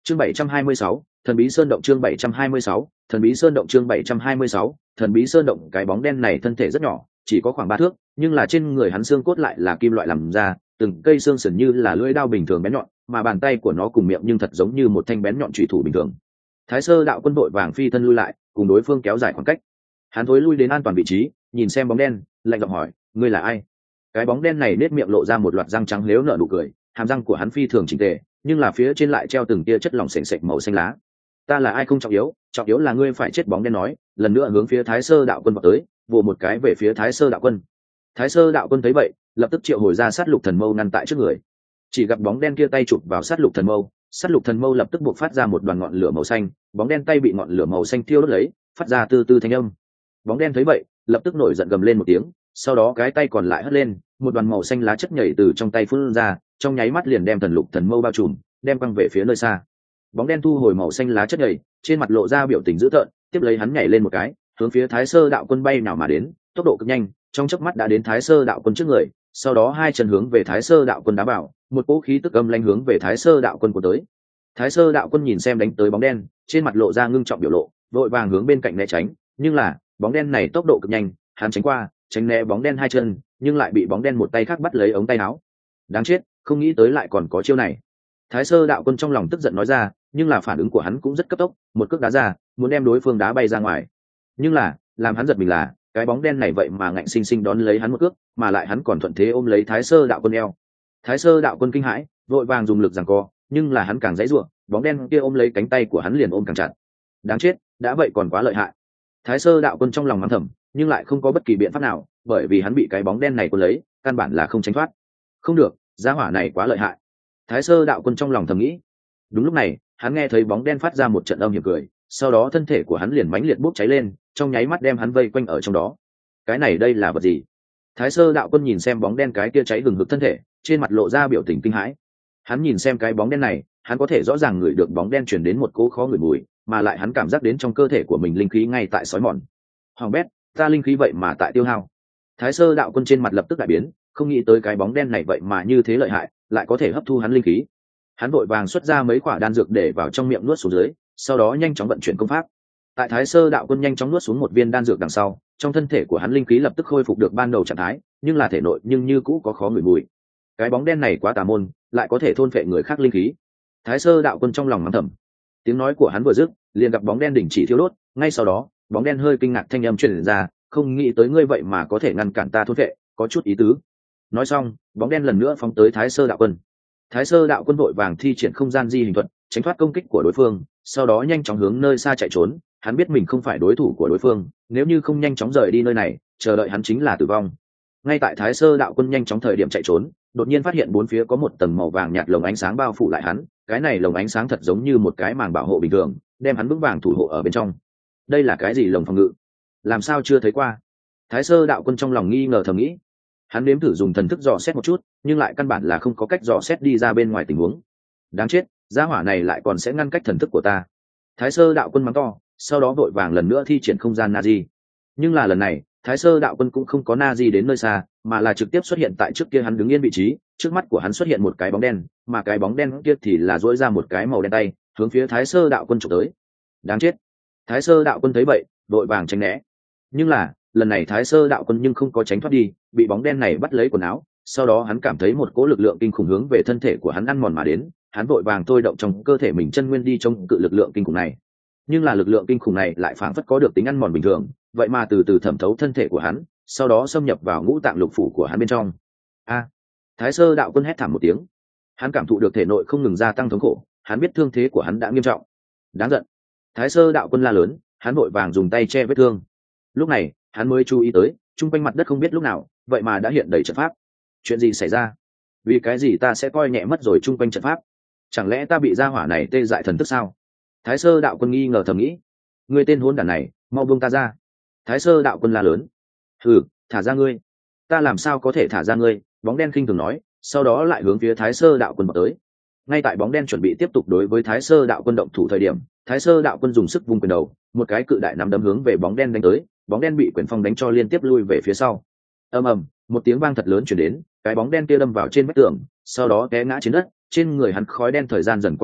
Chương 726, Thần bí sơn động chương 726, Thần bí sơn động chương 726, Thần bí sơn động. Cái bóng đen này thân thể rất nhỏ, chỉ có khoảng 3 thước, nhưng là trên người hắn xương cốt lại là kim loại làm ra, từng cây xương sườn như là lưỡi dao bình thường bén nhọn, mà bàn tay của nó cùng miệng nhưng thật giống như một thanh bén nhọn chủy thủ bình thường. Thái Sơ đạo quân đội vàng phi thân lui lại, cùng đối phương kéo dài khoảng cách. Hắn thối lui đến an toàn vị trí, nhìn xem bóng đen, lạnh giọng hỏi, ngươi là ai? Cái bóng đen này nết miệng lộ ra một loạt răng trắng lếu nở nụ cười, hàm răng của hắn phi thường chỉnh tề, nhưng là phía trên lại treo từng tia chất lỏng sền sệt màu xanh lá. Ta là ai không trọng yếu là ngươi phải chết. Bóng đen nói, lần nữa hướng phía Thái Sơ đạo quân vào tới, vồ một cái về phía Thái Sơ đạo quân. Thái Sơ đạo quân thấy vậy, lập tức triệu hồi ra sát lục thần mâu ngăn tại trước người. Chỉ gặp bóng đen kia tay chụp vào sát lục thần mâu lập tức buộc phát ra một đoàn ngọn lửa màu xanh, bóng đen tay bị ngọn lửa màu xanh thiêu đốt lấy, phát ra từ từ thanh âm. Bóng đen thấy vậy, lập tức nổi giận gầm lên một tiếng, sau đó cái tay còn lại hất lên, một đoàn màu xanh lá chất nhảy từ trong tay phun ra, trong nháy mắt liền đem thần lục thần mâu bao trùm, đem quăng về phía nơi xa. Bóng đen thu hồi màu xanh lá chất nhảy, trên mặt lộ ra biểu tình dữ tợn, tiếp lấy hắn nhảy lên một cái, hướng phía Thái Sơ đạo quân bay nào mà đến, tốc độ cực nhanh, trong chớp mắt đã đến Thái Sơ đạo quân trước người, sau đó hai chân hướng về Thái Sơ đạo quân đá vào, một cỗ khí tức âm lãnh hướng về Thái Sơ đạo quân của tới. Thái Sơ đạo quân nhìn xem đánh tới bóng đen, trên mặt lộ ra ngưng trọng biểu lộ, vội vàng hướng bên cạnh né tránh, nhưng là bóng đen này tốc độ cực nhanh, hắn tránh qua, tránh né bóng đen hai chân, nhưng lại bị bóng đen một tay khác bắt lấy ống tay áo. Đáng chết, không nghĩ tới lại còn có chiêu này. Thái Sơ đạo quân trong lòng tức giận nói ra, nhưng là phản ứng của hắn cũng rất cấp tốc, một cước đá ra, muốn đem đối phương đá bay ra ngoài. Nhưng là, làm hắn giật mình là, cái bóng đen này vậy mà ngạnh sinh sinh đón lấy hắn một cước, mà lại hắn còn thuận thế ôm lấy Thái Sơ đạo quân eo. Thái Sơ đạo quân kinh hãi, vội vàng dùng lực giằng co, nhưng là hắn càng giãy giụa, bóng đen kia ôm lấy cánh tay của hắn liền ôm càng chặt. Đáng chết, đã vậy còn quá lợi hại. Thái Sơ đạo quân trong lòng mắng thầm, nhưng lại không có bất kỳ biện pháp nào, bởi vì hắn bị cái bóng đen này cuốn lấy, căn bản là không tránh thoát. Không được, gia hỏa này quá lợi hại. Thái Sơ đạo quân trong lòng thầm nghĩ. Đúng lúc này, hắn nghe thấy bóng đen phát ra một trận âm hiểm cười, sau đó thân thể của hắn liền mãnh liệt bốc cháy lên, trong nháy mắt đem hắn vây quanh ở trong đó. Cái này đây là vật gì? Thái Sơ đạo quân nhìn xem bóng đen cái kia cháy hừng hực thân thể, trên mặt lộ ra biểu tình kinh hãi. Hắn nhìn xem cái bóng đen này, hắn có thể rõ ràng ngửi được bóng đen truyền đến một cỗ khó ngửi mùi, mà lại hắn cảm giác đến trong cơ thể của mình linh khí ngay tại sói mòn. Hoàng bét, ta linh khí vậy mà tại tiêu hao. Thái Sơ đạo quân trên mặt lập tức đại biến, không nghĩ tới cái bóng đen này vậy mà như thế lợi hại, lại có thể hấp thu hắn linh khí. Hắn vội vàng xuất ra mấy quả đan dược để vào trong miệng nuốt xuống dưới, sau đó nhanh chóng vận chuyển công pháp. Tại Thái Sơ đạo quân nhanh chóng nuốt xuống một viên đan dược đằng sau, trong thân thể của hắn linh khí lập tức khôi phục được ban đầu trạng thái, nhưng là thể nội nhưng như cũ có khó ngửi mùi. Cái bóng đen này quá tà môn, lại có thể thôn phệ người khác linh khí. Thái Sơ đạo quân trong lòng mắng thầm. Tiếng nói của hắn vừa dứt, liền gặp bóng đen đình chỉ thiêu đốt, ngay sau đó, bóng đen hơi kinh ngạc thanh âm truyền ra, không nghĩ tới ngươi vậy mà có thể ngăn cản ta thôn phệ, có chút ý tứ. Nói xong, bóng đen lần nữa phóng tới Thái Sơ đạo quân. Thái Sơ đạo quân vội vàng thi triển không gian di hình thuật, tránh thoát công kích của đối phương, sau đó nhanh chóng hướng nơi xa chạy trốn. Hắn biết mình không phải đối thủ của đối phương, nếu như không nhanh chóng rời đi nơi này, chờ đợi hắn chính là tử vong. Ngay tại Thái Sơ đạo quân nhanh chóng thời điểm chạy trốn, đột nhiên phát hiện bốn phía có một tầng màu vàng nhạt lồng ánh sáng bao phủ lại hắn, cái này lồng ánh sáng thật giống như một cái màng bảo hộ bình thường, đem hắn vững vàng thủ hộ ở bên trong. Đây là cái gì lồng phòng ngự? Làm sao chưa thấy qua? Thái Sơ đạo quân trong lòng nghi ngờ thầm nghĩ. Hắn nếm thử dùng thần thức dò xét một chút, nhưng lại căn bản là không có cách dò xét đi ra bên ngoài tình huống. Đáng chết, gia hỏa này lại còn sẽ ngăn cách thần thức của ta. Thái Sơ đạo quân mắng to, sau đó vội vàng lần nữa thi triển không gian Nazi. Nhưng là lần này, Thái Sơ đạo quân cũng không có Nazi đến nơi xa, mà là trực tiếp xuất hiện tại trước kia hắn đứng yên vị trí, trước mắt của hắn xuất hiện một cái bóng đen, mà cái bóng đen kia thì là duỗi ra một cái màu đen tay, hướng phía Thái Sơ đạo quân chụp tới. Đáng chết. Thái Sơ đạo quân thấy vậy, vội vàng tránh né. Nhưng là, lần này Thái Sơ đạo quân nhưng không có tránh thoát đi, bị bóng đen này bắt lấy quần áo, sau đó hắn cảm thấy một cỗ lực lượng kinh khủng hướng về thân thể của hắn ăn mòn mà đến, hắn vội vàng thôi động trong cơ thể mình chân nguyên đi chống cự lực lượng kinh khủng này. Nhưng là lực lượng kinh khủng này lại phảng phất có được tính ăn mòn bình thường, vậy mà từ từ thẩm thấu thân thể của hắn, sau đó xâm nhập vào ngũ tạng lục phủ của hắn bên trong. A! Thái Sơ đạo quân hét thảm một tiếng. Hắn cảm thụ được thể nội không ngừng gia tăng thống khổ, hắn biết thương thế của hắn đã nghiêm trọng. Đáng giận. Thái Sơ đạo quân la lớn, hắn vội vàng dùng tay che vết thương. Lúc này, hắn mới chú ý tới, chung quanh mặt đất không biết lúc nào, vậy mà đã hiện đầy trận pháp. Chuyện gì xảy ra? Vì cái gì ta sẽ coi nhẹ mất rồi chung quanh trận pháp? Chẳng lẽ ta bị gia hỏa này tê dại thần thức sao? Thái Sơ đạo quân nghi ngờ thầm nghĩ. Ngươi tên hỗn đản này, mau buông ta ra. Thái Sơ đạo quân la lớn. Hừ, thả ra ngươi. Ta làm sao có thể thả ra ngươi? Bóng đen khinh thường nói, sau đó lại hướng phía Thái Sơ đạo quân vào tới. Ngay tại bóng đen chuẩn bị tiếp tục đối với Thái Sơ đạo quân động thủ thời điểm, Thái Sơ đạo quân dùng sức vung quyền đầu, một cái cự đại nắm đấm hướng về bóng đen đánh tới, bóng đen bị quyền phong đánh cho liên tiếp lui về phía sau. Ầm ầm, một tiếng vang thật lớn truyền đến, cái bóng đen kia đâm vào trên vách tường, sau đó té ngã trên đất, trên người hắn khói đen thời gian dần qua biến mất,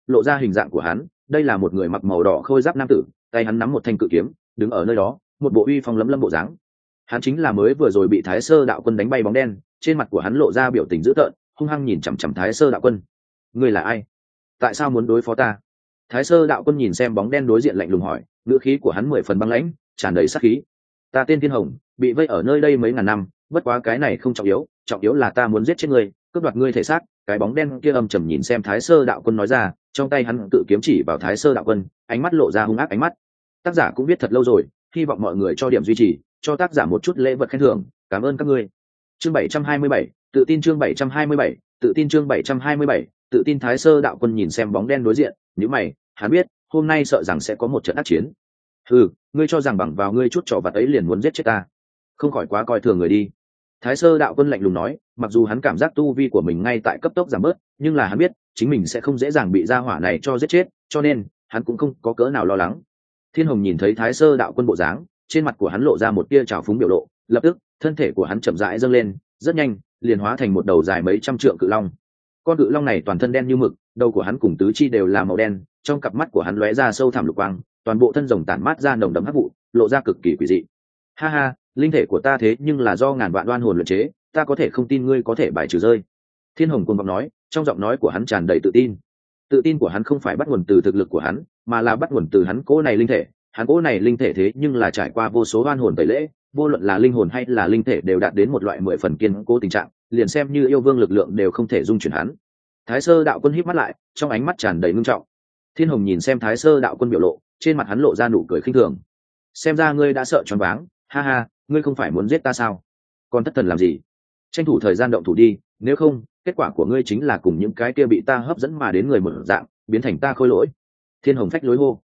lộ ra hình dạng của hắn. Đây là một người mặc màu đỏ khôi giáp nam tử, tay hắn nắm một thanh cự kiếm, đứng ở nơi đó, một bộ uy phong lấm lấm bộ dáng. Hắn chính là mới vừa rồi bị Thái Sơ đạo quân đánh bay bóng đen, trên mặt của hắn lộ ra biểu tình dữ tợn, hung hăng nhìn chằm chằm Thái Sơ đạo quân. Ngươi là ai? Tại sao muốn đối phó ta? Thái Sơ đạo quân nhìn xem bóng đen đối diện lạnh lùng hỏi, ngữ khí của hắn 10 phần băng lãnh, tràn đầy sát khí. Ta tên Thiên Hồng, bị vây ở nơi đây mấy ngàn năm, bất quá cái này không trọng yếu là ta muốn giết chết ngươi, cướp đoạt ngươi thể xác. Cái bóng đen kia âm trầm nhìn xem Thái Sơ đạo quân nói ra, trong tay hắn tự kiếm chỉ vào Thái Sơ đạo quân, ánh mắt lộ ra hung ác ánh mắt. Tác giả cũng biết thật lâu rồi, hy vọng mọi người cho điểm duy trì, cho tác giả một chút lễ vật khen thưởng, cảm ơn các ngươi. Chương 727, tự tin chương 727, tự tin chương 727, tự tin. Thái Sơ đạo quân nhìn xem bóng đen đối diện, nhíu mày, hắn biết, hôm nay sợ rằng sẽ có một trận ác chiến. Ngươi cho rằng bằng vào ngươi chút trò vặt ấy liền muốn giết chết ta, không khỏi quá coi thường người đi. Thái Sơ đạo quân lạnh lùng nói, mặc dù hắn cảm giác tu vi của mình ngay tại cấp tốc giảm bớt, nhưng là hắn biết chính mình sẽ không dễ dàng bị gia hỏa này cho giết chết, cho nên hắn cũng không có cỡ nào lo lắng. Thiên Hồng nhìn thấy Thái Sơ đạo quân bộ dáng, trên mặt của hắn lộ ra một tia trào phúng biểu lộ, lập tức thân thể của hắn chậm rãi dâng lên, rất nhanh liền hóa thành một đầu dài mấy trăm trượng cự long. Con cự long này toàn thân đen như mực, đầu của hắn cùng tứ chi đều là màu đen, trong cặp mắt của hắn lóe ra sâu thẳm lục quang, toàn bộ thân rồng tản mát ra nồng đậm hắc vụ, lộ ra cực kỳ quỷ dị. Ha ha, linh thể của ta thế nhưng là do ngàn vạn đoan hồn luyện chế, ta có thể không tin ngươi có thể bài trừ rơi. Thiên Hồng cuồng vọng nói, trong giọng nói của hắn tràn đầy tự tin. Tự tin của hắn không phải bắt nguồn từ thực lực của hắn, mà là bắt nguồn từ hắn cố này linh thể. Hắn cố này linh thể thế nhưng là trải qua vô số đoan hồn tẩy lễ, vô luận là linh hồn hay là linh thể đều đạt đến một loại 10 phần kiên cố tình trạng, liền xem như yêu vương lực lượng đều không thể dung chuyển hắn. Thái Sơ đạo quân híp mắt lại, trong ánh mắt tràn đầy ngưng trọng. Thiên Hồng nhìn xem Thái Sơ đạo quân biểu lộ, trên mặt hắn lộ ra nụ cười khinh thường. Xem ra ngươi đã sợ choáng váng, ha ha, ngươi không phải muốn giết ta sao? Còn thất thần làm gì? Tranh thủ thời gian động thủ đi, nếu không, kết quả của ngươi chính là cùng những cái kia bị ta hấp dẫn mà đến người một dạng, biến thành ta khôi lỗi. Thiên Hồng phách lối hô.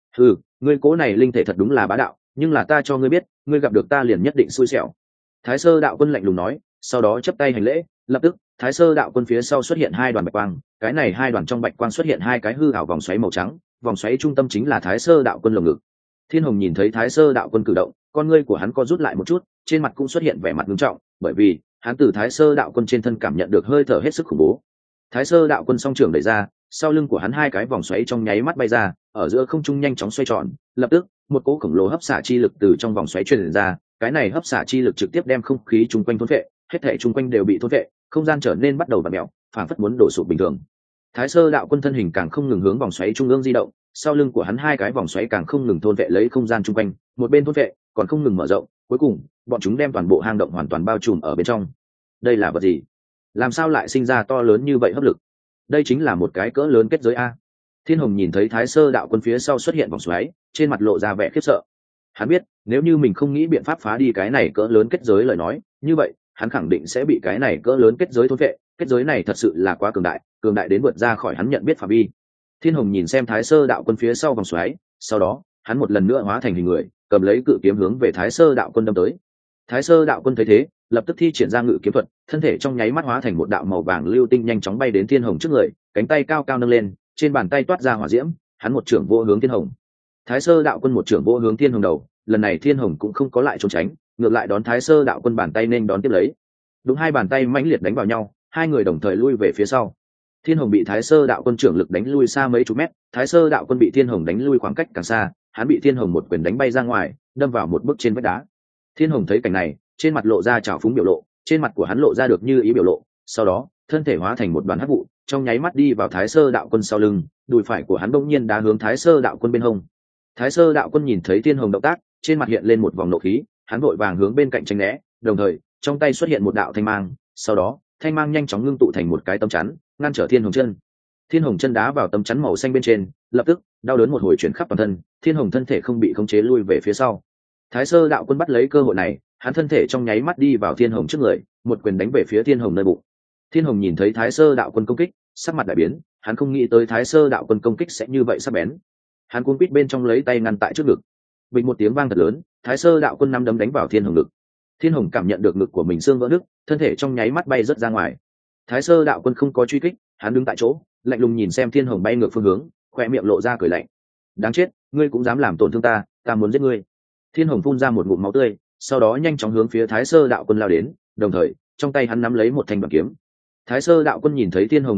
Ngươi cố này linh thể thật đúng là bá đạo, nhưng là ta cho ngươi biết, ngươi gặp được ta liền nhất định xui xẻo. Thái Sơ đạo quân lạnh lùng nói, sau đó chắp tay hành lễ, lập tức Thái Sơ đạo quân phía sau xuất hiện hai đoàn bạch quang, cái này hai đoàn trong bạch quang xuất hiện hai cái hư ảo vòng xoáy màu trắng, vòng xoáy trung tâm chính là Thái Sơ đạo quân lồng ngực. Thiên Hồng nhìn thấy Thái Sơ đạo quân cử động, con ngươi của hắn co rút lại một chút, trên mặt cũng xuất hiện vẻ mặt nghiêm trọng, bởi vì hắn từ Thái Sơ đạo quân trên thân cảm nhận được hơi thở hết sức khủng bố. Thái Sơ đạo quân song trưởng đẩy ra, sau lưng của hắn hai cái vòng xoáy trong nháy mắt bay ra, ở giữa không trung nhanh chóng xoay tròn, lập tức một cỗ khổng lồ hấp xả chi lực từ trong vòng xoáy truyền ra, cái này hấp xả chi lực trực tiếp đem không khí chung quanh thôn phệ, hết thảy chung quanh đều bị thôn phệ, không gian trở nên bắt đầu vặn mèo, phảng phất muốn đổ sụp bình thường. Thái Sơ đạo quân thân hình càng không ngừng hướng vòng xoáy trung ương di động, sau lưng của hắn hai cái vòng xoáy càng không ngừng thôn vệ lấy không gian chung quanh, một bên thôn vệ còn không ngừng mở rộng, cuối cùng bọn chúng đem toàn bộ hang động hoàn toàn bao trùm ở bên trong. Đây là vật gì? Làm sao lại sinh ra to lớn như vậy hấp lực? Đây chính là một cái cỡ lớn kết giới a. Thiên Hồng nhìn thấy Thái Sơ đạo quân phía sau xuất hiện vòng xoáy, trên mặt lộ ra vẻ khiếp sợ. Hắn biết, nếu như mình không nghĩ biện pháp phá đi cái này cỡ lớn kết giới lời nói, như vậy hắn khẳng định sẽ bị cái này cỡ lớn kết giới thôn vệ. Kết giới này thật sự là quá cường đại đến vượt ra khỏi hắn nhận biết phạm vi. Thiên Hồng nhìn xem Thái Sơ đạo quân phía sau vòng xoáy, sau đó hắn một lần nữa hóa thành hình người, cầm lấy cự kiếm hướng về Thái Sơ đạo quân đâm tới. Thái Sơ đạo quân thấy thế, lập tức thi triển ra ngự kiếm thuật, thân thể trong nháy mắt hóa thành một đạo màu vàng lưu tinh nhanh chóng bay đến Thiên Hồng trước người, cánh tay cao cao nâng lên, trên bàn tay toát ra hỏa diễm, hắn một trưởng vô hướng Thiên Hồng. Thái Sơ đạo quân một trưởng vô hướng Thiên Hồng đầu, lần này Thiên Hồng cũng không có lại trốn tránh, ngược lại đón Thái Sơ đạo quân bàn tay nên đón tiếp lấy. Đúng hai bàn tay mãnh liệt đánh vào nhau, hai người đồng thời lui về phía sau. Thiên Hồng bị Thái Sơ đạo quân trưởng lực đánh lui xa mấy chục mét, Thái Sơ đạo quân bị Thiên Hồng đánh lui khoảng cách càng xa, hắn bị Thiên Hồng một quyền đánh bay ra ngoài, đâm vào một bức trên vách đá. Thiên Hồng thấy cảnh này, trên mặt lộ ra trào phúng biểu lộ, trên mặt của hắn lộ ra được như ý biểu lộ, sau đó thân thể hóa thành một đoàn hắc vụ, trong nháy mắt đi vào Thái Sơ đạo quân sau lưng, đùi phải của hắn bỗng nhiên đá hướng Thái Sơ đạo quân bên hông. Thái Sơ đạo quân nhìn thấy Thiên Hồng động tác, trên mặt hiện lên một vòng nộ khí, hắn vội vàng hướng bên cạnh tránh né, đồng thời trong tay xuất hiện một đạo thanh mang, sau đó thanh mang nhanh chóng ngưng tụ thành một cái tấm chắn, ngăn trở Thiên Hồng chân. Thiên Hồng chân đá vào tấm chắn màu xanh bên trên, lập tức đau đớn một hồi chuyển khắp toàn thân, Thiên Hồng thân thể không bị khống chế lui về phía sau. Thái Sơ đạo quân bắt lấy cơ hội này, hắn thân thể trong nháy mắt đi vào Thiên Hồng trước người, một quyền đánh về phía Thiên Hồng nơi bụng. Thiên Hồng nhìn thấy Thái Sơ đạo quân công kích, sắc mặt đại biến, hắn không nghĩ tới Thái Sơ đạo quân công kích sẽ như vậy sắc bén. Hắn cuống quýt bên trong lấy tay ngăn tại trước ngực. Bịch một tiếng vang thật lớn, Thái Sơ đạo quân nắm đấm đánh vào Thiên Hồng ngực. Thiên Hồng cảm nhận được ngực của mình xương vỡ nứt, thân thể trong nháy mắt bay rớt ra ngoài. Thái Sơ đạo quân không có truy kích, hắn đứng tại chỗ, lạnh lùng nhìn xem Thiên Hồng bay ngược phương hướng, khoe miệng lộ ra cười lạnh. Đáng chết, ngươi cũng dám làm tổn thương ta, ta muốn giết ngươi. Thiên Hồng phun ra một ngụm máu tươi, sau đó nhanh chóng hướng phía Thái Sơ đạo quân lao đến, đồng thời trong tay hắn nắm lấy một thanh đoạn kiếm. Thái Sơ đạo quân nhìn thấy Thiên Hồng động tác,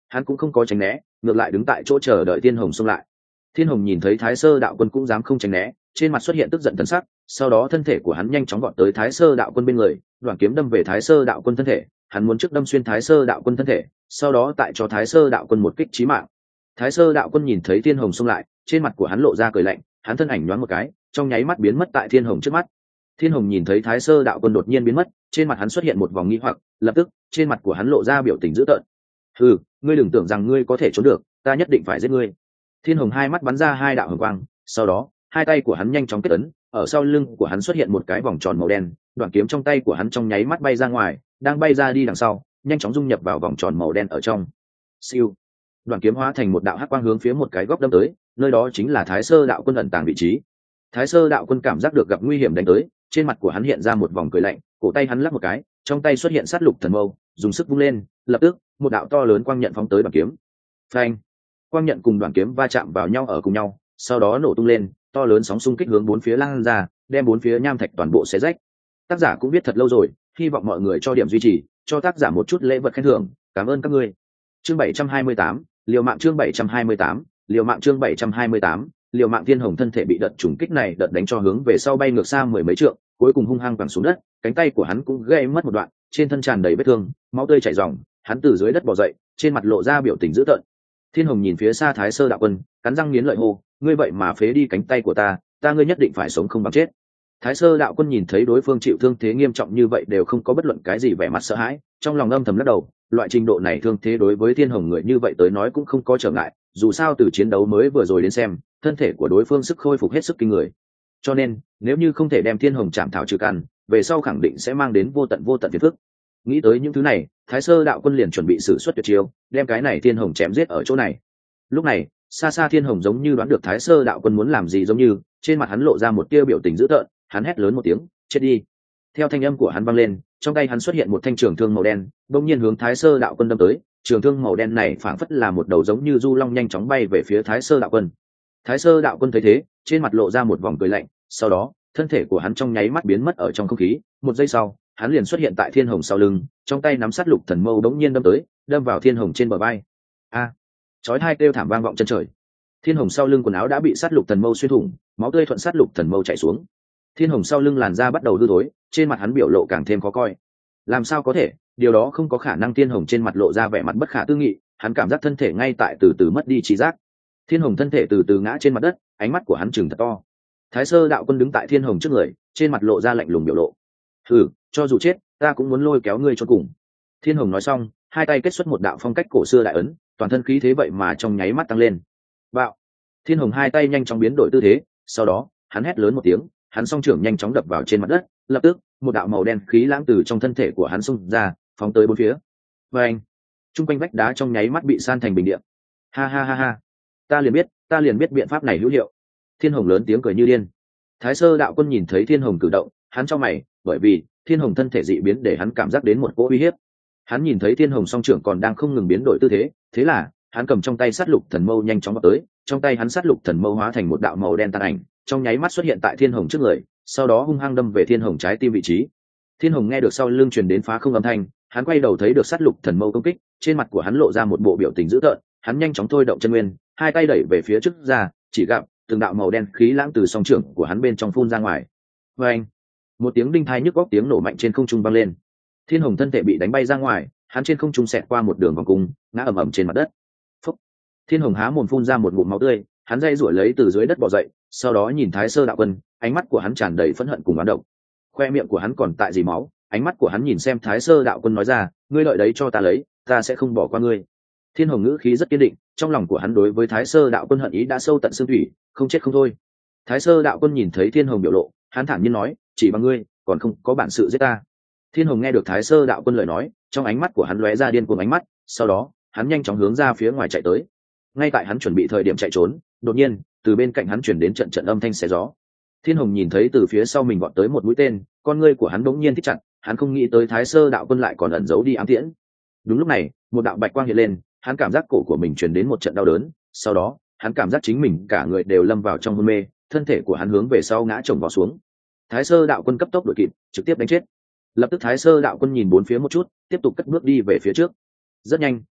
hắn cũng không có tránh né, ngược lại đứng tại chỗ chờ đợi thiên hồng xông lại. Thiên hồng nhìn thấy thái sơ đạo quân cũng dám không tránh né, trên mặt xuất hiện tức giận thần sắc, sau đó thân thể của hắn nhanh chóng gọn tới thái sơ đạo quân bên người, đoạn kiếm đâm về thái sơ đạo quân thân thể. Hắn muốn trước đâm xuyên thái sơ đạo quân thân thể, sau đó tại cho thái sơ đạo quân một kích chí mạng. Thái sơ đạo quân nhìn thấy thiên hồng xông lại, trên mặt của hắn lộ ra cười lạnh, hắn thân ảnh nhoáng một cái, trong nháy mắt biến mất tại thiên hồng trước mắt. Thiên hồng nhìn thấy thái sơ đạo quân đột nhiên biến mất, trên mặt hắn xuất hiện một vòng nghi hoặc, lập tức trên mặt của hắn lộ ra biểu tình dữ tợn. "Hừ, ngươi đừng tưởng rằng ngươi có thể trốn được, ta nhất định phải giết ngươi." Thiên hồng hai mắt bắn ra hai đạo hồng quang, sau đó hai tay của hắn nhanh chóng kết ấn, ở sau lưng của hắn xuất hiện một cái vòng tròn màu đen, đoạn kiếm trong tay của hắn trong nháy mắt bay ra ngoài, đang bay ra đi đằng sau, nhanh chóng dung nhập vào vòng tròn màu đen ở trong. Siêu, đoạn kiếm hóa thành một đạo hắc quang hướng phía một cái góc đâm tới, nơi đó chính là thái sơ đạo quân ẩn tàng vị trí. Thái sơ đạo quân cảm giác được gặp nguy hiểm đánh tới, trên mặt của hắn hiện ra một vòng cười lạnh, cổ tay hắn lắc một cái, trong tay xuất hiện sát lục thần mâu, dùng sức vung lên, lập tức một đạo to lớn quang nhận phóng tới đoạn kiếm. Phanh! Quang nhận cùng đoạn kiếm va chạm vào nhau ở cùng nhau, sau đó nổ tung lên, to lớn sóng xung kích hướng bốn phía lan ra, đem bốn phía nham thạch toàn bộ xé rách. Tác giả cũng biết thật lâu rồi, hy vọng mọi người cho điểm duy trì, cho tác giả một chút lễ vật khen thưởng, cảm ơn các ngươi. Chương 728, liều mạng chương 728, liều mạng chương 728, liều mạng. Thiên hồng thân thể bị đợt trùng kích này đợt đánh cho hướng về sau bay ngược xa mười mấy trượng, cuối cùng hung hăng quẳng xuống đất, cánh tay của hắn cũng gãy mất một đoạn, trên thân tràn đầy vết thương, máu tươi chảy ròng, hắn từ dưới đất bò dậy, trên mặt lộ ra biểu tình dữ tợn. Thiên hồng nhìn phía xa thái sơ đạo quân, cắn răng nghiến lợi hô, ngươi vậy mà phế đi cánh tay của ta, ngươi nhất định phải sống không bằng chết. Thái sơ đạo quân nhìn thấy đối phương chịu thương thế nghiêm trọng như vậy đều không có bất luận cái gì vẻ mặt sợ hãi, trong lòng âm thầm lắc đầu, loại trình độ này thương thế đối với thiên hồng người như vậy tới nói cũng không có trở ngại, dù sao từ chiến đấu mới vừa rồi đến xem, thân thể của đối phương sức khôi phục hết sức kinh người. Cho nên, nếu như không thể đem thiên hồng chạm thảo trừ căn, về sau khẳng định sẽ mang đến vô tận phiền phức. Nghĩ tới những thứ này, thái sơ đạo quân liền chuẩn bị sử xuất tuyệt chiêu, đem cái này thiên hồng chém giết ở chỗ này. Lúc này, xa xa thiên hồng giống như đoán được thái sơ đạo quân muốn làm gì, giống như trên mặt hắn lộ ra một tia biểu tình dữ tợn, hắn hét lớn một tiếng, chết đi. Theo thanh âm của hắn vang lên, trong tay hắn xuất hiện một thanh trường thương màu đen, bỗng nhiên hướng thái sơ đạo quân đâm tới. Trường thương màu đen này phảng phất là một đầu giống như du long nhanh chóng bay về phía thái sơ đạo quân. Thái sơ đạo quân thấy thế, trên mặt lộ ra một vòng cười lạnh, sau đó thân thể của hắn trong nháy mắt biến mất ở trong không khí. Một giây sau, hắn liền xuất hiện tại thiên hồng sau lưng, trong tay nắm sát lục thần mâu bỗng nhiên đâm tới, đâm vào thiên hồng trên bờ vai. A! Chói hai kêu thảm vang vọng chân trời. Thiên hồng sau lưng quần áo đã bị sát lục thần mâu xuyên thủng, máu tươi thuận sát lục thần mâu chảy xuống. Thiên hồng sau lưng làn da bắt đầu hư thối, trên mặt hắn biểu lộ càng thêm khó coi. Làm sao có thể, điều đó không có khả năng. Thiên hồng trên mặt lộ ra vẻ mặt bất khả tư nghị, hắn cảm giác thân thể ngay tại từ từ mất đi trí giác. Thiên hồng thân thể từ từ ngã trên mặt đất, ánh mắt của hắn trừng thật to. Thái sơ đạo quân đứng tại thiên hồng trước người, trên mặt lộ ra lạnh lùng biểu lộ. Hừ, cho dù chết, ta cũng muốn lôi kéo ngươi cho cùng. Thiên hồng nói xong, hai tay kết xuất một đạo phong cách cổ xưa đại ấn, toàn thân khí thế vậy mà trong nháy mắt tăng lên. Bạo! Thiên hồng hai tay nhanh chóng biến đổi tư thế, sau đó hắn hét lớn một tiếng, hắn song trưởng nhanh chóng đập vào trên mặt đất, lập tức một đạo màu đen khí lãng từ trong thân thể của hắn xung ra, phóng tới bốn phía. Và anh, trung quanh vách đá trong nháy mắt bị san thành bình địa. Ha ha ha ha, ta liền biết biện pháp này hữu hiệu. Thiên hồng lớn tiếng cười như điên. Thái sơ đạo quân nhìn thấy thiên hồng cử động, hắn trong mày, bởi vì thiên hồng thân thể dị biến để hắn cảm giác đến một cỗ uy hiếp. Hắn nhìn thấy thiên hồng song trưởng còn đang không ngừng biến đổi tư thế, thế là hắn cầm trong tay sát lục thần mâu nhanh chóng vào tới, trong tay hắn sát lục thần mâu hóa thành một đạo màu đen tàn ảnh, trong nháy mắt xuất hiện tại thiên hồng trước người, sau đó hung hăng đâm về thiên hồng trái tim vị trí. Thiên hồng nghe được sau lưng truyền đến phá không âm thanh, hắn quay đầu thấy được sát lục thần mâu công kích, trên mặt của hắn lộ ra một bộ biểu tình dữ tợn, hắn nhanh chóng thôi động chân nguyên, hai tay đẩy về phía trước ra, chỉ gặp từng đạo màu đen khí lãng từ song trưởng của hắn bên trong phun ra ngoài. Và anh, một tiếng đinh thai nhức góc tiếng nổ mạnh trên không trung vang lên. Thiên hồng thân thể bị đánh bay ra ngoài, hắn trên không trung xẹt qua một đường vòng cung, ngã ầm ầm trên mặt đất. Phúc! Thiên hồng há mồm phun ra một ngụm máu tươi, hắn dây rủi lấy từ dưới đất bò dậy, sau đó nhìn thái sơ đạo quân, ánh mắt của hắn tràn đầy phẫn hận cùng oán độc. Khoe miệng của hắn còn tại dì máu, ánh mắt của hắn nhìn xem thái sơ đạo quân nói ra, ngươi đợi đấy cho ta lấy, ta sẽ không bỏ qua ngươi. Thiên hồng ngữ khí rất kiên định, trong lòng của hắn đối với thái sơ đạo quân hận ý đã sâu tận xương thủy, không chết không thôi. Thái sơ đạo quân nhìn thấy thiên hồng biểu lộ, hắn thản nhiên nói, chỉ bằng ngươi còn không có bản sự giết ta. Thiên hồng nghe được thái sơ đạo quân lời nói, trong ánh mắt của hắn lóe ra điên cuồng ánh mắt, sau đó hắn nhanh chóng hướng ra phía ngoài chạy tới. Ngay tại hắn chuẩn bị thời điểm chạy trốn, đột nhiên từ bên cạnh hắn chuyển đến trận trận âm thanh xé gió. Thiên hồng nhìn thấy từ phía sau mình vọt tới một mũi tên, con ngươi của hắn bỗng nhiên thích chặt, hắn không nghĩ tới thái sơ đạo quân lại còn ẩn giấu đi ám tiễn. Đúng lúc này, một đạo bạch quang hiện lên, hắn cảm giác cổ của mình truyền đến một trận đau đớn, sau đó hắn cảm giác chính mình cả người đều lâm vào trong hôn mê, thân thể của hắn hướng về sau ngã chồng vào xuống. Thái sơ đạo quân cấp tốc đuổi kịp, trực tiếp đánh chết. Lập tức thái sơ đạo quân nhìn bốn phía một chút, tiếp tục cất bước đi về phía trước. Rất nhanh,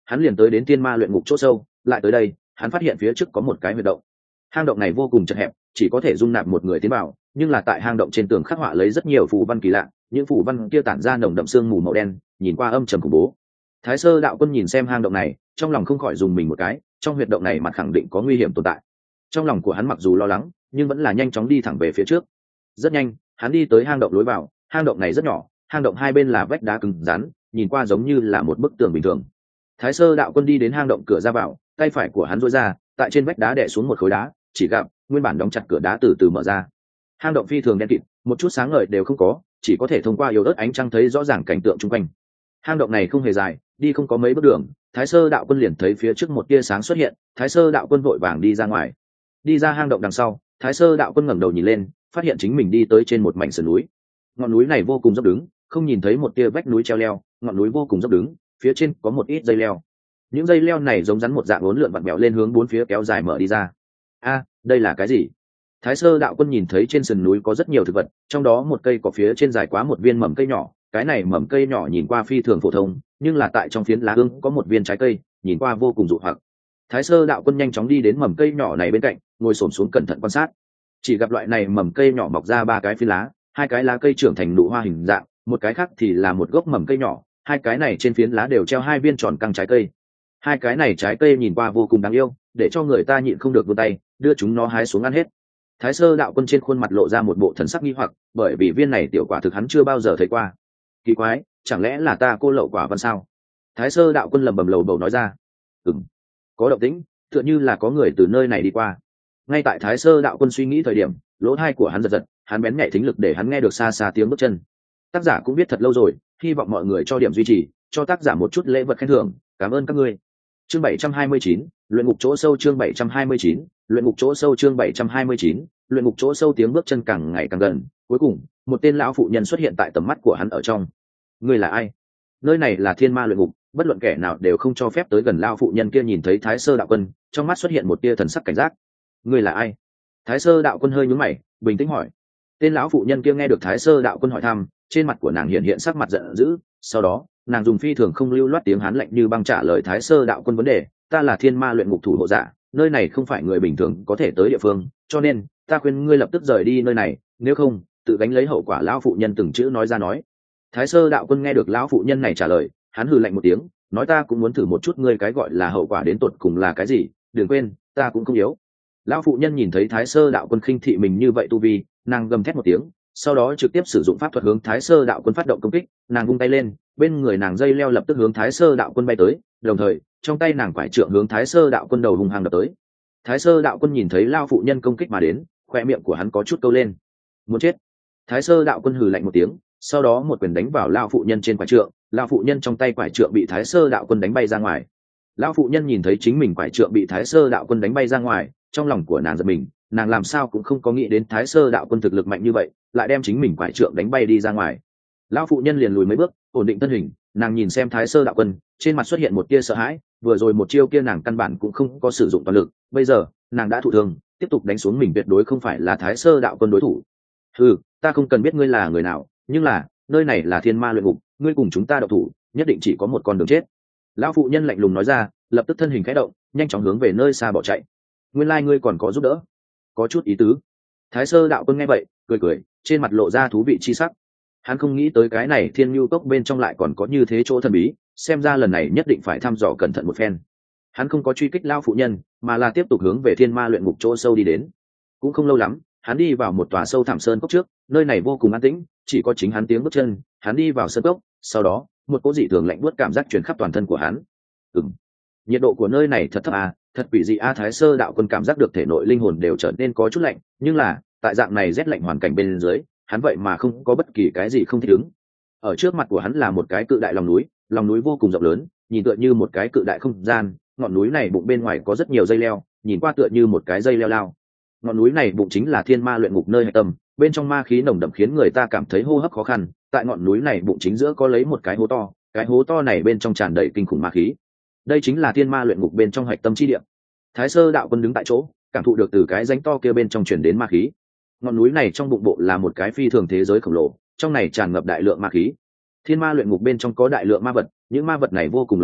hắn liền tới đến thiên ma luyện ngục chỗ sâu. Lại tới đây, hắn phát hiện phía trước có một cái huyệt động. Hang động này vô cùng chật hẹp, chỉ có thể dung nạp một người tiến vào, nhưng là tại hang động trên tường khắc họa lấy rất nhiều phù văn kỳ lạ, những phù văn kia tản ra nồng đậm sương mù màu đen, nhìn qua âm trầm khủng bố. Thái Sơ đạo quân nhìn xem hang động này, trong lòng không khỏi dùng mình một cái, trong huyệt động này mặt khẳng định có nguy hiểm tồn tại. Trong lòng của hắn mặc dù lo lắng, nhưng vẫn là nhanh chóng đi thẳng về phía trước. Rất nhanh, hắn đi tới hang động lối vào. Hang động này rất nhỏ, hang động hai bên là vách đá cứng rắn, nhìn qua giống như là một bức tường bình thường. Thái Sơ đạo quân đi đến hang động cửa ra vào, tay phải của hắn duỗi ra, tại trên vách đá đè xuống một khối đá, chỉ gặp nguyên bản đóng chặt cửa đá từ từ mở ra. Hang động phi thường đen kịt, một chút sáng ngời đều không có, chỉ có thể thông qua yếu ớt ánh trăng thấy rõ ràng cảnh tượng xung quanh. Hang động này không hề dài, đi không có mấy bước đường, Thái Sơ đạo quân liền thấy phía trước một tia sáng xuất hiện. Thái Sơ đạo quân vội vàng đi ra ngoài. Đi ra hang động đằng sau, Thái Sơ đạo quân ngẩng đầu nhìn lên, phát hiện chính mình đi tới trên một mảnh sườn núi. Ngọn núi này vô cùng dốc đứng, không nhìn thấy một tia vách núi treo leo, ngọn núi vô cùng dốc đứng, phía trên có một ít dây leo. Những dây leo này giống rắn một dạng uốn lượn vặn vẹo lên hướng bốn phía kéo dài mở đi ra. Đây là cái gì? Thái Sơ đạo quân nhìn thấy trên sườn núi có rất nhiều thực vật, trong đó một cây cỏ phía trên dài quá một viên mầm cây nhỏ. Cái này mầm cây nhỏ nhìn qua phi thường phổ thông, nhưng là tại trong phiến lá hương có một viên trái cây, nhìn qua vô cùng dụ hoặc. Thái Sơ đạo quân nhanh chóng đi đến mầm cây nhỏ này bên cạnh, ngồi xổm xuống cẩn thận quan sát. Chỉ gặp loại này mầm cây nhỏ mọc ra ba cái phiến lá, hai cái lá cây trưởng thành nụ hoa hình dạng, một cái khác thì là một gốc mầm cây nhỏ, hai cái này trên phiến lá đều treo hai viên tròn căng trái cây. Hai cái này trái cây nhìn qua vô cùng đáng yêu, để cho người ta nhịn không được vươn tay đưa chúng nó hái xuống ăn hết. Thái Sơ đạo quân trên khuôn mặt lộ ra một bộ thần sắc nghi hoặc, bởi vì viên này tiểu quả thực hắn chưa bao giờ thấy qua. Kỳ quái, chẳng lẽ là ta cô lậu quả văn sao? Thái Sơ đạo quân lẩm bẩm lầu bầu nói ra. Có động tĩnh, tựa như là có người từ nơi này đi qua. Ngay tại Thái Sơ đạo quân suy nghĩ thời điểm, lỗ tai của hắn giật giật, hắn bén nhạy thính lực để hắn nghe được xa xa tiếng bước chân. Tác giả cũng biết thật lâu rồi, hy vọng mọi người cho điểm duy trì, cho tác giả một chút lễ vật khen thưởng, cảm ơn các ngươi. Chương 729, luyện ngục chỗ sâu. Chương 729, luyện ngục chỗ sâu. Chương 729, luyện ngục chỗ sâu. Tiếng bước chân càng ngày càng gần, cuối cùng một tên lão phụ nhân xuất hiện tại tầm mắt của hắn ở trong. Ngươi là ai? Nơi này là thiên ma luyện ngục, bất luận kẻ nào đều không cho phép tới gần. Lão phụ nhân kia nhìn thấy Thái Sơ đạo quân, trong mắt xuất hiện một tia thần sắc cảnh giác. Ngươi là ai? Thái Sơ đạo quân hơi nhướng mày, bình tĩnh hỏi. Tên lão phụ nhân kia nghe được Thái Sơ đạo quân hỏi thăm, trên mặt của nàng hiện sắc mặt giận dữ, sau đó nàng dùng phi thường không lưu loát tiếng Hán lạnh như băng trả lời Thái Sơ đạo quân vấn đề. Ta là thiên ma luyện ngục thủ hộ giả, nơi này không phải người bình thường có thể tới địa phương, cho nên ta khuyên ngươi lập tức rời đi nơi này, nếu không tự gánh lấy hậu quả. Lão phụ nhân từng chữ nói ra nói. Thái Sơ đạo quân nghe được lão phụ nhân này trả lời, hắn hừ lạnh một tiếng, nói ta cũng muốn thử một chút ngươi cái gọi là hậu quả đến tột cùng là cái gì, đừng quên ta cũng không yếu. Lão phụ nhân nhìn thấy Thái Sơ đạo quân khinh thị mình như vậy tu vi, nàng gầm thét một tiếng, sau đó trực tiếp sử dụng pháp thuật hướng Thái Sơ đạo quân phát động công kích. Nàng vung tay lên, bên người nàng dây leo lập tức hướng Thái Sơ đạo quân bay tới, đồng thời trong tay nàng quải trượng hướng Thái Sơ đạo quân đầu hung hăng đập tới. Thái Sơ đạo quân nhìn thấy lão phụ nhân công kích mà đến, khoe miệng của hắn có chút câu lên. Muốn chết! Thái Sơ đạo quân hừ lạnh một tiếng, sau đó một quyền đánh vào lão phụ nhân trên quải trượng. Lão phụ nhân trong tay quải trượng bị Thái Sơ đạo quân đánh bay ra ngoài. Lão phụ nhân nhìn thấy chính mình quải trượng bị Thái Sơ đạo quân đánh bay ra ngoài, trong lòng của nàng giật mình, nàng làm sao cũng không có nghĩ đến Thái Sơ đạo quân thực lực mạnh như vậy, lại đem chính mình quải trượng đánh bay đi ra ngoài. Lão phụ nhân liền lùi mấy bước, ổn định thân hình, nàng nhìn xem Thái Sơ đạo quân, trên mặt xuất hiện một tia sợ hãi. Vừa rồi một chiêu kia nàng căn bản cũng không có sử dụng toàn lực, bây giờ nàng đã thụ thương, tiếp tục đánh xuống mình tuyệt đối không phải là Thái Sơ đạo quân đối thủ. Ta không cần biết ngươi là người nào, nhưng là nơi này là thiên ma luyện ngục, ngươi cùng chúng ta độc thủ, nhất định chỉ có một con đường chết. Lão phụ nhân lạnh lùng nói ra, lập tức thân hình khẽ động, nhanh chóng hướng về nơi xa bỏ chạy. Nguyên lai ngươi còn có giúp đỡ, có chút ý tứ. Thái Sơ đạo quân nghe vậy cười cười, trên mặt lộ ra thú vị chi sắc. Hắn không nghĩ tới cái này thiên nhu cốc bên trong lại còn có như thế chỗ thần bí, xem ra lần này nhất định phải thăm dò cẩn thận một phen. Hắn không có truy kích lão phụ nhân, mà là tiếp tục hướng về thiên ma luyện ngục chỗ sâu đi đến. Cũng không lâu lắm, hắn đi vào một tòa sâu thẳm sơn cốc trước, nơi này vô cùng an tĩnh, chỉ có chính hắn tiếng bước chân. Hắn đi vào sơn cốc, sau đó một cỗ dị thường lạnh buốt cảm giác truyền khắp toàn thân của hắn. Nhiệt độ của nơi này thật thấp à, thật quỷ dị a. Thái Sơ đạo quân cảm giác được thể nội linh hồn đều trở nên có chút lạnh, nhưng là tại dạng này rét lạnh hoàn cảnh bên dưới, hắn vậy mà không có bất kỳ cái gì không thích ứng. Ở trước mặt của hắn là một cái cự đại lòng núi vô cùng rộng lớn, nhìn tựa như một cái cự đại không gian. Ngọn núi này bụng bên ngoài có rất nhiều dây leo, nhìn qua tựa như một cái dây leo lao. Ngọn núi này bụng chính là thiên ma luyện ngục nơi hạch tâm, bên trong ma khí nồng đậm khiến người ta cảm thấy hô hấp khó khăn. Tại ngọn núi này bụng chính giữa có lấy một cái hố to, cái hố to này bên trong tràn đầy kinh khủng ma khí. Đây chính là thiên ma luyện ngục bên trong hạch tâm chi địa. Thái Sơ đạo quân đứng tại chỗ, cảm thụ được từ cái rãnh to kia bên trong truyền đến ma khí. Ngọn núi này trong bụng bộ là một cái phi thường thế giới khổng lồ, trong này tràn ngập đại lượng ma khí. Thiên ma luyện ngục bên trong có đại lượng ma vật, những ma vật này vô cùng lợi hại,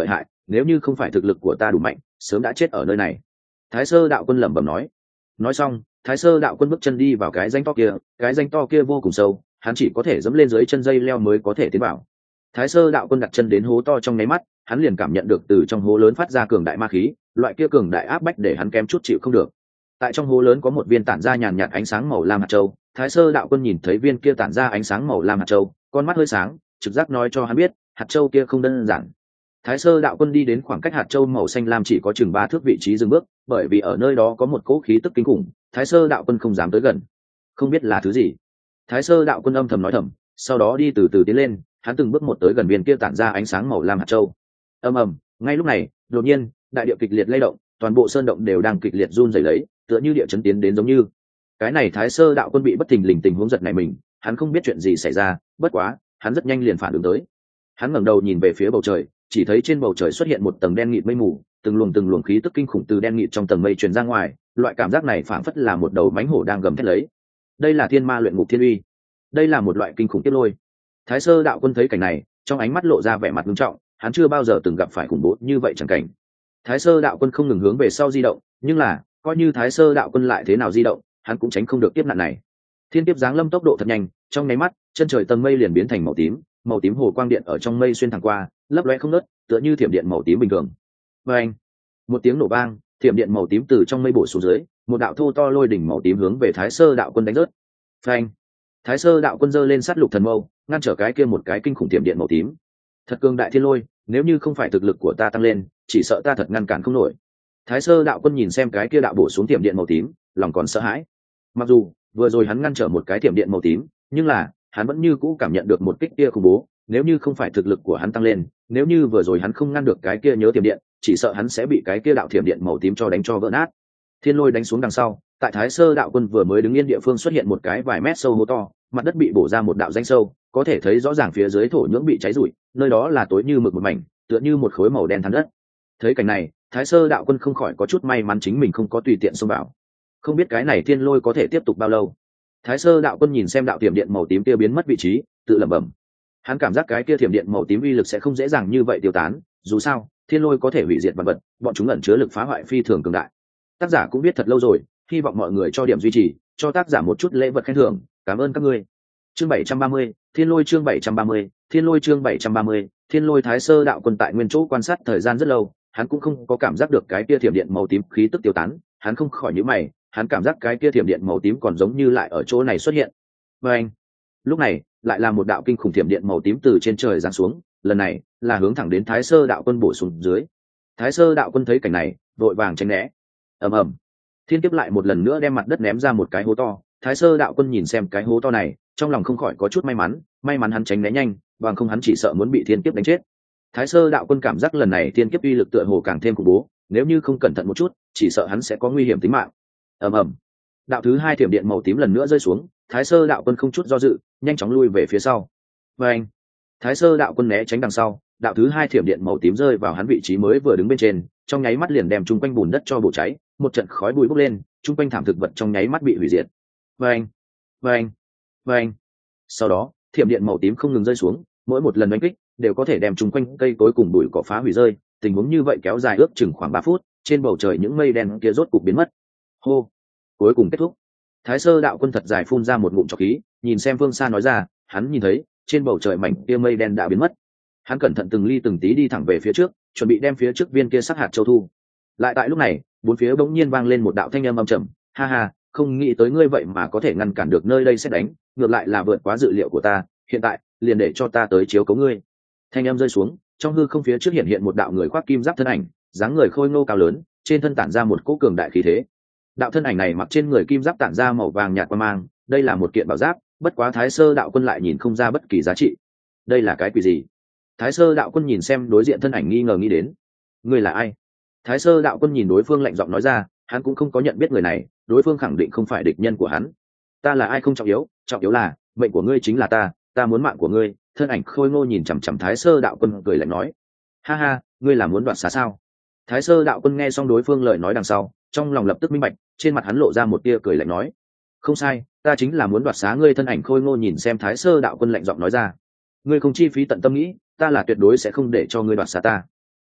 nếu như không phải thực lực của ta đủ mạnh sớm đã chết ở nơi này. Thái Sơ đạo quân lẩm bẩm nói xong Thái Sơ đạo quân bước chân đi vào cái rãnh to kia, cái rãnh to kia vô cùng sâu, hắn chỉ có thể dẫm lên dưới chân dây leo mới có thể tiến vào. Thái Sơ đạo quân đặt chân đến hố to trong nháy mắt, hắn liền cảm nhận được từ trong hố lớn phát ra cường đại ma khí, loại kia cường đại áp bách để hắn kém chút chịu không được. Tại trong hố lớn có một viên tản ra nhàn nhạt ánh sáng màu lam hạt châu. Thái Sơ đạo quân nhìn thấy viên kia tản ra ánh sáng màu lam hạt châu, con mắt hơi sáng, trực giác nói cho hắn biết hạt châu kia không đơn giản. Thái Sơ đạo quân đi đến khoảng cách hạt châu màu xanh lam chỉ có chừng 3 thước vị trí dừng bước, bởi vì ở nơi đó có một cỗ khí tức kinh khủng, Thái Sơ đạo quân không dám tới gần. Không biết là thứ gì. Thái Sơ đạo quân âm thầm nói thầm, sau đó đi từ từ tiến lên, hắn từng bước một tới gần viên kia tản ra ánh sáng màu lam hạt châu. Ầm ầm, ngay lúc này, đột nhiên, đại địa kịch liệt lay động, toàn bộ sơn động đều đang kịch liệt run rẩy lấy, tựa như địa chấn tiến đến giống như. Cái này Thái Sơ đạo quân bị bất thình lình tình huống giật này mình, hắn không biết chuyện gì xảy ra, bất quá, hắn rất nhanh liền phản ứng tới. Hắn ngẩng đầu nhìn về phía bầu trời, chỉ thấy trên bầu trời xuất hiện một tầng đen nghịt mây mù, từng luồng khí tức kinh khủng từ đen nghịt trong tầng mây truyền ra ngoài, loại cảm giác này phảng phất là một đầu mãnh hổ đang gầm thét lấy. Đây là thiên ma luyện ngục thiên uy, đây là một loại kinh khủng tiết lôi. Thái Sơ đạo quân thấy cảnh này, trong ánh mắt lộ ra vẻ mặt nghiêm trọng, hắn chưa bao giờ từng gặp phải khủng bố như vậy chẳng cảnh. Thái Sơ đạo quân không ngừng hướng về sau di động, nhưng là, coi như Thái Sơ đạo quân lại thế nào di động, hắn cũng tránh không được kiếp nạn này. Thiên kiếp giáng lâm tốc độ thật nhanh, trong nháy mắt, chân trời tầng mây liền biến thành màu tím hồ quang điện ở trong mây xuyên thẳng qua, lấp lóe không ngớt, tựa như thiểm điện màu tím bình thường. Oeng! Một tiếng nổ vang, thiểm điện màu tím từ trong mây bổ xuống dưới, một đạo thô to lôi đỉnh màu tím hướng về Thái Sơ đạo quân đánh rớt. Phanh! Thái Sơ đạo quân giơ lên sát lục thần mâu, ngăn trở cái kia một cái kinh khủng thiểm điện màu tím. Thật cường đại thiên lôi, nếu như không phải thực lực của ta tăng lên, chỉ sợ ta thật ngăn cản không nổi. Thái Sơ đạo quân nhìn xem cái kia đạo bổ xuống thiểm điện màu tím, lòng còn sợ hãi. Mặc dù vừa rồi hắn ngăn trở một cái thiểm điện màu tím, nhưng là hắn vẫn như cũ cảm nhận được một kích kia khủng bố. Nếu như không phải thực lực của hắn tăng lên, nếu như vừa rồi hắn không ngăn được cái kia nhớ thiểm điện, chỉ sợ hắn sẽ bị cái kia đạo thiểm điện màu tím cho đánh cho vỡ nát. Thiên lôi đánh xuống đằng sau, tại Thái Sơ đạo quân vừa mới đứng yên địa phương xuất hiện một cái vài mét sâu hố to, mặt đất bị bổ ra một đạo rãnh sâu, có thể thấy rõ ràng phía dưới thổ nhưỡng bị cháy rụi, nơi đó là tối như mực một mảnh, tựa như một khối màu đen than đất. Thấy cảnh này, Thái Sơ đạo quân không khỏi có chút may mắn chính mình không có tùy tiện xông vào. Không biết cái này thiên lôi có thể tiếp tục bao lâu. Thái Sơ đạo quân nhìn xem đạo thiểm điện màu tím kia biến mất vị trí, tự lẩm bẩm. Hắn cảm giác cái kia thiểm điện màu tím uy lực sẽ không dễ dàng như vậy tiêu tán, dù sao, thiên lôi có thể hủy diệt vật vật, bọn chúng ẩn chứa lực phá hoại phi thường cường đại. Tác giả cũng biết thật lâu rồi, hy vọng mọi người cho điểm duy trì, cho tác giả một chút lễ vật khen thưởng, cảm ơn các ngươi. Chương 730, Thiên Lôi chương 730, Thiên Lôi chương 730, Thiên Lôi. Thái Sơ đạo quân tại nguyên chỗ quan sát thời gian rất lâu, hắn cũng không có cảm giác được cái kia thiểm điện màu tím khí tức tiêu tán, hắn không khỏi nhíu mày, hắn cảm giác cái kia thiểm điện màu tím còn giống như lại ở chỗ này xuất hiện. Và anh, lúc này, lại là một đạo kinh khủng thiểm điện màu tím từ trên trời giáng xuống, lần này là hướng thẳng đến Thái Sơ đạo quân bổ xuống dưới. Thái Sơ đạo quân thấy cảnh này, vội vàng tránh né. Ầm ầm, thiên kiếp lại một lần nữa đem mặt đất ném ra một cái hố to. Thái Sơ đạo quân nhìn xem cái hố to này, trong lòng không khỏi có chút may mắn hắn tránh né nhanh, bằng không hắn chỉ sợ muốn bị thiên kiếp đánh chết. Thái Sơ đạo quân cảm giác lần này thiên kiếp uy lực tựa hồ càng thêm khủng bố, nếu như không cẩn thận một chút, chỉ sợ hắn sẽ có nguy hiểm tính mạng. Ầm ầm, đạo thứ hai thiểm điện màu tím lần nữa rơi xuống, Thái Sơ đạo quân không chút do dự, nhanh chóng lui về phía sau. Và anh, Thái Sơ đạo quân né tránh đằng sau, đạo thứ hai thiểm điện màu tím rơi vào hắn vị trí mới vừa đứng bên trên, trong nháy mắt liền đem chung quanh bùn đất cho bổ cháy, một trận khói bụi bốc lên, chung quanh thảm thực vật trong nháy mắt bị hủy diệt. Và anh, và anh, và anh. Sau đó, thiểm điện màu tím không ngừng rơi xuống, mỗi một lần đánh kích đều có thể đem chung quanh cây cối cùng bụi cỏ phá hủy rơi, tình huống như vậy kéo dài ước chừng khoảng 3 phút, trên bầu trời những mây đen kia rốt cục biến mất. Hô, cuối cùng kết thúc. Thái Sơ đạo quân thật dài phun ra một ngụm trọc khí, nhìn xem phương xa nói ra, hắn nhìn thấy trên bầu trời mảnh kia mây đen đã biến mất. Hắn cẩn thận từng ly từng tí đi thẳng về phía trước, chuẩn bị đem phía trước viên kia sắc hạt châu thu. Lại tại lúc này, bốn phía bỗng nhiên vang lên một đạo thanh âm âm trầm, ha ha, không nghĩ tới ngươi vậy mà có thể ngăn cản được nơi đây xét đánh, ngược lại là vượt quá dự liệu của ta, hiện tại liền để cho ta tới chiếu cố ngươi. Thanh âm rơi xuống, trong hư không phía trước hiện một đạo người khoác kim giáp thân ảnh, dáng người khôi ngô cao lớn, trên thân tản ra một cỗ cường đại khí thế. Đạo thân ảnh này mặc trên người kim giáp tản ra màu vàng nhạt quang mang, đây là một kiện bảo giáp, bất quá Thái Sơ đạo quân lại nhìn không ra bất kỳ giá trị. Đây là cái quỷ gì? Thái Sơ đạo quân nhìn xem đối diện thân ảnh nghi ngờ nghĩ đến. Ngươi là ai? Thái Sơ đạo quân nhìn đối phương lạnh giọng nói ra, hắn cũng không có nhận biết người này, đối phương khẳng định không phải địch nhân của hắn. Ta là ai không trọng yếu là mệnh của ngươi chính là ta muốn mạng của ngươi. Thân ảnh khôi ngô nhìn chằm chằm Thái Sơ đạo quân cười lạnh nói, ha ha, ngươi là muốn đoạt xá sao? Thái Sơ đạo quân nghe xong đối phương lời nói đằng sau, trong lòng lập tức minh bạch, trên mặt hắn lộ ra một tia cười lạnh nói, không sai, ta chính là muốn đoạt xá ngươi. Thân ảnh khôi ngô nhìn xem Thái Sơ đạo quân lạnh giọng nói ra, ngươi không chi phí tận tâm nghĩ, ta là tuyệt đối sẽ không để cho ngươi đoạt xá ta.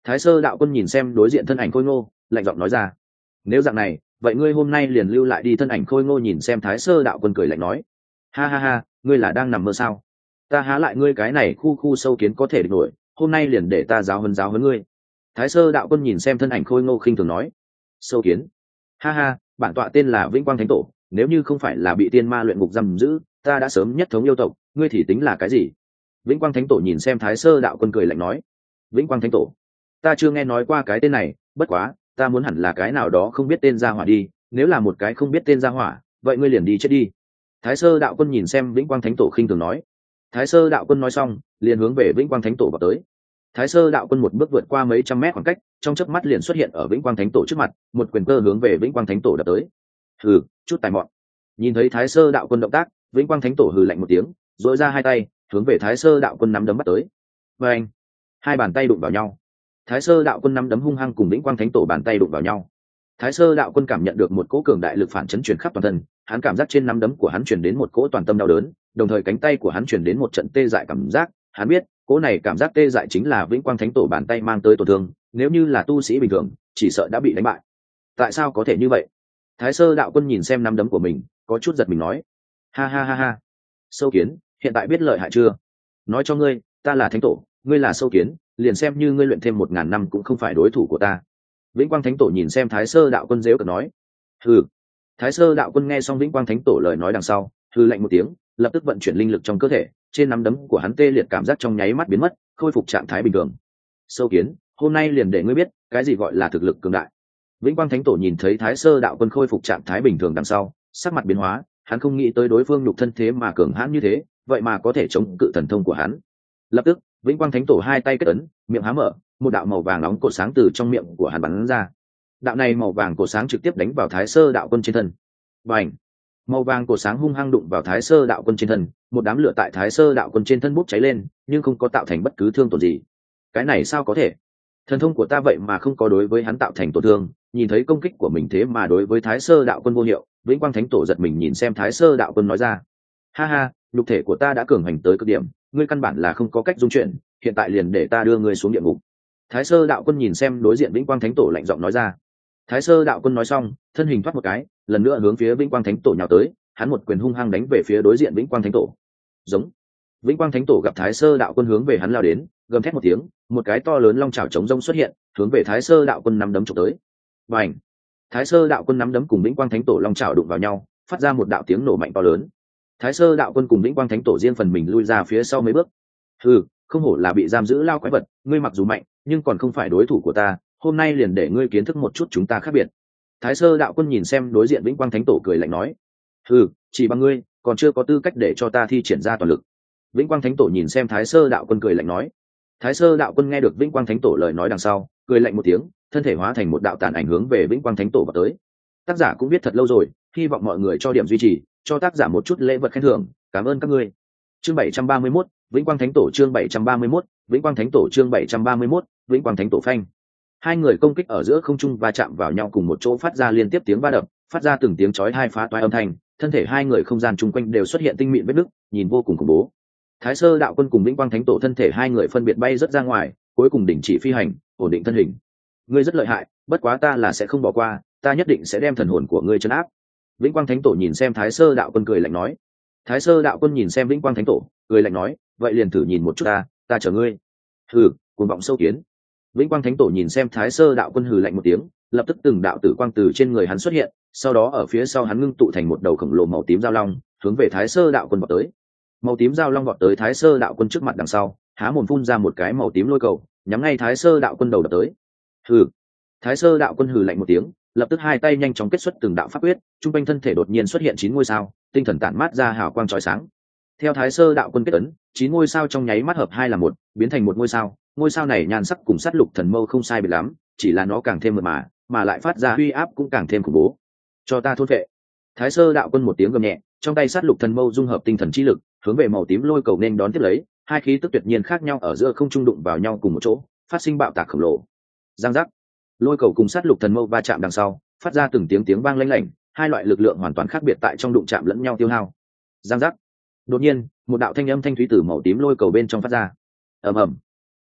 Thái Sơ đạo quân nhìn xem đối diện thân ảnh khôi ngô, lạnh giọng nói ra: nếu dạng này, vậy ngươi hôm nay liền lưu lại đi. Thân ảnh khôi ngô nhìn xem Thái Sơ đạo quân cười lạnh nói: ha ha ha, ngươi là đang nằm mơ sao? Ta há lại ngươi cái này khu sâu kiến có thể địch nổi, hôm nay liền để ta giáo huấn ngươi. Thái Sơ đạo quân nhìn xem thân ảnh khôi ngô khinh thường nói: sâu kiến? Ha ha, bản tọa tên là Vĩnh Quang Thánh Tổ, nếu như không phải là bị tiên ma luyện ngục giam giữ, ta đã sớm nhất thống yêu tộc, ngươi thì tính là cái gì? Vĩnh Quang Thánh Tổ nhìn xem Thái Sơ đạo quân cười lạnh nói: Vĩnh Quang Thánh Tổ? Ta chưa nghe nói qua cái tên này, bất quá ta muốn hẳn là cái nào đó không biết tên gia hỏa đi, nếu là một cái không biết tên gia hỏa, vậy ngươi liền đi chết đi. Thái Sơ đạo quân nhìn xem Vĩnh Quang Thánh Tổ khinh thường nói. Thái Sơ đạo quân nói xong, liền hướng về Vĩnh Quang Thánh Tổ vào tới. Thái Sơ đạo quân một bước vượt qua mấy trăm mét khoảng cách, trong chớp mắt liền xuất hiện ở Vĩnh Quang Thánh Tổ trước mặt, một quyền cơ hướng về Vĩnh Quang Thánh Tổ đập tới. Hừ, chút tài mọn. Nhìn thấy Thái Sơ đạo quân động tác, Vĩnh Quang Thánh Tổ hừ lạnh một tiếng, duỗi ra hai tay, hướng về Thái Sơ đạo quân nắm đấm bắt tới. Và anh, hai bàn tay đụng vào nhau. Thái Sơ đạo quân nắm đấm hung hăng cùng Vĩnh Quang Thánh Tổ bàn tay đụng vào nhau. Thái Sơ đạo quân cảm nhận được một cỗ cường đại lực phản chấn truyền khắp toàn thân, hắn cảm giác trên nắm đấm của hắn truyền đến một cỗ toàn tâm đau đớn, đồng thời cánh tay của hắn truyền đến một trận tê dại cảm giác, hắn biết, cỗ này cảm giác tê dại chính là Vĩnh Quang Thánh Tổ bàn tay mang tới tổn thương, nếu như là tu sĩ bình thường, chỉ sợ đã bị đánh bại. Tại sao có thể như vậy? Thái Sơ đạo quân nhìn xem nắm đấm của mình, có chút giật mình nói: ha ha ha ha, sâu kiến, hiện tại biết lợi hại chưa? Nói cho ngươi, ta là Thánh Tổ, ngươi là sâu kiến, liền xem như ngươi luyện thêm 1000 năm cũng không phải đối thủ của ta. Vĩnh Quang Thánh Tổ nhìn xem Thái Sơ đạo quân giễu cợt nói. Hừ. Thái Sơ đạo quân nghe xong Vĩnh Quang Thánh Tổ lời nói đằng sau, hừ lạnh một tiếng, lập tức vận chuyển linh lực trong cơ thể, trên nắm đấm của hắn tê liệt cảm giác trong nháy mắt biến mất, khôi phục trạng thái bình thường. Sâu kiến, hôm nay liền để ngươi biết cái gì gọi là thực lực cường đại. Vĩnh Quang Thánh Tổ nhìn thấy Thái Sơ đạo quân khôi phục trạng thái bình thường đằng sau, sắc mặt biến hóa, hắn không nghĩ tới đối phương nhục thân thế mà cường hãn như thế, vậy mà có thể chống cự thần thông của hắn. Lập tức, Vĩnh Quang Thánh Tổ hai tay kết ấn, miệng há mở, một đạo màu vàng nóng cột sáng từ trong miệng của hắn bắn ra. Đạo này màu vàng cột sáng trực tiếp đánh vào Thái Sơ đạo quân trên thân. Bành! Màu vàng cột sáng hung hăng đụng vào Thái Sơ đạo quân trên thân, một đám lửa tại Thái Sơ đạo quân trên thân bốc cháy lên, nhưng không có tạo thành bất cứ thương tổn gì. Cái này sao có thể? Thần thông của ta vậy mà không có đối với hắn tạo thành tổn thương, nhìn thấy công kích của mình thế mà đối với Thái Sơ đạo quân vô hiệu, Vĩnh Quang Thánh Tổ giật mình nhìn xem Thái Sơ đạo quân nói ra: ha ha, nhục thể của ta đã cường hành tới cực điểm, ngươi căn bản là không có cách dung chuyển, hiện tại liền để ta đưa ngươi xuống địa ngục. Thái Sơ đạo quân nhìn xem đối diện Vĩnh Quang Thánh Tổ lạnh giọng nói ra. Thái Sơ đạo quân nói xong, thân hình thoát một cái, lần nữa hướng phía Vĩnh Quang Thánh Tổ nhào tới, hắn một quyền hung hăng đánh về phía đối diện Vĩnh Quang Thánh Tổ. Giống. Vĩnh Quang Thánh Tổ gặp Thái Sơ đạo quân hướng về hắn lao đến, gầm thét một tiếng, một cái to lớn long chảo chống rông xuất hiện, hướng về Thái Sơ đạo quân nắm đấm chụp tới. Bành! Thái Sơ đạo quân nắm đấm cùng Vĩnh Quang Thánh Tổ long chảo đụng vào nhau, phát ra một đạo tiếng nổ mạnh to lớn. Thái Sơ đạo quân cùng Vĩnh Quang Thánh Tổ riêng phần mình lui ra phía sau mấy bước. Hừ, không hổ là bị giam giữ lao quái vật, ngươi mặc dù mạnh, nhưng còn không phải đối thủ của ta, hôm nay liền để ngươi kiến thức một chút chúng ta khác biệt. Thái Sơ đạo quân nhìn xem đối diện Vĩnh Quang Thánh Tổ cười lạnh nói. Hừ, chỉ bằng ngươi, còn chưa có tư cách để cho ta thi triển ra toàn lực. Vĩnh Quang Thánh Tổ nhìn xem Thái Sơ đạo quân cười lạnh nói. Thái Sơ đạo quân nghe được Vĩnh Quang Thánh Tổ lời nói đằng sau, cười lạnh một tiếng, thân thể hóa thành một đạo tàn ảnh hướng về Vĩnh Quang Thánh Tổ vào tới. Tác giả cũng biết thật lâu rồi, hy vọng mọi người cho điểm duy trì, cho tác giả một chút lễ vật khen thưởng, cảm ơn các ngươi. Chương 731, Vĩnh Quang Thánh Tổ chương 731, Vĩnh Quang Thánh Tổ chương 731, Vĩnh Quang Thánh Tổ phanh. Hai người công kích ở giữa không trung va chạm vào nhau cùng một chỗ phát ra liên tiếp tiếng va đập, phát ra từng tiếng chói tai phá toái âm thanh, thân thể hai người không gian chung quanh đều xuất hiện tinh mịn vết nứt, nhìn vô cùng khủng bố. Thái Sơ đạo quân cùng Vĩnh Quang Thánh Tổ thân thể hai người phân biệt bay rất ra ngoài, cuối cùng đình chỉ phi hành, ổn định thân hình. Ngươi rất lợi hại, bất quá ta là sẽ không bỏ qua, ta nhất định sẽ đem thần hồn của ngươi trấn áp. Vĩnh Quang Thánh Tổ nhìn xem Thái Sơ đạo quân cười lạnh nói. Thái Sơ đạo quân nhìn xem Vĩnh Quang Thánh Tổ, cười lạnh nói, vậy liền thử nhìn một chút ta chờ ngươi. Hừ, cuồng vọng sâu kiến. Vĩnh Quang Thánh Tổ nhìn xem Thái Sơ đạo quân hừ lạnh một tiếng, lập tức từng đạo tử quang từ trên người hắn xuất hiện, sau đó ở phía sau hắn ngưng tụ thành một đầu khổng lồ màu tím giao long, hướng về Thái Sơ đạo quân vọt tới. Màu tím giao long vọt tới Thái Sơ đạo quân trước mặt đằng sau, há mồm phun ra một cái màu tím lôi cầu, nhắm ngay Thái Sơ đạo quân đầu đập tới. Hừ. Thái Sơ đạo quân hừ lạnh một tiếng, lập tức hai tay nhanh chóng kết xuất từng đạo pháp quyết, trung quanh thân thể đột nhiên xuất hiện 9 ngôi sao, tinh thần tản mát ra hào quang chói sáng. Theo Thái Sơ đạo quân kết ấn, 9 ngôi sao trong nháy mắt hợp hai là một, biến thành một ngôi sao. Ngôi sao này nhan sắc cùng sát lục thần mâu không sai biệt lắm, chỉ là nó càng thêm mượt mà lại phát ra uy áp cũng càng thêm khủng bố. Cho ta thôn vệ. Thái Sơ đạo quân một tiếng gầm nhẹ, trong tay sát lục thần mâu dung hợp tinh thần chi lực, hướng về màu tím lôi cầu nên đón tiếp lấy, hai khí tức tuyệt nhiên khác nhau ở giữa không trung đụng vào nhau cùng một chỗ, phát sinh bạo tạc khổng lồ. Giang giác. Lôi cầu cùng sát lục thần mâu va chạm đằng sau, phát ra từng tiếng vang lanh lảnh, hai loại lực lượng hoàn toàn khác biệt tại trong đụng chạm lẫn nhau tiêu hao. Giang giác. Đột nhiên, một đạo thanh âm thanh thúy từ màu tím lôi cầu bên trong phát ra. Ầm ầm.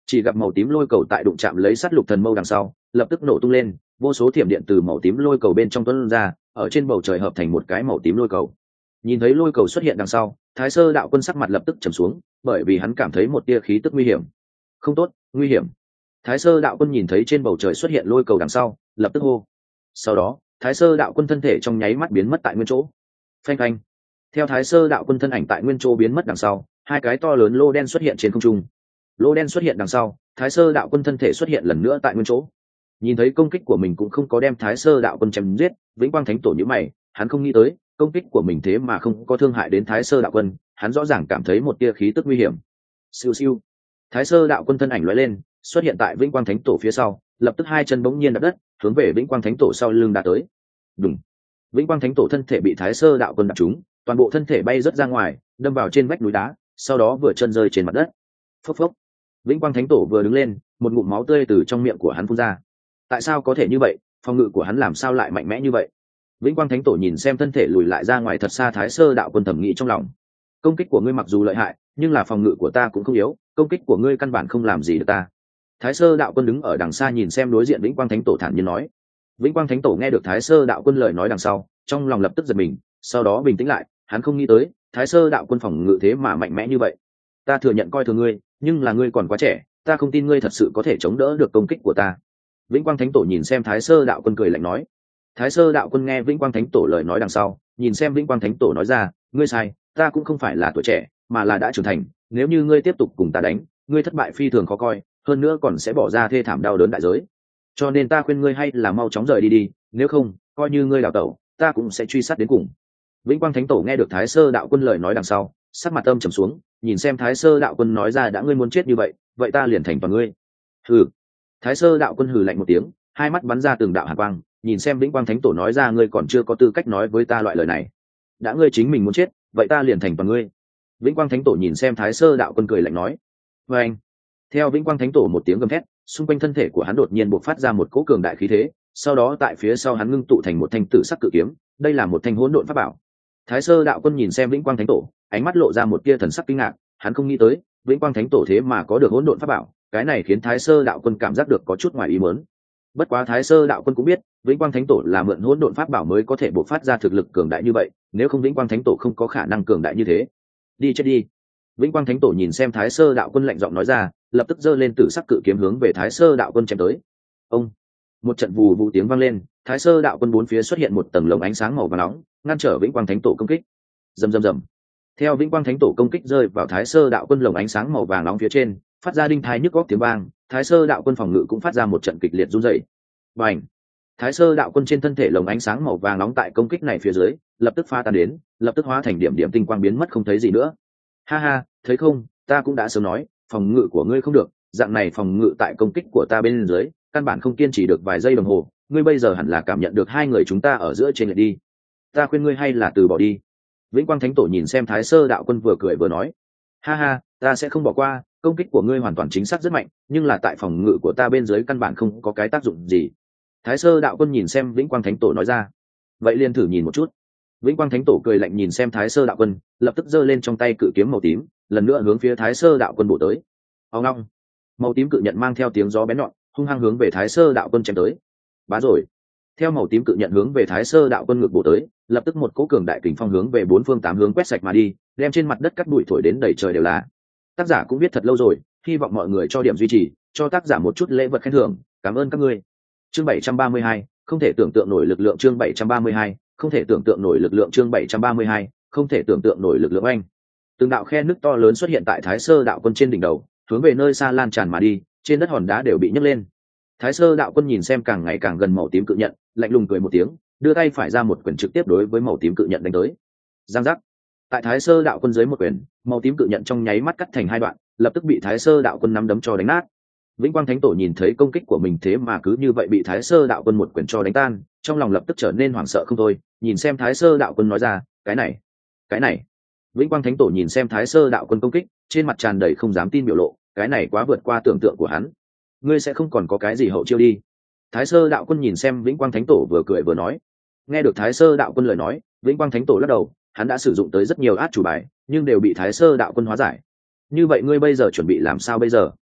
chỉ gặp màu tím lôi cầu tại đụng chạm lấy sát lục thần mâu đằng sau lập tức nổ tung lên, vô số thiểm điện từ màu tím lôi cầu bên trong tuôn ra, ở trên bầu trời hợp thành một cái màu tím lôi cầu. Nhìn thấy lôi cầu xuất hiện đằng sau, Thái Sơ đạo quân sắc mặt lập tức trầm xuống, bởi vì hắn cảm thấy một tia khí tức nguy hiểm. Không tốt, nguy hiểm. Thái Sơ đạo quân nhìn thấy trên bầu trời xuất hiện lôi cầu đằng sau, lập tức hô. Sau đó, Thái Sơ đạo quân thân thể trong nháy mắt biến mất tại nguyên chỗ. Phanh phanh. Theo Thái Sơ đạo quân thân ảnh tại nguyên chỗ biến mất đằng sau, hai cái to lớn lô đen xuất hiện trên không trung. Lô đen xuất hiện đằng sau, Thái Sơ đạo quân thân thể xuất hiện lần nữa tại nguyên chỗ. Nhìn thấy công kích của mình cũng không có đem Thái Sơ đạo quân chém giết, Vĩnh Quang Thánh Tổ nhíu mày, hắn không nghĩ tới công kích của mình thế mà không có thương hại đến Thái Sơ đạo quân, hắn rõ ràng cảm thấy một tia khí tức nguy hiểm. Siêu siêu. Thái Sơ đạo quân thân ảnh lóe lên, xuất hiện tại Vĩnh Quang Thánh Tổ phía sau, lập tức hai chân bỗng nhiên đạp đất, hướng về Vĩnh Quang Thánh Tổ sau lưng đã tới. Đùng. Vĩnh Quang Thánh Tổ thân thể bị Thái Sơ đạo quân đạp trúng, toàn bộ thân thể bay rớt ra ngoài, đâm vào trên vách núi đá, sau đó vừa chân rơi trên mặt đất. Phốc phốc. Vĩnh Quang Thánh Tổ vừa đứng lên, một ngụm máu tươi từ trong miệng của hắn phun ra. Tại sao có thể như vậy? Phòng ngự của hắn làm sao lại mạnh mẽ như vậy? Vĩnh Quang Thánh Tổ nhìn xem thân thể lùi lại ra ngoài thật xa Thái Sơ đạo quân thẩm nghĩ trong lòng. Công kích của ngươi mặc dù lợi hại, nhưng là phòng ngự của ta cũng không yếu, công kích của ngươi căn bản không làm gì được ta. Thái Sơ đạo quân đứng ở đằng xa nhìn xem đối diện Vĩnh Quang Thánh Tổ thản nhiên nói. Vĩnh Quang Thánh Tổ nghe được Thái Sơ đạo quân lời nói đằng sau, trong lòng lập tức giật mình, sau đó bình tĩnh lại, hắn không nghĩ tới, Thái Sơ đạo quân phòng ngự thế mà mạnh mẽ như vậy. Ta thừa nhận coi thường ngươi, nhưng là ngươi còn quá trẻ, ta không tin ngươi thật sự có thể chống đỡ được công kích của ta. Vĩnh Quang Thánh Tổ nhìn xem Thái Sơ đạo quân cười lạnh nói. Thái Sơ đạo quân nghe Vĩnh Quang Thánh Tổ lời nói đằng sau, nhìn xem Vĩnh Quang Thánh Tổ nói ra, ngươi sai, ta cũng không phải là tuổi trẻ, mà là đã trưởng thành, nếu như ngươi tiếp tục cùng ta đánh, ngươi thất bại phi thường khó coi, hơn nữa còn sẽ bỏ ra thê thảm đau đớn đại giới. Cho nên ta khuyên ngươi hay là mau chóng rời đi đi, nếu không, coi như ngươi đào tẩu, ta cũng sẽ truy sát đến cùng. Vĩnh Quang Thánh Tổ nghe được Thái Sơ đạo quân lời nói đằng sau, sắc mặt âm trầm xuống, nhìn xem Thái Sơ đạo quân nói ra đã ngươi muốn chết như vậy, vậy ta liền thành toàn ngươi. Hừ. Thái Sơ đạo quân hừ lạnh một tiếng, hai mắt bắn ra từng đạo hàn quang, nhìn xem Vĩnh Quang Thánh Tổ nói ra ngươi còn chưa có tư cách nói với ta loại lời này. Đã ngươi chính mình muốn chết, vậy ta liền thành toàn ngươi. Vĩnh Quang Thánh Tổ nhìn xem Thái Sơ đạo quân cười lạnh nói. Và anh. Theo Vĩnh Quang Thánh Tổ một tiếng gầm thét, xung quanh thân thể của hắn đột nhiên bộc phát ra một cỗ cường đại khí thế, sau đó tại phía sau hắn ngưng tụ thành một thanh tử sắc cự kiếm, đây là một thanh hỗn độn pháp bảo. Thái Sơ đạo quân nhìn xem Vĩnh Quang Thánh Tổ, ánh mắt lộ ra một tia thần sắc kinh ngạc, hắn không nghĩ tới, Vĩnh Quang Thánh Tổ thế mà có được hỗn độn pháp bảo, cái này khiến Thái Sơ đạo quân cảm giác được có chút ngoài ý muốn. Bất quá Thái Sơ đạo quân cũng biết, Vĩnh Quang Thánh Tổ là mượn hỗn độn pháp bảo mới có thể bộc phát ra thực lực cường đại như vậy, nếu không Vĩnh Quang Thánh Tổ không có khả năng cường đại như thế. Đi chết đi. Vĩnh Quang Thánh Tổ nhìn xem Thái Sơ đạo quân lạnh giọng nói ra, lập tức giơ lên tử sắc cự kiếm hướng về Thái Sơ đạo quân chém tới. Ông. Một trận vù vù tiếng vang lên, Thái Sơ đạo quân bốn phía xuất hiện một tầng lồng ánh sáng màu vàng nóng, ngăn trở Vĩnh Quang Thánh Tổ công kích. Rầm rầm rầm. Theo Vĩnh Quang Thánh Tổ công kích rơi vào Thái Sơ đạo quân lồng ánh sáng màu vàng nóng phía trên, phát ra đinh thái nhức góc tiếng vang, Thái Sơ đạo quân phòng ngự cũng phát ra một trận kịch liệt rung rẩy. Bành! Thái Sơ đạo quân trên thân thể lồng ánh sáng màu vàng nóng tại công kích này phía dưới, lập tức pha tan đến, lập tức hóa thành điểm điểm tinh quang biến mất không thấy gì nữa. Ha ha, thấy không, ta cũng đã sớm nói, phòng ngự của ngươi không được, dạng này phòng ngự tại công kích của ta bên dưới, căn bản không kiên trì được vài giây đồng hồ, ngươi bây giờ hẳn là cảm nhận được hai người chúng ta ở giữa trên lệch đi. Ta khuyên ngươi hay là từ bỏ đi. Vĩnh Quang Thánh Tổ nhìn xem Thái Sơ đạo quân vừa cười vừa nói, ha ha, ta sẽ không bỏ qua, công kích của ngươi hoàn toàn chính xác rất mạnh, nhưng là tại phòng ngự của ta bên dưới căn bản không có cái tác dụng gì. Thái Sơ đạo quân nhìn xem Vĩnh Quang Thánh Tổ nói ra, vậy liền thử nhìn một chút. Vĩnh Quang Thánh Tổ cười lạnh nhìn xem Thái Sơ đạo quân, lập tức giơ lên trong tay cự kiếm màu tím, lần nữa hướng phía Thái Sơ đạo quân bổ tới. Ông long, màu tím cự nhận mang theo tiếng gió bén nhọn, hung hăng hướng về Thái Sơ đạo quân chém tới. Bá rồi. Theo màu tím cự nhận hướng về Thái Sơ đạo quân ngược bổ tới, lập tức một cỗ cường đại kình phong hướng về bốn phương tám hướng quét sạch mà đi, đem trên mặt đất cắt bụi thổi đến đầy trời đều là. Tác giả cũng biết thật lâu rồi, hy vọng mọi người cho điểm duy trì, cho tác giả một chút lễ vật khen thưởng, cảm ơn các ngươi. Chương 732, không thể tưởng tượng nổi lực lượng chương 732, không thể tưởng tượng nổi lực lượng chương 732, không thể tưởng tượng nổi lực lượng anh. Từng đạo khe nước to lớn xuất hiện tại Thái Sơ đạo quân trên đỉnh đầu, hướng về nơi xa lan tràn mà đi, trên đất hòn đá đều bị nhấc lên. Thái Sơ đạo quân nhìn xem càng ngày càng gần màu tím cự nhận, lạnh lùng cười một tiếng, đưa tay phải ra một quyền trực tiếp đối với màu tím cự nhận đánh tới. Giang giác. Tại Thái Sơ đạo quân dưới một quyền, màu tím cự nhận trong nháy mắt cắt thành hai đoạn, lập tức bị Thái Sơ đạo quân nắm đấm cho đánh nát. Vĩnh Quang Thánh Tổ nhìn thấy công kích của mình thế mà cứ như vậy bị Thái Sơ đạo quân một quyền cho đánh tan, trong lòng lập tức trở nên hoảng sợ không thôi, nhìn xem Thái Sơ đạo quân nói ra, cái này. Vĩnh Quang Thánh Tổ nhìn xem Thái Sơ đạo quân công kích, trên mặt tràn đầy không dám tin biểu lộ, cái này quá vượt qua tưởng tượng của hắn. Ngươi sẽ không còn có cái gì hậu chiêu đi. Thái Sơ đạo quân nhìn xem Vĩnh Quang Thánh Tổ vừa cười vừa nói. Nghe được Thái Sơ đạo quân lời nói, Vĩnh Quang Thánh Tổ lắc đầu, hắn đã sử dụng tới rất nhiều át chủ bài, nhưng đều bị Thái Sơ đạo quân hóa giải. Như vậy ngươi bây giờ chuẩn bị làm sao bây giờ?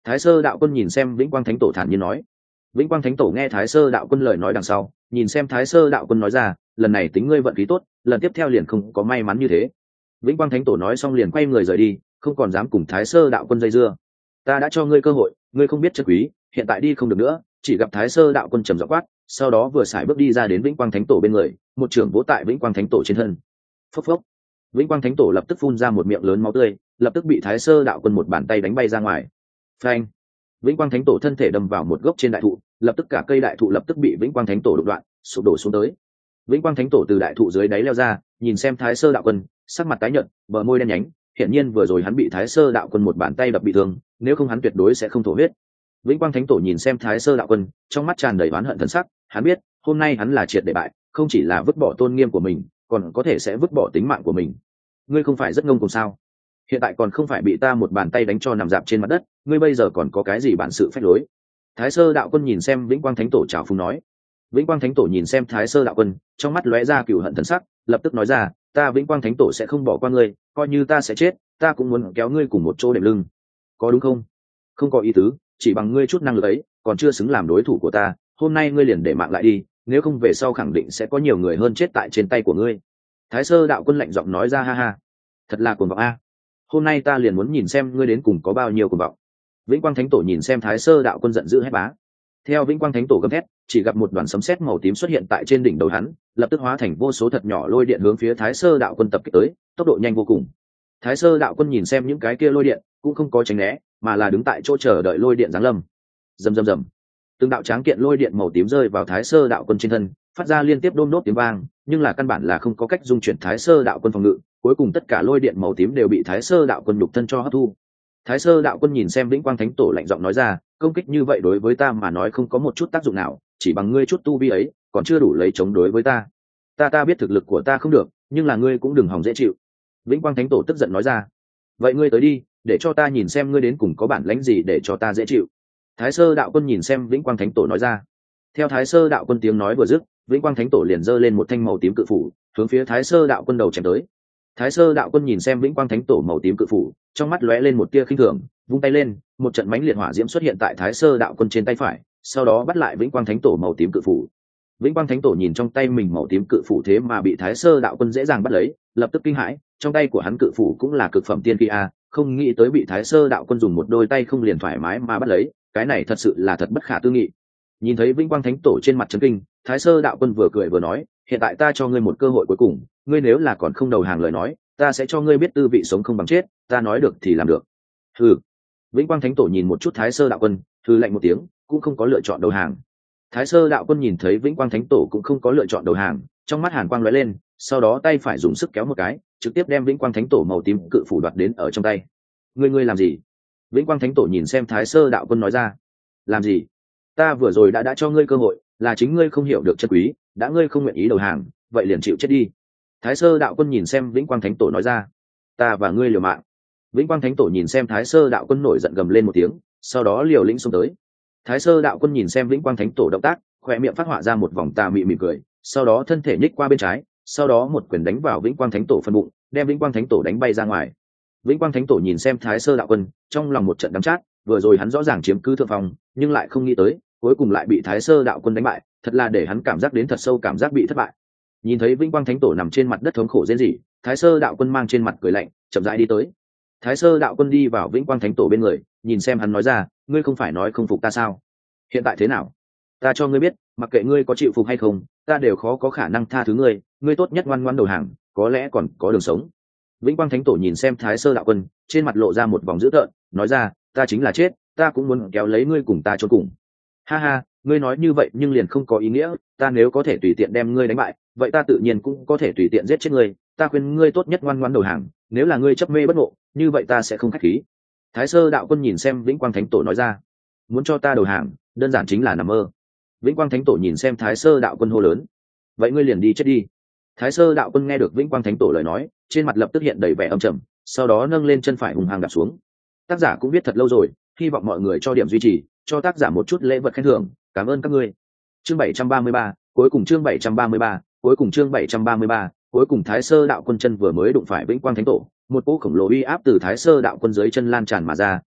Thái Sơ đạo quân nhìn xem Vĩnh Quang Thánh Tổ thản nhiên nói. Vĩnh Quang Thánh Tổ nghe Thái Sơ đạo quân lời nói đằng sau, nhìn xem Thái Sơ đạo quân nói ra, lần này tính ngươi vận khí tốt, lần tiếp theo liền không có may mắn như thế. Vĩnh Quang Thánh Tổ nói xong liền quay người rời đi, không còn dám cùng Thái Sơ đạo quân dây dưa. Ta đã cho ngươi cơ hội, ngươi không biết trân quý, hiện tại đi không được nữa. Chỉ gặp Thái Sơ đạo quân trầm giọng quát, sau đó vừa xài bước đi ra đến Vĩnh Quang Thánh Tổ bên người, một trường vỗ tại Vĩnh Quang Thánh Tổ trên thân. Phốc phốc. Vĩnh Quang Thánh Tổ lập tức phun ra một miệng lớn máu tươi, lập tức bị Thái Sơ đạo quân một bàn tay đánh bay ra ngoài. Phanh. Vĩnh Quang Thánh Tổ thân thể đâm vào một gốc trên đại thụ, lập tức cả cây đại thụ lập tức bị Vĩnh Quang Thánh Tổ đụng đoạn, sụp đổ xuống tới. Vĩnh Quang Thánh Tổ từ đại thụ dưới đáy leo ra, nhìn xem Thái Sơ đạo quân, sắc mặt tái nhợt, bờ môi đen nhánh, hiển nhiên vừa rồi hắn bị Thái Sơ đạo quân một bàn tay đập bị thương, nếu không hắn tuyệt đối sẽ không thổ huyết. Vĩnh Quang Thánh Tổ nhìn xem Thái Sơ đạo quân, trong mắt tràn đầy oán hận thần sắc, hắn biết, hôm nay hắn là triệt để bại, không chỉ là vứt bỏ tôn nghiêm của mình, còn có thể sẽ vứt bỏ tính mạng của mình. Ngươi không phải rất ngông cuồng sao? Hiện tại còn không phải bị ta một bàn tay đánh cho nằm dạp trên mặt đất, ngươi bây giờ còn có cái gì bản sự phách lối? Thái Sơ đạo quân nhìn xem Vĩnh Quang Thánh Tổ trào phúng nói. Vĩnh Quang Thánh Tổ nhìn xem Thái Sơ đạo quân, trong mắt lóe ra cừu hận thần sắc, lập tức nói ra, ta Vĩnh Quang Thánh Tổ sẽ không bỏ qua ngươi, coi như ta sẽ chết, ta cũng muốn kéo ngươi cùng một chỗ đệm lưng. Có đúng không? Không có ý tứ, chỉ bằng ngươi chút năng lực ấy, còn chưa xứng làm đối thủ của ta, hôm nay ngươi liền để mạng lại đi, nếu không về sau khẳng định sẽ có nhiều người hơn chết tại trên tay của ngươi. Thái Sơ đạo quân lạnh giọng nói ra, ha ha, thật là cuồng vọng a. Hôm nay ta liền muốn nhìn xem ngươi đến cùng có bao nhiêu cuồng vọng. Vĩnh Quang Thánh Tổ nhìn xem Thái Sơ đạo quân giận dữ hét bá. Theo Vĩnh Quang Thánh Tổ gầm thét, chỉ gặp một đoàn sấm sét màu tím xuất hiện tại trên đỉnh đầu hắn, lập tức hóa thành vô số thật nhỏ lôi điện hướng phía Thái Sơ đạo quân tập kích tới, tốc độ nhanh vô cùng. Thái Sơ đạo quân nhìn xem những cái kia lôi điện, cũng không có tránh né, mà là đứng tại chỗ chờ đợi lôi điện giáng lâm. Rầm rầm rầm. Từng đạo tráng kiện lôi điện màu tím rơi vào Thái Sơ đạo quân trên thân, phát ra liên tiếp đôm đốt tiếng vang, nhưng là căn bản là không có cách dung chuyển Thái Sơ đạo quân phòng ngự, cuối cùng tất cả lôi điện màu tím đều bị Thái Sơ đạo quân nhục thân cho hấp thu. Thái Sơ đạo quân nhìn xem Vĩnh Quang Thánh Tổ lạnh giọng nói ra, công kích như vậy đối với ta mà nói không có một chút tác dụng nào, chỉ bằng ngươi chút tu vi ấy, còn chưa đủ lấy chống đối với ta. Ta biết thực lực của ta không được, nhưng là ngươi cũng đừng hòng dễ chịu. Vĩnh Quang Thánh Tổ tức giận nói ra. Vậy ngươi tới đi, để cho ta nhìn xem ngươi đến cùng có bản lĩnh gì để cho ta dễ chịu. Thái Sơ đạo quân nhìn xem Vĩnh Quang Thánh Tổ nói ra. Theo Thái Sơ đạo quân tiếng nói vừa dứt, Vĩnh Quang Thánh Tổ liền giơ lên một thanh màu tím cự phủ, hướng phía Thái Sơ đạo quân đầu chém tới. Thái Sơ đạo quân nhìn xem Vĩnh Quang Thánh Tổ màu tím cự phủ, trong mắt lóe lên một tia khinh thường, vung tay lên, một trận mãnh liệt hỏa diễm xuất hiện tại Thái Sơ đạo quân trên tay phải, sau đó bắt lại Vĩnh Quang Thánh Tổ màu tím cự phủ. Vĩnh Quang Thánh Tổ nhìn trong tay mình màu tím cự phủ thế mà bị Thái Sơ đạo quân dễ dàng bắt lấy, lập tức kinh hãi, trong tay của hắn cự phủ cũng là cực phẩm tiên khí a, không nghĩ tới bị Thái Sơ đạo quân dùng một đôi tay không liền thoải mái mà bắt lấy, cái này thật sự là thật bất khả tư nghị. Nhìn thấy Vĩnh Quang Thánh Tổ trên mặt chấn kinh, Thái Sơ đạo quân vừa cười vừa nói, hiện tại ta cho ngươi một cơ hội cuối cùng, ngươi nếu là còn không đầu hàng lời nói, ta sẽ cho ngươi biết tư vị sống không bằng chết, ta nói được thì làm được. Hừ. Vĩnh Quang Thánh Tổ nhìn một chút Thái Sơ đạo quân, hừ lạnh một tiếng, cũng không có lựa chọn đầu hàng. Thái Sơ đạo quân nhìn thấy Vĩnh Quang Thánh Tổ cũng không có lựa chọn đầu hàng, trong mắt hàn quang lóe lên, sau đó tay phải dùng sức kéo một cái, trực tiếp đem Vĩnh Quang Thánh Tổ màu tím cự phủ đoạt đến ở trong tay. Ngươi làm gì? Vĩnh Quang Thánh Tổ nhìn xem Thái Sơ đạo quân nói ra. Làm gì? Ta vừa rồi đã cho ngươi cơ hội, là chính ngươi không hiểu được chân quý, đã ngươi không nguyện ý đầu hàng, vậy liền chịu chết đi. Thái Sơ đạo quân nhìn xem Vĩnh Quang Thánh Tổ nói ra. Ta và ngươi liều mạng. Vĩnh Quang Thánh Tổ nhìn xem Thái Sơ đạo quân nổi giận gầm lên một tiếng, sau đó liều lĩnh xông tới. Thái Sơ đạo quân nhìn xem Vĩnh Quang Thánh Tổ động tác, khóe miệng phát họa ra một vòng tà mị mỉm cười, sau đó thân thể nhích qua bên trái, sau đó một quyền đánh vào Vĩnh Quang Thánh Tổ phần bụng, đem Vĩnh Quang Thánh Tổ đánh bay ra ngoài. Vĩnh Quang Thánh Tổ nhìn xem Thái Sơ đạo quân, trong lòng một trận đắng chát, vừa rồi hắn rõ ràng chiếm cứ thượng phong, nhưng lại không nghĩ tới, cuối cùng lại bị Thái Sơ đạo quân đánh bại, thật là để hắn cảm giác đến thật sâu cảm giác bị thất bại. Nhìn thấy Vĩnh Quang Thánh Tổ nằm trên mặt đất thống khổ rên rỉ, Thái Sơ đạo quân mang trên mặt cười lạnh, chậm rãi đi tới. Thái Sơ đạo quân đi vào Vĩnh Quang Thánh Tổ bên người, nhìn xem hắn nói ra, ngươi không phải nói không phục ta sao? Hiện tại thế nào? Ta cho ngươi biết, mặc kệ ngươi có chịu phục hay không, ta đều khó có khả năng tha thứ ngươi, ngươi tốt nhất ngoan ngoãn đầu hàng, có lẽ còn có đường sống. Vĩnh Quang Thánh Tổ nhìn xem Thái Sơ đạo quân, trên mặt lộ ra một vòng dữ tợn, nói ra, ta chính là chết, ta cũng muốn kéo lấy ngươi cùng ta chôn cùng. Ha ha, ngươi nói như vậy nhưng liền không có ý nghĩa, ta nếu có thể tùy tiện đem ngươi đánh bại, vậy ta tự nhiên cũng có thể tùy tiện giết chết ngươi, ta khuyên ngươi tốt nhất ngoan ngoãn đầu hàng, nếu là ngươi chấp mê bất ngộ, như vậy ta sẽ không khách khí. Thái Sơ đạo quân nhìn xem Vĩnh Quang Thánh Tổ nói ra, muốn cho ta đầu hàng, đơn giản chính là nằm mơ. Vĩnh Quang Thánh Tổ nhìn xem Thái Sơ đạo quân hô lớn, vậy ngươi liền đi chết đi. Thái Sơ đạo quân nghe được Vĩnh Quang Thánh Tổ lời nói, trên mặt lập tức hiện đầy vẻ âm trầm, sau đó nâng lên chân phải hùng hăng đạp xuống. Tác giả cũng viết thật lâu rồi, hy vọng mọi người cho điểm duy trì, cho tác giả một chút lễ vật khen thưởng, cảm ơn các ngươi. Chương 733, cuối cùng chương 733, cuối cùng chương 733, cuối cùng Thái Sơ đạo quân chân vừa mới đụng phải Vĩnh Quang Thánh Tổ, một cỗ khổng lồ uy áp từ Thái Sơ đạo quân dưới chân lan tràn mà ra,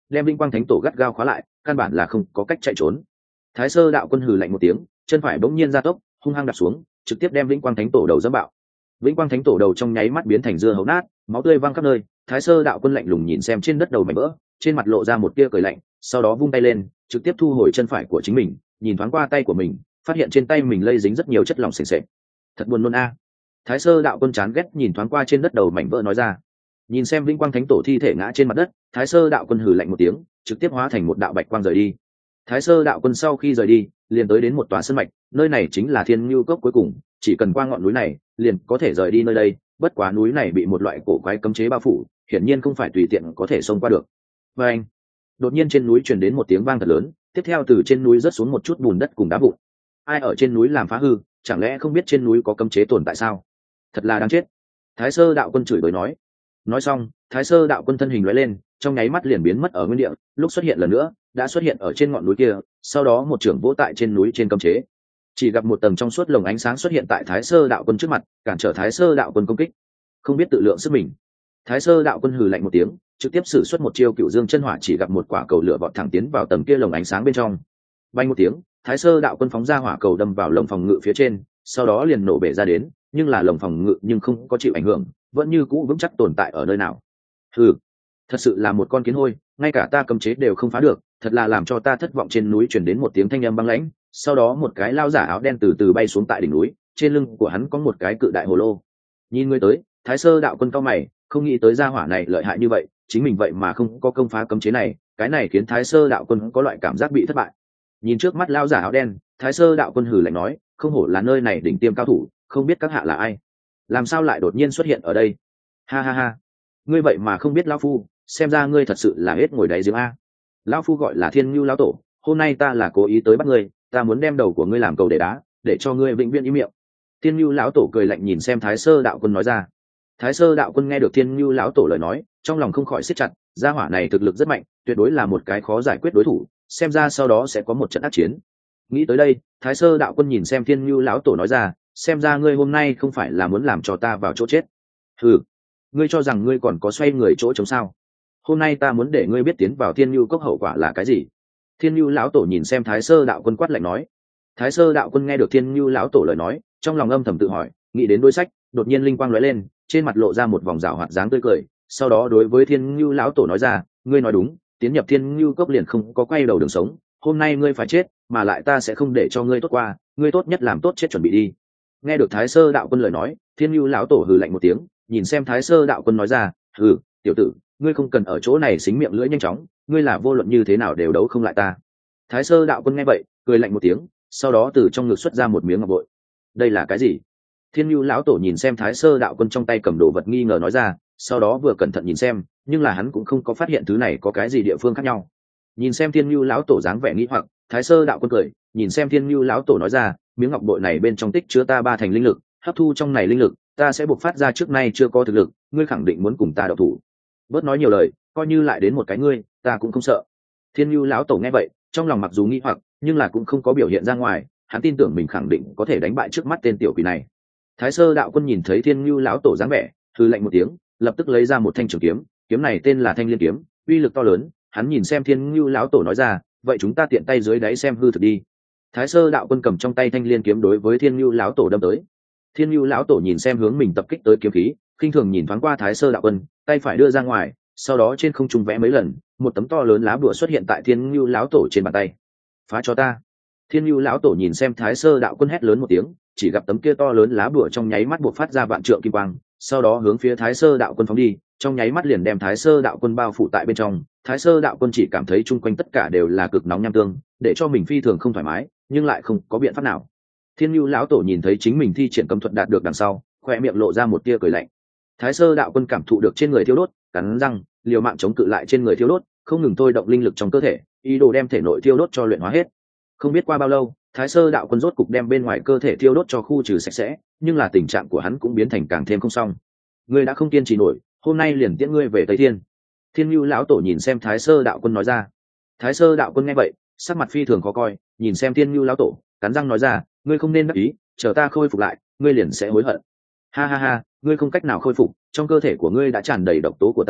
đem Vĩnh Quang Thánh Tổ gắt gao khóa lại, căn bản là không có cách chạy trốn. Thái Sơ đạo quân hừ lạnh một tiếng, chân phải bỗng nhiên ra tốc, hung hăng đạp xuống, trực tiếp đem Vĩnh Quang Thánh Tổ đầu dẫm bạo. Vĩnh Quang Thánh Tổ đầu trong nháy mắt biến thành dưa hấu nát, máu tươi văng khắp nơi. Thái Sơ đạo quân lạnh lùng nhìn xem trên đất đầu mảnh vỡ, trên mặt lộ ra một tia cười lạnh, sau đó vung tay lên, trực tiếp thu hồi chân phải của chính mình, nhìn thoáng qua tay của mình, phát hiện trên tay mình lây dính rất nhiều chất lỏng sền sệt. Thật buồn nôn a. Thái Sơ đạo quân chán ghét nhìn thoáng qua trên đất đầu mảnh vỡ nói ra. Nhìn xem Vĩnh Quang Thánh Tổ thi thể ngã trên mặt đất, Thái Sơ đạo quân hừ lạnh một tiếng, trực tiếp hóa thành một đạo bạch quang rời đi. Thái Sơ đạo quân sau khi rời đi, liền tới đến một tòa sơn mạch, nơi này chính là Thiên Nhu Cốc cuối cùng, chỉ cần qua ngọn núi này, liền có thể rời đi nơi đây. Bất quá núi này bị một loại cổ quái cấm chế bao phủ, hiển nhiên không phải tùy tiện có thể xông qua được. Và anh, đột nhiên trên núi truyền đến một tiếng vang thật lớn, tiếp theo từ trên núi rớt xuống một chút bùn đất cùng đá vụn. Ai ở trên núi làm phá hư, chẳng lẽ không biết trên núi có cấm chế tồn tại sao? Thật là đáng chết. Thái Sơ đạo quân chửi bới nói. Nói xong, Thái Sơ đạo quân thân hình lóe lên, trong nháy mắt liền biến mất ở nguyên địa, lúc xuất hiện lần nữa, đã xuất hiện ở trên ngọn núi kia, sau đó một trưởng vỗ tại trên núi trên cấm chế. Chỉ gặp một tầng trong suốt lồng ánh sáng xuất hiện tại Thái Sơ đạo quân trước mặt, cản trở Thái Sơ đạo quân công kích. Không biết tự lượng sức mình. Thái Sơ đạo quân hừ lạnh một tiếng, trực tiếp sử xuất một chiêu Cựu Dương chân hỏa, chỉ gặp một quả cầu lửa vọt thẳng tiến vào tầng kia lồng ánh sáng bên trong. Bay một tiếng, Thái Sơ đạo quân phóng ra hỏa cầu đâm vào lồng phòng ngự phía trên, sau đó liền nổ bể ra đến, nhưng là lồng phòng ngự nhưng không có chịu ảnh hưởng, vẫn như cũ vững chắc tồn tại ở nơi nào. Hừ, thật sự là một con kiến hôi, ngay cả ta cấm chế đều không phá được, thật là làm cho ta thất vọng. Trên núi truyền đến một tiếng thanh âm băng lãnh, sau đó một cái lao giả áo đen từ từ bay xuống tại đỉnh núi, trên lưng của hắn có một cái cự đại hồ lô. Nhìn người tới, Thái Sơ đạo quân cao mày, không nghĩ tới gia hỏa này lợi hại như vậy, chính mình vậy mà không có công phá cấm chế này, cái này khiến Thái Sơ đạo quân có loại cảm giác bị thất bại. Nhìn trước mắt lao giả áo đen, Thái Sơ đạo quân hừ lạnh nói, không hổ là nơi này đỉnh tiêm cao thủ, không biết các hạ là ai, làm sao lại đột nhiên xuất hiện ở đây? Ha ha ha, ngươi vậy mà không biết lão phu, xem ra ngươi thật sự là hết ngồi đáy giếng a. Lão phu gọi là Thiên Nhu lão tổ, hôm nay ta là cố ý tới bắt ngươi, ta muốn đem đầu của ngươi làm cầu để đá, để cho ngươi vĩnh viễn im miệng. Thiên Nhu lão tổ cười lạnh nhìn xem Thái Sơ đạo quân nói ra. Thái Sơ đạo quân nghe được Thiên Nhu lão tổ lời nói, trong lòng không khỏi siết chặt, gia hỏa này thực lực rất mạnh, tuyệt đối là một cái khó giải quyết đối thủ, xem ra sau đó sẽ có một trận ác chiến. Nghĩ tới đây, Thái Sơ đạo quân nhìn xem Thiên Nhu lão tổ nói ra, xem ra ngươi hôm nay không phải là muốn làm cho ta vào chỗ chết. Ừ, ngươi cho rằng ngươi còn có xoay người chỗ chống sao? Hôm nay ta muốn để ngươi biết tiến vào Thiên Nhu cốc hậu quả là cái gì. Thiên Nhu lão tổ nhìn xem Thái Sơ đạo quân quát lạnh nói. Thái Sơ đạo quân nghe được Thiên Nhu lão tổ lời nói, trong lòng âm thầm tự hỏi, nghĩ đến đối sách, đột nhiên linh quang lóe lên, trên mặt lộ ra một vòng rào hoạt dáng tươi cười, sau đó đối với Thiên Nhu lão tổ nói ra, ngươi nói đúng, tiến nhập Thiên Nhu cốc liền không có quay đầu đường sống, hôm nay ngươi phải chết, mà lại ta sẽ không để cho ngươi tốt qua, ngươi tốt nhất làm tốt chết chuẩn bị đi. Nghe được Thái Sơ đạo quân lời nói, Thiên Nhu lão tổ hừ lạnh một tiếng, nhìn xem Thái Sơ đạo quân nói ra, hừ, tiểu tử, ngươi không cần ở chỗ này xính miệng lưỡi nhanh chóng, ngươi là vô luận như thế nào đều đấu không lại ta. Thái Sơ đạo quân nghe vậy, cười lạnh một tiếng, sau đó từ trong ngực xuất ra một miếng ngọc bội. Đây là cái gì? Thiên Nhu lão tổ nhìn xem Thái Sơ đạo quân trong tay cầm đồ vật nghi ngờ nói ra, sau đó vừa cẩn thận nhìn xem, nhưng là hắn cũng không có phát hiện thứ này có cái gì địa phương khác nhau. Nhìn xem Thiên Nhu lão tổ dáng vẻ nghi hoặc, Thái Sơ đạo quân cười, nhìn xem Thiên Nhu lão tổ nói ra, miếng ngọc bội này bên trong tích chứa ta 3 thành linh lực, hấp thu trong này linh lực, ta sẽ bộc phát ra trước nay chưa có thực lực, ngươi khẳng định muốn cùng ta đậu thủ. Bớt nói nhiều lời, coi như lại đến một cái ngươi, ta cũng không sợ. Thiên Nhu lão tổ nghe vậy, trong lòng mặc dù nghi hoặc, nhưng là cũng không có biểu hiện ra ngoài, hắn tin tưởng mình khẳng định có thể đánh bại trước mắt tên tiểu quỷ này. Thái Sơ đạo quân nhìn thấy Thiên Nhu lão tổ dáng vẻ, hừ lạnh một tiếng, lập tức lấy ra một thanh trường kiếm, kiếm này tên là Thanh Liên kiếm, uy lực to lớn. Hắn nhìn xem Thiên Nhu lão tổ nói ra, vậy chúng ta tiện tay dưới đáy xem hư thực đi. Thái Sơ đạo quân cầm trong tay Thanh Liên kiếm đối với Thiên Nhu lão tổ đâm tới. Thiên Nhu lão tổ nhìn xem hướng mình tập kích tới kiếm khí, khinh thường nhìn thoáng qua Thái Sơ đạo quân, tay phải đưa ra ngoài, sau đó trên không trung vẽ mấy lần, một tấm to lớn lá bùa xuất hiện tại Thiên Nhu lão tổ trên bàn tay. Phá cho ta! Thiên Nhu lão tổ nhìn xem Thái Sơ đạo quân hét lớn một tiếng, chỉ gặp tấm kia to lớn lá bùa trong nháy mắt buộc phát ra vạn trượng kim quang, sau đó hướng phía Thái Sơ đạo quân phóng đi, trong nháy mắt liền đem Thái Sơ đạo quân bao phủ tại bên trong. Thái Sơ đạo quân chỉ cảm thấy chung quanh tất cả đều là cực nóng nham tương, để cho mình phi thường không thoải mái, nhưng lại không có biện pháp nào. Thiên Nhu lão tổ nhìn thấy chính mình thi triển cấm thuật đạt được đằng sau, khoe miệng lộ ra một tia cười lạnh. Thái Sơ đạo quân cảm thụ được trên người thiêu đốt, cắn răng, liều mạng chống cự lại trên người thiêu đốt, không ngừng thôi động linh lực trong cơ thể, ý đồ đem thể nội thiêu đốt cho luyện hóa hết. Không biết qua bao lâu, Thái Sơ đạo quân rốt cục đem bên ngoài cơ thể thiêu đốt cho khu trừ sạch sẽ, nhưng là tình trạng của hắn cũng biến thành càng thêm không xong. Ngươi đã không kiên trì nổi, hôm nay liền tiễn ngươi về Tây Thiên. Thiên Nhu lão tổ nhìn xem Thái Sơ đạo quân nói ra. Thái Sơ đạo quân nghe vậy, sắc mặt phi thường khó coi, nhìn xem Thiên Nhu lão tổ, cắn răng nói ra, ngươi không nên đắc ý, chờ ta khôi phục lại, ngươi liền sẽ hối hận. Ha ha ha, ngươi không cách nào khôi phục, trong cơ thể của ngươi đã tràn đầy độc tố của ta,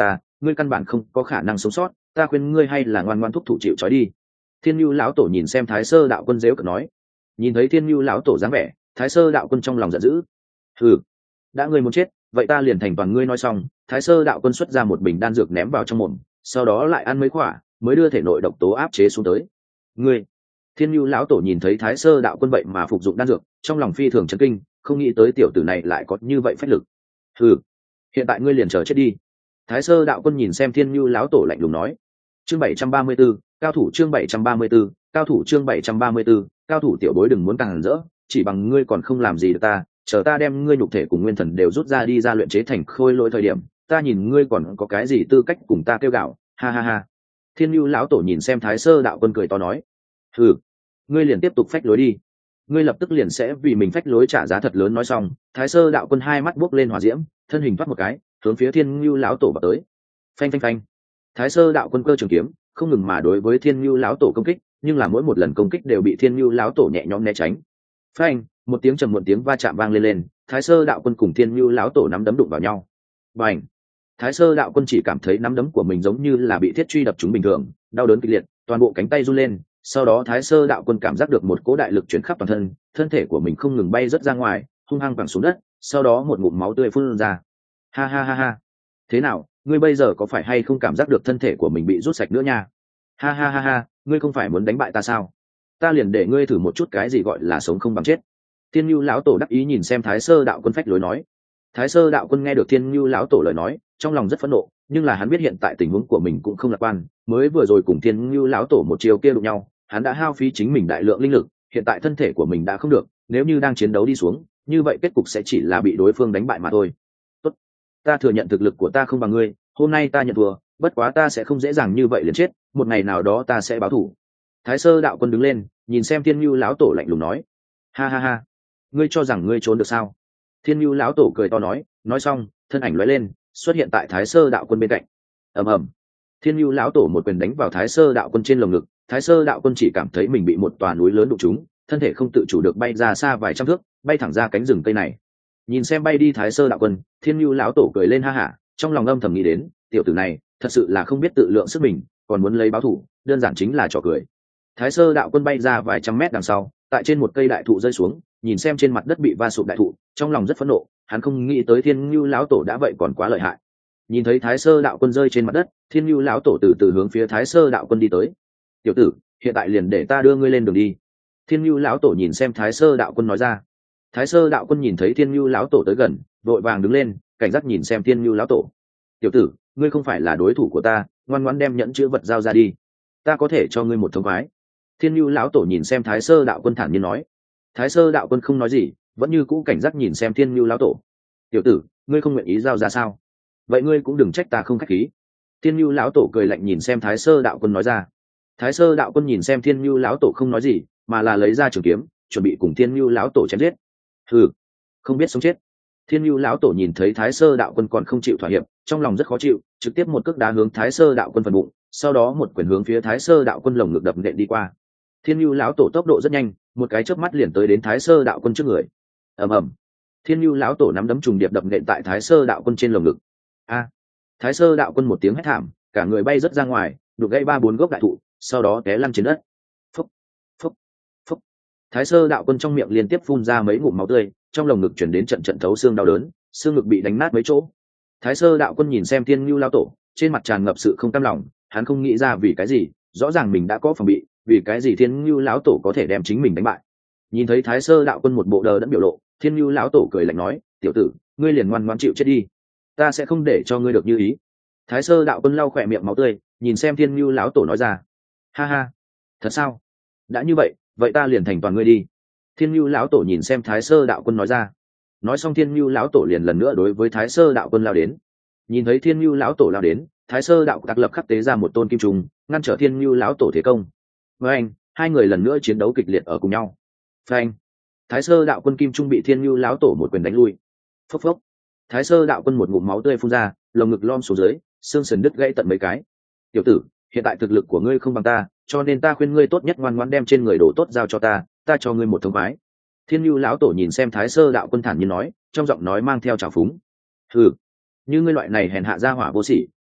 ngươi căn bản không có khả năng sống sót, ta khuyên ngươi hay là ngoan ngoan thúc thủ chịu trói đi. Thiên Nhu lão tổ nhìn xem Thái Sơ đạo quân dếu cợt nói. Nhìn thấy Thiên Nhu lão tổ dáng vẻ, Thái Sơ đạo quân trong lòng giận dữ. Hừ, đã ngươi muốn chết, vậy ta liền thành toàn ngươi. Nói xong, Thái Sơ đạo quân xuất ra một bình đan dược ném vào trong mồm, sau đó lại ăn mấy quả, mới đưa thể nội độc tố áp chế xuống tới. Ngươi, Thiên Nhu lão tổ nhìn thấy Thái Sơ đạo quân vậy mà phục dụng đan dược, trong lòng phi thường chấn kinh, không nghĩ tới tiểu tử này lại có như vậy phách lực. Hừ, hiện tại ngươi liền chờ chết đi. Thái Sơ đạo quân nhìn xem Thiên Nhu lão tổ lạnh lùng nói. Chương 734, cao thủ. Chương 734, cao thủ. Chương 734, cao thủ. Tiểu bối đừng muốn càng rỡ, chỉ bằng ngươi còn không làm gì được ta, chờ ta đem ngươi nhục thể cùng nguyên thần đều rút ra đi ra luyện chế thành khôi lỗi thời điểm, ta nhìn ngươi còn có cái gì tư cách cùng ta kêu gạo. Ha ha ha. Thiên Nhu lão tổ nhìn xem Thái Sơ đạo quân cười to nói. Hừ, ngươi liền tiếp tục phách lối đi, ngươi lập tức liền sẽ vì mình phách lối trả giá thật lớn. Nói xong, Thái Sơ đạo quân hai mắt buốc lên hỏa diễm, thân hình thoát một cái, hướng phía Thiên Nhu lão tổ vào tới. Phanh phanh phanh. Thái Sơ đạo quân cơ trường kiếm không ngừng mà đối với Thiên Nhu lão tổ công kích, nhưng là mỗi một lần công kích đều bị Thiên Nhu lão tổ nhẹ nhõm né tránh. Phanh, một tiếng trầm muộn tiếng va chạm vang lên, Thái Sơ đạo quân cùng Thiên Nhu lão tổ nắm đấm đụng vào nhau. Bành! Thái Sơ đạo quân chỉ cảm thấy nắm đấm của mình giống như là bị thiết truy đập trúng bình thường, đau đớn kịch liệt, toàn bộ cánh tay run lên. Sau đó Thái Sơ đạo quân cảm giác được một cỗ đại lực chuyển khắp toàn thân, thân thể của mình không ngừng bay rớt ra ngoài, hung hăng quẳng xuống đất, sau đó một ngụm máu tươi phun ra. Ha ha ha ha! Thế nào, ngươi bây giờ có phải hay không cảm giác được thân thể của mình bị rút sạch nữa nha? Ha ha ha ha, ngươi không phải muốn đánh bại ta sao? Ta liền để ngươi thử một chút cái gì gọi là sống không bằng chết. Thiên Nhu lão tổ đắc ý nhìn xem Thái Sơ đạo quân phách lối nói. Thái Sơ đạo quân nghe được Thiên Nhu lão tổ lời nói, trong lòng rất phẫn nộ, nhưng là hắn biết hiện tại tình huống của mình cũng không lạc quan, mới vừa rồi cùng Thiên Nhu lão tổ một chiều kia đụng nhau, hắn đã hao phí chính mình đại lượng linh lực, hiện tại thân thể của mình đã không được, nếu như đang chiến đấu đi xuống, như vậy kết cục sẽ chỉ là bị đối phương đánh bại mà thôi. Tốt, ta thừa nhận thực lực của ta không bằng ngươi, hôm nay ta nhận thua, bất quá ta sẽ không dễ dàng như vậy liền chết, một ngày nào đó ta sẽ báo thù. Thái Sơ đạo quân đứng lên, nhìn xem Thiên Nhu lão tổ lạnh lùng nói. Ha ha ha, ngươi cho rằng ngươi trốn được sao? Thiên Nhu lão tổ cười to nói xong, thân ảnh lóe lên, xuất hiện tại Thái Sơ đạo quân bên cạnh. Ầm ầm. Thiên Nhu lão tổ một quyền đánh vào Thái Sơ đạo quân trên lồng ngực, Thái Sơ đạo quân chỉ cảm thấy mình bị một tòa núi lớn đụng trúng, thân thể không tự chủ được bay ra xa vài trăm thước, bay thẳng ra cánh rừng cây này. Nhìn xem bay đi Thái Sơ đạo quân, Thiên Nhu lão tổ cười lên ha hả, trong lòng âm thầm nghĩ đến, tiểu tử này thật sự là không biết tự lượng sức mình, còn muốn lấy báo thù, đơn giản chính là trò cười. Thái Sơ đạo quân bay ra vài trăm mét đằng sau, tại trên một cây đại thụ rơi xuống, nhìn xem trên mặt đất bị va sụp đại thụ, trong lòng rất phẫn nộ, hắn không nghĩ tới Thiên Nhu lão tổ đã vậy còn quá lợi hại. Nhìn thấy Thái Sơ đạo quân rơi trên mặt đất, Thiên Nhu lão tổ từ từ hướng phía Thái Sơ đạo quân đi tới. Tiểu tử, hiện tại liền để ta đưa ngươi lên đường đi. Thiên Nhu lão tổ nhìn xem Thái Sơ đạo quân nói ra. Thái Sơ đạo quân nhìn thấy Thiên Nhu lão tổ tới gần, vội vàng đứng lên, cảnh giác nhìn xem Thiên Nhu lão tổ. Tiểu tử, ngươi không phải là đối thủ của ta, ngoan ngoãn đem nhẫn chữ vật giao ra đi, ta có thể cho ngươi một thống khoái. Thiên Nhu lão tổ nhìn xem Thái Sơ đạo quân thản nhiên nói. Thái Sơ đạo quân không nói gì, vẫn như cũ cảnh giác nhìn xem Thiên Nhu lão tổ. Tiểu tử, ngươi không nguyện ý giao ra sao? Vậy ngươi cũng đừng trách ta không khách khí. Thiên Nhu lão tổ cười lạnh nhìn xem Thái Sơ đạo quân nói ra. Thái Sơ đạo quân nhìn xem Thiên Nhu lão tổ không nói gì, mà là lấy ra trường kiếm, chuẩn bị cùng Thiên Nhu lão tổ chém giết. Hừ, không biết sống chết. Thiên Nhu lão tổ nhìn thấy Thái Sơ đạo quân còn không chịu thỏa hiệp, trong lòng rất khó chịu, trực tiếp một cước đá hướng Thái Sơ đạo quân phần bụng, sau đó một quyền hướng phía Thái Sơ đạo quân lồng ngực đập nện đi qua. Thiên Nhu lão tổ tốc độ rất nhanh, một cái chớp mắt liền tới đến Thái Sơ đạo quân trước người. Ầm ầm. Thiên Nhu lão tổ nắm đấm trùng điệp đập nện tại Thái Sơ đạo quân trên lồng ngực. A! Thái Sơ đạo quân một tiếng hét thảm, cả người bay rất ra ngoài, đục gãy 3-4 gốc đại thụ, sau đó té lăn trên đất. Phúc, phúc, phúc. Thái Sơ đạo quân trong miệng liên tiếp phun ra mấy ngụm máu tươi, trong lồng ngực chuyển đến trận trận thấu xương đau đớn, xương ngực bị đánh nát mấy chỗ. Thái Sơ đạo quân nhìn xem Thiên Nhu lão tổ, trên mặt tràn ngập sự không cam lòng, hắn không nghĩ ra vì cái gì, rõ ràng mình đã có phòng bị, vì cái gì Thiên Nhu lão tổ có thể đem chính mình đánh bại. Nhìn thấy Thái Sơ đạo quân một bộ đờ đẫn biểu lộ, Thiên Nhu lão tổ cười lạnh nói, tiểu tử, ngươi liền ngoan ngoãn chịu chết đi, ta sẽ không để cho ngươi được như ý. Thái Sơ đạo quân lau khỏe miệng máu tươi, nhìn xem Thiên Nhu lão tổ nói ra. Ha ha, thật sao? Đã như vậy, vậy ta liền thành toàn ngươi đi. Thiên Nhu lão tổ nhìn xem Thái Sơ đạo quân nói ra. Nói xong Thiên Nhu lão tổ liền lần nữa đối với Thái Sơ đạo quân lao đến. Nhìn thấy Thiên Nhu lão tổ lao đến, Thái Sơ đạo đặc lập khắc tế ra một tôn kim trùng, ngăn trở Thiên Nhu lão tổ thế công. Với anh, hai người lần nữa chiến đấu kịch liệt ở cùng nhau. Phanh! Thái Sơ đạo quân kim trung bị Thiên Nhu lão tổ một quyền đánh lui. Phốc phốc! Thái Sơ đạo quân một ngụm máu tươi phun ra, lồng ngực lom xuống dưới, xương sườn đứt gãy tận mấy cái. Tiểu tử, hiện tại thực lực của ngươi không bằng ta, cho nên ta khuyên ngươi tốt nhất ngoan ngoãn đem trên người đồ tốt giao cho ta cho ngươi một thống khoái. Thiên Nhu lão tổ nhìn xem Thái Sơ đạo quân thản nhiên nói, trong giọng nói mang theo trào phúng. Hừ, như ngươi loại này hèn hạ gia hỏa vô sỉ,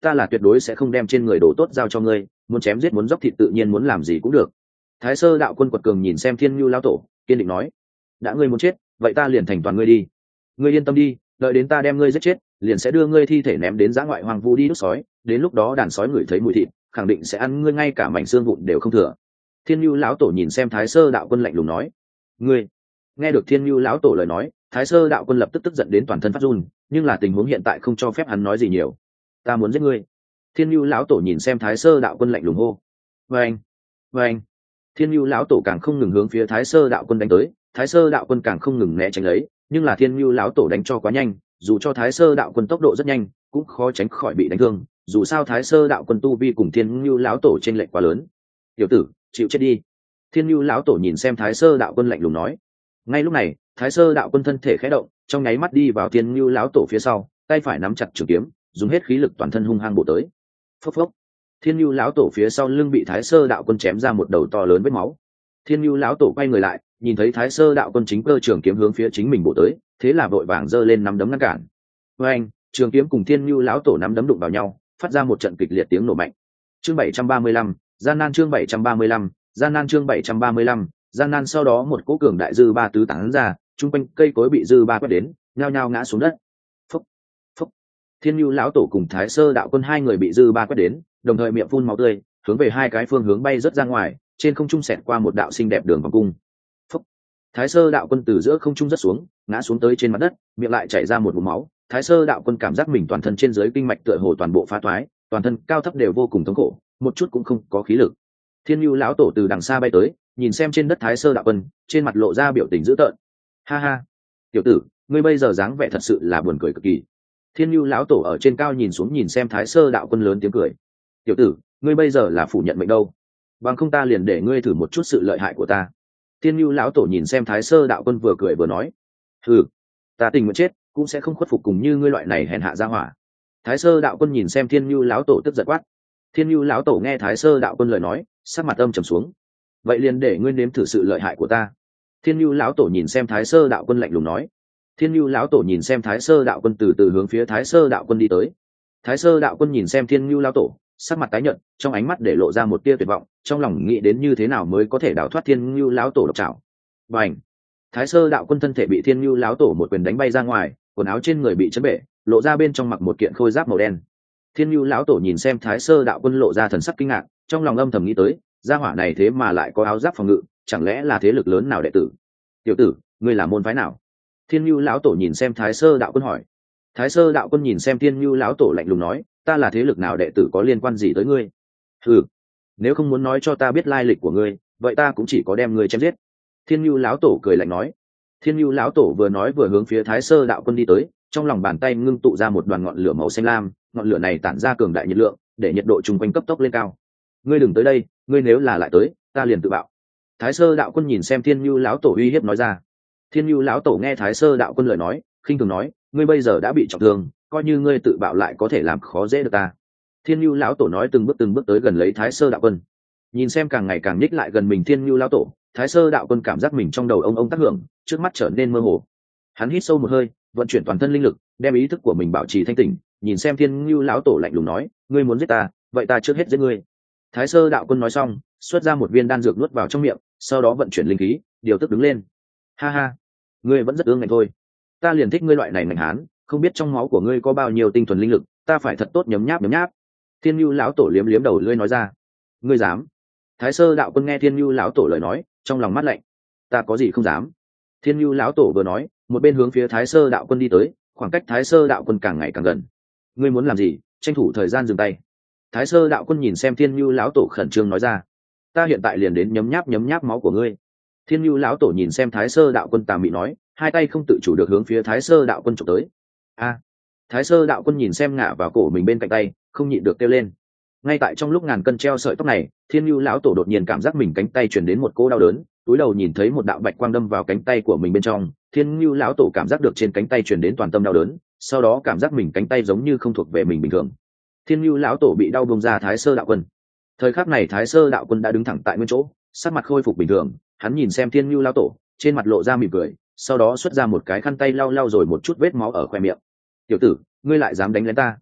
ta là tuyệt đối sẽ không đem trên người đồ tốt giao cho ngươi, muốn chém giết muốn dốc thịt tự nhiên muốn làm gì cũng được. Thái Sơ đạo quân quật cường nhìn xem Thiên Nhu lão tổ, kiên định nói: đã ngươi muốn chết, vậy ta liền thành toàn ngươi đi. Ngươi yên tâm đi, đợi đến ta đem ngươi giết chết, liền sẽ đưa ngươi thi thể ném đến dã ngoại hoang vu đi đốt sói, đến lúc đó đàn sói ngửi thấy mùi thịt, khẳng định sẽ ăn ngươi ngay cả mảnh xương vụn đều không thừa. Thiên Nhu lão tổ nhìn xem Thái Sơ đạo quân lạnh lùng nói: ngươi. Nghe được Thiên Nhu lão tổ lời nói, Thái Sơ đạo quân lập tức tức giận đến toàn thân phát run, nhưng là tình huống hiện tại không cho phép hắn nói gì nhiều. Ta muốn giết ngươi. Thiên Nhu lão tổ nhìn xem Thái Sơ đạo quân lạnh lùng hô: vâng, vâng. Thiên Nhu lão tổ càng không ngừng hướng phía Thái Sơ đạo quân đánh tới, Thái Sơ đạo quân càng không ngừng né tránh lấy, nhưng là Thiên Nhu lão tổ đánh cho quá nhanh, dù cho Thái Sơ đạo quân tốc độ rất nhanh, cũng khó tránh khỏi bị đánh thương, dù sao Thái Sơ đạo quân tu vi cùng Thiên Nhu lão tổ chênh lệch quá lớn. Tiểu tử, chịu chết đi. Thiên Nhu lão tổ nhìn xem Thái Sơ đạo quân lạnh lùng nói. Ngay lúc này, Thái Sơ đạo quân thân thể khẽ động, trong nháy mắt đi vào Thiên Nhu lão tổ phía sau, tay phải nắm chặt trường kiếm, dùng hết khí lực toàn thân hung hăng bổ tới. Phốc phốc. Thiên Nhu lão tổ phía sau lưng bị Thái Sơ đạo quân chém ra một đầu to lớn vết máu. Thiên Nhu lão tổ quay người lại, nhìn thấy Thái Sơ đạo quân chính cơ trường kiếm hướng phía chính mình bổ tới, thế là vội vàng giơ lên nắm đấm ngăn cản. Với anh, trường kiếm cùng Thiên Nhu lão tổ nắm đấm đụng vào nhau, phát ra một trận kịch liệt tiếng nổ mạnh. Chương 735, gian nan chương 735, gian nan chương 735, gian nan sau đó một cỗ cường đại dư ba tứ tán ra, trung quanh cây cối bị dư ba quét đến, nhao nhao ngã xuống đất. Phốc, phốc. Thiên Nhu lão tổ cùng Thái Sơ đạo quân hai người bị dư ba quét đến, đồng thời miệng phun máu tươi, hướng về hai cái phương hướng bay rất ra ngoài, trên không trung xẹt qua một đạo xinh đẹp đường vòng cung. Phốc. Thái Sơ đạo quân từ giữa không trung rất xuống, ngã xuống tới trên mặt đất, miệng lại chảy ra một ngụm máu. Thái Sơ đạo quân cảm giác mình toàn thân trên dưới kinh mạch tựa hồ toàn bộ phá toái, toàn thân cao thấp đều vô cùng thống khổ, một chút cũng không có khí lực. Thiên Nhu lão tổ từ đằng xa bay tới, nhìn xem trên đất Thái Sơ đạo quân, trên mặt lộ ra biểu tình dữ tợn. Ha ha, tiểu tử, ngươi bây giờ dáng vẻ thật sự là buồn cười cực kỳ. Thiên Nhu lão tổ ở trên cao nhìn xuống nhìn xem Thái Sơ đạo quân lớn tiếng cười. Tiểu tử, ngươi bây giờ là phủ nhận mệnh đâu? Bằng không ta liền để ngươi thử một chút sự lợi hại của ta. Thiên Nhu lão tổ nhìn xem Thái Sơ đạo quân vừa cười vừa nói. Hừ, ta tình nguyện chết cũng sẽ không khuất phục cùng như ngươi loại này hèn hạ ra hỏa. Thái Sơ đạo quân nhìn xem Thiên Nhu lão tổ tức giận quát. Thiên Nhu lão tổ nghe Thái Sơ đạo quân lời nói, sắc mặt âm trầm xuống. Vậy liền để ngươi nếm thử sự lợi hại của ta. Thiên Nhu lão tổ nhìn xem Thái Sơ đạo quân lạnh lùng nói. Thiên Nhu lão tổ nhìn xem Thái Sơ đạo quân từ từ hướng phía Thái Sơ đạo quân đi tới. Thái Sơ đạo quân nhìn xem Thiên Nhu lão tổ, sắc mặt tái nhợt, trong ánh mắt để lộ ra một tia tuyệt vọng, trong lòng nghĩ đến như thế nào mới có thể đào thoát Thiên Nhu lão tổ độc trảo. Bành! Thái Sơ đạo quân thân thể bị Thiên Nhu lão tổ một quyền đánh bay ra ngoài, quần áo trên người bị chấn bể, lộ ra bên trong mặc một kiện khôi giáp màu đen. Thiên Nhu lão tổ nhìn xem Thái Sơ đạo quân lộ ra thần sắc kinh ngạc, trong lòng âm thầm nghĩ tới, gia hỏa này thế mà lại có áo giáp phòng ngự, chẳng lẽ là thế lực lớn nào đệ tử? Tiểu tử, ngươi là môn phái nào? Thiên Nhu lão tổ nhìn xem Thái Sơ đạo quân hỏi. Thái Sơ đạo quân nhìn xem Thiên Nhu lão tổ lạnh lùng nói, ta là thế lực nào đệ tử có liên quan gì tới ngươi? Ừ, nếu không muốn nói cho ta biết lai lịch của ngươi, vậy ta cũng chỉ có đem ngươi chém giết. Thiên Nhu lão tổ cười lạnh nói. Thiên Nhu lão tổ vừa nói vừa hướng phía Thái Sơ đạo quân đi tới, trong lòng bàn tay ngưng tụ ra một đoàn ngọn lửa màu xanh lam, ngọn lửa này tản ra cường đại nhiệt lượng, để nhiệt độ chung quanh cấp tốc lên cao. Ngươi đừng tới đây, ngươi nếu là lại tới, ta liền tự bạo. Thái Sơ đạo quân nhìn xem Thiên Nhu lão tổ uy hiếp nói ra. Thiên Nhu lão tổ nghe Thái Sơ đạo quân lời nói, khinh thường nói, ngươi bây giờ đã bị trọng thương, coi như ngươi tự bạo lại có thể làm khó dễ được ta. Thiên Nhu lão tổ nói từng bước tới gần lấy Thái Sơ đạo quân. Nhìn xem càng ngày càng nhích lại gần mình Thiên Nhu lão tổ, Thái Sơ đạo quân cảm giác mình trong đầu ông tác hưởng, trước mắt trở nên mơ hồ. Hắn hít sâu một hơi, vận chuyển toàn thân linh lực, đem ý thức của mình bảo trì thanh tỉnh, nhìn xem Thiên Nhu lão tổ lạnh lùng nói, ngươi muốn giết ta, vậy ta trước hết giết ngươi. Thái Sơ đạo quân nói xong, xuất ra một viên đan dược nuốt vào trong miệng, sau đó vận chuyển linh khí, điều tức đứng lên. Ha ha, ngươi vẫn rất ương ngạnh thôi. Ta liền thích ngươi loại này mạnh hán, không biết trong máu của ngươi có bao nhiêu tinh thuần linh lực, ta phải thật tốt nhấm nháp nhấm nháp. Thiên Nhu lão tổ liếm liếm đầu lưỡi nói ra. Ngươi dám? Thái Sơ đạo quân nghe Thiên Nhu lão tổ lời nói, trong lòng mát lạnh. Ta có gì không dám? Thiên Nhu lão tổ vừa nói, một bên hướng phía Thái Sơ đạo quân đi tới, khoảng cách Thái Sơ đạo quân càng ngày càng gần. Ngươi muốn làm gì? Tranh thủ thời gian dừng tay. Thái Sơ đạo quân nhìn xem Thiên Nhu lão tổ khẩn trương nói ra. Ta hiện tại liền đến nhấm nháp máu của ngươi. Thiên Nhu lão tổ nhìn xem Thái Sơ đạo quân tà mị nói, hai tay không tự chủ được hướng phía Thái Sơ đạo quân chụp tới. A! Thái Sơ đạo quân nhìn xem ngã vào cổ mình bên cạnh tay, không nhịn được kêu lên. Ngay tại trong lúc ngàn cân treo sợi tóc này, Thiên Nhu lão tổ đột nhiên cảm giác mình cánh tay truyền đến một cỗ đau đớn, túi đầu nhìn thấy một đạo bạch quang đâm vào cánh tay của mình bên trong, Thiên Nhu lão tổ cảm giác được trên cánh tay truyền đến toàn tâm đau đớn, sau đó cảm giác mình cánh tay giống như không thuộc về mình bình thường. Thiên Nhu lão tổ bị đau bông ra Thái Sơ đạo quân. Thời khắc này Thái Sơ đạo quân đã đứng thẳng tại nguyên chỗ, sắc mặt khôi phục bình thường, hắn nhìn xem Thiên Nhu lão tổ, trên mặt lộ ra mỉm cười, sau đó xuất ra một cái khăn tay lau lau rồi một chút vết máu ở khoe miệng. Tiểu tử, ngươi lại dám đánh lén ta?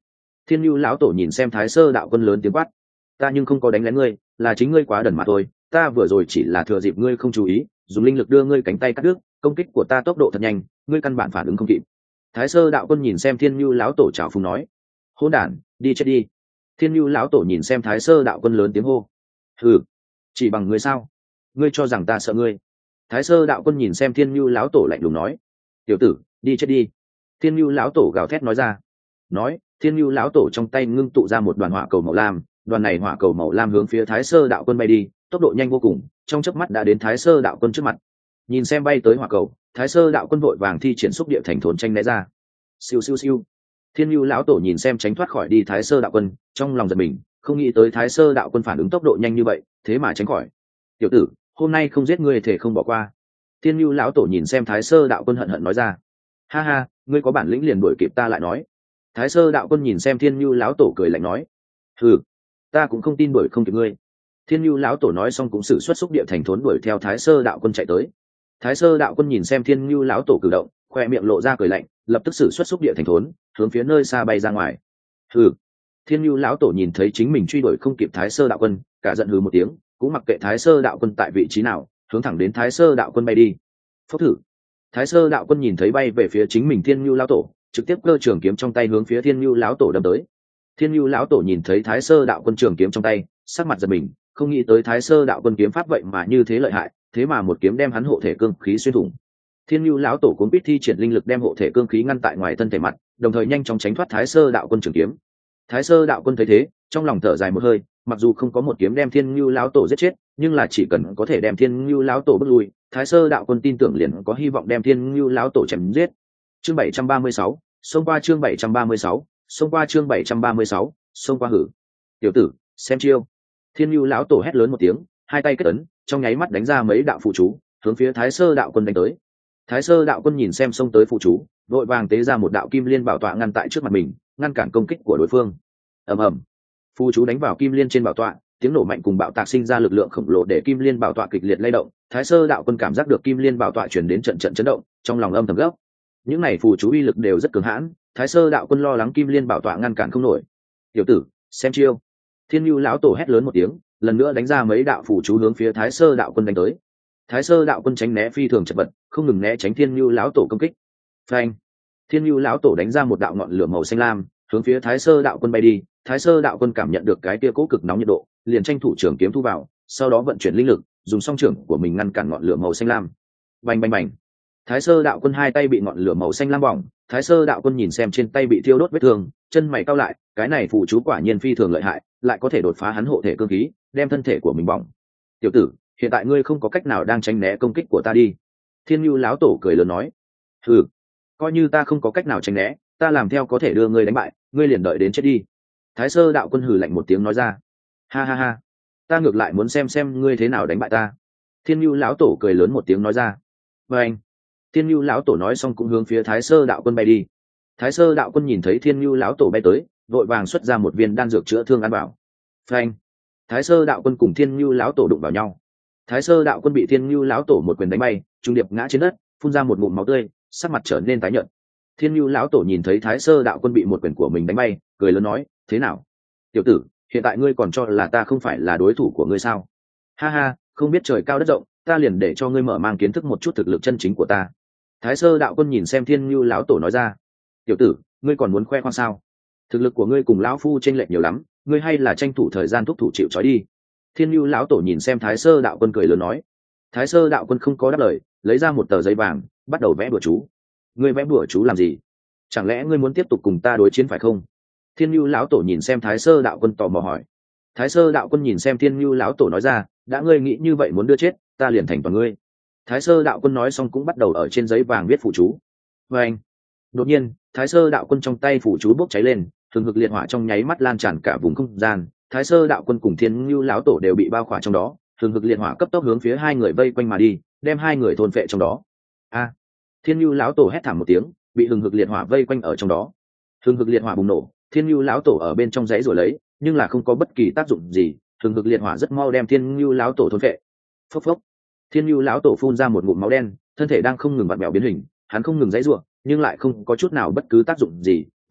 Thiên Nhu lão tổ nhìn xem Thái Sơ đạo quân lớn tiếng quát: ta nhưng không có đánh lén ngươi, là chính ngươi quá đần mà thôi. Ta vừa rồi chỉ là thừa dịp ngươi không chú ý, dùng linh lực đưa ngươi cánh tay cắt đứt. Công kích của ta tốc độ thật nhanh, ngươi căn bản phản ứng không kịp. Thái Sơ đạo quân nhìn xem Thiên Nhu lão tổ trào phúng nói: hỗn đản, đi chết đi. Thiên Nhu lão tổ nhìn xem Thái Sơ đạo quân lớn tiếng hô: ừ, chỉ bằng ngươi sao? Ngươi cho rằng ta sợ ngươi? Thái Sơ đạo quân nhìn xem Thiên Nhu lão tổ lạnh lùng nói: tiểu tử, đi chết đi. Thiên Nhu lão tổ gào thét nói ra. Nói, Thiên Nhu lão tổ trong tay ngưng tụ ra một đoàn hỏa cầu màu lam, đoàn này hỏa cầu màu lam hướng phía Thái Sơ đạo quân bay đi, tốc độ nhanh vô cùng, trong chớp mắt đã đến Thái Sơ đạo quân trước mặt. Nhìn xem bay tới hỏa cầu, Thái Sơ đạo quân vội vàng thi triển xúc địa thành thốn tranh né ra. Siêu siêu siêu. Thiên Nhu lão tổ nhìn xem tránh thoát khỏi đi Thái Sơ đạo quân, trong lòng giật mình, không nghĩ tới Thái Sơ đạo quân phản ứng tốc độ nhanh như vậy, thế mà tránh khỏi. Tiểu tử, hôm nay không giết ngươi thể không bỏ qua. Thiên Nhu lão tổ nhìn xem Thái Sơ đạo quân hận hận nói ra. Ha ha, ngươi có bản lĩnh liền đuổi kịp ta lại nói. Thái Sơ đạo quân nhìn xem Thiên Nhu lão tổ cười lạnh nói: hừ, ta cũng không tin đuổi không kịp ngươi. Thiên Nhu lão tổ nói xong cũng sử xuất xúc địa thành thốn đuổi theo Thái Sơ đạo quân chạy tới. Thái Sơ đạo quân nhìn xem Thiên Nhu lão tổ cử động, khoe miệng lộ ra cười lạnh, lập tức sử xuất xúc địa thành thốn, hướng phía nơi xa bay ra ngoài. Hừ. Thiên Nhu lão tổ nhìn thấy chính mình truy đuổi không kịp Thái Sơ đạo quân, cả giận hừ một tiếng, cũng mặc kệ Thái Sơ đạo quân tại vị trí nào, hướng thẳng đến Thái Sơ đạo quân bay đi. Phốc thử. Thái Sơ đạo quân nhìn thấy bay về phía chính mình Thiên Nhu lão tổ, trực tiếp cơ trường kiếm trong tay hướng phía Thiên Nhu lão tổ đâm tới. Thiên Nhu lão tổ nhìn thấy Thái Sơ đạo quân trường kiếm trong tay, sắc mặt giật mình, không nghĩ tới Thái Sơ đạo quân kiếm pháp vậy mà như thế lợi hại, thế mà một kiếm đem hắn hộ thể cương khí xuyên thủng. Thiên Nhu lão tổ cuốn quýt thi triển linh lực đem hộ thể cương khí ngăn tại ngoài thân thể mặt, đồng thời nhanh chóng tránh thoát Thái Sơ đạo quân trường kiếm. Thái Sơ đạo quân thấy thế, trong lòng thở dài một hơi, mặc dù không có một kiếm đem Thiên Nhu lão tổ giết chết, nhưng là chỉ cần có thể đem Thiên Nhu lão tổ bước lui, Thái Sơ đạo quân tin tưởng liền có hy vọng đem Thiên Nhu lão tổ chém giết. Chương 736, xông qua chương 736, xông qua chương 736, xông qua hử. Tiểu tử, xem chiêu. Thiên Nhu lão tổ hét lớn một tiếng, hai tay kết ấn, trong nháy mắt đánh ra mấy đạo phụ chú, hướng phía Thái Sơ đạo quân đánh tới. Thái Sơ đạo quân nhìn xem xông tới phụ chú, vội vàng tế ra một đạo kim liên bảo tọa ngăn tại trước mặt mình, ngăn cản công kích của đối phương. Ầm ầm. Phụ chú đánh vào kim liên trên bảo tọa, tiếng nổ mạnh cùng bạo tạc sinh ra lực lượng khổng lồ để kim liên bảo tọa kịch liệt lay động. Thái Sơ đạo quân cảm giác được kim liên bảo tọa truyền đến trận trận chấn động, trong lòng âm thầm gấp. Những này phù chú uy lực đều rất cường hãn, Thái Sơ đạo quân lo lắng kim liên bảo tọa ngăn cản không nổi. Tiểu tử, xem chiêu. Thiên Nhu lão tổ hét lớn một tiếng, lần nữa đánh ra mấy đạo phù chú hướng phía Thái Sơ đạo quân đánh tới. Thái Sơ đạo quân tránh né phi thường chật vật, không ngừng né tránh Thiên Nhu lão tổ công kích. Phanh! Thiên Nhu lão tổ đánh ra một đạo ngọn lửa màu xanh lam, hướng phía Thái Sơ đạo quân bay đi. Thái Sơ đạo quân cảm nhận được cái kia cố cực nóng nhiệt độ, liền tranh thủ trường kiếm thu vào, sau đó vận chuyển linh lực, dùng song trường của mình ngăn cản ngọn lửa màu xanh lam. Bành bành bành! Thái Sơ đạo quân hai tay bị ngọn lửa màu xanh lam bỏng, Thái Sơ đạo quân nhìn xem trên tay bị thiêu đốt vết thương, chân mày cau lại, cái này phù chú quả nhiên phi thường lợi hại, lại có thể đột phá hắn hộ thể cương khí, đem thân thể của mình bỏng. Tiểu tử, hiện tại ngươi không có cách nào đang tránh né công kích của ta đi. Thiên Nhu lão tổ cười lớn nói. Hừ, coi như ta không có cách nào tránh né, ta làm theo có thể đưa ngươi đánh bại, ngươi liền đợi đến chết đi. Thái Sơ đạo quân hừ lạnh một tiếng nói ra. Ha ha ha, ta ngược lại muốn xem ngươi thế nào đánh bại ta. Thiên Nhu lão tổ cười lớn một tiếng nói ra. Và anh. Thiên Nhu lão tổ nói xong cũng hướng phía Thái Sơ đạo quân bay đi. Thái Sơ đạo quân nhìn thấy Thiên Nhu lão tổ bay tới, vội vàng xuất ra một viên đan dược chữa thương ăn bảo. Phanh! Thái Sơ đạo quân cùng Thiên Nhu lão tổ đụng vào nhau. Thái Sơ đạo quân bị Thiên Nhu lão tổ một quyền đánh bay, trung điệp ngã trên đất, phun ra một ngụm máu tươi, sắc mặt trở nên tái nhợt. Thiên Nhu lão tổ nhìn thấy Thái Sơ đạo quân bị một quyền của mình đánh bay, cười lớn nói: thế nào, tiểu tử, hiện tại ngươi còn cho là ta không phải là đối thủ của ngươi sao? Ha ha, không biết trời cao đất rộng, ta liền để cho ngươi mở mang kiến thức một chút thực lực chân chính của ta. Thái Sơ đạo quân nhìn xem Thiên Nhu lão tổ nói ra. Tiểu tử, ngươi còn muốn khoe khoang sao? Thực lực của ngươi cùng lão phu chênh lệch nhiều lắm, ngươi hay là tranh thủ thời gian thúc thủ chịu trói đi. Thiên Nhu lão tổ nhìn xem Thái Sơ đạo quân cười lớn nói. Thái Sơ đạo quân không có đáp lời, lấy ra một tờ giấy vàng, bắt đầu vẽ bùa chú. Ngươi vẽ bùa chú làm gì? Chẳng lẽ ngươi muốn tiếp tục cùng ta đối chiến phải không? Thiên Nhu lão tổ nhìn xem Thái Sơ đạo quân tò mò hỏi. Thái Sơ đạo quân nhìn xem Thiên Nhu lão tổ nói ra, đã ngươi nghĩ như vậy muốn đưa chết, ta liền thành toàn ngươi. Thái Sơ đạo quân nói xong cũng bắt đầu ở trên giấy vàng viết phù chú. Và anh. Đột nhiên, Thái Sơ đạo quân trong tay phù chú bốc cháy lên, hừng hực liệt hỏa trong nháy mắt lan tràn cả vùng không gian. Thái Sơ đạo quân cùng Thiên Nhu lão tổ đều bị bao khỏa trong đó, hừng hực liệt hỏa cấp tốc hướng phía hai người vây quanh mà đi, đem hai người thôn phệ trong đó. A! Thiên Nhu lão tổ hét thảm một tiếng, bị hừng hực liệt hỏa vây quanh ở trong đó. Hừng hực liệt hỏa bùng nổ, Thiên Nhu lão tổ ở bên trong giấy rồi lấy, nhưng là không có bất kỳ tác dụng gì, hừng hực liệt hỏa rất mau đem Thiên Nhu lão tổ thôn phệ. Phốc phốc. Thiên Nhu lão tổ phun ra một ngụm máu đen, thân thể đang không ngừng vặn vẹo biến hình, hắn không ngừng giãy giụa, nhưng lại không có chút nào bất cứ tác dụng gì,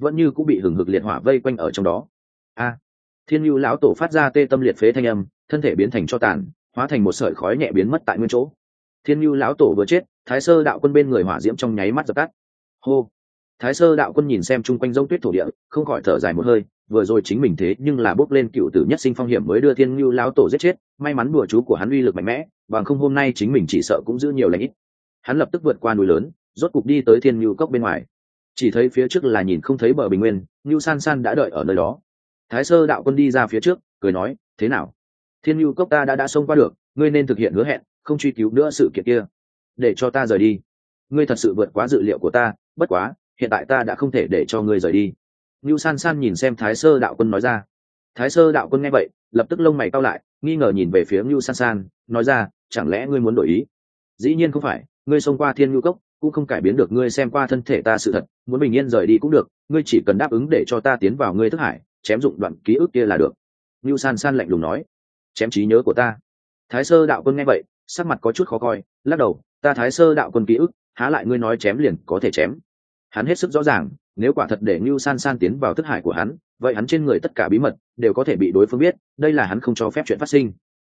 vẫn như cũng bị hừng hực liệt hỏa vây quanh ở trong đó. A! Thiên Nhu lão tổ phát ra tê tâm liệt phế thanh âm, thân thể biến thành tro tàn, hóa thành một sợi khói nhẹ biến mất tại nguyên chỗ. Thiên Nhu lão tổ vừa chết, Thái Sơ đạo quân bên người hỏa diễm trong nháy mắt dập tắt. Hô! Thái Sơ đạo quân nhìn xem chung quanh rông tuyết thổ địa, không khỏi thở dài một hơi, vừa rồi chính mình thế nhưng là bước lên cựu tử nhất sinh phong hiểm mới đưa Thiên Nhu lão tổ giết chết, may mắn bùa chú của hắn uy lực mạnh mẽ, bằng không hôm nay chính mình chỉ sợ cũng giữ nhiều lành ít. Hắn lập tức vượt qua núi lớn, rốt cục đi tới Thiên Nhu cốc bên ngoài. Chỉ thấy phía trước là nhìn không thấy bờ bình nguyên, Nhu San San đã đợi ở nơi đó. Thái Sơ đạo quân đi ra phía trước, cười nói, thế nào? Thiên Nhu cốc ta đã xông qua được, ngươi nên thực hiện hứa hẹn, không truy cứu nữa sự kiện kia, để cho ta rời đi. Ngươi thật sự vượt quá dự liệu của ta, bất quá, hiện tại ta đã không thể để cho ngươi rời đi. Nhu San San nhìn xem Thái Sơ đạo quân nói ra. Thái Sơ đạo quân nghe vậy, lập tức lông mày cau lại, nghi ngờ nhìn về phía Nhu San San, nói ra, chẳng lẽ ngươi muốn đổi ý? Dĩ nhiên không phải, ngươi xông qua Thiên Nhu cốc cũng không cải biến được ngươi xem qua thân thể ta sự thật, muốn bình yên rời đi cũng được, ngươi chỉ cần đáp ứng để cho ta tiến vào ngươi thức hải, chém dụng đoạn ký ức kia là được. Nhu San San lạnh lùng nói. Chém trí nhớ của ta? Thái Sơ đạo quân nghe vậy, sắc mặt có chút khó coi, lắc đầu, ta Thái Sơ đạo quân ký ức, há lại ngươi nói chém liền có thể chém. Hắn hết sức rõ ràng, nếu quả thật để Nhu San San tiến vào thức hải của hắn, vậy hắn trên người tất cả bí mật đều có thể bị đối phương biết, đây là hắn không cho phép chuyện phát sinh.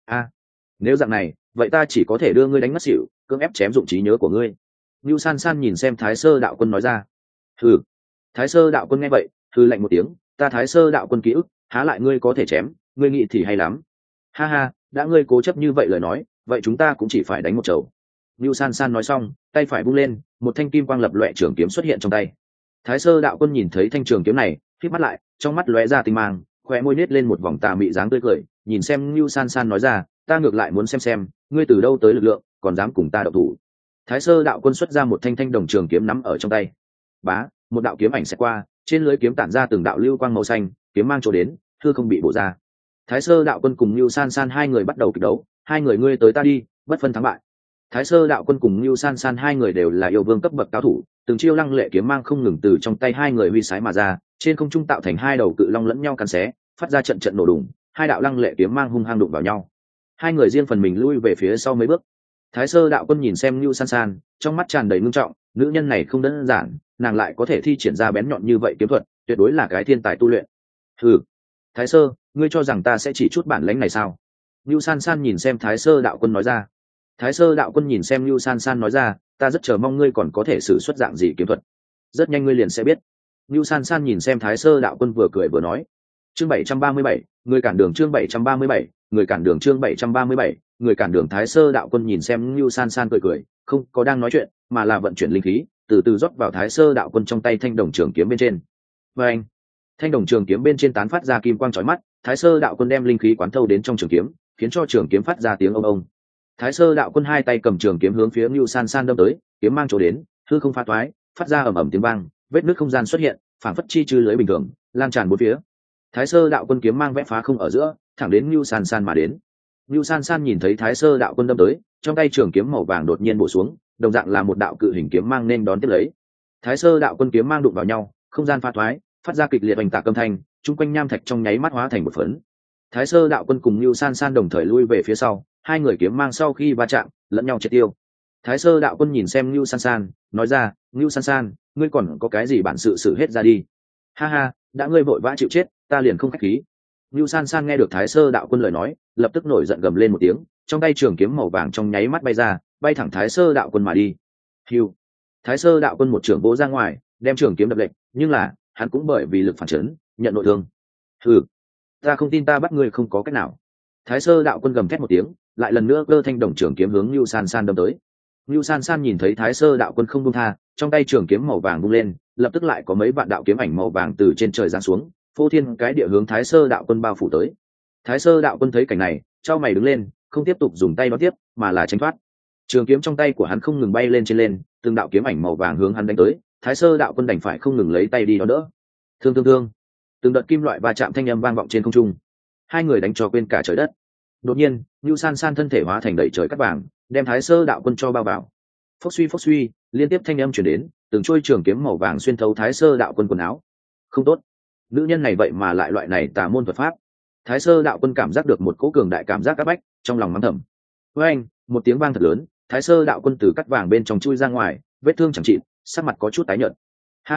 Nếu dạng này, vậy ta chỉ có thể đưa ngươi đánh ngất xỉu, cưỡng ép chém dụng trí nhớ của ngươi. Nhu San San nhìn xem Thái Sơ đạo quân nói ra. Hừ. Thái Sơ đạo quân nghe vậy, hừ lạnh một tiếng, ta Thái Sơ đạo quân ký ức, há lại ngươi có thể chém, ngươi nghĩ thì hay lắm. Ha ha, đã ngươi cố chấp như vậy lời nói, vậy chúng ta cũng chỉ phải đánh một chầu. Nhu San San nói xong, tay phải vung lên, một thanh kim quang lập loè trường kiếm xuất hiện trong tay. Thái Sơ đạo quân nhìn thấy thanh trường kiếm này, khép mắt lại, trong mắt lóe ra tinh mang, khóe môi nết lên một vòng tà mị dáng tươi cười, nhìn xem Nhu San San nói ra, ta ngược lại muốn xem ngươi từ đâu tới lực lượng, còn dám cùng ta động thủ. Thái Sơ đạo quân xuất ra một thanh đồng trường kiếm nắm ở trong tay. Bá, một đạo kiếm ảnh sẽ qua, trên lưới kiếm tản ra từng đạo lưu quang màu xanh, kiếm mang chỗ đến, thưa không bị bổ ra. Thái Sơ đạo quân cùng Nưu San San hai người bắt đầu kịch đấu, hai người ngươi tới ta đi, bất phân thắng bại. Thái Sơ đạo quân cùng Nưu San San hai người đều là yêu vương cấp bậc cao thủ, từng chiêu lăng lệ kiếm mang không ngừng từ trong tay hai người huy sái mà ra, trên không trung tạo thành hai đầu cự long lẫn nhau cắn xé, phát ra trận trận nổ đùng, hai đạo lăng lệ kiếm mang hung hăng đụng vào nhau. Hai người riêng phần mình lui về phía sau mấy bước. Thái Sơ đạo quân nhìn xem Nưu San San, trong mắt tràn đầy ngưng trọng, nữ nhân này không đơn giản, nàng lại có thể thi triển ra bén nhọn như vậy kiếm thuật, tuyệt đối là cái thiên tài tu luyện. Hừ, Thái Sơ, ngươi cho rằng ta sẽ chỉ chút bản lĩnh này sao? Nưu San San nhìn xem Thái Sơ đạo quân nói ra. Thái Sơ đạo quân nhìn xem Nưu San San nói ra, ta rất chờ mong ngươi còn có thể sử xuất dạng gì kiếm thuật. Rất nhanh ngươi liền sẽ biết. Nưu San San nhìn xem Thái Sơ đạo quân vừa cười vừa nói. Chương 737, người cản đường chương 737, người cản đường chương 737, người cản đường. Thái Sơ đạo quân nhìn xem Nưu San San cười cười, không có đang nói chuyện, mà là vận chuyển linh khí, từ từ rót vào Thái Sơ đạo quân trong tay thanh đồng trường kiếm bên trên. Và anh, thanh đồng trường kiếm bên trên tán phát ra kim quang chói mắt, Thái Sơ đạo quân đem linh khí quán thâu đến trong trường kiếm, khiến cho trường kiếm phát ra tiếng ông ông. Thái Sơ đạo quân hai tay cầm trường kiếm hướng phía Nưu San San đâm tới, kiếm mang chỗ đến, hư không phá toái, phát ra ầm ầm tiếng vang, vết nứt không gian xuất hiện, phảng phất chi chư lưới bình thường, lan tràn bốn phía. Thái Sơ đạo quân kiếm mang vẽ phá không ở giữa, thẳng đến Nưu San San mà đến. Nưu San San nhìn thấy Thái Sơ đạo quân đâm tới, trong tay trường kiếm màu vàng đột nhiên bổ xuống, đồng dạng là một đạo cự hình kiếm mang nên đón tiếp lấy. Thái Sơ đạo quân kiếm mang đụng vào nhau, không gian phá thoái, phát ra kịch liệt oanh tạc âm thanh, chung quanh nham thạch trong nháy mắt hóa thành một phấn. Thái Sơ đạo quân cùng Nưu San San đồng thời lui về phía sau, hai người kiếm mang sau khi va chạm, lẫn nhau triệt tiêu. Thái Sơ đạo quân nhìn xem Nưu San San, nói ra, Nưu San San, ngươi còn có cái gì bản sự sử hết ra đi. Ha ha, đã ngươi vội vã chịu chết, ta liền không khách khí. Nưu San San nghe được Thái Sơ đạo quân lời nói, lập tức nổi giận gầm lên một tiếng, trong tay trường kiếm màu vàng trong nháy mắt bay ra, bay thẳng Thái Sơ đạo quân mà đi. Hưu. Thái Sơ đạo quân một trường vỗ ra ngoài, đem trường kiếm đập lệch, nhưng là, hắn cũng bởi vì lực phản chấn, nhận nội thương. Hừ, ta không tin ta bắt ngươi không có cách nào. Thái Sơ đạo quân gầm thét một tiếng, lại lần nữa cơ thanh đồng trường kiếm hướng Nưu San San đâm tới. Nưu San San nhìn thấy Thái Sơ đạo quân không buông tha, trong tay trường kiếm màu vàng vung lên, lập tức lại có mấy vạn đạo kiếm ảnh màu vàng từ trên trời giáng xuống, phô thiên cái địa hướng Thái Sơ đạo quân bao phủ tới. Thái Sơ đạo quân thấy cảnh này, chau mày đứng lên, không tiếp tục dùng tay đón tiếp, mà là tránh thoát. Trường kiếm trong tay của hắn không ngừng bay lên trên lên, từng đạo kiếm ảnh màu vàng hướng hắn đánh tới, Thái Sơ đạo quân đành phải không ngừng lấy tay đi đón đỡ. Thương thương thương, từng đợt kim loại va chạm thanh âm vang vọng trên không trung. Hai người đánh cho quên cả trời đất. Đột nhiên, Nưu San San thân thể hóa thành đầy trời cát vàng, đem Thái Sơ đạo quân cho bao vào. Phốc suy, liên tiếp thanh âm truyền đến, từng trôi trường kiếm màu vàng xuyên thấu Thái Sơ đạo quân quần áo. Không tốt, nữ nhân này vậy mà lại loại này tà môn thuật pháp. Thái Sơ đạo quân cảm giác được một cỗ cường đại cảm giác áp bách, trong lòng mắng thầm. Với anh, một tiếng vang thật lớn, Thái Sơ đạo quân từ cắt vàng bên trong chui ra ngoài, vết thương chẳng trị, sắc mặt có chút tái nhợt. Ha ha,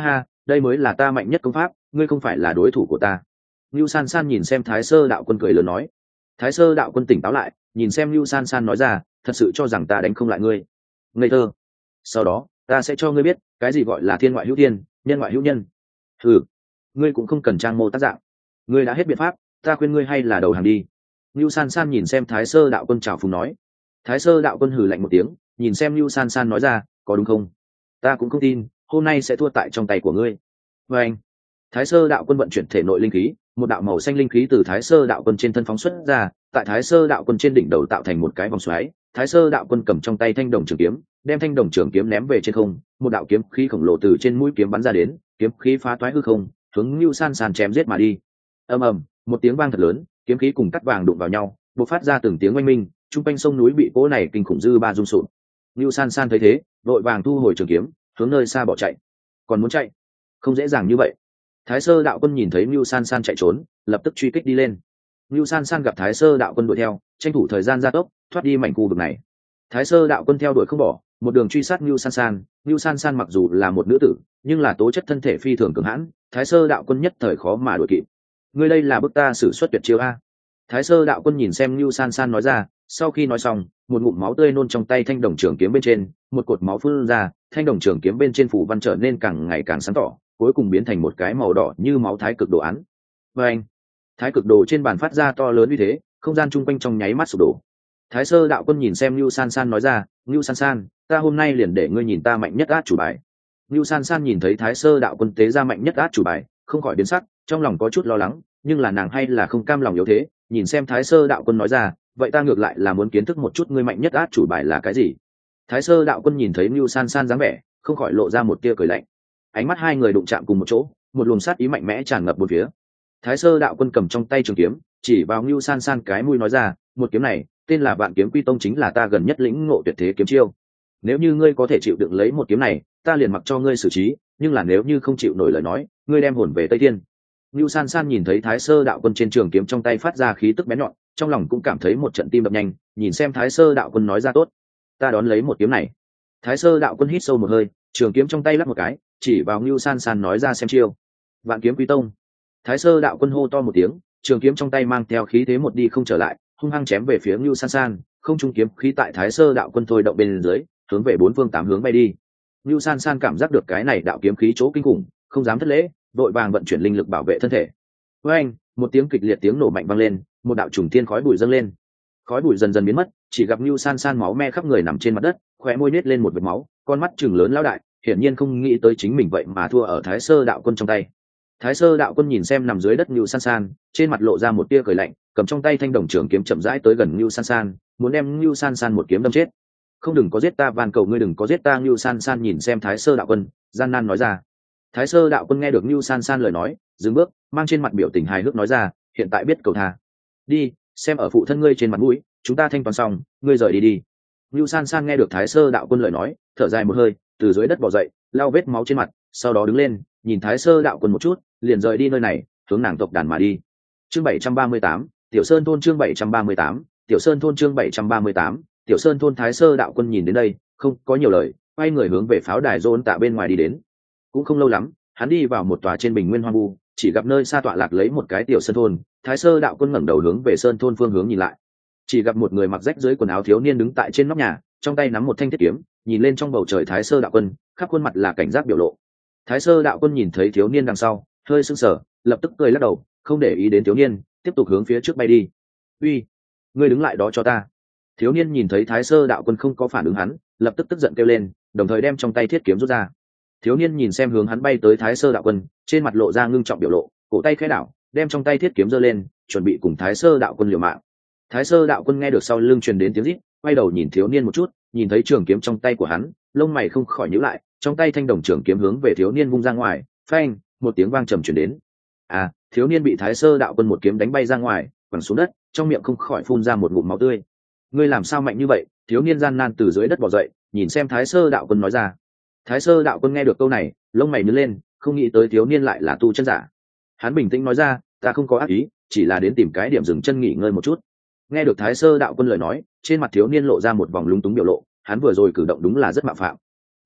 đây mới là ta mạnh nhất công pháp, ngươi không phải là đối thủ của ta. Lưu San San nhìn xem Thái Sơ đạo quân cười lớn nói. Thái Sơ đạo quân tỉnh táo lại, nhìn xem Lưu San San nói ra, thật sự cho rằng ta đánh không lại ngươi? Ngây thơ. Sau đó ta sẽ cho ngươi biết cái gì gọi là thiên ngoại hữu thiên, nhân ngoại hữu nhân. Ừ, ngươi cũng không cần trang mô tác dạng, ngươi đã hết biện pháp, ta khuyên ngươi hay là đầu hàng đi. Lưu San San nhìn xem Thái Sơ đạo quân chào phúng nói. Thái Sơ đạo quân hừ lạnh một tiếng, nhìn xem Lưu San San nói ra, có đúng không? Ta cũng không tin hôm nay sẽ thua tại trong tay của ngươi. Và anh, Thái Sơ đạo quân vận chuyển thể nội linh khí, một đạo màu xanh linh khí từ Thái Sơ đạo quân trên thân phóng xuất ra, tại Thái Sơ đạo quân trên đỉnh đầu tạo thành một cái vòng xoáy. Thái Sơ đạo quân cầm trong tay thanh đồng trường kiếm, đem thanh đồng trường kiếm ném về trên không, một đạo kiếm khí khổng lồ từ trên mũi kiếm bắn ra đến, kiếm khí phá toái hư không, hướng Lưu San San chém giết mà đi. Ầm ầm, một tiếng vang thật lớn, kiếm khí cùng cắt vàng đụng vào nhau, bộc phát ra từng tiếng oanh minh, trung quanh sông núi bị cỗ này kinh khủng dư ba rung sụp. Lưu San San thấy thế, vội vàng thu hồi trường kiếm, hướng nơi xa bỏ chạy. Còn muốn chạy, không dễ dàng như vậy. Thái Sơ đạo quân nhìn thấy Lưu San San chạy trốn, lập tức truy kích đi lên. Lưu San San gặp Thái Sơ đạo quân đuổi theo, tranh thủ thời gian gia tốc, thoát đi mảnh khu vực này. Thái Sơ đạo quân theo đuổi không bỏ, một đường truy sát Lưu San San. Lưu San San mặc dù là một nữ tử, nhưng là tố chất thân thể phi thường cường hãn, Thái Sơ đạo quân nhất thời khó mà đuổi kịp. Ngươi đây là bức ta sử xuất tuyệt chiêu a? Thái Sơ đạo quân nhìn xem Lưu San San nói ra, sau khi nói xong, một ngụm máu tươi nôn trong tay thanh đồng trường kiếm bên trên, một cột máu phun ra, thanh đồng trường kiếm bên trên phủ văn trở nên càng ngày càng sáng tỏ, cuối cùng biến thành một cái màu đỏ như máu thái cực đồ án. Và anh, thái cực đồ trên bàn phát ra to lớn như thế, không gian chung quanh trong nháy mắt sụp đổ. Thái Sơ đạo quân nhìn xem Lưu San San nói ra, Lưu San San, ta hôm nay liền để ngươi nhìn ta mạnh nhất át chủ bài. Lưu San San nhìn thấy Thái Sơ đạo quân tế ra mạnh nhất át chủ bài, không khỏi biến sắc, trong lòng có chút lo lắng, nhưng là nàng hay là không cam lòng yếu thế, nhìn xem Thái Sơ đạo quân nói ra, vậy ta ngược lại là muốn kiến thức một chút ngươi mạnh nhất át chủ bài là cái gì. Thái Sơ đạo quân nhìn thấy Lưu San San dáng vẻ, không khỏi lộ ra một tia cười lạnh. Ánh mắt hai người đụng chạm cùng một chỗ, một luồng sát ý mạnh mẽ tràn ngập bốn phía. Thái Sơ đạo quân cầm trong tay trường kiếm, chỉ vào Lưu San San cái mũi nói ra, một kiếm này tên là Vạn Kiếm Quy Tông, chính là ta gần nhất lĩnh ngộ tuyệt thế kiếm chiêu. Nếu như ngươi có thể chịu đựng lấy một kiếm này, ta liền mặc cho ngươi xử trí, nhưng là nếu như không chịu nổi lời nói, ngươi đem hồn về Tây Thiên. Lưu San San nhìn thấy Thái Sơ đạo quân trên trường kiếm trong tay phát ra khí tức bén nhọn, trong lòng cũng cảm thấy một trận tim đập nhanh, nhìn xem Thái Sơ đạo quân nói ra, tốt, ta đón lấy một kiếm này. Thái Sơ đạo quân hít sâu một hơi, trường kiếm trong tay lắc một cái, chỉ vào Lưu San San nói ra, xem chiêu. Vạn Kiếm Quy Tông. Thái Sơ đạo quân hô to một tiếng, trường kiếm trong tay mang theo khí thế một đi không trở lại, hung hăng chém về phía Lưu San San, không trung kiếm khí tại Thái Sơ đạo quân thôi động bên dưới, hướng về bốn phương tám hướng bay đi. Lưu San San cảm giác được cái này đạo kiếm khí chỗ kinh khủng, không dám thất lễ, vội vàng vận chuyển linh lực bảo vệ thân thể. Với anh, một tiếng kịch liệt tiếng nổ mạnh vang lên, một đạo trùng thiên khói bụi dâng lên. Khói bụi dần dần biến mất, chỉ gặp Lưu San San máu me khắp người nằm trên mặt đất, khóe môi nết lên một vệt máu, con mắt trừng lớn lão đại, hiển nhiên không nghĩ tới chính mình vậy mà thua ở Thái Sơ đạo quân trong tay. Thái Sơ đạo quân nhìn xem nằm dưới đất Lưu San San, trên mặt lộ ra một tia cười lạnh, cầm trong tay thanh đồng trường kiếm chậm rãi tới gần Lưu San San, muốn đem Lưu San San một kiếm đâm chết. Không, đừng có giết ta, van cầu ngươi đừng có giết ta. Lưu San San nhìn xem Thái Sơ đạo quân, gian nan nói ra. Thái Sơ đạo quân nghe được Lưu San San lời nói, dừng bước, mang trên mặt biểu tình hài hước nói ra, hiện tại biết cầu tha. Đi, xem ở phụ thân ngươi trên mặt mũi, chúng ta thanh toán xong, ngươi rời đi đi. Lưu San San nghe được Thái Sơ đạo quân lời nói, thở dài một hơi, từ dưới đất bò dậy, lau vết máu trên mặt, sau đó đứng lên, nhìn Thái Sơ đạo quân một chút, liền rời đi nơi này, hướng nàng tộc đàn mà đi. Chương 738, Tiểu Sơn thôn. Chương 738, Tiểu Sơn thôn. Chương 738, Tiểu Sơn thôn. Thái Sơ đạo quân nhìn đến đây, không có nhiều lời, quay người hướng về pháo đài Dôn Tạ bên ngoài đi đến. Cũng không lâu lắm, hắn đi vào một tòa trên bình nguyên hoang vu, chỉ gặp nơi xa tọa lạc lấy một cái tiểu sơn thôn. Thái Sơ đạo quân ngẩng đầu hướng về sơn thôn phương hướng nhìn lại, chỉ gặp một người mặc rách dưới quần áo thiếu niên đứng tại trên nóc nhà, trong tay nắm một thanh thiết kiếm, nhìn lên trong bầu trời Thái Sơ đạo quân, khắp khuôn mặt là cảnh giác biểu lộ. Thái Sơ đạo quân nhìn thấy thiếu niên đằng sau, hơi sững sờ, lập tức cười lắc đầu, không để ý đến thiếu niên, tiếp tục hướng phía trước bay đi. Uy, ngươi đứng lại đó cho ta. Thiếu niên nhìn thấy Thái Sơ đạo quân không có phản ứng hắn, lập tức tức giận kêu lên, đồng thời đem trong tay thiết kiếm rút ra. Thiếu niên nhìn xem hướng hắn bay tới Thái Sơ đạo quân, trên mặt lộ ra ngưng trọng biểu lộ, cổ tay khẽ đảo, đem trong tay thiết kiếm giơ lên, chuẩn bị cùng Thái Sơ đạo quân liều mạng. Thái Sơ đạo quân nghe được sau lưng truyền đến tiếng rít, quay đầu nhìn thiếu niên một chút, nhìn thấy trường kiếm trong tay của hắn, lông mày không khỏi nhíu lại, trong tay thanh đồng trường kiếm hướng về thiếu niên vung ra ngoài, phanh, một tiếng vang trầm truyền đến. À, thiếu niên bị Thái Sơ đạo quân một kiếm đánh bay ra ngoài, quẳng xuống đất, trong miệng không khỏi phun ra một ngụm máu tươi. Ngươi làm sao mạnh như vậy? Thiếu niên gian nan từ dưới đất bò dậy, nhìn xem Thái Sơ đạo quân nói ra. Thái Sơ đạo quân nghe được câu này, lông mày nhướng lên, không nghĩ tới thiếu niên lại là tu chân giả. Hắn bình tĩnh nói ra, ta không có ác ý, chỉ là đến tìm cái điểm dừng chân nghỉ ngơi một chút. Nghe được Thái Sơ đạo quân lời nói, trên mặt thiếu niên lộ ra một vòng lúng túng biểu lộ, hắn vừa rồi cử động đúng là rất mạo phạm.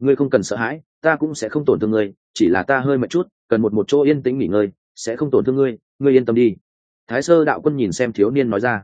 ngươi không cần sợ hãi, ta cũng sẽ không tổn thương ngươi, chỉ là ta hơi mệt chút, cần một chỗ yên tĩnh nghỉ ngơi, sẽ không tổn thương ngươi, ngươi yên tâm đi. Thái Sơ đạo quân nhìn xem thiếu niên nói ra.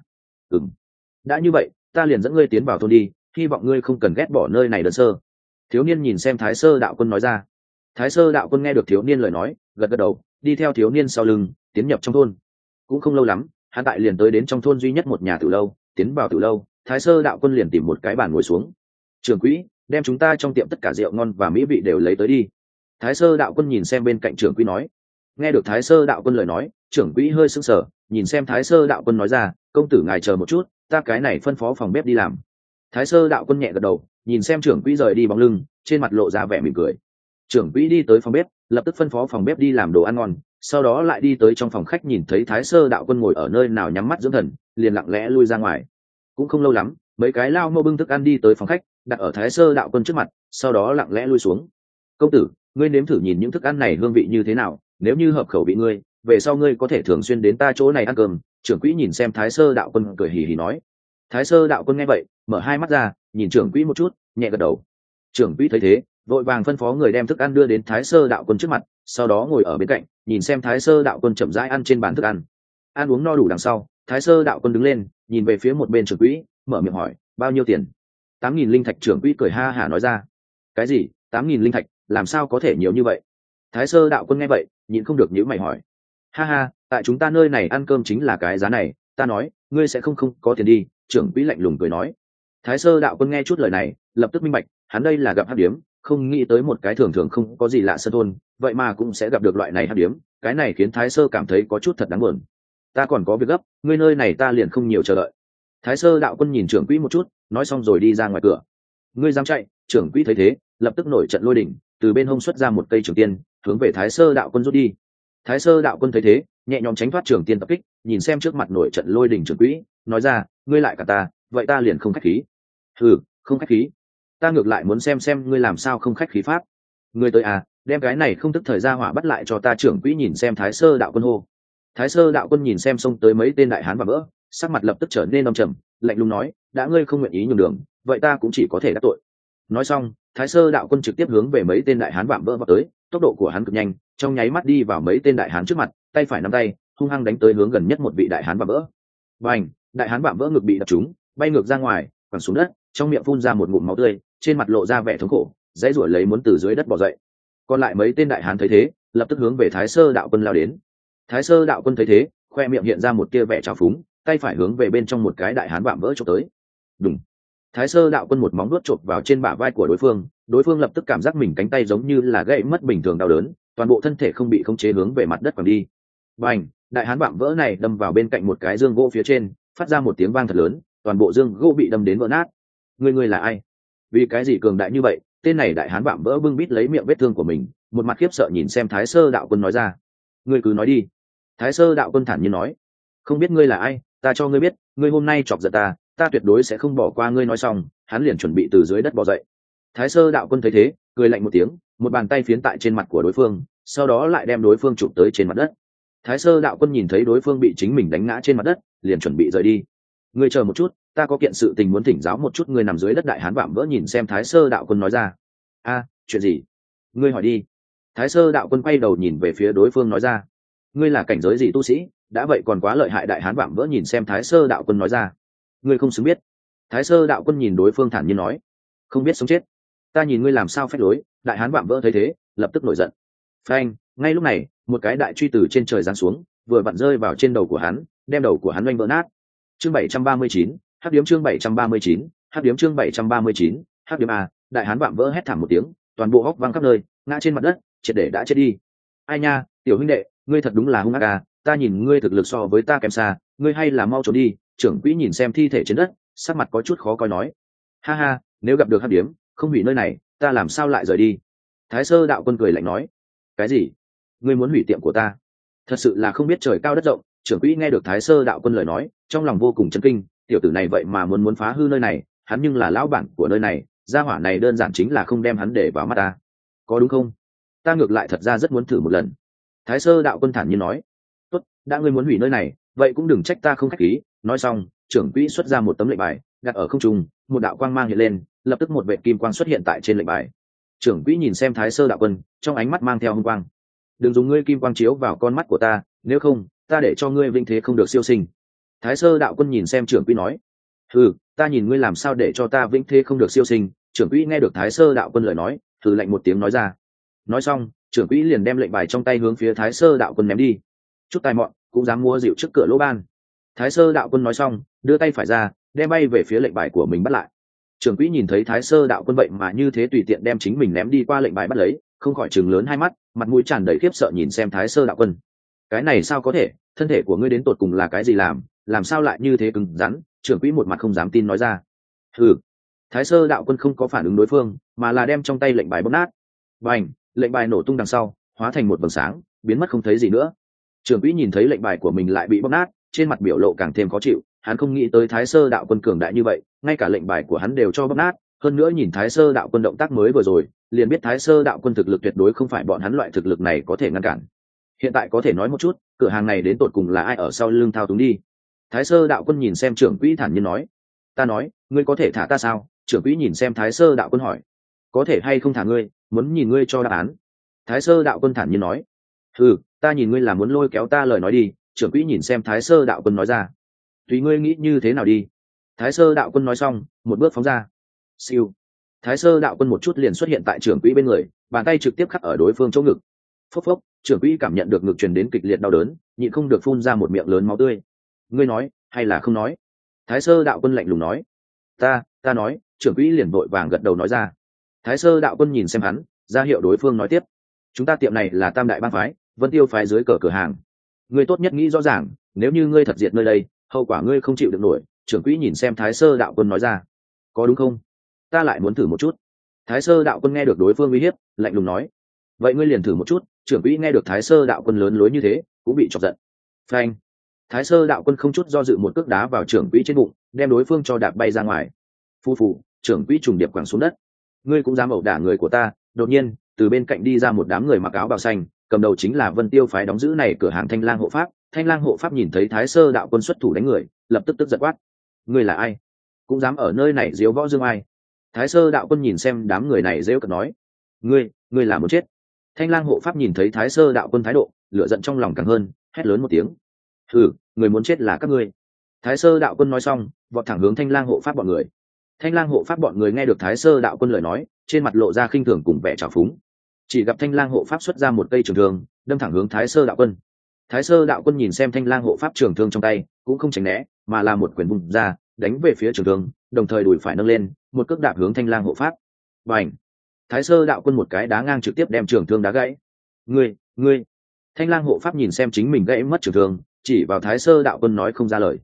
Đã như vậy, ta liền dẫn ngươi tiến vào thôn đi, hy vọng ngươi không cần ghét bỏ nơi này đơn sơ. Thiếu niên nhìn xem Thái Sơ đạo quân nói ra. Thái Sơ đạo quân nghe được thiếu niên lời nói, gật gật đầu, đi theo thiếu niên sau lưng, tiến nhập trong thôn. Cũng không lâu lắm, hắn tại liền tới đến trong thôn duy nhất một nhà tử lâu, tiến vào tử lâu, Thái Sơ đạo quân liền tìm một cái bàn ngồi xuống. Trưởng quỹ, đem chúng ta trong tiệm tất cả rượu ngon và mỹ vị đều lấy tới đi. Thái Sơ đạo quân nhìn xem bên cạnh trưởng quỹ nói. Nghe được Thái Sơ đạo quân lời nói, trưởng quỹ hơi sững sờ, nhìn xem Thái Sơ đạo quân nói ra, công tử ngài chờ một chút, ta cái này phân phó phòng bếp đi làm. Thái Sơ đạo quân nhẹ gật đầu, nhìn xem trưởng quỹ rời đi bóng lưng, trên mặt lộ ra vẻ mỉm cười. Trưởng quỹ đi tới phòng bếp, lập tức phân phó phòng bếp đi làm đồ ăn ngon, sau đó lại đi tới trong phòng khách, nhìn thấy Thái Sơ đạo quân ngồi ở nơi nào nhắm mắt dưỡng thần, liền lặng lẽ lui ra ngoài. Cũng không lâu lắm, mấy cái lao mâu bưng thức ăn đi tới phòng khách, đặt ở Thái Sơ đạo quân trước mặt, sau đó lặng lẽ lui xuống. Công tử, ngươi nếm thử nhìn những thức ăn này hương vị như thế nào, nếu như hợp khẩu vị ngươi, về sau ngươi có thể thường xuyên đến ta chỗ này ăn cơm. Trưởng quỹ nhìn xem Thái Sơ đạo quân cười hì hì nói. Thái Sơ đạo quân nghe vậy, mở hai mắt ra, nhìn trưởng quỹ một chút, nhẹ gật đầu. Trưởng quỹ thấy thế, vội vàng phân phó người đem thức ăn đưa đến Thái Sơ đạo quân trước mặt, sau đó ngồi ở bên cạnh, nhìn xem Thái Sơ đạo quân chậm rãi ăn trên bàn thức ăn. Ăn uống no đủ đằng sau, Thái Sơ đạo quân đứng lên, nhìn về phía một bên trưởng quỹ, mở miệng hỏi, bao nhiêu tiền? 8.000 linh thạch. Trưởng quỹ cười ha hả nói ra. Cái gì? 8.000 linh thạch, làm sao có thể nhiều như vậy? Thái Sơ đạo quân nghe vậy, nhịn không được nhíu mày hỏi. Ha ha, tại chúng ta nơi này ăn cơm chính là cái giá này, ta nói, ngươi sẽ không có tiền đi. Trưởng quỹ lạnh lùng cười nói. Thái Sơ đạo quân nghe chút lời này, lập tức minh bạch, hắn đây là gặp hắc điếm, không nghĩ tới một cái thường thường không có gì lạ sân thôn, vậy mà cũng sẽ gặp được loại này hắc điếm, cái này khiến Thái Sơ cảm thấy có chút thật đáng buồn. Ta còn có việc gấp, ngươi nơi này ta liền không nhiều chờ đợi. Thái Sơ đạo quân nhìn trưởng quỹ một chút, nói xong rồi đi ra ngoài cửa. Ngươi dám chạy? Trưởng quỹ thấy thế, lập tức nổi trận lôi đình, từ bên hông xuất ra một cây trường tiên, hướng về Thái Sơ đạo quân rút đi. Thái Sơ đạo quân thấy thế, nhẹ nhõm tránh thoát trường tiên tập kích, nhìn xem trước mặt nổi trận lôi đình trưởng quỹ, nói ra, ngươi lại cả ta, vậy ta liền không khách khí. Không khách khí? Ta ngược lại muốn xem ngươi làm sao không khách khí pháp. Ngươi tới à, đem cái này không thức thời ra hỏa bắt lại cho ta. Trưởng quỹ nhìn xem Thái Sơ đạo quân hô. Thái Sơ đạo quân nhìn xem xông tới mấy tên đại hán và vỡ, sắc mặt lập tức trở nên âm trầm, lạnh lùng nói, đã ngươi không nguyện ý nhường đường, vậy ta cũng chỉ có thể đắc tội. Nói xong, Thái Sơ đạo quân trực tiếp hướng về mấy tên đại hán vạm vỡ vào tới, tốc độ của hắn cực nhanh, trong nháy mắt đi vào mấy tên đại hán trước mặt, tay phải nắm tay, hung hăng đánh tới hướng gần nhất một vị đại hán vạm vỡ. Bành, đại hán vạm vỡ ngực bị đập trúng, bay ngược ra ngoài, quẳng xuống đất, trong miệng phun ra một ngụm máu tươi, trên mặt lộ ra vẻ thống khổ, dãy ruổi lấy muốn từ dưới đất bò dậy. Còn lại mấy tên đại hán thấy thế, lập tức hướng về Thái Sơ đạo quân lao đến. Thái Sơ đạo quân thấy thế, khoe miệng hiện ra một tia vẻ trào phúng, tay phải hướng về bên trong một cái đại hán vạm vỡ chụp tới. Đùng. Thái Sơ đạo quân một móng vuốt chộp vào trên bả vai của đối phương lập tức cảm giác mình cánh tay giống như là gãy mất bình thường đau đớn, toàn bộ thân thể không bị khống chế hướng về mặt đất quẳng đi. Bành, đại hán vạm vỡ này đâm vào bên cạnh một cái dương gỗ phía trên, phát ra một tiếng vang thật lớn, toàn bộ dương gỗ bị đâm đến vỡ nát. Ngươi là ai? Vì cái gì cường đại như vậy? Tên này đại hán vạm vỡ bưng bít lấy miệng vết thương của mình, một mặt khiếp sợ nhìn xem Thái Sơ đạo quân nói ra. Ngươi cứ nói đi. Thái Sơ đạo quân thản nhiên nói. Không biết ngươi là ai, ta cho ngươi biết, ngươi hôm nay chọc giận ta tuyệt đối sẽ không bỏ qua ngươi. Nói xong, hắn liền chuẩn bị từ dưới đất bò dậy. Thái Sơ đạo quân thấy thế, cười lạnh một tiếng, một bàn tay phiến tại trên mặt của đối phương, sau đó lại đem đối phương chụp tới trên mặt đất. Thái Sơ đạo quân nhìn thấy đối phương bị chính mình đánh ngã trên mặt đất, liền chuẩn bị rời đi. Ngươi chờ một chút, ta có kiện sự tình muốn thỉnh giáo một chút. Ngươi nằm dưới đất đại hán vạm vỡ nhìn xem Thái Sơ đạo quân nói ra. Chuyện gì? Ngươi hỏi đi. Thái Sơ đạo quân quay đầu nhìn về phía đối phương nói ra. Ngươi là cảnh giới gì tu sĩ, đã vậy còn quá lợi hại. Đại hán vạm vỡ nhìn xem Thái Sơ đạo quân nói ra. Ngươi không xứng biết. Thái Sơ đạo quân nhìn đối phương thản nhiên nói. Không biết sống chết, ta nhìn ngươi làm sao phách lối. Đại hán vạm vỡ thấy thế, lập tức nổi giận. Phanh, ngay lúc này, một cái đại truy từ trên trời giáng xuống, vừa vặn rơi vào trên đầu của hắn, đem đầu của hắn oanh vỡ nát. Chương 739, hắc điếm. Chương 739, hắc điếm. Chương 739, hắc điếm. Đại hán vạm vỡ hét thảm một tiếng, toàn bộ hốc văng khắp nơi, ngã trên mặt đất, triệt để đã chết đi. Ai nha, tiểu huynh đệ, ngươi thật đúng là hung ác à, ta nhìn ngươi thực lực so với ta kém xa, ngươi hay là mau trốn đi. Trưởng quỹ nhìn xem thi thể trên đất, sắc mặt có chút khó coi nói. Ha ha, nếu gặp được hắc điếm, không hủy nơi này, ta làm sao lại rời đi? Thái Sơ đạo quân cười lạnh nói. Cái gì? Ngươi muốn hủy tiệm của ta? Thật sự là không biết trời cao đất rộng. Trưởng quỹ nghe được Thái Sơ đạo quân lời nói, trong lòng vô cùng chấn kinh, tiểu tử này vậy mà muốn phá hư nơi này, hắn nhưng là lão bản của nơi này, gia hỏa này đơn giản chính là không đem hắn để vào mắt ta. Có đúng không? Ta ngược lại thật ra rất muốn thử một lần. Thái Sơ đạo quân thản nhiên nói. Tốt, đã ngươi muốn hủy nơi này, vậy cũng đừng trách ta không khách khí. Nói xong, trưởng quỹ xuất ra một tấm lệnh bài, đặt ở không trung, một đạo quang mang hiện lên, lập tức một vệt kim quang xuất hiện tại trên lệnh bài. Trưởng quỹ nhìn xem Thái Sơ đạo quân, trong ánh mắt mang theo hung quang. Đừng dùng ngươi kim quang chiếu vào con mắt của ta, nếu không ta để cho ngươi vinh thế không được siêu sinh. Thái Sơ đạo quân nhìn xem trưởng quỹ nói. Ta nhìn ngươi làm sao để cho ta vĩnh thế không được siêu sinh. Trưởng quỹ nghe được Thái Sơ đạo quân lời nói, lạnh một tiếng nói ra. Nói xong, trưởng quỹ liền đem lệnh bài trong tay hướng phía Thái Sơ đạo quân ném đi. Chút tài mọn cũng dám mua rượu trước cửa lỗ ban. Thái Sơ đạo quân nói xong, đưa tay phải ra, đem bay về phía lệnh bài của mình bắt lại. Trưởng quỹ nhìn thấy Thái Sơ đạo quân vậy mà như thế tùy tiện đem chính mình ném đi qua lệnh bài bắt lấy, không khỏi chừng lớn hai mắt, mặt mũi tràn đầy khiếp sợ nhìn xem Thái Sơ đạo quân. Cái này sao có thể, thân thể của ngươi đến tột cùng là cái gì làm sao lại như thế cứng rắn? Trưởng quỹ một mặt không dám tin nói ra. Thái Sơ đạo quân không có phản ứng đối phương, mà là đem trong tay lệnh bài bóp nát. Bành, lệnh bài nổ tung đằng sau, hóa thành một vầng sáng, biến mất không thấy gì nữa. Trưởng quỹ nhìn thấy lệnh bài của mình lại bị bóp nát, trên mặt biểu lộ càng thêm khó chịu. Hắn không nghĩ tới Thái Sơ đạo quân cường đại như vậy, ngay cả lệnh bài của hắn đều cho bóp nát. Hơn nữa nhìn Thái Sơ đạo quân động tác mới vừa rồi, liền biết Thái Sơ đạo quân thực lực tuyệt đối không phải bọn hắn loại thực lực này có thể ngăn cản. Hiện tại có thể nói một chút, cửa hàng này đến tột cùng là ai ở sau lưng thao túng đi? Thái Sơ đạo quân nhìn xem trưởng quỹ thản nhiên nói. Ta nói, ngươi có thể thả ta sao? Trưởng quỹ nhìn xem Thái Sơ đạo quân hỏi. Có thể hay không thả ngươi, muốn nhìn ngươi cho đáp án. Thái Sơ đạo quân thản nhiên nói. Ta nhìn ngươi là muốn lôi kéo ta lời nói đi. Trưởng quỹ nhìn xem Thái Sơ đạo quân nói ra. Tùy ngươi nghĩ như thế nào đi. Thái Sơ đạo quân nói xong, một bước phóng ra. Siêu. Thái Sơ đạo quân một chút liền xuất hiện tại trưởng quỹ bên người, bàn tay trực tiếp khắc ở đối phương chỗ ngực. Phốc phốc, trưởng quỹ cảm nhận được ngực truyền đến kịch liệt đau đớn, nhịn không được phun ra một miệng lớn máu tươi. Ngươi nói hay là không nói? Thái Sơ đạo quân lạnh lùng nói. Ta nói. Trưởng quỹ liền vội vàng gật đầu nói ra. Thái Sơ đạo quân nhìn xem hắn, ra hiệu đối phương nói tiếp. Chúng ta tiệm này là Tam đại bang phái, Vân Tiêu phái dưới cờ cửa hàng. Ngươi tốt nhất nghĩ rõ ràng, nếu như ngươi thật diệt nơi đây, hậu quả ngươi không chịu được nổi. Trưởng quỹ nhìn xem Thái Sơ đạo quân nói ra. Có đúng không? Ta lại muốn thử một chút. Thái Sơ đạo quân nghe được đối phương uy hiếp, lạnh lùng nói. Vậy ngươi liền thử một chút. Trưởng quỹ nghe được Thái Sơ đạo quân lớn lối như thế, cũng bị chọc giận. Phanh. Thái Sơ đạo quân không chút do dự một cước đá vào trưởng quỹ trên bụng, đem đối phương cho đạp bay ra ngoài. Phu phù, trưởng quỹ trùng điệp quẳng xuống đất. Ngươi cũng dám ẩu đả người của ta? Đột nhiên, từ bên cạnh đi ra một đám người mặc áo bào xanh, cầm đầu chính là Vân Tiêu phái đóng giữ này cửa hàng Thanh Lang hộ pháp. Thanh Lang hộ pháp nhìn thấy Thái Sơ đạo quân xuất thủ đánh người, lập tức tức giận quát. Ngươi là ai? Cũng dám ở nơi này diếu võ dương ai? Thái Sơ đạo quân nhìn xem đám người này rêu cợt nói. Ngươi là muốn chết. Thanh Lang hộ pháp nhìn thấy Thái Sơ đạo quân thái độ, lửa giận trong lòng càng hơn, hét lớn một tiếng. Người muốn chết là các ngươi. Thái Sơ đạo quân nói xong, vọt thẳng hướng Thanh Lang hộ pháp bọn người. Thanh Lang hộ pháp bọn người nghe được Thái Sơ đạo quân lời nói, trên mặt lộ ra khinh thường cùng vẻ trào phúng. Chỉ gặp Thanh Lang hộ pháp xuất ra một cây trường thương, đâm thẳng hướng Thái Sơ đạo quân. Thái Sơ đạo quân nhìn xem Thanh Lang hộ pháp trường thương trong tay, cũng không tránh né, mà là một quyền vung ra, đánh về phía trường thương, đồng thời đùi phải nâng lên, một cước đạp hướng Thanh Lang hộ pháp. Bành! Thái Sơ đạo quân một cái đá ngang trực tiếp đem trường thương đá gãy. Ngươi! Thanh Lang hộ pháp nhìn xem chính mình gãy mất trường thương, chỉ vào Thái Sơ đạo quân nói không ra lời.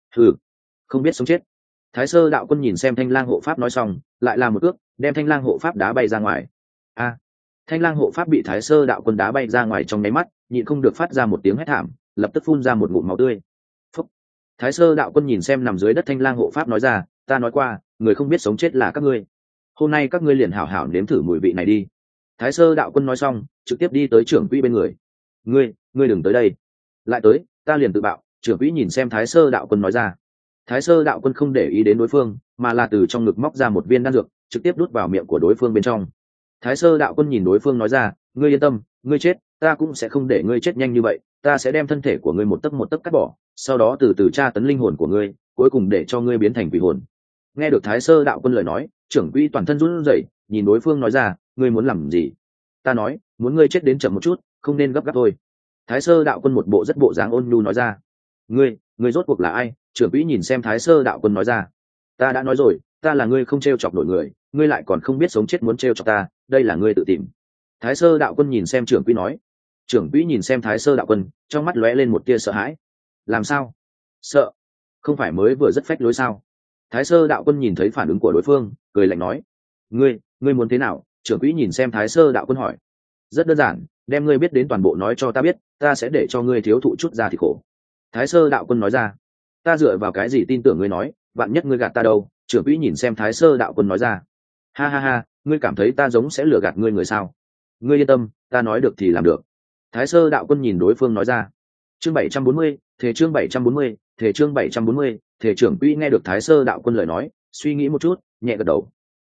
Không biết sống chết. Thái Sơ đạo quân nhìn xem Thanh Lang hộ pháp nói xong, lại làm một cước, đem Thanh Lang hộ pháp đá bay ra ngoài. Thanh Lang hộ pháp bị Thái Sơ đạo quân đá bay ra ngoài trong nháy mắt, nhịn không được phát ra một tiếng hét thảm, lập tức phun ra một ngụm máu tươi. Phúc. Thái Sơ đạo quân nhìn xem nằm dưới đất Thanh Lang hộ pháp nói ra, ta nói qua, người không biết sống chết là các ngươi. Hôm nay các ngươi liền hảo hảo nếm thử mùi vị này đi. Thái Sơ đạo quân nói xong, trực tiếp đi tới trưởng quỹ bên người. Ngươi đừng tới đây. Lại tới, ta liền tự bạo. Trưởng quỹ nhìn xem Thái Sơ đạo quân nói ra. Thái Sơ đạo quân không để ý đến đối phương, mà là từ trong ngực móc ra một viên đan dược, trực tiếp đút vào miệng của đối phương bên trong. Thái Sơ đạo quân nhìn đối phương nói ra, ngươi yên tâm, ngươi chết, ta cũng sẽ không để ngươi chết nhanh như vậy, ta sẽ đem thân thể của ngươi một tấc cắt bỏ, sau đó từ từ tra tấn linh hồn của ngươi, cuối cùng để cho ngươi biến thành quỷ hồn. Nghe được Thái Sơ đạo quân lời nói, trưởng quỹ toàn thân run rẩy, nhìn đối phương nói ra, ngươi muốn làm gì? Ta nói, muốn ngươi chết đến chậm một chút, không nên gấp gáp thôi. Thái Sơ đạo quân một bộ rất bộ dáng ôn nhu nói ra. Ngươi rốt cuộc là ai? Trưởng quỹ nhìn xem Thái Sơ đạo quân nói ra. Ta đã nói rồi, ta là ngươi không trêu chọc nổi người, ngươi lại còn không biết sống chết muốn trêu chọc ta, đây là ngươi tự tìm. Thái Sơ đạo quân nhìn xem trưởng quỹ nói. Trưởng quỹ nhìn xem Thái Sơ đạo quân, trong mắt lóe lên một tia sợ hãi. Làm sao? Sợ? Không phải mới vừa rất phách lối sao? Thái Sơ đạo quân nhìn thấy phản ứng của đối phương, cười lạnh nói. Ngươi muốn thế nào? Trưởng quỹ nhìn xem Thái Sơ đạo quân hỏi. Rất đơn giản, đem ngươi biết đến toàn bộ nói cho ta biết, ta sẽ để cho ngươi thiếu thụ chút ra thì khổ. Thái Sơ đạo quân nói ra. Ta dựa vào cái gì tin tưởng ngươi nói, vạn nhất ngươi gạt ta đâu? Trưởng quỹ nhìn xem Thái Sơ đạo quân nói ra. Ha, ngươi cảm thấy ta giống sẽ lừa gạt ngươi người sao? Ngươi yên tâm, ta nói được thì làm được. Thái Sơ đạo quân nhìn đối phương nói ra. Chương 740, thể chương 740, thể chương 740, thể trưởng quỹ nghe được Thái Sơ đạo quân lời nói, suy nghĩ một chút, nhẹ gật đầu. Tốt,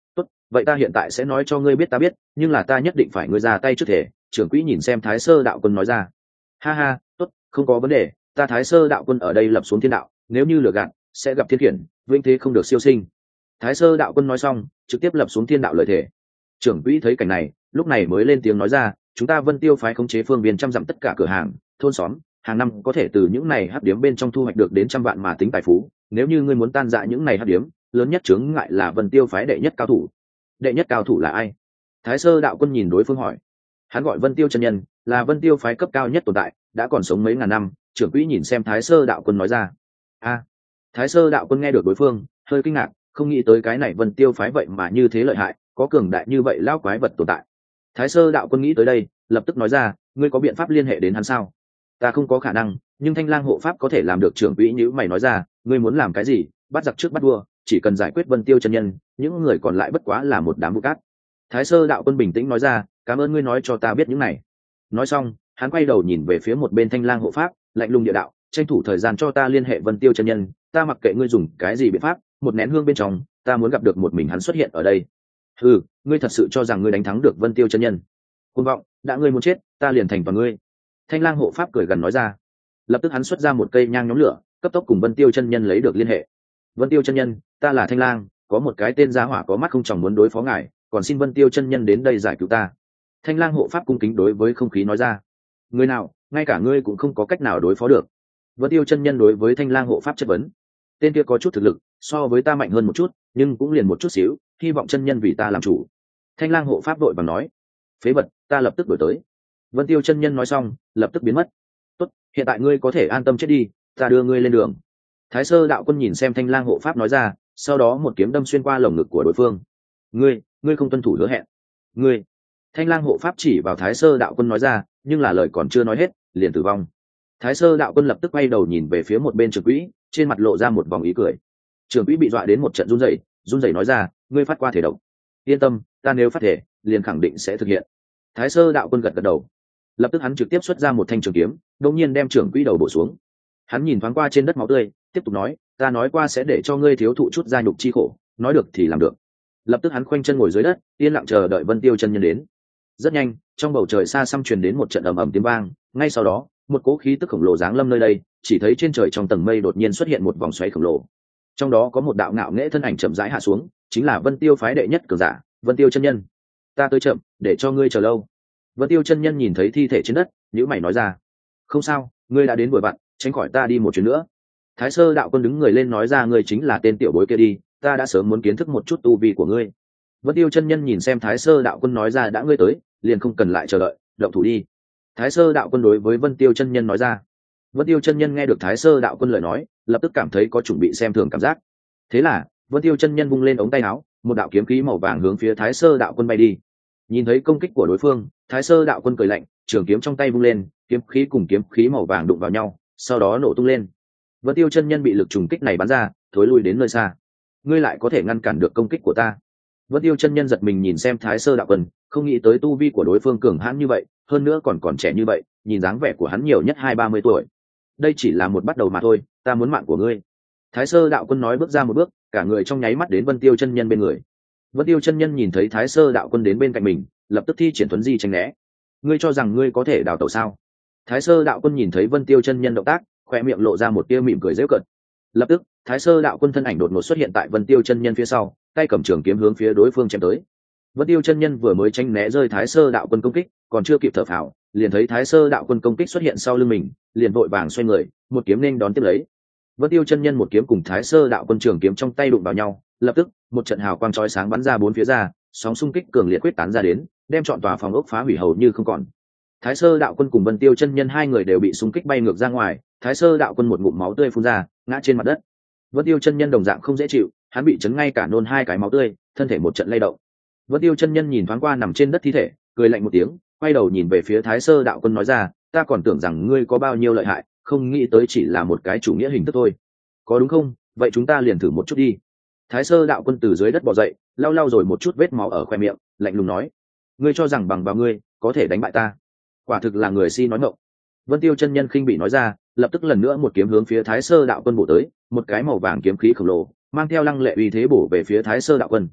vậy ta hiện tại sẽ nói cho ngươi biết ta biết, nhưng là ta nhất định phải ngươi ra tay trước thể. Trưởng quỹ nhìn xem Thái Sơ đạo quân nói ra. Ha ha, tốt, không có vấn đề, ta Thái Sơ đạo quân ở đây lập xuống thiên đạo, nếu như lừa gạt sẽ gặp thiên khiển, vĩnh thế không được siêu sinh. Thái Sơ đạo quân nói xong trực tiếp lập xuống thiên đạo lời thể. Trưởng quỹ thấy cảnh này lúc này mới lên tiếng nói ra, chúng ta Vân Tiêu phái khống chế phương viên trăm dặm tất cả cửa hàng thôn xóm, hàng năm có thể từ những này hắc điếm bên trong thu hoạch được đến trăm vạn mà tính tài phú. Nếu như ngươi muốn tan rã những này hắc điếm, lớn nhất chướng ngại là Vân Tiêu phái đệ nhất cao thủ. Đệ nhất cao thủ là ai? Thái Sơ đạo quân nhìn đối phương hỏi. Hắn gọi Vân Tiêu chân nhân, là Vân Tiêu phái cấp cao nhất tồn tại, đã còn sống mấy ngàn năm. Trưởng quỹ nhìn xem Thái Sơ đạo quân nói ra. Thái Sơ đạo quân nghe được đối phương hơi kinh ngạc, không nghĩ tới cái này Vân Tiêu phái vậy mà như thế lợi hại, có cường đại như vậy lão quái vật tồn tại. Thái Sơ đạo quân nghĩ tới đây lập tức nói ra, ngươi có biện pháp liên hệ đến hắn sao? Ta không có khả năng, nhưng Thanh Lang hộ pháp có thể làm được. Trưởng quỹ nhíu mày nói ra, ngươi muốn làm cái gì? Bắt giặc trước bắt vua, chỉ cần giải quyết Vân Tiêu chân nhân, những người còn lại bất quá là một đám bụi cát. Thái Sơ đạo quân bình tĩnh nói ra, cảm ơn ngươi nói cho ta biết những này. Nói xong hắn quay đầu nhìn về phía một bên Thanh Lang hộ pháp, lạnh lùng địa đạo, tranh thủ thời gian cho ta liên hệ Vân Tiêu chân nhân, ta mặc kệ ngươi dùng cái gì biện pháp, một nén hương bên trong ta muốn gặp được một mình hắn xuất hiện ở đây. Ngươi thật sự cho rằng ngươi đánh thắng được Vân Tiêu chân nhân? Cuồng vọng, đã ngươi muốn chết ta liền thành toàn ngươi. Thanh Lang hộ pháp cười gần nói ra. Lập tức hắn xuất ra một cây nhang nhóm lửa, cấp tốc cùng Vân Tiêu chân nhân lấy được liên hệ. Vân Tiêu chân nhân, ta là Thanh Lang, có một cái tên giá hỏa có mắt không tròng muốn đối phó ngài, còn xin Vân Tiêu chân nhân đến đây giải cứu ta. Thanh Lang hộ pháp cung kính đối với không khí nói ra. Người nào, ngay cả ngươi cũng không có cách nào đối phó được. Vân Tiêu chân nhân đối với Thanh Lang hộ pháp chất vấn. Tên kia có chút thực lực, so với ta mạnh hơn một chút, nhưng cũng liền một chút xíu, hy vọng chân nhân vì ta làm chủ. Thanh Lang hộ pháp đội bằng nói. Phế vật, ta lập tức đổi tới. Vân Tiêu chân nhân nói xong lập tức biến mất. Tốt, hiện tại ngươi có thể an tâm chết đi, ta đưa ngươi lên đường. Thái Sơ đạo quân nhìn xem Thanh Lang hộ pháp nói ra, sau đó một kiếm đâm xuyên qua lồng ngực của đối phương. Ngươi không tuân thủ hứa hẹn. Ngươi. Thanh Lang hộ pháp chỉ vào Thái Sơ đạo quân nói ra, nhưng là lời còn chưa nói hết liền tử vong. Thái Sơ đạo quân lập tức quay đầu nhìn về phía một bên trưởng quỹ, trên mặt lộ ra một vòng ý cười. Trưởng quỹ bị dọa đến một trận run rẩy nói ra, ngươi phát qua thể độc. Yên tâm, ta nếu phát thể liền khẳng định sẽ thực hiện. Thái Sơ đạo quân gật gật đầu, lập tức hắn trực tiếp xuất ra một thanh trường kiếm, đột nhiên đem trưởng quỹ đầu bổ xuống. Hắn nhìn thoáng qua trên đất máu tươi, tiếp tục nói, ta nói qua sẽ để cho ngươi thiếu thụ chút gia nhục chi khổ, nói được thì làm được. Lập tức hắn khoanh chân ngồi dưới đất, yên lặng chờ đợi Vân Tiêu chân nhân đến. Rất nhanh, trong bầu trời xa xăm truyền đến một trận ầm ầm tiếng vang, ngay sau đó một cỗ khí tức khổng lồ giáng lâm nơi đây, chỉ thấy trên trời trong tầng mây đột nhiên xuất hiện một vòng xoáy khổng lồ, trong đó có một đạo ngạo nghễ thân ảnh chậm rãi hạ xuống, chính là Vân Tiêu phái đệ nhất cường giả Vân Tiêu chân nhân. Ta tới chậm để cho ngươi chờ lâu. Vân Tiêu chân nhân nhìn thấy thi thể trên đất nhíu mày nói ra. Không sao, ngươi đã đến vội vặn, tránh khỏi ta đi một chuyến nữa. Thái Sơ đạo quân đứng người lên nói ra, ngươi chính là tên tiểu bối kia đi, ta đã sớm muốn kiến thức một chút tu vi của ngươi. Vân Tiêu chân nhân nhìn xem Thái Sơ đạo quân nói ra, đã ngươi tới liền không cần lại chờ đợi, động thủ đi. Thái Sơ đạo quân đối với Vân Tiêu chân nhân nói ra. Vân Tiêu chân nhân nghe được Thái Sơ đạo quân lời nói lập tức cảm thấy có chuẩn bị xem thường cảm giác. Thế là Vân Tiêu chân nhân vung lên ống tay áo, một đạo kiếm khí màu vàng hướng phía Thái Sơ đạo quân bay đi. Nhìn thấy công kích của đối phương, Thái Sơ đạo quân cười lạnh, trường kiếm trong tay vung lên, kiếm khí cùng kiếm khí màu vàng đụng vào nhau, sau đó nổ tung lên. Vân Tiêu chân nhân bị lực trùng kích này bắn ra, thối lui đến nơi xa. Ngươi lại có thể ngăn cản được công kích của ta? Vân Tiêu chân nhân giật mình nhìn xem Thái Sơ đạo quân, không nghĩ tới tu vi của đối phương cường hãn như vậy, hơn nữa còn trẻ như vậy, nhìn dáng vẻ của hắn nhiều nhất 20-30 tuổi. Đây chỉ là một bắt đầu mà thôi, ta muốn mạng của ngươi. Thái Sơ đạo quân nói bước ra một bước, cả người trong nháy mắt đến Vân Tiêu chân nhân bên người. Vân Tiêu chân nhân nhìn thấy Thái Sơ đạo quân đến bên cạnh mình, lập tức thi triển thuấn di tránh né. Ngươi cho rằng ngươi có thể đào tẩu sao? Thái Sơ đạo quân nhìn thấy Vân Tiêu chân nhân động tác, khoe miệng lộ ra một tia mỉm cười giễu cợt. Lập tức Thái Sơ đạo quân thân ảnh đột ngột xuất hiện tại Vân Tiêu chân nhân phía sau, tay cầm trường kiếm hướng phía đối phương chém tới. Vân Tiêu chân nhân vừa mới tránh né rơi Thái Sơ đạo quân công kích, còn chưa kịp thở phào, liền thấy Thái Sơ đạo quân công kích xuất hiện sau lưng mình, liền vội vàng xoay người, một kiếm nên đón tiếp lấy. Vân Tiêu chân nhân một kiếm cùng Thái Sơ đạo quân trường kiếm trong tay đụng vào nhau, lập tức một trận hào quang chói sáng bắn ra bốn phía ra, sóng xung kích cường liệt quyết tán ra đến, đem trọn tòa phòng ốc phá hủy hầu như không còn. Thái Sơ đạo quân cùng Vân Tiêu chân nhân hai người đều bị xung kích bay ngược ra ngoài, Thái Sơ đạo quân một ngụm máu tươi phun ra, ngã trên mặt đất. Vân Tiêu chân nhân đồng dạng không dễ chịu, hắn bị chấn ngay cả nôn hai cái máu tươi, thân thể một trận lay động. Vân Tiêu chân nhân nhìn thoáng qua nằm trên đất thi thể, cười lạnh một tiếng, quay đầu nhìn về phía Thái Sơ đạo quân nói ra, ta còn tưởng rằng ngươi có bao nhiêu lợi hại, không nghĩ tới chỉ là một cái chủ nghĩa hình thức thôi. Có đúng không? Vậy chúng ta liền thử một chút đi. Thái Sơ đạo quân từ dưới đất bò dậy, lau lau rồi một chút vết máu ở khoe miệng, lạnh lùng nói, ngươi cho rằng bằng vào ngươi có thể đánh bại ta? Quả thực là người si nói ngọng. Vân Tiêu chân nhân khinh bị nói ra, lập tức lần nữa một kiếm hướng phía Thái Sơ đạo quân bổ tới, một cái màu vàng kiếm khí khổng lồ mang theo lăng lệ uy thế bổ về phía Thái Sơ đạo quân.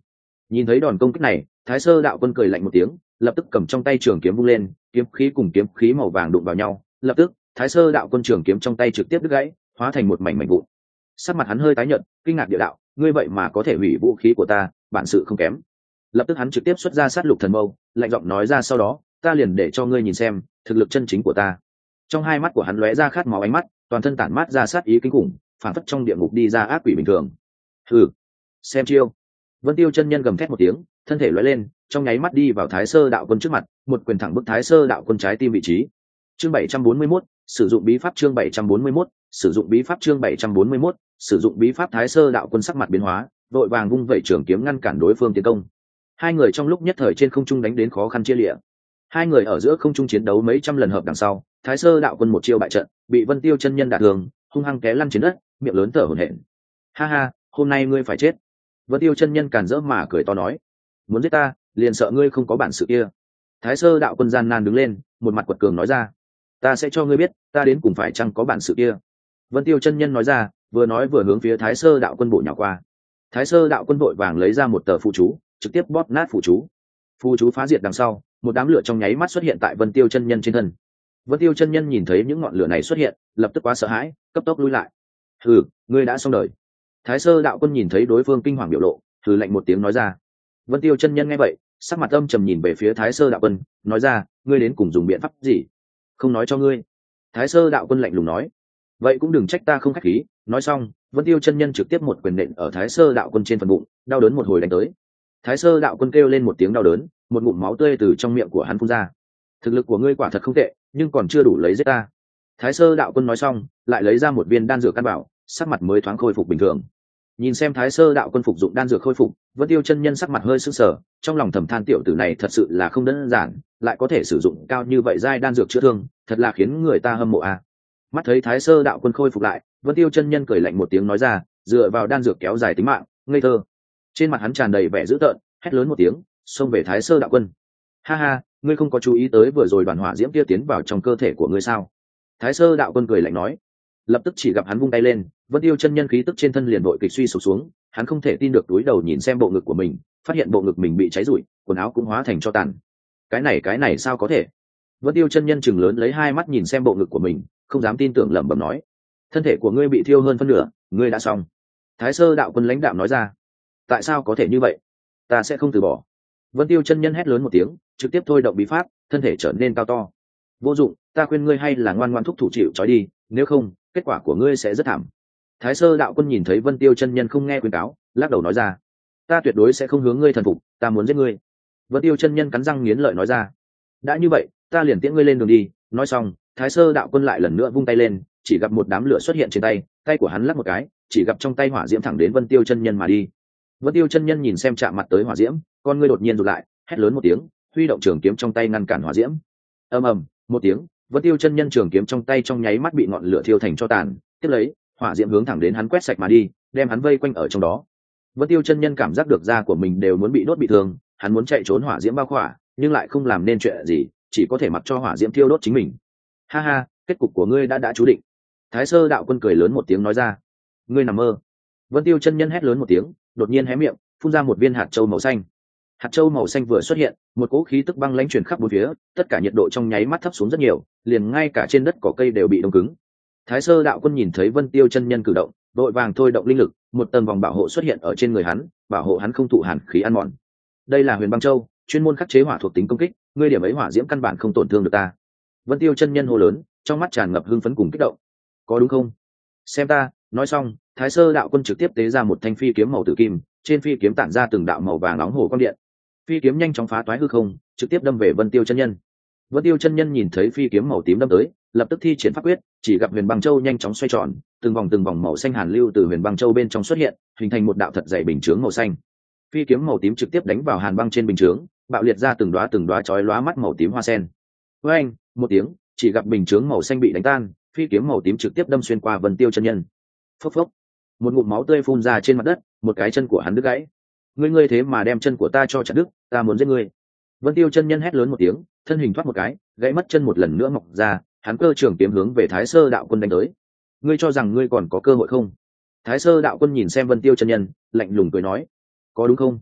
Nhìn thấy đòn công kích này, Thái Sơ đạo quân cười lạnh một tiếng, lập tức cầm trong tay trường kiếm vung lên, kiếm khí cùng kiếm khí màu vàng đụng vào nhau, lập tức Thái Sơ đạo quân trường kiếm trong tay trực tiếp đứt gãy, hóa thành một mảnh mảnh vụn. Sắc mặt hắn hơi tái nhợt, kinh ngạc địa đạo, ngươi vậy mà có thể hủy vũ khí của ta, bản sự không kém. Lập tức hắn trực tiếp xuất ra sát lục thần mâu, lạnh giọng nói ra, sau đó ta liền để cho ngươi nhìn xem thực lực chân chính của ta. Trong hai mắt của hắn lóe ra khát máu ánh mắt, toàn thân tản mát ra sát ý kinh khủng, phản phất trong địa ngục đi ra ác quỷ bình thường. Hừ, xem chiêu. Vân Tiêu chân nhân gầm thét một tiếng, thân thể lóe lên, trong nháy mắt đi vào Thái Sơ đạo quân trước mặt, một quyền thẳng bức Thái Sơ đạo quân trái tim vị trí. Chương 741, sử dụng bí pháp. Chương 741, sử dụng bí pháp. Chương 741, sử dụng bí pháp. Thái Sơ đạo quân sắc mặt biến hóa, vội vàng vung vẩy trường kiếm ngăn cản đối phương tiến công. Hai người trong lúc nhất thời trên không trung đánh đến khó khăn chia liễu. Hai người ở giữa không trung chiến đấu mấy trăm lần hợp đằng sau, Thái Sơ đạo quân một chiêu bại trận, bị Vân Tiêu chân nhân đả thương, hung hăng té lăn trên đất, miệng lớn thở hổn hển. Ha ha, hôm nay ngươi phải chết. Vân Tiêu chân nhân càn rỡ mà cười to nói, muốn giết ta, liền sợ ngươi không có bản sự kia. Thái Sơ đạo quân gian nan đứng lên, một mặt quật cường nói ra, ta sẽ cho ngươi biết, ta đến cùng phải chăng có bản sự kia. Vân Tiêu chân nhân nói ra, vừa nói vừa hướng phía Thái Sơ đạo quân bổ nhào qua. Thái Sơ đạo quân vội vàng lấy ra một tờ phù chú, trực tiếp bóp nát phù chú. Phù chú phá diệt đằng sau, một đám lửa trong nháy mắt xuất hiện tại Vân Tiêu chân nhân trên thân. Vân Tiêu chân nhân nhìn thấy những ngọn lửa này xuất hiện, lập tức quá sợ hãi, cấp tốc lui lại. Hừ, ngươi đã xong đời. Thái Sơ đạo quân nhìn thấy đối phương kinh hoàng biểu lộ, hừ lạnh một tiếng nói ra. Vân Tiêu chân nhân nghe vậy, sắc mặt âm trầm nhìn về phía Thái Sơ đạo quân, nói ra, ngươi đến cùng dùng biện pháp gì? Không nói cho ngươi. Thái Sơ đạo quân lạnh lùng nói. Vậy cũng đừng trách ta không khách khí. Nói xong, Vân Tiêu chân nhân trực tiếp một quyền nện ở Thái Sơ đạo quân trên phần bụng, đau đớn một hồi đánh tới. Thái Sơ đạo quân kêu lên một tiếng đau đớn, một ngụm máu tươi từ trong miệng của hắn phun ra. Thực lực của ngươi quả thật không tệ, nhưng còn chưa đủ lấy giết ta. Thái Sơ đạo quân nói xong, lại lấy ra một viên đan dược căn bảo, sắc mặt mới thoáng khôi phục bình thường. Nhìn xem Thái Sơ đạo quân phục dụng đan dược khôi phục, Vân Tiêu chân nhân sắc mặt hơi sưng sờ, trong lòng thầm than tiểu tử này thật sự là không đơn giản, lại có thể sử dụng cao như vậy giai đan dược chữa thương, thật là khiến người ta hâm mộ a. Mắt thấy Thái Sơ đạo quân khôi phục lại, Vân Tiêu chân nhân cười lạnh một tiếng nói ra, dựa vào đan dược kéo dài tính mạng, ngây thơ. Trên mặt hắn tràn đầy vẻ dữ tợn, hét lớn một tiếng, xông về Thái Sơ đạo quân. Ha ha, ngươi không có chú ý tới vừa rồi đoàn hỏa diễm kia tiến vào trong cơ thể của ngươi sao? Thái Sơ đạo quân cười lạnh nói. Lập tức chỉ gặp hắn vung tay lên, Vân Tiêu chân nhân khí tức trên thân liền vội kịch suy sụp xuống, hắn không thể tin được túi đầu nhìn xem bộ ngực của mình, phát hiện bộ ngực mình bị cháy rụi, quần áo cũng hóa thành tro tàn. Cái này sao có thể? Vân Tiêu chân nhân chừng lớn lấy hai mắt nhìn xem bộ ngực của mình, không dám tin tưởng lẩm bẩm nói, thân thể của ngươi bị thiêu hơn phân nửa, ngươi đã xong. Thái Sơ đạo quân lãnh đạm nói ra. Tại sao có thể như vậy? Ta sẽ không từ bỏ. Vân Tiêu chân nhân hét lớn một tiếng, trực tiếp thôi động bí pháp, thân thể trở nên cao to. Vô dụng, ta khuyên ngươi hay là ngoan ngoãn thúc thủ chịu trói đi, nếu không, kết quả của ngươi sẽ rất thảm. Thái Sơ đạo quân nhìn thấy Vân Tiêu chân nhân không nghe khuyên cáo, lắc đầu nói ra, ta tuyệt đối sẽ không hướng ngươi thần phục, ta muốn giết ngươi. Vân Tiêu chân nhân cắn răng nghiến lợi nói ra, đã như vậy, ta liền tiễn ngươi lên đường đi. Nói xong, Thái Sơ đạo quân lại lần nữa vung tay lên, chỉ gặp một đám lửa xuất hiện trên tay, tay của hắn lắc một cái, chỉ gặp trong tay hỏa diễm thẳng đến Vân Tiêu chân nhân mà đi. Vân Tiêu chân nhân nhìn xem chạm mặt tới hỏa diễm, con ngươi đột nhiên rụt lại, hét lớn một tiếng, huy động trường kiếm trong tay ngăn cản hỏa diễm. Ầm ầm, một tiếng, Vân Tiêu chân nhân trường kiếm trong tay trong nháy mắt bị ngọn lửa thiêu thành tro tàn, tiếp lấy, hỏa diễm hướng thẳng đến hắn quét sạch mà đi, đem hắn vây quanh ở trong đó. Vân Tiêu chân nhân cảm giác được da của mình đều muốn bị đốt bị thương, hắn muốn chạy trốn hỏa diễm bao khỏa, nhưng lại không làm nên chuyện gì, chỉ có thể mặc cho hỏa diễm thiêu đốt chính mình. Ha ha, kết cục của ngươi đã chú định. Thái Sơ đạo quân cười lớn một tiếng nói ra. Ngươi nằm mơ. Vân Tiêu chân nhân hét lớn một tiếng, đột nhiên hé miệng, phun ra một viên hạt châu màu xanh. Hạt châu màu xanh vừa xuất hiện, một cỗ khí tức băng lãnh truyền khắp bốn phía, tất cả nhiệt độ trong nháy mắt thấp xuống rất nhiều, liền ngay cả trên đất cỏ cây đều bị đông cứng. Thái Sơ đạo quân nhìn thấy Vân Tiêu chân nhân cử động, đội vàng thôi động linh lực, một tầng vòng bảo hộ xuất hiện ở trên người hắn, bảo hộ hắn không thụ hàn khí ăn mòn. Đây là Huyền Băng Châu, chuyên môn khắc chế hỏa thuộc tính công kích, ngươi điểm ấy hỏa diễm căn bản không tổn thương được ta. Vân Tiêu chân nhân hô lớn, trong mắt tràn ngập hưng phấn cùng kích động. Có đúng không? Xem ta. Nói xong, Thái Sơ đạo quân trực tiếp tế ra một thanh phi kiếm màu tử kim, trên phi kiếm tản ra từng đạo màu vàng nóng hồ quang điện. Phi kiếm nhanh chóng phá toái hư không, trực tiếp đâm về Vân Tiêu chân nhân. Vân Tiêu chân nhân nhìn thấy phi kiếm màu tím đâm tới, lập tức thi triển pháp quyết, chỉ gặp Huyền Băng Châu nhanh chóng xoay tròn, từng vòng màu xanh hàn lưu từ Huyền Băng Châu bên trong xuất hiện, hình thành một đạo thật dày bình chướng màu xanh. Phi kiếm màu tím trực tiếp đánh vào hàn băng trên bình chướng, bạo liệt ra từng đóa chói lóa mắt màu tím hoa sen. Với anh, một tiếng, chỉ gặp bình chướng màu xanh bị đánh tan, phi kiếm màu tím trực tiếp đâm xuyên qua Vân Tiêu chân nhân. Phốc phốc, một ngụm máu tươi phun ra trên mặt đất, một cái chân của hắn đứt gãy. Ngươi thế mà đem chân của ta cho chặt đứt, ta muốn giết ngươi. Vân Tiêu chân nhân hét lớn một tiếng, thân hình thoát một cái, gãy mất chân một lần nữa mọc ra, hắn cơ trường kiếm hướng về Thái Sơ đạo quân đánh tới. Ngươi cho rằng ngươi còn có cơ hội không? Thái Sơ đạo quân nhìn xem Vân Tiêu chân nhân, lạnh lùng cười nói, có đúng không?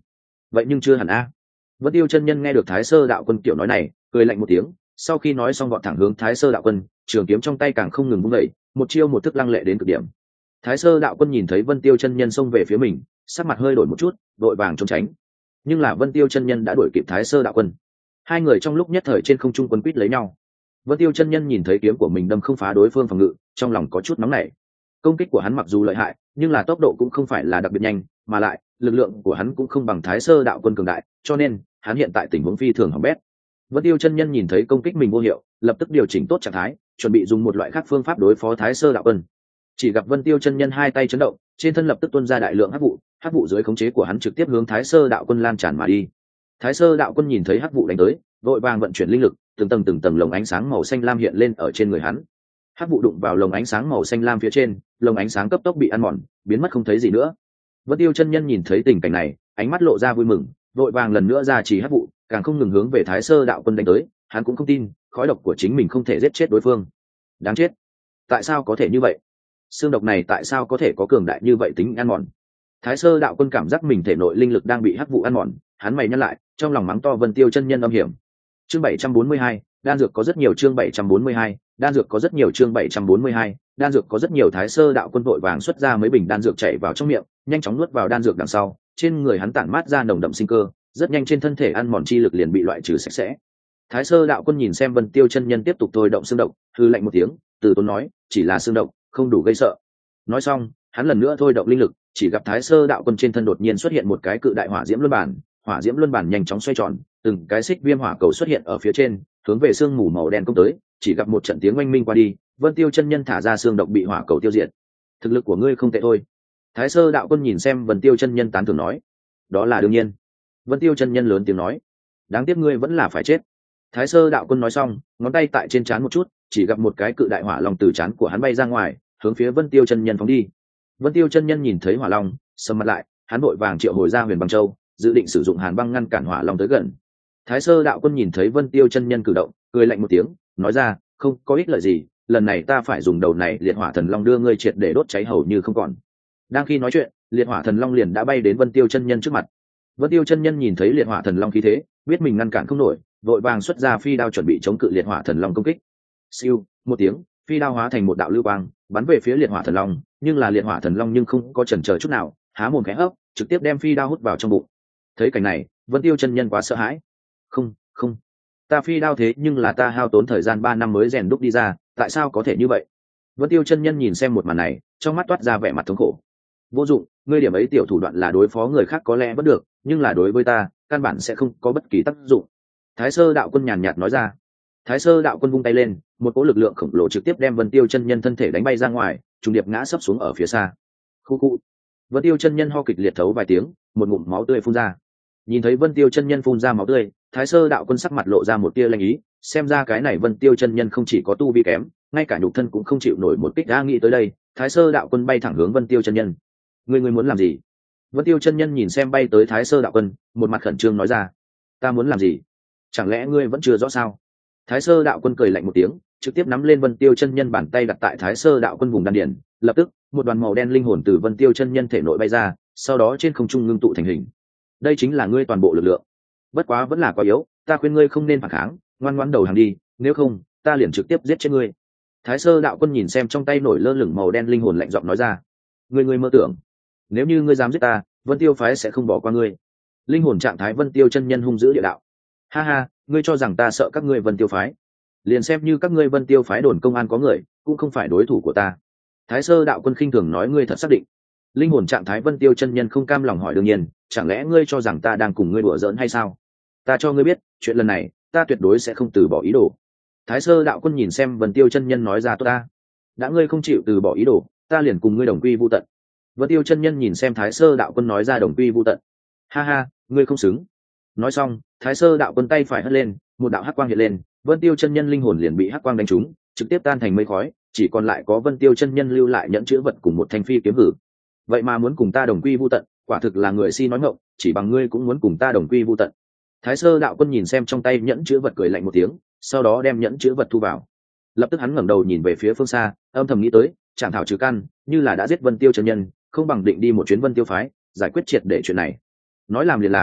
vậy nhưng chưa hẳn a. Vân Tiêu chân nhân nghe được Thái Sơ đạo quân kiểu nói này, cười lạnh một tiếng, sau khi nói xong vọt thẳng hướng Thái Sơ đạo quân, trường kiếm trong tay càng không ngừng vung dậy, một chiêu một thức lăng lệ đến cực điểm. Thái Sơ đạo quân nhìn thấy Vân Tiêu chân nhân xông về phía mình, sắc mặt hơi đổi một chút, vội vàng trốn tránh. Nhưng là Vân Tiêu chân nhân đã đuổi kịp Thái Sơ đạo quân. Hai người trong lúc nhất thời trên không trung quấn quýt lấy nhau. Vân Tiêu chân nhân nhìn thấy kiếm của mình đâm không phá đối phương phòng ngự, trong lòng có chút nóng nảy. Công kích của hắn mặc dù lợi hại, nhưng là tốc độ cũng không phải là đặc biệt nhanh, mà lại lực lượng của hắn cũng không bằng Thái Sơ đạo quân cường đại, cho nên hắn hiện tại tình huống phi thường hỏng bét. Vân Tiêu chân nhân nhìn thấy công kích mình vô hiệu, lập tức điều chỉnh tốt trạng thái, chuẩn bị dùng một loại khác phương pháp đối phó Thái Sơ đạo quân. Chỉ gặp Vân Tiêu chân nhân hai tay chấn động, trên thân lập tức tuôn ra đại lượng hắc vụ dưới khống chế của hắn trực tiếp hướng Thái Sơ đạo quân lan tràn mà đi. Thái Sơ đạo quân nhìn thấy hắc vụ đánh tới, vội vàng vận chuyển linh lực, từng tầng lồng ánh sáng màu xanh lam hiện lên ở trên người hắn. Hắc vụ đụng vào lồng ánh sáng màu xanh lam phía trên, lồng ánh sáng cấp tốc bị ăn mòn, biến mất không thấy gì nữa. Vân Tiêu chân nhân nhìn thấy tình cảnh này, ánh mắt lộ ra vui mừng, vội vàng lần nữa ra chỉ hắc vụ, càng không ngừng hướng về Thái Sơ đạo quân đánh tới. Hắn cũng không tin, khói độc của chính mình không thể giết chết đối phương. Đáng chết! Tại sao có thể như vậy? Xương độc này tại sao có thể có cường đại như vậy tính ăn mòn? Thái Sơ đạo quân cảm giác mình thể nội linh lực đang bị hắc vụ ăn mòn, hắn mày nhăn lại, trong lòng mắng to Vân Tiêu chân nhân âm hiểm. Chương 742, đan dược có rất nhiều. Chương 742, đan dược có rất nhiều. Chương 742, đan dược có rất nhiều. Thái Sơ đạo quân vội vàng xuất ra mấy bình đan dược chảy vào trong miệng, nhanh chóng nuốt vào đan dược đằng sau, trên người hắn tản mát ra nồng đậm sinh cơ, rất nhanh trên thân thể ăn mòn chi lực liền bị loại trừ sạch sẽ. Thái Sơ đạo quân nhìn xem Vân Tiêu chân nhân tiếp tục thôi động xương độc, hừ lạnh một tiếng, từ tốn nói, chỉ là xương độc, không đủ gây sợ. Nói xong, hắn lần nữa thôi động linh lực, chỉ gặp Thái Sơ đạo quân trên thân đột nhiên xuất hiện một cái cự đại hỏa diễm luân bản, hỏa diễm luân bản nhanh chóng xoay tròn, từng cái xích viêm hỏa cầu xuất hiện ở phía trên, hướng về sương mù màu đen công tới. Chỉ gặp một trận tiếng oanh minh qua đi, Vân Tiêu chân nhân thả ra xương độc bị hỏa cầu tiêu diệt. Thực lực của ngươi không tệ thôi. Thái Sơ đạo quân nhìn xem Vân Tiêu chân nhân tán thưởng nói. Đó là đương nhiên. Vân Tiêu chân nhân lớn tiếng nói. Đáng tiếc ngươi vẫn là phải chết. Thái Sơ đạo quân nói xong, ngón tay tại trên trán một chút, chỉ gặp một cái cự đại hỏa long từ trán của hắn bay ra ngoài, hướng phía Vân Tiêu chân nhân phóng đi. Vân Tiêu chân nhân nhìn thấy hỏa long, sầm mặt lại, hắn vội vàng triệu hồi ra Huyền Băng Châu, dự định sử dụng Hàn Băng ngăn cản hỏa long tới gần. Thái Sơ đạo quân nhìn thấy Vân Tiêu chân nhân cử động, cười lạnh một tiếng, nói ra, không có ích lợi gì, lần này ta phải dùng đầu này liệt hỏa thần long đưa ngươi triệt để đốt cháy hầu như không còn. Đang khi nói chuyện, liệt hỏa thần long liền đã bay đến Vân Tiêu chân nhân trước mặt. Vân Tiêu chân nhân nhìn thấy liệt hỏa thần long khí thế, biết mình ngăn cản không nổi, vội vàng xuất ra phi đao chuẩn bị chống cự liệt hỏa thần long công kích. Siêu, một tiếng, phi đao hóa thành một đạo lưu quang, bắn về phía liệt hỏa thần long, nhưng là liệt hỏa thần long nhưng không có chần chờ chút nào, há mồm khẽ hấp, trực tiếp đem phi đao hút vào trong bụng. Thấy cảnh này, Vân Tiêu chân nhân quá sợ hãi. Không, ta phi đao thế nhưng là ta hao tốn thời gian 3 năm mới rèn đúc đi ra, tại sao có thể như vậy? Vân Tiêu chân nhân nhìn xem một màn này, trong mắt toát ra vẻ mặt thống khổ. Vô dụng, ngươi điểm ấy tiểu thủ đoạn là đối phó người khác có lẽ vẫn được, nhưng là đối với ta, căn bản sẽ không có bất kỳ tác dụng. Thái Sơ đạo quân nhàn nhạt nói ra. Thái Sơ đạo quân vung tay lên, một cỗ lực lượng khổng lồ trực tiếp đem Vân Tiêu chân nhân thân thể đánh bay ra ngoài, trùng điệp ngã sấp xuống ở phía xa. Khu khu. Vân Tiêu chân nhân ho kịch liệt thấu vài tiếng, một ngụm máu tươi phun ra. Nhìn thấy Vân Tiêu chân nhân phun ra máu tươi, Thái Sơ đạo quân sắc mặt lộ ra một tia lanh ý, xem ra cái này Vân Tiêu chân nhân không chỉ có tu vi kém, ngay cả nhục thân cũng không chịu nổi một kích. Đã nghĩ tới đây, Thái Sơ đạo quân bay thẳng hướng Vân Tiêu chân nhân. Ngươi muốn làm gì? Vân Tiêu chân nhân nhìn xem bay tới Thái Sơ đạo quân, một mặt khẩn trương nói ra. Ta muốn làm gì? Chẳng lẽ ngươi vẫn chưa rõ sao? Thái Sơ đạo quân cười lạnh một tiếng, trực tiếp nắm lên Vân Tiêu chân nhân bàn tay đặt tại Thái Sơ đạo quân vùng đan điền, lập tức một đoàn màu đen linh hồn từ Vân Tiêu chân nhân thể nội bay ra, sau đó trên không trung ngưng tụ thành hình. Đây chính là ngươi toàn bộ lực lượng. Bất quá vẫn là quá yếu, ta khuyên ngươi không nên phản kháng, ngoan ngoãn đầu hàng đi, nếu không, ta liền trực tiếp giết chết ngươi. Thái Sơ đạo quân nhìn xem trong tay nổi lơ lửng màu đen linh hồn lạnh giọng nói ra. Ngươi mơ tưởng, nếu như ngươi dám giết ta, Vân Tiêu phái sẽ không bỏ qua ngươi. Linh hồn trạng thái Vân Tiêu chân nhân hung dữ địa đạo. Ha ha, ngươi cho rằng ta sợ các ngươi Vân Tiêu phái? Liền xem như các ngươi Vân Tiêu phái đồn công an có người, cũng không phải đối thủ của ta. Thái Sơ đạo quân khinh thường nói. Ngươi thật xác định? Linh hồn trạng thái Vân Tiêu chân nhân không cam lòng hỏi. Đương nhiên, chẳng lẽ ngươi cho rằng ta đang cùng ngươi đùa giỡn hay sao? Ta cho ngươi biết, chuyện lần này ta tuyệt đối sẽ không từ bỏ ý đồ. Thái Sơ đạo quân nhìn xem Vân Tiêu chân nhân nói ra. Tốt ta, đã ngươi không chịu từ bỏ ý đồ, ta liền cùng ngươi đồng quy vu tận. Vân Tiêu chân nhân nhìn xem Thái Sơ đạo quân nói ra đồng quy vu tận. Ha ha, ngươi không xứng. Nói xong, Thái Sơ đạo quân tay phải hất lên, một đạo hắc quang hiện lên, Vân Tiêu chân nhân linh hồn liền bị hắc quang đánh trúng, trực tiếp tan thành mây khói, chỉ còn lại có Vân Tiêu chân nhân lưu lại nhẫn chữ vật cùng một thanh phi kiếm hử. Vậy mà muốn cùng ta đồng quy vu tận, quả thực là người si nói ngọng, chỉ bằng ngươi cũng muốn cùng ta đồng quy vu tận. Thái Sơ đạo quân nhìn xem trong tay nhẫn chữ vật cười lạnh một tiếng, sau đó đem nhẫn chữ vật thu vào. Lập tức hắn ngẩng đầu nhìn về phía phương xa, âm thầm nghĩ tới, chẳng thảo trừ căn, như là đã giết Vân Tiêu chân nhân, không bằng định đi một chuyến Vân Tiêu phái, giải quyết triệt để chuyện này. Nói làm liền làm,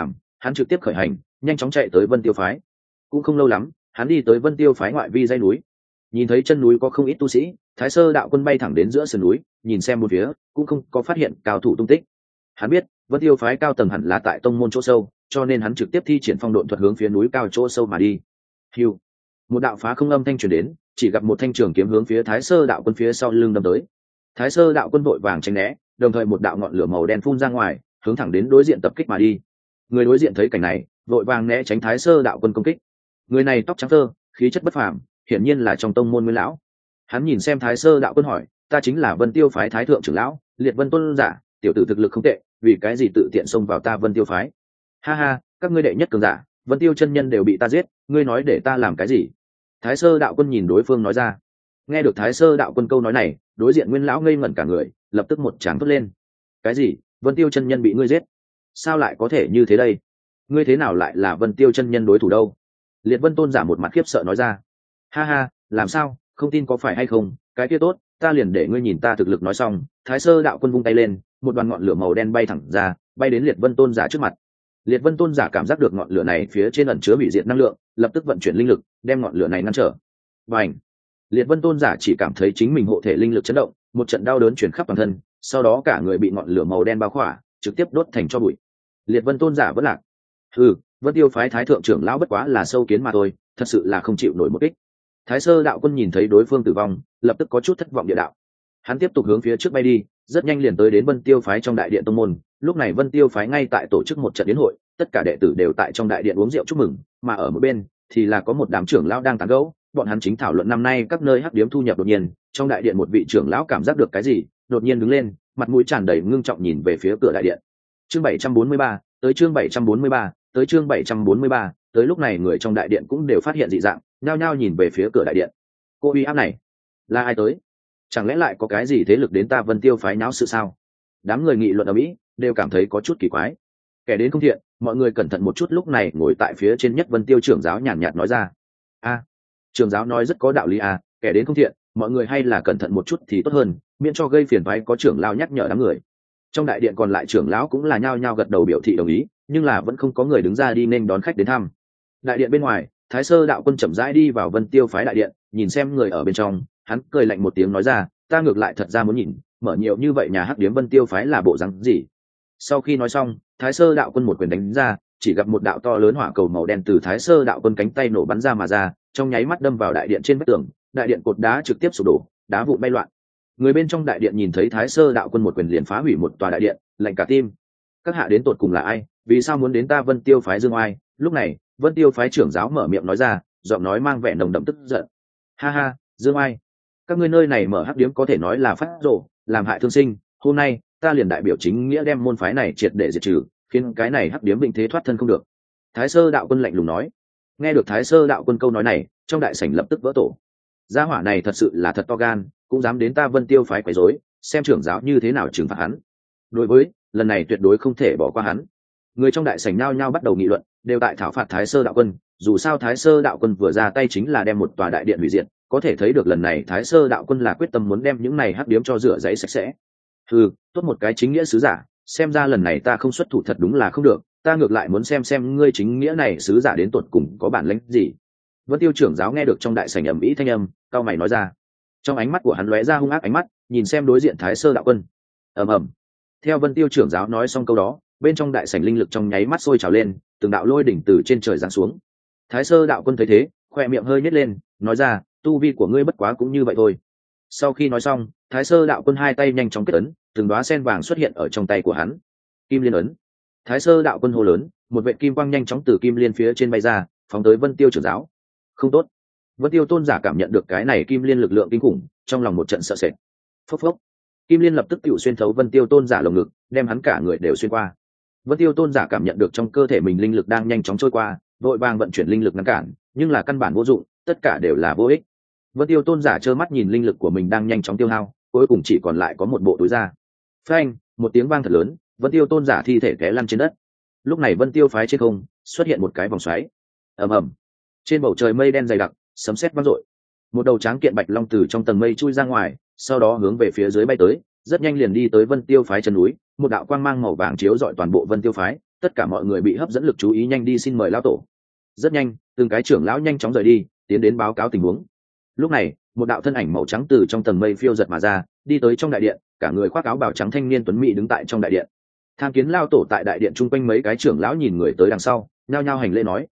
hắn trực tiếp khởi hành nhanh chóng chạy tới Vân Tiêu phái. Cũng không lâu lắm hắn đi tới Vân Tiêu phái ngoại vi dãy núi, nhìn thấy chân núi có không ít tu sĩ. Thái Sơ đạo quân bay thẳng đến giữa sườn núi, nhìn xem một phía cũng không có phát hiện cao thủ tung tích. Hắn biết Vân Tiêu phái cao tầng hẳn là tại tông môn chỗ sâu, cho nên hắn trực tiếp thi triển phong độn thuật hướng phía núi cao chỗ sâu mà đi. Hưu, một đạo phá không âm thanh truyền đến, chỉ gặp một thanh trường kiếm hướng phía Thái Sơ đạo quân phía sau lưng đâm tới. Thái Sơ đạo quân vội vàng tránh né, đồng thời một đạo ngọn lửa màu đen phun ra ngoài, hướng thẳng đến đối diện tập kích mà đi. Người đối diện thấy cảnh này, vội vàng né tránh Thái Sơ đạo quân công kích. Người này tóc trắng phơ, khí chất bất phàm, hiển nhiên là trong tông môn Nguyên lão. Hắn nhìn xem Thái Sơ đạo quân hỏi, ta chính là Vân Tiêu phái thái thượng trưởng lão, Liệt Vân tôn giả, tiểu tử thực lực không tệ, vì cái gì tự tiện xông vào ta Vân Tiêu phái? Ha ha, các ngươi đệ nhất cường giả, Vân Tiêu chân nhân đều bị ta giết, ngươi nói để ta làm cái gì? Thái Sơ đạo quân nhìn đối phương nói ra. Nghe được Thái Sơ đạo quân câu nói này, đối diện Nguyên lão ngây ngẩn cả người, lập tức một tràng thốt lên. Cái gì? Vân Tiêu chân nhân bị ngươi giết? Sao lại có thể như thế đây? Ngươi thế nào lại là Vân Tiêu chân nhân đối thủ đâu? Liệt Vân tôn giả một mặt khiếp sợ nói ra. Ha ha, làm sao, không tin có phải hay không? Cái kia tốt, ta liền để ngươi nhìn ta thực lực. Nói xong, Thái Sơ đạo quân vung tay lên, một đoàn ngọn lửa màu đen bay thẳng ra, bay đến Liệt Vân tôn giả trước mặt. Liệt Vân tôn giả cảm giác được ngọn lửa này phía trên ẩn chứa hủy diệt năng lượng, lập tức vận chuyển linh lực, đem ngọn lửa này ngăn trở. Bành! Liệt Vân tôn giả chỉ cảm thấy chính mình hộ thể linh lực chấn động, một trận đau đớn chuyển khắp toàn thân, sau đó cả người bị ngọn lửa màu đen bao khỏa, trực tiếp đốt thành tro bụi. Liệt Vân tôn giả vẫn lạc. Ừ, Vân Tiêu phái thái thượng trưởng lão bất quá là sâu kiến mà thôi, thật sự là không chịu nổi một kích. Thái Sơ đạo quân nhìn thấy đối phương tử vong, lập tức có chút thất vọng địa đạo. Hắn tiếp tục hướng phía trước bay đi, rất nhanh liền tới đến Vân Tiêu phái trong đại điện tông môn. Lúc này Vân Tiêu phái ngay tại tổ chức một trận yến hội, tất cả đệ tử đều tại trong đại điện uống rượu chúc mừng, mà ở một bên thì là có một đám trưởng lão đang tán gẫu, bọn hắn chính thảo luận năm nay các nơi hắc điếm thu nhập. Đột nhiên, trong đại điện một vị trưởng lão cảm giác được cái gì, đột nhiên đứng lên, mặt mũi tràn đầy ngưng trọng nhìn về phía cửa đại điện. Chương 743, tới chương 743, tới chương 743, tới lúc này người trong đại điện cũng đều phát hiện dị dạng, nhao nhao nhìn về phía cửa đại điện. Cô uy áp này, là ai tới? Chẳng lẽ lại có cái gì thế lực đến ta Vân Tiêu phái náo sự sao? Đám người nghị luận ở mỹ đều cảm thấy có chút kỳ quái. Kẻ đến không thiện, mọi người cẩn thận một chút. Lúc này ngồi tại phía trên nhất Vân Tiêu trưởng giáo nhàn nhạt nói ra. Trưởng giáo nói rất có đạo lý à, kẻ đến không thiện, mọi người hay là cẩn thận một chút thì tốt hơn, miễn cho gây phiền toái. Có trưởng lão nhắc nhở đám người. Trong đại điện còn lại trưởng lão cũng là nhao nhao gật đầu biểu thị đồng ý, nhưng là vẫn không có người đứng ra đi nên đón khách đến thăm. Đại điện bên ngoài, Thái Sơ đạo quân chậm rãi đi vào Vân Tiêu phái đại điện, nhìn xem người ở bên trong, hắn cười lạnh một tiếng nói ra, ta ngược lại thật ra muốn nhìn, mở nhiều như vậy nhà hắc điếm Vân Tiêu phái là bộ dáng gì. Sau khi nói xong, Thái Sơ đạo quân một quyền đánh ra, chỉ gặp một đạo to lớn hỏa cầu màu đen từ Thái Sơ đạo quân cánh tay nổ bắn ra mà ra, trong nháy mắt đâm vào đại điện trên vách tường, đại điện cột đá trực tiếp sụp đổ, đá vụn bay loạn. Người bên trong đại điện nhìn thấy Thái Sơ đạo quân một quyền liền phá hủy một tòa đại điện, lạnh cả tim. Các hạ đến tột cùng là ai, vì sao muốn đến ta Vân Tiêu phái dương oai? Lúc này Vân Tiêu phái trưởng giáo mở miệng nói ra, giọng nói mang vẻ nồng đậm tức giận. Ha ha, dương oai, các ngươi nơi này mở hắc điếm có thể nói là phát rộ, làm hại thương sinh. Hôm nay ta liền đại biểu chính nghĩa đem môn phái này triệt để diệt trừ, khiến cái này hắc điếm vĩnh thế thoát thân không được. Thái Sơ đạo quân lạnh lùng nói. Nghe được Thái Sơ đạo quân câu nói này, trong đại sảnh lập tức vỡ tổ. Gia hỏa này thật sự là thật to gan, cũng dám đến ta Vân Tiêu phái quấy rối, xem trưởng giáo như thế nào trừng phạt hắn. Đối với lần này tuyệt đối không thể bỏ qua hắn. Người trong đại sảnh nhao nhao bắt đầu nghị luận, đều tại thảo phạt Thái Sơ đạo quân. Dù sao Thái Sơ đạo quân vừa ra tay chính là đem một tòa đại điện hủy diệt, có thể thấy được lần này Thái Sơ đạo quân là quyết tâm muốn đem những này hắc điếm cho rửa giấy sạch sẽ. Tốt một cái chính nghĩa sứ giả, xem ra lần này ta không xuất thủ thật đúng là không được, ta ngược lại muốn xem ngươi chính nghĩa này sứ giả đến tột cùng có bản lĩnh gì. Vân Tiêu trưởng giáo nghe được trong đại sảnh ầm ĩ thanh âm, cao mày nói ra. Trong ánh mắt của hắn lóe ra hung ác ánh mắt, nhìn xem đối diện Thái Sơ đạo quân. Ầm ầm. Theo Vân Tiêu trưởng giáo nói xong câu đó, bên trong đại sảnh linh lực trong nháy mắt sôi trào lên, từng đạo lôi đỉnh từ trên trời giáng xuống. Thái Sơ đạo quân thấy thế, khoe miệng hơi nhếch lên, nói ra, tu vi của ngươi bất quá cũng như vậy thôi. Sau khi nói xong, Thái Sơ đạo quân hai tay nhanh chóng kết ấn, từng đóa sen vàng xuất hiện ở trong tay của hắn. Kim liên ấn. Thái Sơ đạo quân hô lớn, một vệt kim quang nhanh chóng từ kim liên phía trên bay ra, phóng tới Vân Tiêu trưởng giáo. Không tốt. Vân Tiêu tôn giả cảm nhận được cái này kim liên lực lượng kinh khủng, trong lòng một trận sợ sệt. Phốc phốc. Kim liên lập tức tự xuyên thấu Vân Tiêu tôn giả lồng ngực, đem hắn cả người đều xuyên qua. Vân Tiêu tôn giả cảm nhận được trong cơ thể mình linh lực đang nhanh chóng trôi qua, vội vàng vận chuyển linh lực ngăn cản, nhưng là căn bản vô dụng, tất cả đều là vô ích. Vân Tiêu tôn giả trơ mắt nhìn linh lực của mình đang nhanh chóng tiêu hao, cuối cùng chỉ còn lại có một bộ túi da. Phanh, một tiếng vang thật lớn, Vân Tiêu tôn giả thi thể té lăn trên đất. Lúc này Vân Tiêu phái trên không xuất hiện một cái vòng xoáy. Ầm ầm. Trên bầu trời mây đen dày đặc, sấm sét vang dội. Một đầu tráng kiện bạch long từ trong tầng mây chui ra ngoài, sau đó hướng về phía dưới bay tới, rất nhanh liền đi tới Vân Tiêu phái chân núi, một đạo quang mang màu vàng chiếu rọi toàn bộ Vân Tiêu phái, tất cả mọi người bị hấp dẫn lực chú ý, nhanh đi xin mời lão tổ. Rất nhanh, từng cái trưởng lão nhanh chóng rời đi, tiến đến báo cáo tình huống. Lúc này, một đạo thân ảnh màu trắng từ trong tầng mây phiêu giật mà ra, đi tới trong đại điện, cả người khoác áo bào trắng thanh niên tuấn mỹ đứng tại trong đại điện. Tham kiến lão tổ. Tại đại điện chung quanh mấy cái trưởng lão nhìn người tới đằng sau, nhao nhao hành lễ nói: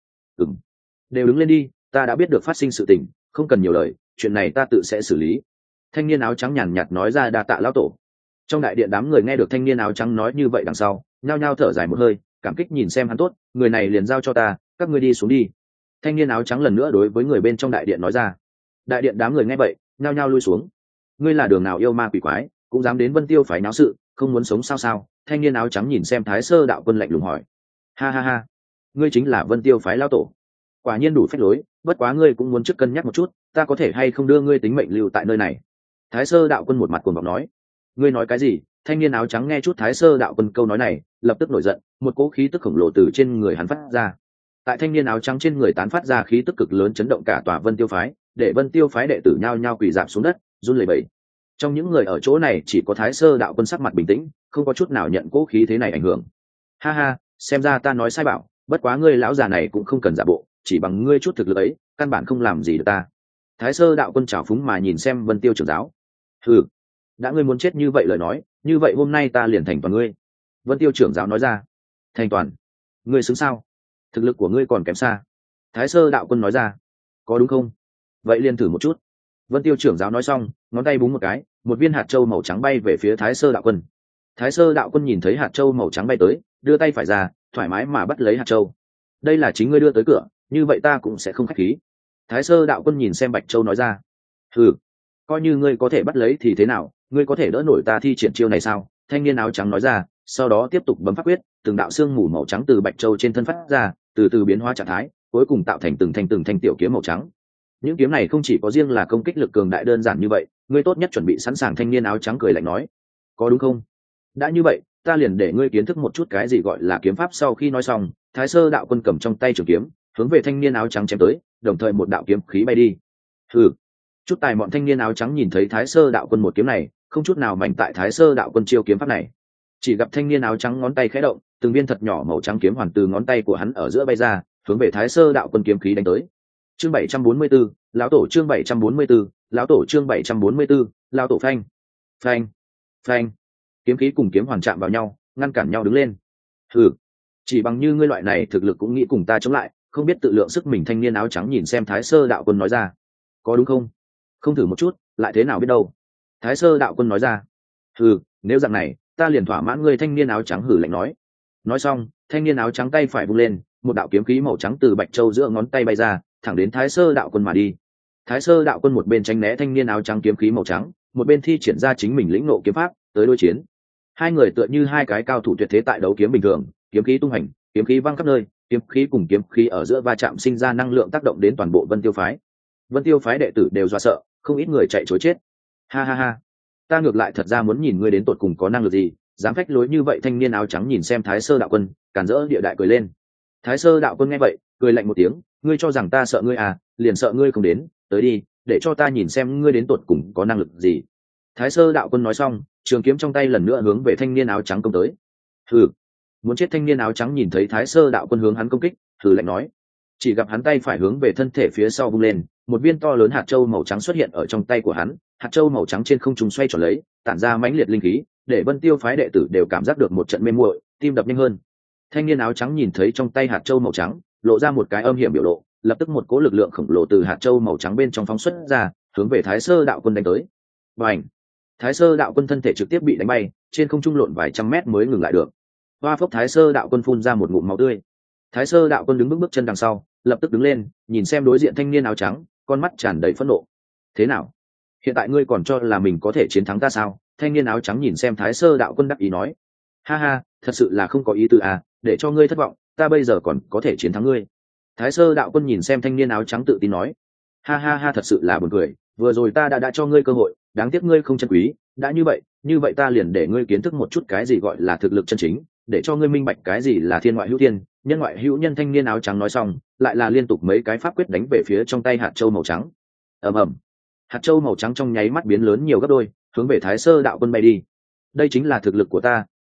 Đều đứng lên đi, ta đã biết được phát sinh sự tình, không cần nhiều lời, chuyện này ta tự sẽ xử lý. Thanh niên áo trắng nhàn nhạt nói ra: đa tạ lão tổ. Trong đại điện đám người nghe được thanh niên áo trắng nói như vậy đằng sau, nhao nhao thở dài một hơi, cảm kích nhìn xem hắn. Tốt, người này liền giao cho ta, các ngươi đi xuống đi. Thanh niên áo trắng lần nữa đối với người bên trong đại điện nói ra. Đại điện đám người nghe vậy, nhao nhao lui xuống. Ngươi là đường nào yêu ma quỷ quái, cũng dám đến Vân Tiêu phái náo sự, không muốn sống sao sao? Thanh niên áo trắng nhìn xem Thái Sơ đạo quân lạnh lùng hỏi. Ha ha ha, ngươi chính là Vân Tiêu phái lão tổ? Quả nhiên đủ phách lối, bất quá ngươi cũng muốn trước cân nhắc một chút, ta có thể hay không đưa ngươi tính mệnh lưu tại nơi này? Thái Sơ đạo quân một mặt cuồng vọng nói. Ngươi nói cái gì? Thanh niên áo trắng nghe chút Thái Sơ đạo quân câu nói này, lập tức nổi giận, một cỗ khí tức khổng lồ từ trên người hắn phát ra. Tại thanh niên áo trắng trên người tán phát ra khí tức cực lớn, chấn động cả tòa Vân Tiêu phái, để Vân Tiêu phái đệ tử nhao nhao quỳ rạp xuống đất, run lẩy bẩy. Trong những người ở chỗ này chỉ có Thái Sơ đạo quân sắc mặt bình tĩnh, không có chút nào nhận cỗ khí thế này ảnh hưởng. Ha ha, xem ra ta nói sai bảo, bất quá ngươi lão già này cũng không cần giả bộ, chỉ bằng ngươi chút thực lực ấy, căn bản không làm gì được ta. Thái Sơ đạo quân trào phúng mà nhìn xem Vân Tiêu trưởng giáo. Hừ, đã ngươi muốn chết như vậy lời nói, như vậy hôm nay ta liền thành toàn ngươi. Vân Tiêu trưởng giáo nói ra. Thành toàn? Ngươi xứng sao? Thực lực của ngươi còn kém xa. Thái Sơ đạo quân nói ra. Có đúng không? Vậy liền thử một chút. Vân Tiêu trưởng giáo nói xong, ngón tay búng một cái, một viên hạt châu màu trắng bay về phía Thái Sơ đạo quân. Thái Sơ đạo quân nhìn thấy hạt châu màu trắng bay tới, đưa tay phải ra, thoải mái mà bắt lấy hạt châu. Đây là chính ngươi đưa tới cửa, như vậy ta cũng sẽ không khách khí. Thái Sơ đạo quân nhìn xem Bạch Châu nói ra. Hừ, coi như ngươi có thể bắt lấy thì thế nào, ngươi có thể đỡ nổi ta thi triển chiêu này sao? Thanh niên áo trắng nói ra, sau đó tiếp tục bấm pháp quyết, từng đạo xương mù màu trắng từ Bạch Châu trên thân phát ra, từ từ biến hóa trạng thái, cuối cùng tạo thành từng thanh tiểu kiếm màu trắng. Những kiếm này không chỉ có riêng là công kích lực cường đại đơn giản như vậy, ngươi tốt nhất chuẩn bị sẵn sàng. Thanh niên áo trắng cười lạnh nói. Có đúng không? Đã như vậy, ta liền để ngươi kiến thức một chút cái gì gọi là kiếm pháp. Sau khi nói xong, Thái Sơ đạo quân cầm trong tay trường kiếm, hướng về thanh niên áo trắng chém tới, đồng thời một đạo kiếm khí bay đi. Hừ, chút tài mọn. Thanh niên áo trắng nhìn thấy Thái Sơ đạo quân một kiếm này, không chút nào mảnh tại Thái Sơ đạo quân chiêu kiếm pháp này. Chỉ gặp thanh niên áo trắng ngón tay khẽ động, từng viên thật nhỏ màu trắng kiếm hoàn từ ngón tay của hắn ở giữa bay ra, hướng về Thái Sơ đạo quân kiếm khí đánh tới. Chương 744, lão tổ. Chương 744, lão tổ. Chương 744, lão tổ. Phanh, phanh, phanh. Kiếm khí cùng kiếm hoàn chạm vào nhau, ngăn cản nhau đứng lên. Hừ, chỉ bằng như ngươi loại này thực lực cũng nghĩ cùng ta chống lại, không biết tự lượng sức mình. Thanh niên áo trắng nhìn xem Thái Sơ đạo quân nói ra. Có đúng không? Không thử một chút lại thế nào biết đâu. Thái Sơ đạo quân nói ra. Hừ, nếu dạng này ta liền thỏa mãn ngươi. Thanh niên áo trắng hừ lạnh nói. Nói xong, thanh niên áo trắng tay phải vung lên, một đạo kiếm khí màu trắng từ Bạch Châu giữa ngón tay bay ra, thẳng đến Thái Sơ đạo quân mà đi. Thái Sơ đạo quân một bên tránh né thanh niên áo trắng kiếm khí màu trắng, một bên thi triển ra chính mình lĩnh ngộ kiếm pháp tới đối chiến. Hai người tựa như hai cái cao thủ tuyệt thế tại đấu kiếm bình thường, kiếm khí tung hành, kiếm khí văng khắp nơi, kiếm khí cùng kiếm khí ở giữa va chạm sinh ra năng lượng tác động đến toàn bộ Vân Tiêu phái. Vân Tiêu phái đệ tử đều dọa sợ, không ít người chạy trối chết. Ha ha ha, ta ngược lại thật ra muốn nhìn ngươi đến tột cùng có năng lực gì, dám phách lối như vậy. Thanh niên áo trắng nhìn xem Thái Sơ đạo quân, càn rỡ địa đại cười lên. Thái Sơ đạo quân nghe vậy, cười lạnh một tiếng. Ngươi cho rằng ta sợ ngươi à? Liền sợ ngươi không đến, tới đi, để cho ta nhìn xem ngươi đến tột cùng có năng lực gì. Thái Sơ đạo quân nói xong, trường kiếm trong tay lần nữa hướng về thanh niên áo trắng công tới. Hừ, muốn chết. Thanh niên áo trắng nhìn thấy Thái Sơ đạo quân hướng hắn công kích, hừ lạnh nói. Chỉ gặp hắn tay phải hướng về thân thể phía sau vung lên, một viên to lớn hạt châu màu trắng xuất hiện ở trong tay của hắn. Hạt châu màu trắng trên không trung xoay tròn lấy, tản ra mãnh liệt linh khí, để Vân Tiêu phái đệ tử đều cảm giác được một trận mê muội, tim đập nhanh hơn. Thanh niên áo trắng nhìn thấy trong tay hạt châu màu trắng, lộ ra một cái âm hiểm biểu lộ, lập tức một cỗ lực lượng khổng lồ từ hạt châu màu trắng bên trong phóng xuất ra, hướng về Thái Sơ đạo quân đánh tới. Bành! Thái Sơ đạo quân thân thể trực tiếp bị đánh bay, trên không trung lộn vài trăm mét mới ngừng lại được. Hoa phốc! Thái Sơ đạo quân phun ra một ngụm máu tươi. Thái Sơ đạo quân đứng bước chân đằng sau, lập tức đứng lên, nhìn xem đối diện thanh niên áo trắng, con mắt tràn đầy phẫn nộ. Thế nào? Hiện tại ngươi còn cho là mình có thể chiến thắng ta sao? Thanh niên áo trắng nhìn xem Thái Sơ đạo quân đắc ý nói. Ha ha, thật sự là không có ý tư à, để cho ngươi thất vọng, ta bây giờ còn có thể chiến thắng ngươi. Thái Sơ đạo quân nhìn xem thanh niên áo trắng tự tin nói. Ha ha ha, thật sự là buồn cười, vừa rồi ta đã cho ngươi cơ hội, đáng tiếc ngươi không trân quý. Đã như vậy ta liền để ngươi kiến thức một chút cái gì gọi là thực lực chân chính, để cho ngươi minh bạch cái gì là thiên ngoại hữu thiên, nhân ngoại hữu nhân. Thanh niên áo trắng nói xong, lại là liên tục mấy cái pháp quyết đánh về phía trong tay hạt châu màu trắng. Ầm ầm, hạt châu màu trắng trong nháy mắt biến lớn nhiều gấp đôi, hướng về Thái Sơ đạo quân bay đi. Đây chính là thực lực của ta,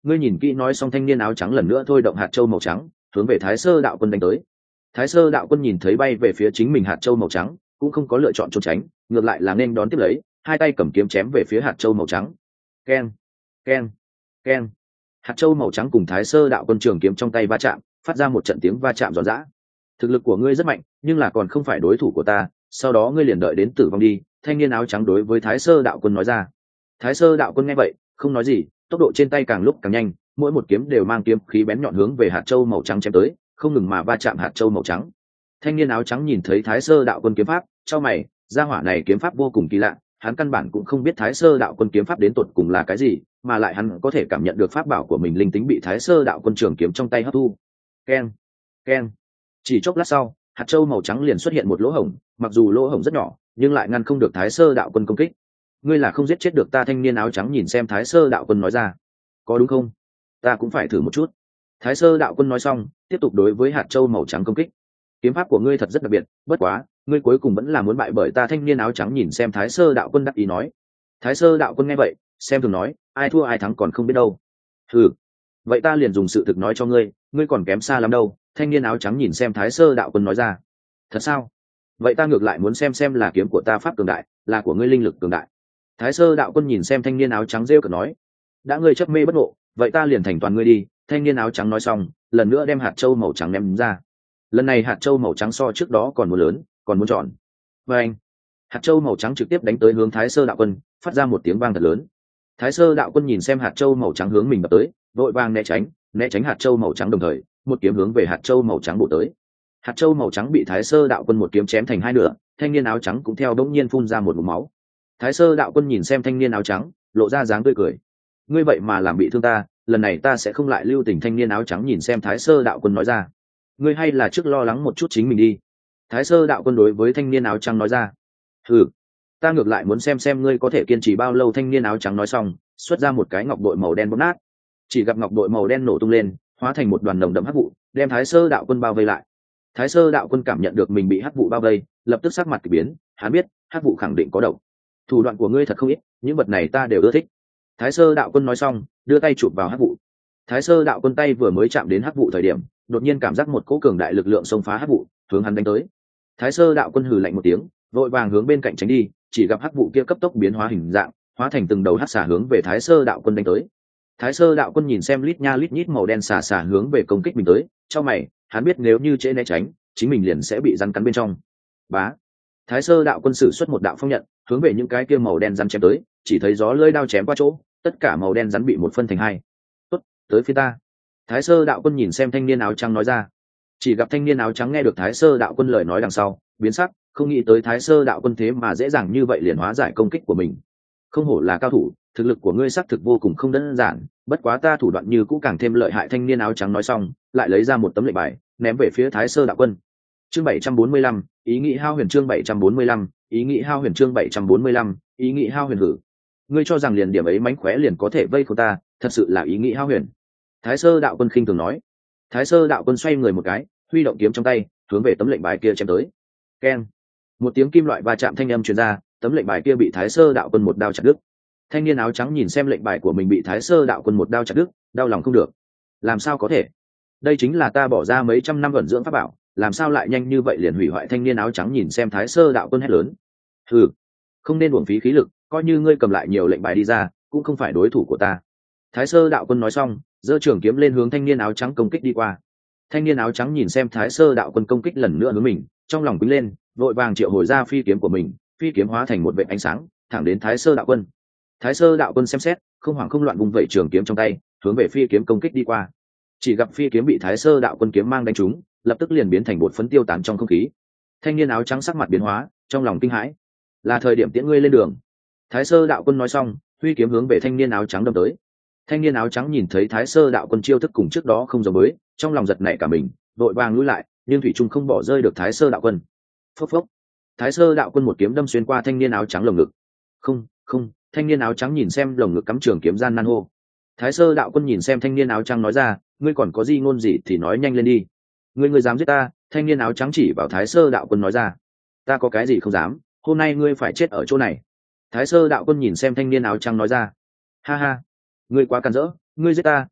ngươi nhìn kỹ nói xong, thanh niên áo trắng lần nữa thôi động hạt châu màu trắng hướng về Thái Sơ đạo quân đánh tới. Thái Sơ đạo quân nhìn thấy bay về phía chính mình hạt châu màu trắng, cũng không có lựa chọn trốn tránh, ngược lại là nên đón tiếp lấy, hai tay cầm kiếm chém về phía hạt châu màu trắng. Keng, keng, keng. Hạt châu màu trắng cùng Thái Sơ đạo quân trường kiếm trong tay va chạm, phát ra một trận tiếng va chạm giòn giã. Thực lực của ngươi rất mạnh, nhưng là còn không phải đối thủ của ta, sau đó ngươi liền đợi đến tử vong đi. Thanh niên áo trắng đối với Thái Sơ đạo quân nói ra. Thái Sơ đạo quân nghe vậy không nói gì, tốc độ trên tay càng lúc càng nhanh, mỗi một kiếm đều mang kiếm khí bén nhọn hướng về hạt châu màu trắng chém tới, không ngừng mà va chạm hạt châu màu trắng. Thanh niên áo trắng nhìn thấy Thái Sơ đạo quân kiếm pháp, chau mày, gia hỏa này kiếm pháp vô cùng kỳ lạ, hắn căn bản cũng không biết Thái Sơ đạo quân kiếm pháp đến tột cùng là cái gì, mà lại hắn có thể cảm nhận được pháp bảo của mình linh tính bị Thái Sơ đạo quân trường kiếm trong tay hấp thu. Keng, keng. Chỉ chốc lát sau, hạt châu màu trắng liền xuất hiện một lỗ hổng, mặc dù lỗ hổng rất nhỏ, nhưng lại ngăn không được Thái Sơ đạo quân công kích. Ngươi là không giết chết được ta. Thanh niên áo trắng nhìn xem Thái Sơ đạo quân nói ra. Có đúng không? Ta cũng phải thử một chút. Thái Sơ đạo quân nói xong, tiếp tục đối với hạt châu màu trắng công kích. Kiếm pháp của ngươi thật rất đặc biệt, bất quá ngươi cuối cùng vẫn là muốn bại bởi ta. Thanh niên áo trắng nhìn xem Thái Sơ đạo quân đắc ý nói. Thái Sơ đạo quân nghe vậy xem thường nói, ai thua ai thắng còn không biết đâu. Ừ, vậy ta liền dùng sự thực nói cho ngươi, ngươi còn kém xa lắm đâu. Thanh niên áo trắng nhìn xem Thái Sơ đạo quân nói ra. Thật sao? Vậy ta ngược lại muốn xem là kiếm của ta pháp cường đại, là của ngươi linh lực cường đại. Thái Sơ đạo quân nhìn xem thanh niên áo trắng rêu cợt nói. Đã ngươi chấp mê bất ngộ, vậy ta liền thành toàn ngươi đi. Thanh niên áo trắng nói xong, lần nữa đem hạt châu màu trắng ném ra. Lần này hạt châu màu trắng so trước đó còn muốn lớn, còn muốn tròn. Và anh, hạt châu màu trắng trực tiếp đánh tới hướng Thái Sơ đạo quân, phát ra một tiếng vang thật lớn. Thái Sơ đạo quân nhìn xem hạt châu màu trắng hướng mình đập tới, vội vàng né tránh hạt châu màu trắng, đồng thời một kiếm hướng về hạt châu màu trắng bổ tới. Hạt châu màu trắng bị Thái Sơ đạo quân một kiếm chém thành hai nửa, thanh niên áo trắng cũng theo đống nhiên phun ra một ngụm máu. Thái Sơ đạo quân nhìn xem thanh niên áo trắng, lộ ra dáng tươi cười. Ngươi vậy mà làm bị thương ta, lần này ta sẽ không lại lưu tình. Thanh niên áo trắng nhìn xem Thái Sơ đạo quân nói ra. Ngươi hay là trước lo lắng một chút chính mình đi. Thái Sơ đạo quân đối với thanh niên áo trắng nói ra. Ừ, ta ngược lại muốn xem ngươi có thể kiên trì bao lâu. Thanh niên áo trắng nói xong, xuất ra một cái ngọc bội màu đen bóp nát. Chỉ gặp ngọc bội màu đen nổ tung lên, hóa thành một đoàn nồng đậm hắc vụ, đem Thái Sơ đạo quân bao vây lại. Thái Sơ đạo quân cảm nhận được mình bị hắc vụ bao vây, lập tức sắc mặt kỳ biến, hắn biết hắc vụ khẳng định có độc. Thủ đoạn của ngươi thật không ít, những vật này ta đều ưa thích. Thái Sơ đạo quân nói xong, đưa tay chụp vào hắc vụ. Thái Sơ đạo quân tay vừa mới chạm đến hắc vụ thời điểm, đột nhiên cảm giác một cỗ cường đại lực lượng xông phá hắc vụ, hướng hắn đánh tới. Thái Sơ đạo quân hừ lạnh một tiếng, vội vàng hướng bên cạnh tránh đi, chỉ gặp hắc vụ kia cấp tốc biến hóa hình dạng, hóa thành từng đầu hắc xà hướng về Thái Sơ đạo quân đánh tới. Thái Sơ đạo quân nhìn xem lít nha lít nhít màu đen xà xà hướng về công kích mình tới, trong mày, hắn biết nếu như trễ né tránh, chính mình liền sẽ bị rắn cắn bên trong. Bá. Thái Sơ đạo quân sử xuất một đạo phong nhận, hướng về những cái kia màu đen rắn chém tới, chỉ thấy gió lưỡi đao chém qua chỗ, tất cả màu đen rắn bị một phân thành hai. Tốt, tới phía ta. Thái Sơ đạo quân nhìn xem thanh niên áo trắng nói ra. Chỉ gặp thanh niên áo trắng nghe được Thái Sơ đạo quân lời nói đằng sau, biến sắc, không nghĩ tới Thái Sơ đạo quân thế mà dễ dàng như vậy liền hóa giải công kích của mình. Không hổ là cao thủ, thực lực của ngươi xác thực vô cùng không đơn giản, bất quá ta thủ đoạn như cũ càng thêm lợi hại. Thanh niên áo trắng nói xong, lại lấy ra một tấm lệnh bài, ném về phía Thái Sơ đạo quân. Chương 745, ý nghĩ hao huyền. Chương 745, ý nghĩ hao huyền. Chương 745, ý nghĩ hao huyền. Hử, ngươi cho rằng liền điểm ấy mánh khóe liền có thể vây khốn ta, thật sự là ý nghĩ hao huyền. Thái Sơ đạo quân khinh thường nói. Thái Sơ đạo quân xoay người một cái, huy động kiếm trong tay, hướng về tấm lệnh bài kia chém tới. Keng, một tiếng kim loại va chạm thanh âm truyền ra, tấm lệnh bài kia bị Thái Sơ đạo quân một đao chặt đứt. Thanh niên áo trắng nhìn xem lệnh bài của mình bị Thái Sơ đạo quân một đao chặt đứt, đau lòng không được. Làm sao có thể? Đây chính là ta bỏ ra mấy trăm năm vận dưỡng pháp bảo, làm sao lại nhanh như vậy liền hủy hoại? Thanh niên áo trắng nhìn xem Thái Sơ đạo quân hét lớn. Ừ, không nên uổng phí khí lực, coi như ngươi cầm lại nhiều lệnh bài đi ra, cũng không phải đối thủ của ta. Thái Sơ đạo quân nói xong, giơ trường kiếm lên hướng thanh niên áo trắng công kích đi qua. Thanh niên áo trắng nhìn xem Thái Sơ đạo quân công kích lần nữa hướng mình, trong lòng quýnh lên, vội vàng triệu hồi ra phi kiếm của mình, phi kiếm hóa thành một vệt ánh sáng, thẳng đến Thái Sơ đạo quân. Thái Sơ đạo quân xem xét, không hoảng không loạn vung vẩy trường kiếm trong tay, hướng về phi kiếm công kích đi qua. Chỉ gặp phi kiếm bị Thái Sơ đạo quân kiếm mang đánh trúng, lập tức liền biến thành bột phấn tiêu tán trong không khí. Thanh niên áo trắng sắc mặt biến hóa, trong lòng kinh hãi. Là thời điểm tiễn ngươi lên đường. Thái Sơ đạo quân nói xong, huy kiếm hướng về thanh niên áo trắng đâm tới. Thanh niên áo trắng nhìn thấy Thái Sơ đạo quân chiêu thức cùng trước đó không giống mới, trong lòng giật nảy cả mình, vội vàng lùi lại, nhưng thủy trung không bỏ rơi được Thái Sơ đạo quân. Phốc phốc. Thái Sơ đạo quân một kiếm đâm xuyên qua thanh niên áo trắng lồng ngực. Không, không. Thanh niên áo trắng nhìn xem lồng ngực cắm trường kiếm gian nan hô. Thái Sơ đạo quân nhìn xem thanh niên áo trắng nói ra, ngươi còn có gì ngôn gì thì nói nhanh lên đi. Ngươi dám giết ta? Thanh niên áo trắng chỉ vào Thái Sơ đạo quân nói ra. Ta có cái gì không dám, hôm nay ngươi phải chết ở chỗ này. Thái Sơ đạo quân nhìn xem thanh niên áo trắng nói ra. Ha ha, ngươi quá càn rỡ, ngươi giết ta,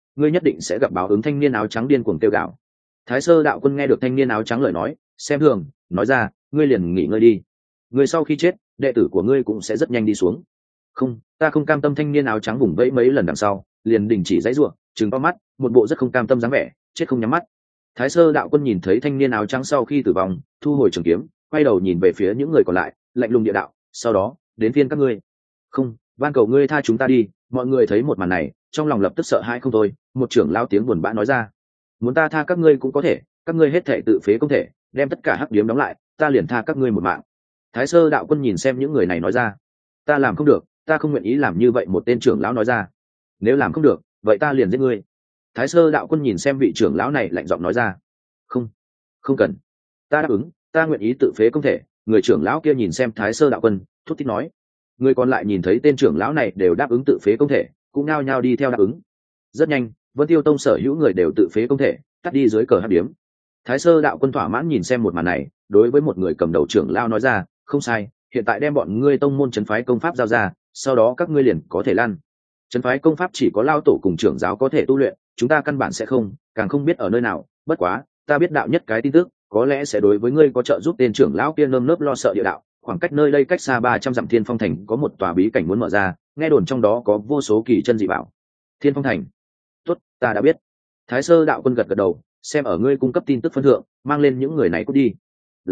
ngươi nhất định sẽ gặp báo ứng. Thanh niên áo trắng điên cuồng kêu gào. Thái Sơ đạo quân nghe được thanh niên áo trắng lời nói, xem thường nói ra, ngươi liền nghỉ ngơi đi, ngươi sau khi chết đệ tử của ngươi cũng sẽ rất nhanh đi xuống. Không, ta không cam tâm. Thanh niên áo trắng vùng vẫy mấy lần đằng sau liền đình chỉ dãy ruộng, trừng to mắt, một bộ rất không cam tâm dáng vẻ, chết không nhắm mắt. Thái Sơ đạo quân nhìn thấy thanh niên áo trắng sau khi tử vong, thu hồi trường kiếm, quay đầu nhìn về phía những người còn lại, lạnh lùng địa đạo, sau đó đến phiên các ngươi. Không, van cầu ngươi tha chúng ta đi. Mọi người thấy một màn này, trong lòng lập tức sợ hãi không thôi. Một trưởng lao tiếng buồn bã nói ra, muốn ta tha các ngươi cũng có thể, các ngươi hết thể tự phế công thể, đem tất cả hắc điếm đóng lại, ta liền tha các ngươi một mạng. Thái Sơ đạo quân nhìn xem những người này nói ra, ta làm không được, ta không nguyện ý làm như vậy. Một tên trưởng lão nói ra, nếu làm không được vậy ta liền giết ngươi. Thái Sơ đạo quân nhìn xem vị trưởng lão này lạnh giọng nói ra, không, không cần, ta đáp ứng, ta nguyện ý tự phế công thể. Người trưởng lão kia nhìn xem Thái Sơ đạo quân, thúc thích nói. Người còn lại nhìn thấy tên trưởng lão này đều đáp ứng tự phế công thể, cũng nao nhao đi theo đáp ứng. Rất nhanh, Vân Tiêu Tông sở hữu người đều tự phế công thể, tắt đi dưới cờ hắc điếm. Thái Sơ đạo quân thỏa mãn nhìn xem một màn này, đối với một người cầm đầu trưởng lão nói ra, không sai, hiện tại đem bọn ngươi tông môn trấn phái công pháp giao ra, sau đó các ngươi liền có thể lăn. Trấn phái công pháp chỉ có lao tổ cùng trưởng giáo có thể tu luyện, chúng ta căn bản sẽ không, càng không biết ở nơi nào. Bất quá ta biết đạo nhất cái tin tức, có lẽ sẽ đối với ngươi có trợ giúp. Tên trưởng lão kia nơm nớp lo sợ địa đạo, khoảng cách nơi đây cách xa 300 dặm Thiên Phong Thành có một tòa bí cảnh muốn mở ra, nghe đồn trong đó có vô số kỳ chân dị bảo. Thiên Phong Thành? Tốt, ta đã biết. Thái Sơ đạo quân gật gật đầu, xem ở ngươi cung cấp tin tức phân thượng, mang lên những người này cút đi.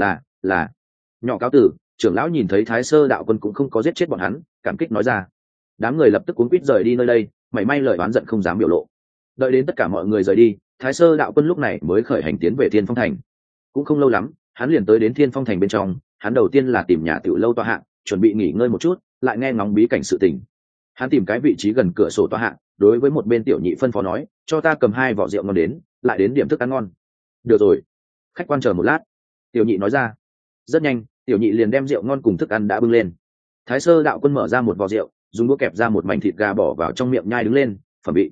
Là nhỏ cáo tử. Trưởng lão nhìn thấy Thái Sơ đạo quân cũng không có giết chết bọn hắn, cảm kích nói ra. Đám người lập tức cuống quýt rời đi nơi đây, mảy may lời oán giận không dám biểu lộ. Đợi đến tất cả mọi người rời đi, Thái Sơ đạo quân lúc này mới khởi hành tiến về Thiên Phong Thành. Cũng không lâu lắm, hắn liền tới đến Thiên Phong Thành bên trong. Hắn đầu tiên là tìm nhà tiểu lâu tọa hạng, chuẩn bị nghỉ ngơi một chút, lại nghe ngóng bí cảnh sự tình. Hắn tìm cái vị trí gần cửa sổ tọa hạng, đối với một bên tiểu nhị phân phó nói, cho ta cầm 2 vỏ rượu ngon đến, lại đến điểm thức ăn ngon. Được rồi, khách quan chờ một lát. Tiểu nhị nói ra. Rất nhanh, tiểu nhị liền đem rượu ngon cùng thức ăn đã bưng lên. Thái Sơ đạo quân mở ra một vò rượu, dùng đũa kẹp ra một mảnh thịt gà bỏ vào trong miệng nhai đứng lên, phẩm vị.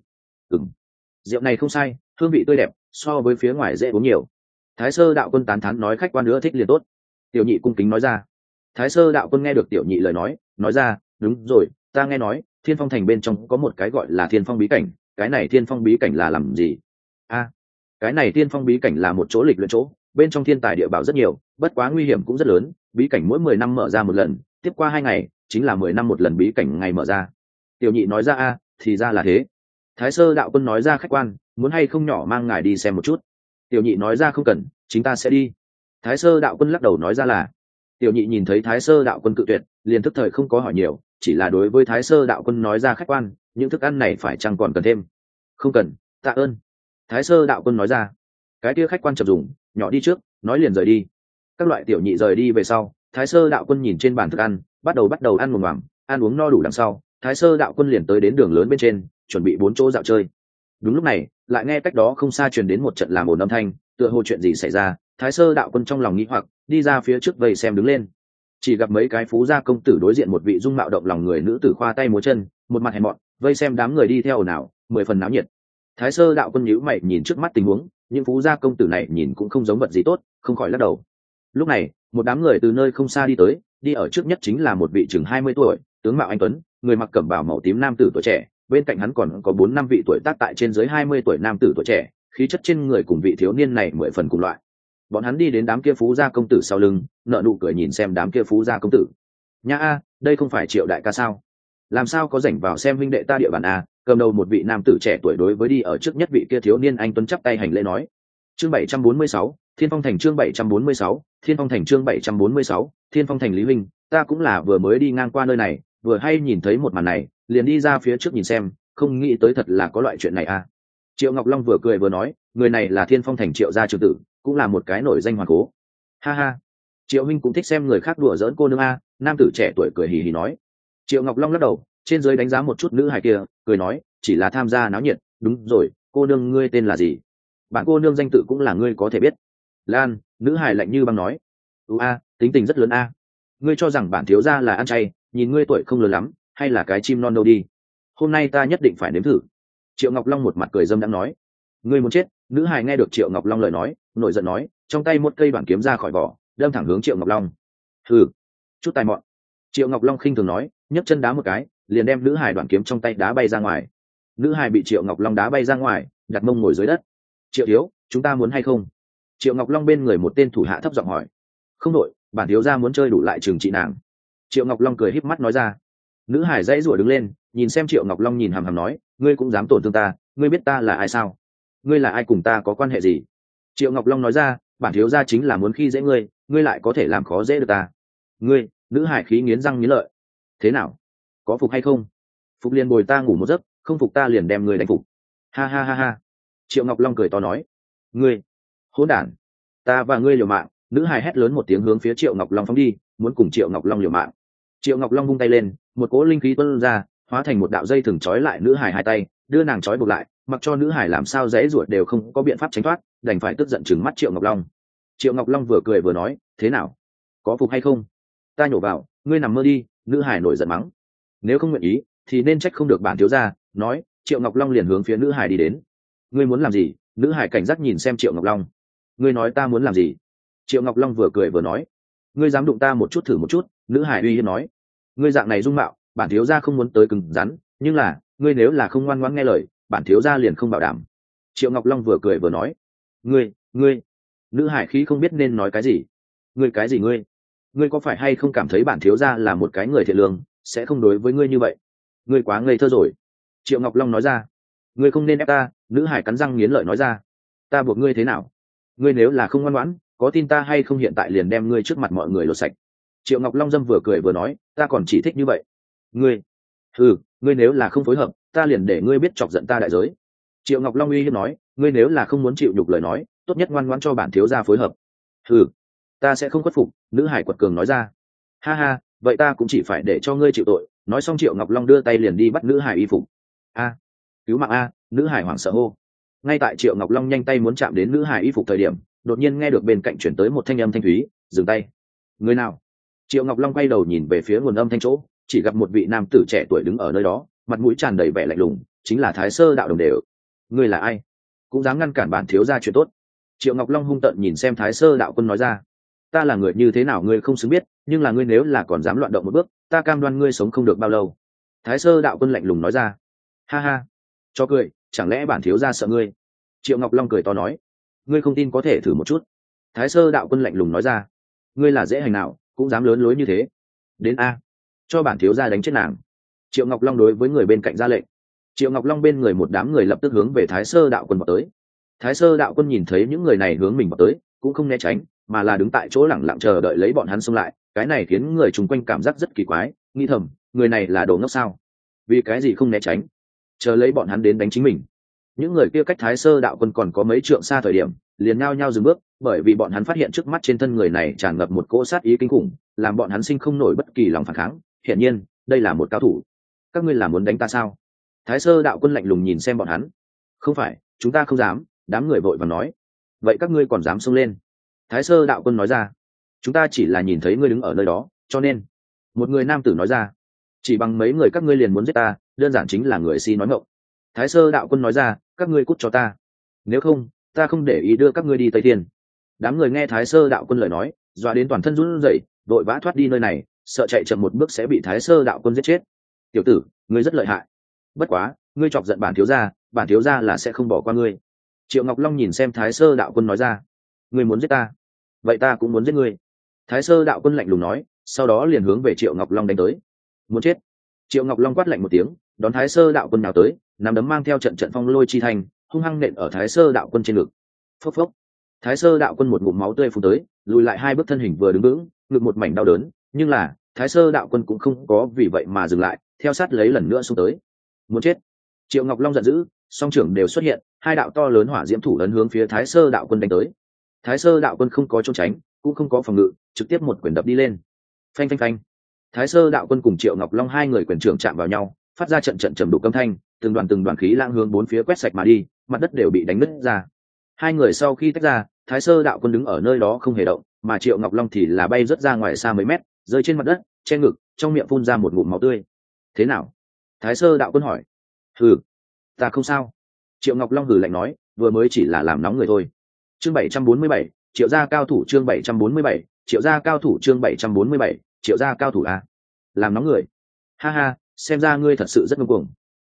Rượu này không sai, hương vị tươi đẹp, so với phía ngoài dễ uống nhiều. Thái Sơ đạo quân tán thán nói, khách quan nữa thích liền tốt. Tiểu nhị cung kính nói ra. Thái Sơ đạo quân nghe được tiểu nhị lời nói ra, đúng rồi, ta nghe nói Thiên Phong Thành bên trong có một cái gọi là Thiên Phong bí cảnh, cái này Thiên Phong bí cảnh là làm gì? Cái này Thiên Phong bí cảnh là một chỗ lịch luyện chỗ, bên trong thiên tài địa bảo rất nhiều, bất quá nguy hiểm cũng rất lớn. Bí cảnh mỗi 10 năm mở ra một lần, tiếp qua 2 ngày chính là 10 năm một lần bí cảnh ngày mở ra. Tiểu nhị nói ra, thì ra là thế. Thái Sơ đạo quân nói ra, khách quan muốn hay không nhỏ mang ngài đi xem một chút? Tiểu nhị nói ra, không cần, chính ta sẽ đi. Thái Sơ đạo quân lắc đầu nói ra là. Tiểu nhị nhìn thấy Thái Sơ đạo quân cự tuyệt, liền tức thời không có hỏi nhiều, chỉ là đối với Thái Sơ đạo quân nói ra, khách quan những thức ăn này phải chăng còn cần thêm? Không cần, tạ ơn. Thái Sơ đạo quân nói ra. Cái kia khách quan chậm dùng, nhỏ đi trước, nói liền rời đi. Các loại tiểu nhị rời đi về sau, Thái Sơ đạo quân nhìn trên bàn thức ăn, bắt đầu ăn mồm mòm, ăn uống no đủ đằng sau, Thái Sơ đạo quân liền tới đến đường lớn bên trên, chuẩn bị 4 chỗ dạo chơi. Đúng lúc này, lại nghe cách đó không xa truyền đến một trận làm ồn âm thanh, tựa hồ chuyện gì xảy ra. Thái Sơ đạo quân trong lòng nghĩ hoặc, đi ra phía trước vây xem đứng lên. Chỉ gặp mấy cái phú gia công tử đối diện một vị dung mạo động lòng người nữ tử khoa tay múa chân, một mặt hèn mọn, vây xem đám người đi theo ồn ào, 10 phần náo nhiệt. Thái Sơ đạo quân nhíu mày nhìn trước mắt tình huống, những phú gia công tử này nhìn cũng không giống vật gì tốt, không khỏi lắc đầu. Lúc này, một đám người từ nơi không xa đi tới, đi ở trước nhất chính là một vị chừng 20 tuổi, tướng mạo anh tuấn, người mặc cẩm bào màu tím nam tử tuổi trẻ, bên cạnh hắn còn có 4-5 vị tuổi tác tại trên dưới 20 tuổi nam tử tuổi trẻ, khí chất trên người cùng vị thiếu niên này 10 phần cùng loại. Bọn hắn đi đến đám kia phú gia công tử sau lưng, nở nụ cười nhìn xem đám kia phú gia công tử. Nha đây không phải Triệu đại ca sao? Làm sao có rảnh vào xem huynh đệ ta địa bàn a? Cầm đầu một vị nam tử trẻ tuổi đối với đi ở trước nhất vị kia thiếu niên anh tuấn chắp tay hành lễ nói. Chương 746, Thiên Phong Thành. Chương 746, Thiên Phong Thành. Chương 746, Thiên Phong Thành. Lý huynh, ta cũng là vừa mới đi ngang qua nơi này, vừa hay nhìn thấy một màn này, liền đi ra phía trước nhìn xem, không nghĩ tới thật là có loại chuyện này a. Triệu Ngọc Long vừa cười vừa nói, người này là Thiên Phong Thành Triệu gia trưởng tử, cũng là một cái nổi danh hoàng cố. Ha ha, Triệu huynh cũng thích xem người khác đùa giỡn cô nương a. Nam tử trẻ tuổi cười hì hì nói. Triệu Ngọc Long lắc đầu, trên dưới đánh giá một chút nữ hài kia, cười nói, chỉ là tham gia náo nhiệt. Đúng rồi, cô nương ngươi tên là gì? Bạn cô nương danh tự cũng là ngươi có thể biết. Lan. Nữ hài lạnh như băng nói. Tính tình rất lớn a. Ngươi cho rằng bản thiếu gia là ăn chay, nhìn ngươi tuổi không lớn lắm, hay là cái chim non đâu đi. Hôm nay ta nhất định phải nếm thử. Triệu Ngọc Long một mặt cười dâm đãng nói. Ngươi muốn chết. Nữ hài nghe được Triệu Ngọc Long lời nói, nổi giận nói, trong tay một cây đoạn kiếm ra khỏi vỏ, đâm thẳng hướng Triệu Ngọc Long. Hừ, chút tài mọn. Triệu Ngọc Long khinh thường nói, nhấc chân đá một cái, liền đem nữ hài đoạn kiếm trong tay đá bay ra ngoài. nữ hài bị Triệu Ngọc Long đá bay ra ngoài, đặt mông ngồi dưới đất. Triệu thiếu, chúng ta muốn hay không? Triệu Ngọc Long bên người một tên thủ hạ thấp giọng hỏi. Không đội, bản thiếu gia muốn chơi đủ lại trừng trị nàng. Triệu Ngọc Long cười híp mắt nói ra. Nữ hải dãy rủa đứng lên, nhìn xem Triệu Ngọc Long nhìn hằm hằm nói, ngươi cũng dám tổn thương ta, ngươi biết ta là ai sao? Ngươi là ai cùng ta có quan hệ gì? Triệu Ngọc Long nói ra, bản thiếu gia chính là muốn khi dễ ngươi, ngươi lại có thể làm khó dễ được ta. Ngươi, nữ hải khí nghiến răng nghiến lợi. Thế nào? Có phục hay không? Phục liền bồi ta ngủ một giấc, không phục ta liền đem ngươi đánh phục. Ha ha ha ha. Triệu Ngọc Long cười to nói, ngươi, hỗn đản, ta và ngươi liều mạng. Nữ hải hét lớn một tiếng hướng phía Triệu Ngọc Long phóng đi, muốn cùng Triệu Ngọc Long liều mạng. Triệu Ngọc Long vung tay lên, một cỗ linh khí tuôn ra, hóa thành một đạo dây thừng trói lại nữ hải hai tay, đưa nàng trói buộc lại, mặc cho nữ hải làm sao dãy ruột đều không có biện pháp tránh thoát, đành phải tức giận trừng mắt Triệu Ngọc Long. Triệu Ngọc Long vừa cười vừa nói, thế nào, có phục hay không? Ta nhổ vào, ngươi nằm mơ đi. Nữ hải nổi giận mắng, nếu không nguyện ý thì nên trách không được bản thiếu gia. Nói, Triệu Ngọc Long liền hướng phía nữ hải đi đến. Ngươi muốn làm gì? Nữ hải cảnh giác nhìn xem Triệu Ngọc Long. Ngươi nói ta muốn làm gì? Triệu Ngọc Long vừa cười vừa nói, ngươi dám đụng ta một chút thử một chút. Nữ hải uy hiếp nói, ngươi dạng này dung mạo, bản thiếu gia không muốn tới cứng rắn, nhưng là ngươi nếu là không ngoan ngoãn nghe lời, bản thiếu gia liền không bảo đảm. Triệu Ngọc Long vừa cười vừa nói, ngươi. Nữ hải khí không biết nên nói cái gì. Ngươi cái gì ngươi? Ngươi có phải hay không cảm thấy bản thiếu gia là một cái người thiện lương, sẽ không đối với ngươi như vậy? Ngươi quá ngây thơ rồi. Triệu Ngọc Long nói ra. Ngươi không nên ép ta. Nữ hải cắn răng nghiến lợi nói ra. Ta buộc ngươi thế nào? Ngươi nếu là không ngoan ngoãn, có tin ta hay không hiện tại liền đem ngươi trước mặt mọi người lột sạch. Triệu Ngọc Long dâm vừa cười vừa nói, ta còn chỉ thích như vậy. Ngươi, ngươi nếu là không phối hợp, ta liền để ngươi biết chọc giận ta đại giới. Triệu Ngọc Long uy hiếp nói, ngươi nếu là không muốn chịu nhục lời nói, tốt nhất ngoan ngoãn cho bản thiếu gia phối hợp. Ta sẽ không khuất phục. Nữ hải quật cường nói ra. Ha ha, vậy ta cũng chỉ phải để cho ngươi chịu tội. Nói xong Triệu Ngọc Long đưa tay liền đi bắt nữ hải y phục. A, cứu mạng a. Nữ hải hoảng sợ hô. Ngay tại Triệu Ngọc Long nhanh tay muốn chạm đến nữ hải y phục thời điểm, đột nhiên nghe được bên cạnh chuyển tới một thanh âm thanh thúy, dừng tay. Người nào? Triệu Ngọc Long quay đầu nhìn về phía nguồn âm thanh chỗ, chỉ gặp một vị nam tử trẻ tuổi đứng ở nơi đó, mặt mũi tràn đầy vẻ lạnh lùng, chính là Thái Sơ đạo đồng đều. Ngươi là ai, cũng dám ngăn cản bản thiếu gia chuyện tốt? Triệu Ngọc Long hung tợn nhìn xem Thái Sơ đạo quân nói ra. Ta là người như thế nào ngươi không xứng biết, nhưng là ngươi nếu là còn dám loạn động một bước, ta cam đoan ngươi sống không được bao lâu. Thái Sơ đạo quân lạnh lùng nói ra. Ha ha, cho cười, chẳng lẽ bản thiếu gia sợ ngươi? Triệu Ngọc Long cười to nói. Ngươi không tin có thể thử một chút. Thái Sơ đạo quân lạnh lùng nói ra. Ngươi là dễ hành nào, cũng dám lớn lối như thế. Đến a, cho bản thiếu gia đánh chết nàng. Triệu Ngọc Long đối với người bên cạnh ra lệnh. Triệu Ngọc Long bên người một đám người lập tức hướng về Thái Sơ đạo quân vào tới. Thái Sơ đạo quân nhìn thấy những người này hướng mình vào tới, cũng không né tránh, mà là đứng tại chỗ lẳng lặng chờ đợi lấy bọn hắn xông lại. Cái này khiến người chung quanh cảm giác rất kỳ quái, nghĩ thầm, người này là đồ ngốc sao? Vì cái gì không né tránh, chờ lấy bọn hắn đến đánh chính mình? Những người kia cách Thái Sơ đạo quân còn có mấy trượng xa thời điểm, liền nhao nhao dừng bước, bởi vì bọn hắn phát hiện trước mắt trên thân người này tràn ngập một cỗ sát ý kinh khủng, làm bọn hắn sinh không nổi bất kỳ lòng phản kháng. Hiển nhiên, đây là một cao thủ. Các ngươi là muốn đánh ta sao? Thái Sơ đạo quân lạnh lùng nhìn xem bọn hắn. Không phải, chúng ta không dám. Đám người vội vàng nói. Vậy các ngươi còn dám xông lên? Thái Sơ đạo quân nói ra. Chúng ta chỉ là nhìn thấy ngươi đứng ở nơi đó, cho nên. Một người nam tử nói ra. Chỉ bằng mấy người các ngươi liền muốn giết ta, đơn giản chính là người si nói ngọng. Thái Sơ đạo quân nói ra, các ngươi cút cho ta. Nếu không, ta không để ý đưa các ngươi đi Tây Thiên. Đám người nghe Thái Sơ đạo quân lời nói, dọa đến toàn thân run rẩy, vội vã thoát đi nơi này, sợ chạy chậm một bước sẽ bị Thái Sơ đạo quân giết chết. Tiểu tử, ngươi rất lợi hại. Bất quá, ngươi chọc giận bản thiếu gia là sẽ không bỏ qua ngươi. Triệu Ngọc Long nhìn xem Thái Sơ đạo quân nói ra. Ngươi muốn giết ta, vậy ta cũng muốn giết ngươi. Thái Sơ đạo quân lạnh lùng nói, sau đó liền hướng về Triệu Ngọc Long đánh tới. Muốn chết? Triệu Ngọc Long quát lạnh một tiếng, đón Thái Sơ đạo quân nào tới, nắm đấm mang theo trận trận phong lôi chi thành, hung hăng nện ở Thái Sơ đạo quân trên ngực. Phốc phốc. Thái Sơ đạo quân một ngụm máu tươi phun tới, lùi lại hai bước thân hình vừa đứng vững, ngực một mảnh đau đớn, nhưng là Thái Sơ đạo quân cũng không có vì vậy mà dừng lại, theo sát lấy lần nữa xuống tới. Muốn chết? Triệu Ngọc Long giận dữ, song trưởng đều xuất hiện, hai đạo to lớn hỏa diễm thủ ấn hướng phía Thái Sơ đạo quân đánh tới. Thái Sơ đạo quân không có trốn tránh, cũng không có phòng ngự, trực tiếp một quyền đập đi lên. Phanh phanh phanh. Thái Sơ đạo quân cùng Triệu Ngọc Long hai người quyền trưởng chạm vào nhau, phát ra trận trận trầm đục âm thanh, từng đoàn khí lãng hướng bốn phía quét sạch mà đi, mặt đất đều bị đánh nứt ra. Hai người sau khi tách ra, Thái Sơ đạo quân đứng ở nơi đó không hề động, mà Triệu Ngọc Long thì là bay rất ra ngoài xa mấy mét, rơi trên mặt đất, che ngực, trong miệng phun ra một ngụm máu tươi. Thế nào? Thái Sơ đạo quân hỏi. Hừ, ta không sao. Triệu Ngọc Long hừ lạnh nói, vừa mới chỉ là làm nóng người thôi. Chương 747, Triệu gia cao thủ. Chương 747, Triệu gia cao thủ. Chương 747, Triệu gia cao thủ à? Làm nóng người? Ha ha, xem ra ngươi thật sự rất ngông cuồng.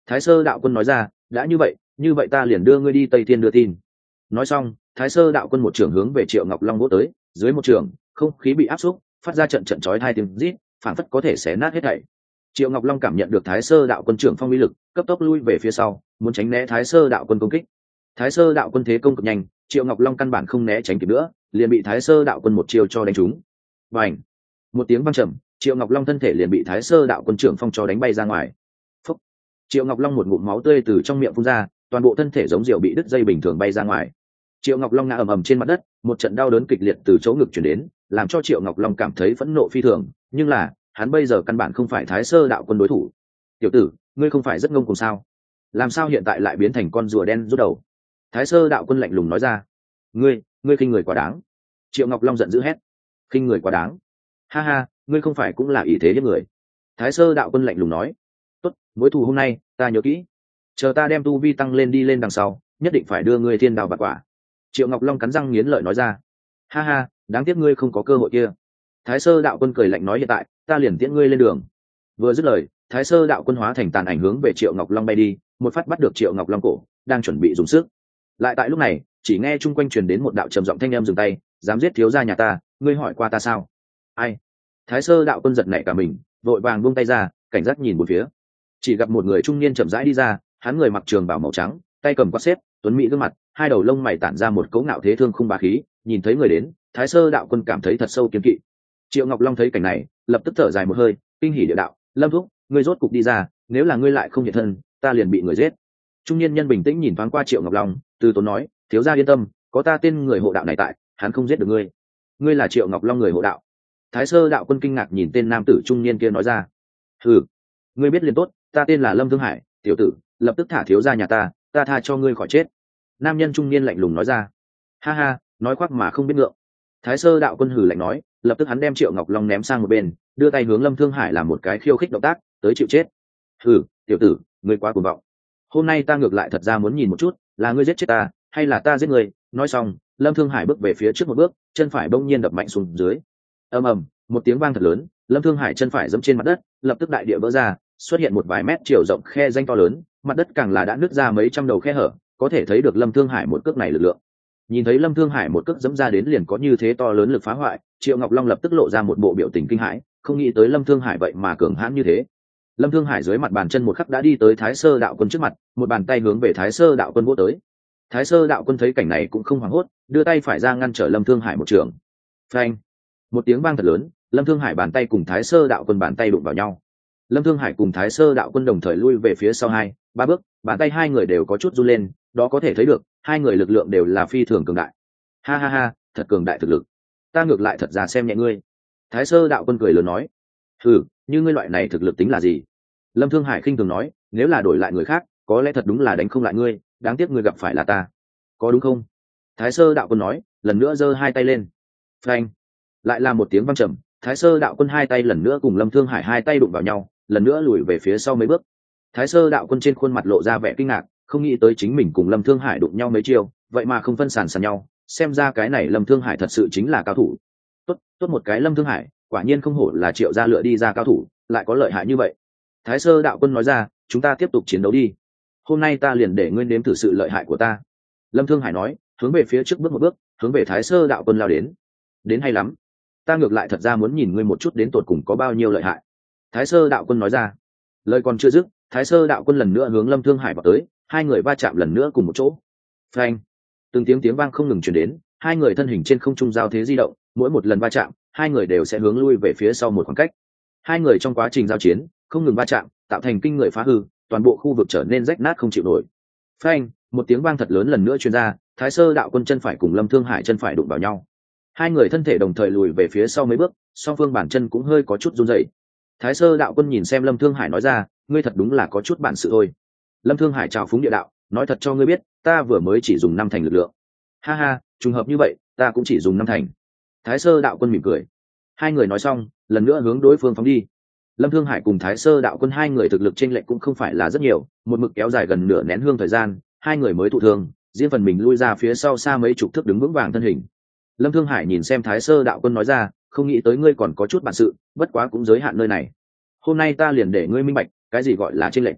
Thái Sơ đạo quân nói ra, đã như vậy ta liền đưa ngươi đi Tây Thiên đưa tin. Nói xong, Thái Sơ đạo quân một trường hướng về Triệu Ngọc Long vỗ tới, dưới một trường, không khí bị áp xúc, phát ra trận trận chói tai tiếng rít, phảng phất có thể xé nát hết thảy. Triệu Ngọc Long cảm nhận được Thái Sơ đạo quân trưởng phong uy lực, cấp tốc lui về phía sau, muốn tránh né Thái Sơ đạo quân công kích. Thái Sơ đạo quân thế công cực nhanh, Triệu Ngọc Long căn bản không né tránh kịp nữa, liền bị Thái Sơ đạo quân một chiêu cho đánh trúng. Bành! Một tiếng vang trầm, Triệu Ngọc Long thân thể liền bị Thái Sơ đạo quân trưởng phong cho đánh bay ra ngoài. Phúc! Triệu Ngọc Long một ngụm máu tươi từ trong miệng phun ra, toàn bộ thân thể giống diều bị đứt dây bình thường bay ra ngoài. Triệu Ngọc Long ngã ầm ầm trên mặt đất, một trận đau đớn kịch liệt từ chỗ ngực truyền đến, làm cho Triệu Ngọc Long cảm thấy phẫn nộ phi thường, nhưng là, hắn bây giờ căn bản không phải Thái Sơ đạo quân đối thủ. Tiểu tử, ngươi không phải rất ngông cuồng sao? Làm sao hiện tại lại biến thành con rùa đen rút đầu? Thái Sơ đạo quân lạnh lùng nói ra. Ngươi khinh người quá đáng. Triệu Ngọc Long giận dữ hét. Khinh người quá đáng? Ha ha, ngươi không phải cũng là ý thế hiếp người? Thái Sơ đạo quân lạnh lùng nói. Tốt, mối thù hôm nay ta nhớ kỹ, chờ ta đem tu vi tăng lên đi lên đằng sau, nhất định phải đưa ngươi thiên đào bạc quả. Triệu Ngọc Long cắn răng nghiến lợi nói ra. Ha ha, đáng tiếc ngươi không có cơ hội kia. Thái Sơ đạo quân cười lạnh nói, hiện tại ta liền tiễn ngươi lên đường. Vừa dứt lời, Thái Sơ đạo quân hóa thành tàn ảnh hướng về Triệu Ngọc Long bay đi, một phát bắt được Triệu Ngọc Long cổ, đang chuẩn bị dùng sức. Lại tại lúc này, chỉ nghe chung quanh truyền đến một đạo trầm giọng thanh âm, dừng tay, dám giết thiếu gia nhà ta, ngươi hỏi qua ta sao? Ai? Thái Sơ đạo quân giật nảy cả mình, vội vàng buông tay ra, cảnh giác nhìn một phía. Chỉ gặp một người trung niên chậm rãi đi ra, hắn người mặc trường bào màu trắng, tay cầm quạt xếp, tuấn mỹ gương mặt, hai đầu lông mày tản ra một cấu ngạo thế thương không bá khí, nhìn thấy người đến, Thái Sơ đạo quân cảm thấy thật sâu kiêng kỵ. Triệu Ngọc Long thấy cảnh này, lập tức thở dài một hơi, kinh hỉ địa đạo, Lâm thúc, ngươi rốt cục đi ra, nếu là ngươi lại không hiện thân, ta liền bị người giết. Trung niên nhân bình tĩnh nhìn thoáng qua Triệu Ngọc Long, từ tốn nói, thiếu gia yên tâm, có ta tên người hộ đạo này tại, hắn không giết được ngươi. Ngươi là Triệu Ngọc Long người hộ đạo? Thái Sơ đạo quân kinh ngạc nhìn tên nam tử trung niên kia nói ra. Hừ, ngươi biết liền tốt, ta tên là Lâm Thương Hải, tiểu tử, lập tức thả thiếu gia nhà ta tha cho ngươi khỏi chết. Nam nhân trung niên lạnh lùng nói ra. Ha ha, nói khoác mà không biết ngượng. Thái Sơ đạo quân hừ lạnh nói, lập tức hắn đem Triệu Ngọc Long ném sang một bên, đưa tay hướng Lâm Thương Hải làm một cái khiêu khích động tác, tới chịu chết. Hừ, tiểu tử, ngươi quá cuồng vọng. Hôm nay ta ngược lại thật ra muốn nhìn một chút, là ngươi giết chết ta, hay là ta giết ngươi. Nói xong, Lâm Thương Hải bước về phía trước một bước, chân phải bỗng nhiên đập mạnh xuống dưới. Ầm ầm, một tiếng vang thật lớn, Lâm Thương Hải chân phải giẫm trên mặt đất, lập tức đại địa vỡ ra, xuất hiện một vài mét chiều rộng khe rãnh to lớn, mặt đất càng là đã nứt ra mấy trăm đầu khe hở, có thể thấy được Lâm Thương Hải một cước này lực lượng. Nhìn thấy Lâm Thương Hải một cước giẫm ra đến liền có như thế to lớn lực phá hoại, Triệu Ngọc Long lập tức lộ ra một bộ biểu tình kinh hãi, không nghĩ tới Lâm Thương Hải vậy mà cường hãn như thế. Lâm Thương Hải dưới mặt bàn chân một khắc đã đi tới Thái Sơ đạo quân trước mặt, một bàn tay hướng về Thái Sơ đạo quân vỗ tới. Thái Sơ đạo quân thấy cảnh này cũng không hoảng hốt, đưa tay phải ra ngăn trở Lâm Thương Hải một trường. Phanh! Một tiếng vang thật lớn, Lâm Thương Hải bàn tay cùng Thái Sơ đạo quân bàn tay đụng vào nhau. Lâm Thương Hải cùng Thái Sơ đạo quân đồng thời lui về phía sau 2-3 bước, bàn tay hai người đều có chút run lên, đó có thể thấy được hai người lực lượng đều là phi thường cường đại. Ha ha ha, thật cường đại thực lực. Ta ngược lại thật ra xem nhẹ ngươi. Thái Sơ đạo quân cười lớn nói. Hừ, như ngươi loại này thực lực tính là gì? Lâm Thương Hải khinh thường nói, nếu là đổi lại người khác, có lẽ thật đúng là đánh không lại ngươi, đáng tiếc ngươi gặp phải là ta. Có đúng không? Thái Sơ đạo quân nói, lần nữa giơ hai tay lên. Phanh! Lại là một tiếng vang trầm, Thái Sơ đạo quân hai tay lần nữa cùng Lâm Thương Hải hai tay đụng vào nhau, lần nữa lùi về phía sau mấy bước. Thái Sơ đạo quân trên khuôn mặt lộ ra vẻ kinh ngạc, không nghĩ tới chính mình cùng Lâm Thương Hải đụng nhau mấy chiêu, vậy mà không phân sàn sàn nhau, xem ra cái này Lâm Thương Hải thật sự chính là cao thủ. Tốt một cái Lâm Thương Hải, quả nhiên không hổ là Triệu gia lựa đi ra cao thủ, lại có lợi hại như vậy. Thái Sơ đạo quân nói ra, chúng ta tiếp tục chiến đấu đi. Hôm nay ta liền để ngươi nếm thử sự lợi hại của ta. Lâm Thương Hải nói, hướng về phía trước bước một bước, hướng về Thái Sơ đạo quân lao đến. Đến hay lắm. Ta ngược lại thật ra muốn nhìn ngươi một chút đến tột cùng có bao nhiêu lợi hại. Thái Sơ đạo quân nói ra. Lời còn chưa dứt, Thái Sơ đạo quân lần nữa hướng Lâm Thương Hải vào tới, hai người va chạm lần nữa cùng một chỗ. Phanh! Từng tiếng vang không ngừng truyền đến, hai người thân hình trên không trung giao thế di động, mỗi một lần va chạm, hai người đều sẽ hướng lui về phía sau một khoảng cách. Hai người trong quá trình giao chiến, không ngừng va chạm, tạo thành kinh người phá hư, toàn bộ khu vực trở nên rách nát không chịu nổi. Phanh! Một tiếng vang thật lớn lần nữa truyền ra, Thái Sơ đạo quân chân phải cùng Lâm Thương Hải chân phải đụng vào nhau. Hai người thân thể đồng thời lùi về phía sau mấy bước, song phương bản chân cũng hơi có chút run rẩy. Thái Sơ đạo quân nhìn xem Lâm Thương Hải nói ra, ngươi thật đúng là có chút bản sự thôi. Lâm Thương Hải chào phúng địa đạo, nói thật cho ngươi biết, ta vừa mới chỉ dùng 5 thành lực lượng. Ha ha, trùng hợp như vậy, ta cũng chỉ dùng 5 thành. Thái Sơ đạo quân mỉm cười. Hai người nói xong, lần nữa hướng đối phương phóng đi. Lâm Thương Hải cùng Thái Sơ đạo quân hai người thực lực chênh lệch cũng không phải là rất nhiều, một mực kéo dài gần nửa nén hương thời gian, hai người mới thụ thương, riêng phần mình lui ra phía sau xa mấy chục thước đứng vững vàng thân hình. Lâm Thương Hải nhìn xem Thái Sơ đạo quân nói ra, không nghĩ tới ngươi còn có chút bản sự, bất quá cũng giới hạn nơi này. Hôm nay ta liền để ngươi minh bạch, cái gì gọi là chênh lệch.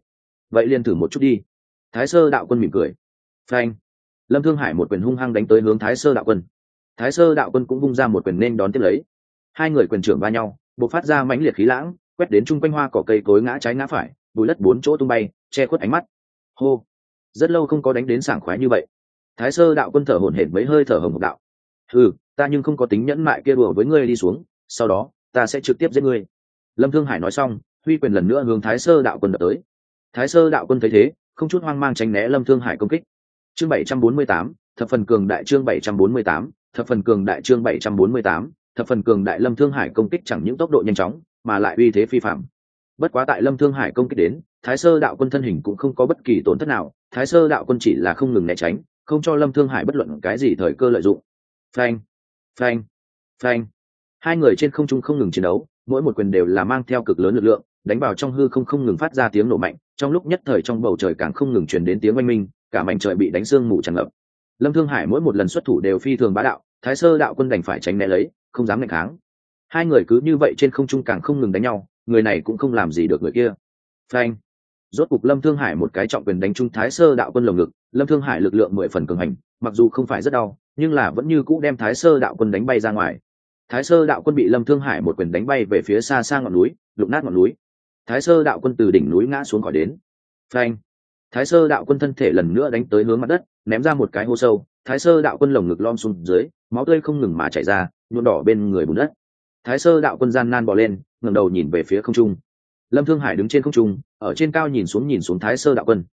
vậy liền thử một chút đi. Thái Sơ đạo quân mỉm cười. Phanh. Lâm Thương Hải một quyền hung hăng đánh tới hướng Thái Sơ đạo quân. Thái Sơ đạo quân cũng vung ra một quyền nên đón tiếp lấy. Hai người quyền trưởng va nhau, bộc phát ra mãnh liệt khí lãng, quét đến trung quanh hoa cỏ cây cối ngã trái ngã phải, bụi đất bốn chỗ tung bay, che khuất ánh mắt. Hô. Rất lâu không có đánh đến sảng khoái như vậy. Thái Sơ đạo quân thở hổn hển mấy hơi thở hồng hộc đạo. Ta nhưng không có tính nhẫn mại kia đùa với ngươi, đi xuống, sau đó ta sẽ trực tiếp giết ngươi. Lâm Thương Hải nói xong, huy quyền lần nữa hướng Thái Sơ đạo quân đập tới. Thái Sơ đạo quân thấy thế, không chút hoang mang tránh né Lâm Thương Hải công kích. Chương 748, thập phần cường đại. Chương 748, thập phần cường đại. Chương 748, thập phần cường đại. Lâm Thương Hải công kích chẳng những tốc độ nhanh chóng, mà lại uy thế phi phàm. Bất quá tại Lâm Thương Hải công kích đến, Thái Sơ đạo quân thân hình cũng không có bất kỳ tổn thất nào, Thái Sơ đạo quân chỉ là không ngừng né tránh, không cho Lâm Thương Hải bất luận cái gì thời cơ lợi dụng. Phanh, phanh, phanh. Hai người trên không trung không ngừng chiến đấu, mỗi một quyền đều là mang theo cực lớn lực lượng, đánh vào trong hư không không ngừng phát ra tiếng nổ mạnh, trong lúc nhất thời trong bầu trời càng không ngừng truyền đến tiếng oanh minh, cả mảnh trời bị đánh sương mù tràn ngập. Lâm Thương Hải mỗi một lần xuất thủ đều phi thường bá đạo, Thái Sơ đạo quân đành phải tránh né lấy, không dám nghịch kháng. Hai người cứ như vậy trên không trung càng không ngừng đánh nhau, người này cũng không làm gì được người kia. Phanh. Rốt cục Lâm Thương Hải một cái trọng quyền đánh trúng Thái Sơ đạo quân lồng ngực, Lâm Thương Hải lực lượng 10 phần cường hành, mặc dù không phải rất đau, nhưng là vẫn như cũ đem Thái Sơ đạo quân đánh bay ra ngoài. Thái Sơ đạo quân bị Lâm Thương Hải một quyền đánh bay về phía xa xa ngọn núi, đụng nát ngọn núi. Thái Sơ đạo quân từ đỉnh núi ngã xuống khỏi đến. Phanh. Thái Sơ đạo quân thân thể lần nữa đánh tới hướng mặt đất, ném ra một cái hố sâu, Thái Sơ đạo quân lồng ngực lom xuống dưới, máu tươi không ngừng mà chảy ra, nhuộm đỏ bên người bùn đất. Thái Sơ đạo quân gian nan bò lên, ngẩng đầu nhìn về phía không trung. Lâm Thương Hải đứng trên không trung, ở trên cao nhìn xuống Thái Sơ đạo quân.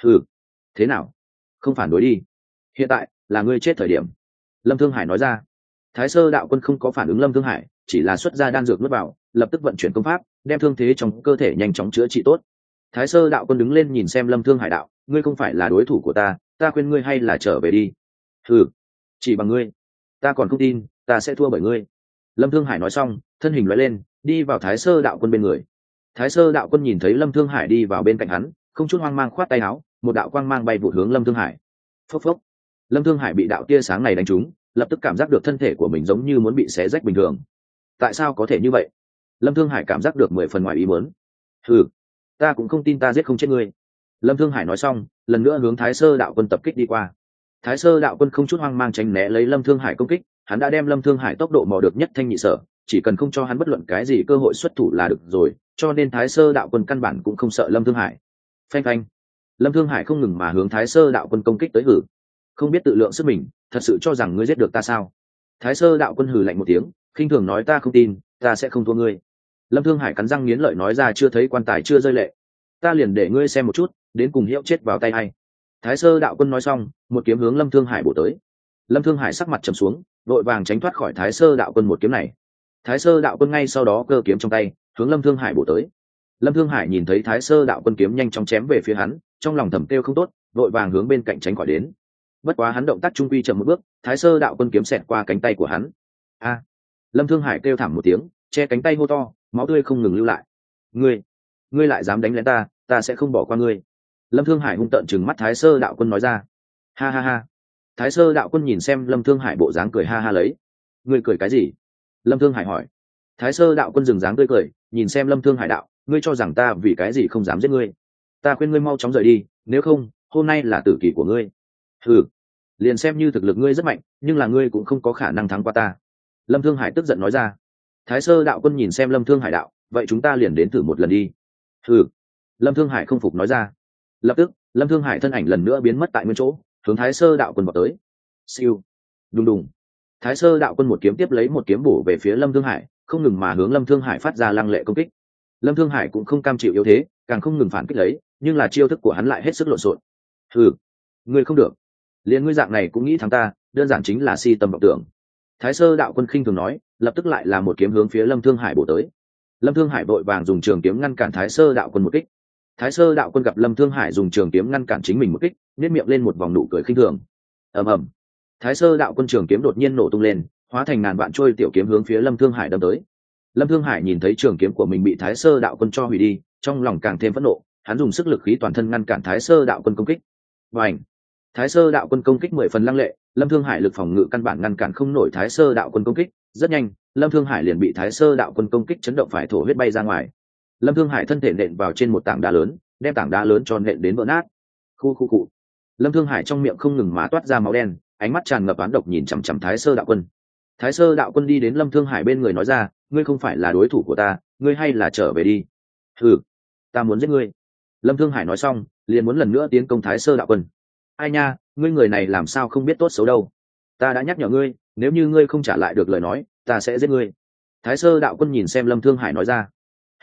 Thế nào? Không phản đối đi. Hiện tại là ngươi chết thời điểm. Lâm Thương Hải nói ra. Thái Sơ đạo quân không có phản ứng Lâm Thương Hải, chỉ là xuất ra đan dược nuốt vào, lập tức vận chuyển công pháp, đem thương thế trong cơ thể nhanh chóng chữa trị tốt. Thái Sơ đạo quân đứng lên nhìn xem Lâm Thương Hải đạo, ngươi không phải là đối thủ của ta khuyên ngươi hay là trở về đi. Chỉ bằng ngươi, ta còn không tin, ta sẽ thua bởi ngươi. Lâm Thương Hải nói xong, thân hình lóe lên, đi vào Thái Sơ đạo quân bên người. Thái Sơ đạo quân nhìn thấy Lâm Thương Hải đi vào bên cạnh hắn, không chút hoang mang khoát tay áo, một đạo quang mang bay vụt hướng Lâm Thương Hải. Phốc phốc. Lâm Thương Hải bị đạo tia sáng này đánh trúng, lập tức cảm giác được thân thể của mình giống như muốn bị xé rách bình thường. Tại sao có thể như vậy? Lâm Thương Hải cảm giác được 10 phần ngoài ý muốn. Ta cũng không tin ta giết không chết ngươi. Lâm Thương Hải nói xong, lần nữa hướng Thái Sơ đạo quân tập kích đi qua. Thái Sơ đạo quân không chút hoang mang tránh né lấy Lâm Thương Hải công kích, hắn đã đem Lâm Thương Hải tốc độ mò được nhất thanh nhị sở, chỉ cần không cho hắn bất luận cái gì cơ hội xuất thủ là được rồi, cho nên Thái Sơ đạo quân căn bản cũng không sợ Lâm Thương Hải. Phanh phanh. Lâm Thương Hải không ngừng mà hướng Thái Sơ đạo quân công kích tới. Không biết tự lượng sức mình, thật sự cho rằng ngươi giết được ta sao? Thái Sơ đạo quân hừ lạnh một tiếng, khinh thường nói, ta không tin, ta sẽ không thua ngươi. Lâm Thương Hải cắn răng nghiến lợi nói ra, chưa thấy quan tài chưa rơi lệ, ta liền để ngươi xem một chút, đến cùng hiệu chết vào tay ai. Thái Sơ đạo quân nói xong, một kiếm hướng Lâm Thương Hải bổ tới. Lâm Thương Hải sắc mặt trầm xuống, vội vàng tránh thoát khỏi Thái Sơ đạo quân một kiếm này. Thái Sơ đạo quân ngay sau đó cơ kiếm trong tay, hướng Lâm Thương Hải bổ tới. Lâm Thương Hải nhìn thấy Thái Sơ đạo quân kiếm nhanh chóng chém về phía hắn, trong lòng thầm kêu không tốt, vội vàng hướng bên cạnh tránh khỏi đến. Bất quá hắn động tác trung quy chậm một bước, Thái Sơ đạo quân kiếm xẹt qua cánh tay của hắn. Lâm Thương Hải kêu thảm một tiếng, che cánh tay hô to, máu tươi không ngừng lưu lại. Ngươi lại dám đánh lén ta sẽ không bỏ qua ngươi. Lâm Thương Hải hung tợn trừng mắt Thái Sơ đạo quân nói ra. Ha ha ha. Thái Sơ đạo quân nhìn xem Lâm Thương Hải bộ dáng cười ha ha lấy. Ngươi cười cái gì? Lâm Thương Hải hỏi. Thái Sơ đạo quân dừng dáng tươi cười, nhìn xem Lâm Thương Hải đạo, ngươi cho rằng ta vì cái gì không dám giết ngươi? Ta khuyên ngươi mau chóng rời đi, nếu không, hôm nay là tử kỳ của ngươi. Liền xem như thực lực ngươi rất mạnh, nhưng là ngươi cũng không có khả năng thắng qua ta. Lâm Thương Hải tức giận nói ra. Thái Sơ đạo quân nhìn xem Lâm Thương Hải đạo, vậy chúng ta liền đến thử một lần đi. Lâm Thương Hải không phục nói ra. Lập tức, Lâm Thương Hải thân ảnh lần nữa biến mất tại nguyên chỗ, hướng Thái Sơ đạo quân vào tới. Siêu, đùng đùng. Thái Sơ đạo quân một kiếm tiếp lấy một kiếm bổ về phía Lâm Thương Hải, không ngừng mà hướng Lâm Thương Hải phát ra lăng lệ công kích. Lâm Thương Hải cũng không cam chịu yếu thế, càng không ngừng phản kích lấy, nhưng là chiêu thức của hắn lại hết sức lộn xộn. Ngươi không được, liền ngươi dạng này cũng nghĩ thắng ta, đơn giản chính là si tâm vọng tưởng. Thái Sơ đạo quân khinh thường nói, lập tức lại là một kiếm hướng phía Lâm Thương Hải bổ tới. Lâm Thương Hải vội vàng dùng trường kiếm ngăn cản Thái Sơ đạo quân một kích. Thái Sơ đạo quân gặp Lâm Thương Hải dùng trường kiếm ngăn cản chính mình một kích, nhếch miệng lên một vòng nụ cười khinh thường. Ầm ầm. Thái Sơ đạo quân trường kiếm đột nhiên nổ tung lên, hóa thành ngàn vạn trôi tiểu kiếm hướng phía Lâm Thương Hải đâm tới. Lâm Thương Hải nhìn thấy trường kiếm của mình bị Thái Sơ đạo quân cho hủy đi, trong lòng càng thêm phẫn nộ, hắn dùng sức lực khí toàn thân ngăn cản Thái Sơ đạo quân công kích. Bành! Thái Sơ đạo quân công kích 10 phần lăng lệ, Lâm Thương Hải lực phòng ngự căn bản ngăn cản không nổi Thái Sơ đạo quân công kích, rất nhanh, Lâm Thương Hải liền bị Thái Sơ đạo quân công kích chấn động phải thổ huyết bay ra ngoài. Lâm Thương Hải thân thể nện vào trên một tảng đá lớn, đem tảng đá lớn tròn nện đến vỡ nát. Khu. Lâm Thương Hải trong miệng không ngừng mà toát ra máu đen, ánh mắt tràn ngập oán độc nhìn chằm chằm Thái Sơ đạo quân. Thái Sơ đạo quân đi đến Lâm Thương Hải bên người nói ra, ngươi không phải là đối thủ của ta, ngươi hay là trở về đi. Ừ, ta muốn giết ngươi. Lâm Thương Hải nói xong liền muốn lần nữa tiến công Thái Sơ đạo quân. Ai nha, ngươi người này làm sao không biết tốt xấu đâu, ta đã nhắc nhở ngươi, nếu như ngươi không trả lại được lời nói ta sẽ giết ngươi. Thái Sơ đạo quân nhìn xem Lâm Thương Hải nói ra.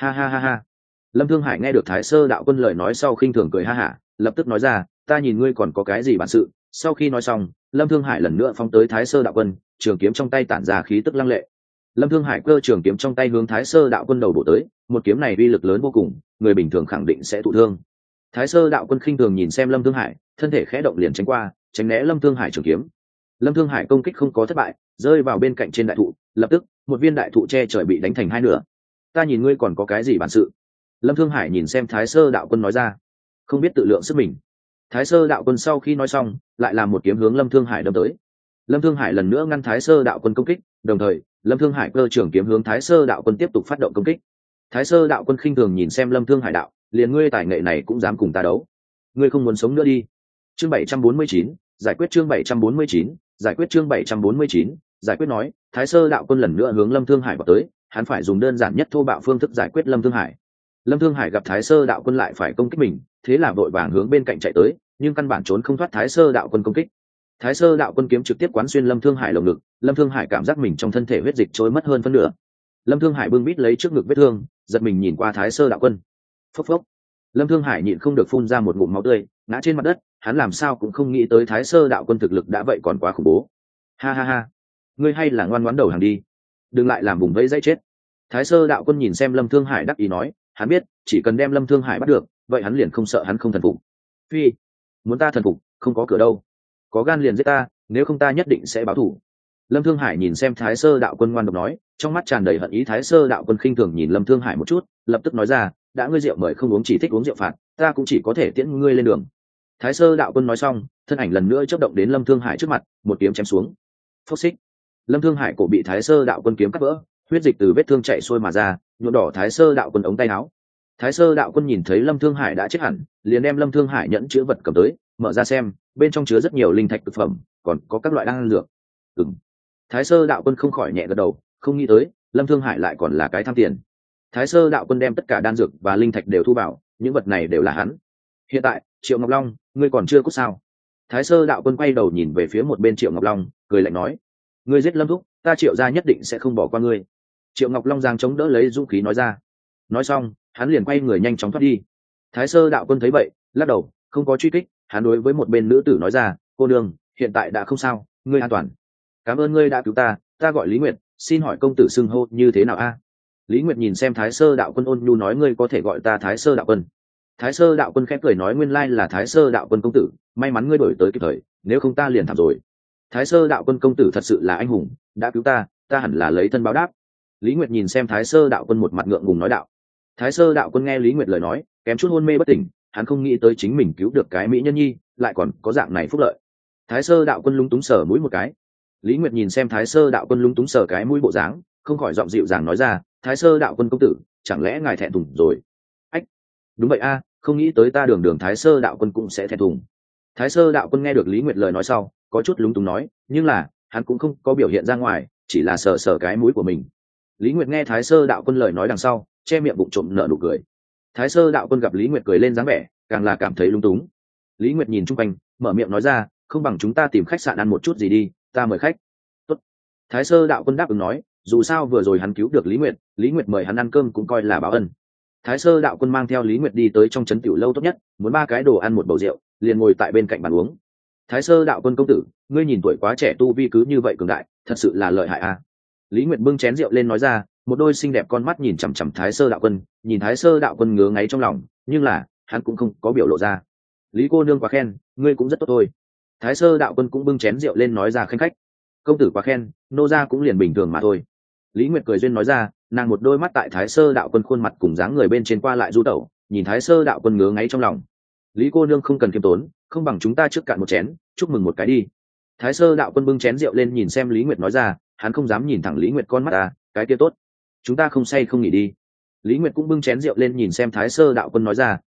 Ha. Lâm Thương Hải nghe được Thái Sơ đạo quân lời nói sau khinh thường cười ha hả, lập tức nói ra, ta nhìn ngươi còn có cái gì bản sự. Sau khi nói xong Lâm Thương Hải lần nữa phóng tới Thái Sơ đạo quân, trường kiếm trong tay tản ra khí tức lăng lệ. Lâm Thương Hải cơ trường kiếm trong tay hướng Thái Sơ đạo quân đầu bổ tới, một kiếm này uy lực lớn vô cùng, người bình thường khẳng định sẽ thụ thương. Thái Sơ đạo quân khinh thường nhìn xem Lâm Thương Hải, thân thể khẽ động liền tránh qua, tránh né Lâm Thương Hải trường kiếm. Lâm Thương Hải công kích không có thất bại, rơi vào bên cạnh trên đại thụ, lập tức một viên đại thụ che trời bị đánh thành hai nửa. Ta nhìn ngươi còn có cái gì bản sự. Lâm Thương Hải nhìn xem Thái Sơ đạo quân nói ra. Không biết tự lượng sức mình. Thái Sơ đạo quân sau khi nói xong lại làm một kiếm hướng Lâm Thương Hải đâm tới. Lâm Thương Hải lần nữa ngăn Thái Sơ đạo quân công kích, đồng thời Lâm Thương Hải cơ trường kiếm hướng Thái Sơ đạo quân tiếp tục phát động công kích. Thái Sơ đạo quân khinh thường nhìn xem Lâm Thương Hải đạo, liền ngươi tài nghệ này cũng dám cùng ta đấu, ngươi không muốn sống nữa đi. Chương 749, giải quyết. Chương 749, giải quyết. Chương 749, giải quyết. Nói Thái Sơ đạo quân lần nữa hướng Lâm Thương Hải vào tới, hắn phải dùng đơn giản nhất thô bạo phương thức giải quyết Lâm Thương Hải. Lâm Thương Hải gặp Thái Sơ đạo quân lại phải công kích mình, thế là vội vàng hướng bên cạnh chạy tới, nhưng căn bản trốn không thoát Thái Sơ đạo quân công kích. Thái Sơ đạo quân kiếm trực tiếp quán xuyên Lâm Thương Hải lồng ngực, Lâm Thương Hải cảm giác mình trong thân thể huyết dịch trôi mất hơn phân nửa. Lâm Thương Hải bưng bít lấy trước ngực vết thương, giật mình nhìn qua Thái Sơ đạo quân. Phốc. Lâm Thương Hải nhịn không được phun ra một ngụm máu tươi, ngã trên mặt đất, hắn làm sao cũng không nghĩ tới Thái Sơ đạo quân thực lực đã vậy còn quá khủng bố. Ha, ngươi hay là ngoan ngoãn đầu hàng đi, đừng lại làm vùng vẫy dãy chết. Thái Sơ đạo quân nhìn xem Lâm Thương Hải đắc ý nói, hắn biết chỉ cần đem Lâm Thương Hải bắt được, vậy hắn liền không sợ hắn không thần phục. Phi, muốn ta thần phục, không có cửa đâu, có gan liền giết ta, nếu không ta nhất định sẽ báo thù. Lâm Thương Hải nhìn xem Thái Sơ đạo quân ngoan độc nói, trong mắt tràn đầy hận ý. Thái Sơ đạo quân khinh thường nhìn Lâm Thương Hải một chút, lập tức nói ra, đã ngươi rượu mời không uống chỉ thích uống rượu phạt, ta cũng chỉ có thể tiễn ngươi lên đường. Thái Sơ đạo quân nói xong, thân ảnh lần nữa chớp động đến Lâm Thương Hải trước mặt, một kiếm chém xuống. Phốc xích. Lâm Thương Hải cổ bị Thái Sơ đạo quân kiếm cắt vỡ, huyết dịch từ vết thương chảy xuôi mà ra, nhuộm đỏ Thái Sơ đạo quân ống tay áo. Thái Sơ đạo quân nhìn thấy Lâm Thương Hải đã chết hẳn, liền đem Lâm Thương Hải nhẫn chứa vật cầm tới, mở ra xem, bên trong chứa rất nhiều linh thạch thực phẩm, còn có các loại đan dược. Thái Sơ đạo quân không khỏi nhẹ gật đầu, không nghĩ tới Lâm Thương Hải lại còn là cái tham tiền. Thái Sơ đạo quân đem tất cả đan dược và linh thạch đều thu vào, những vật này đều là hắn. Hiện tại Triệu Ngọc Long, ngươi còn chưa cút sao? Thái Sơ đạo quân quay đầu nhìn về phía một bên Triệu Ngọc Long, cười lạnh nói, ngươi giết Lâm thúc, ta Triệu gia nhất định sẽ không bỏ qua ngươi. Triệu Ngọc Long giang chống đỡ lấy dũng khí nói ra. Nói xong hắn liền quay người nhanh chóng thoát đi. Thái Sơ đạo quân thấy vậy lắc đầu, không có truy kích, hắn đối với một bên nữ tử nói ra, cô nương, hiện tại đã không sao, ngươi an toàn. Cảm ơn ngươi đã cứu ta, ta gọi Lý Nguyệt, xin hỏi công tử xưng hô như thế nào a? Lý Nguyệt nhìn xem Thái Sơ đạo quân ôn nhu nói, ngươi có thể gọi ta Thái Sơ đạo quân. Thái Sơ đạo quân khẽ cười nói, nguyên lai là Thái Sơ đạo quân công tử, may mắn ngươi đổi tới kịp thời, nếu không ta liền thảm rồi. Thái Sơ đạo quân công tử thật sự là anh hùng, đã cứu ta, ta hẳn là lấy thân báo đáp. Lý Nguyệt nhìn xem Thái Sơ đạo quân một mặt ngượng ngùng nói đạo. Thái Sơ đạo quân nghe Lý Nguyệt lời nói, kém chút hôn mê bất tỉnh, hắn không nghĩ tới chính mình cứu được cái mỹ nhân nhi, lại còn có dạng này phúc lợi. Thái Sơ đạo quân lúng túng sờ mũi một cái. Lý Nguyệt nhìn xem Thái Sơ đạo quân lúng túng sờ cái mũi bộ dáng, không khỏi giọng dịu dàng nói ra, Thái Sơ đạo quân công tử, chẳng lẽ ngài thẹn thùng rồi? Ách, đúng vậy a, không nghĩ tới ta đường Thái Sơ đạo quân cũng sẽ thẹn thùng. Thái Sơ đạo quân nghe được Lý Nguyệt lời nói sau, có chút lúng túng nói, nhưng là hắn cũng không có biểu hiện ra ngoài, chỉ là sờ sờ cái mũi của mình. Lý Nguyệt nghe Thái Sơ đạo quân lời nói đằng sau, che miệng bụng trộm nở nụ cười. Thái Sơ đạo quân gặp Lý Nguyệt cười lên dáng vẻ, càng là cảm thấy lúng túng. Lý Nguyệt nhìn chung quanh, mở miệng nói ra, không bằng chúng ta tìm khách sạn ăn một chút gì đi, ta mời khách. Tốt. Thái Sơ đạo quân đáp ứng nói, dù sao vừa rồi hắn cứu được Lý Nguyệt mời hắn ăn cơm cũng coi là báo ân. Thái Sơ đạo quân mang theo Lý Nguyệt đi tới trong trấn tiểu lâu tốt nhất, muốn 3 cái đồ ăn một bầu rượu, liền ngồi tại bên cạnh bàn uống. Thái Sơ đạo quân công tử, ngươi nhìn tuổi quá trẻ tu vi cứ như vậy cường đại, thật sự là lợi hại a. Lý Nguyệt bưng chén rượu lên nói ra, một đôi xinh đẹp con mắt nhìn chằm chằm Thái Sơ đạo quân, nhìn Thái Sơ đạo quân ngứa ngáy trong lòng, nhưng là hắn cũng không có biểu lộ ra. Lý cô nương quá khen, ngươi cũng rất tốt thôi. Thái Sơ đạo quân cũng bưng chén rượu lên nói ra khanh khách. Công tử quá khen, nô gia cũng liền bình thường mà thôi. Lý Nguyệt cười duyên nói ra, nàng một đôi mắt tại Thái Sơ đạo quân khuôn mặt cùng dáng người bên trên qua lại du tẩu, nhìn Thái Sơ đạo quân ngứa ngáy trong lòng. Lý cô nương không cần kiêm tốn, không bằng chúng ta trước cạn một chén, chúc mừng một cái đi. Thái Sơ đạo quân bưng chén rượu lên nhìn xem Lý Nguyệt nói ra, hắn không dám nhìn thẳng Lý Nguyệt con mắt à, cái kia tốt, chúng ta không say không nghỉ đi. Lý Nguyệt cũng bưng chén rượu lên nhìn xem Thái Sơ đạo quân nói ra,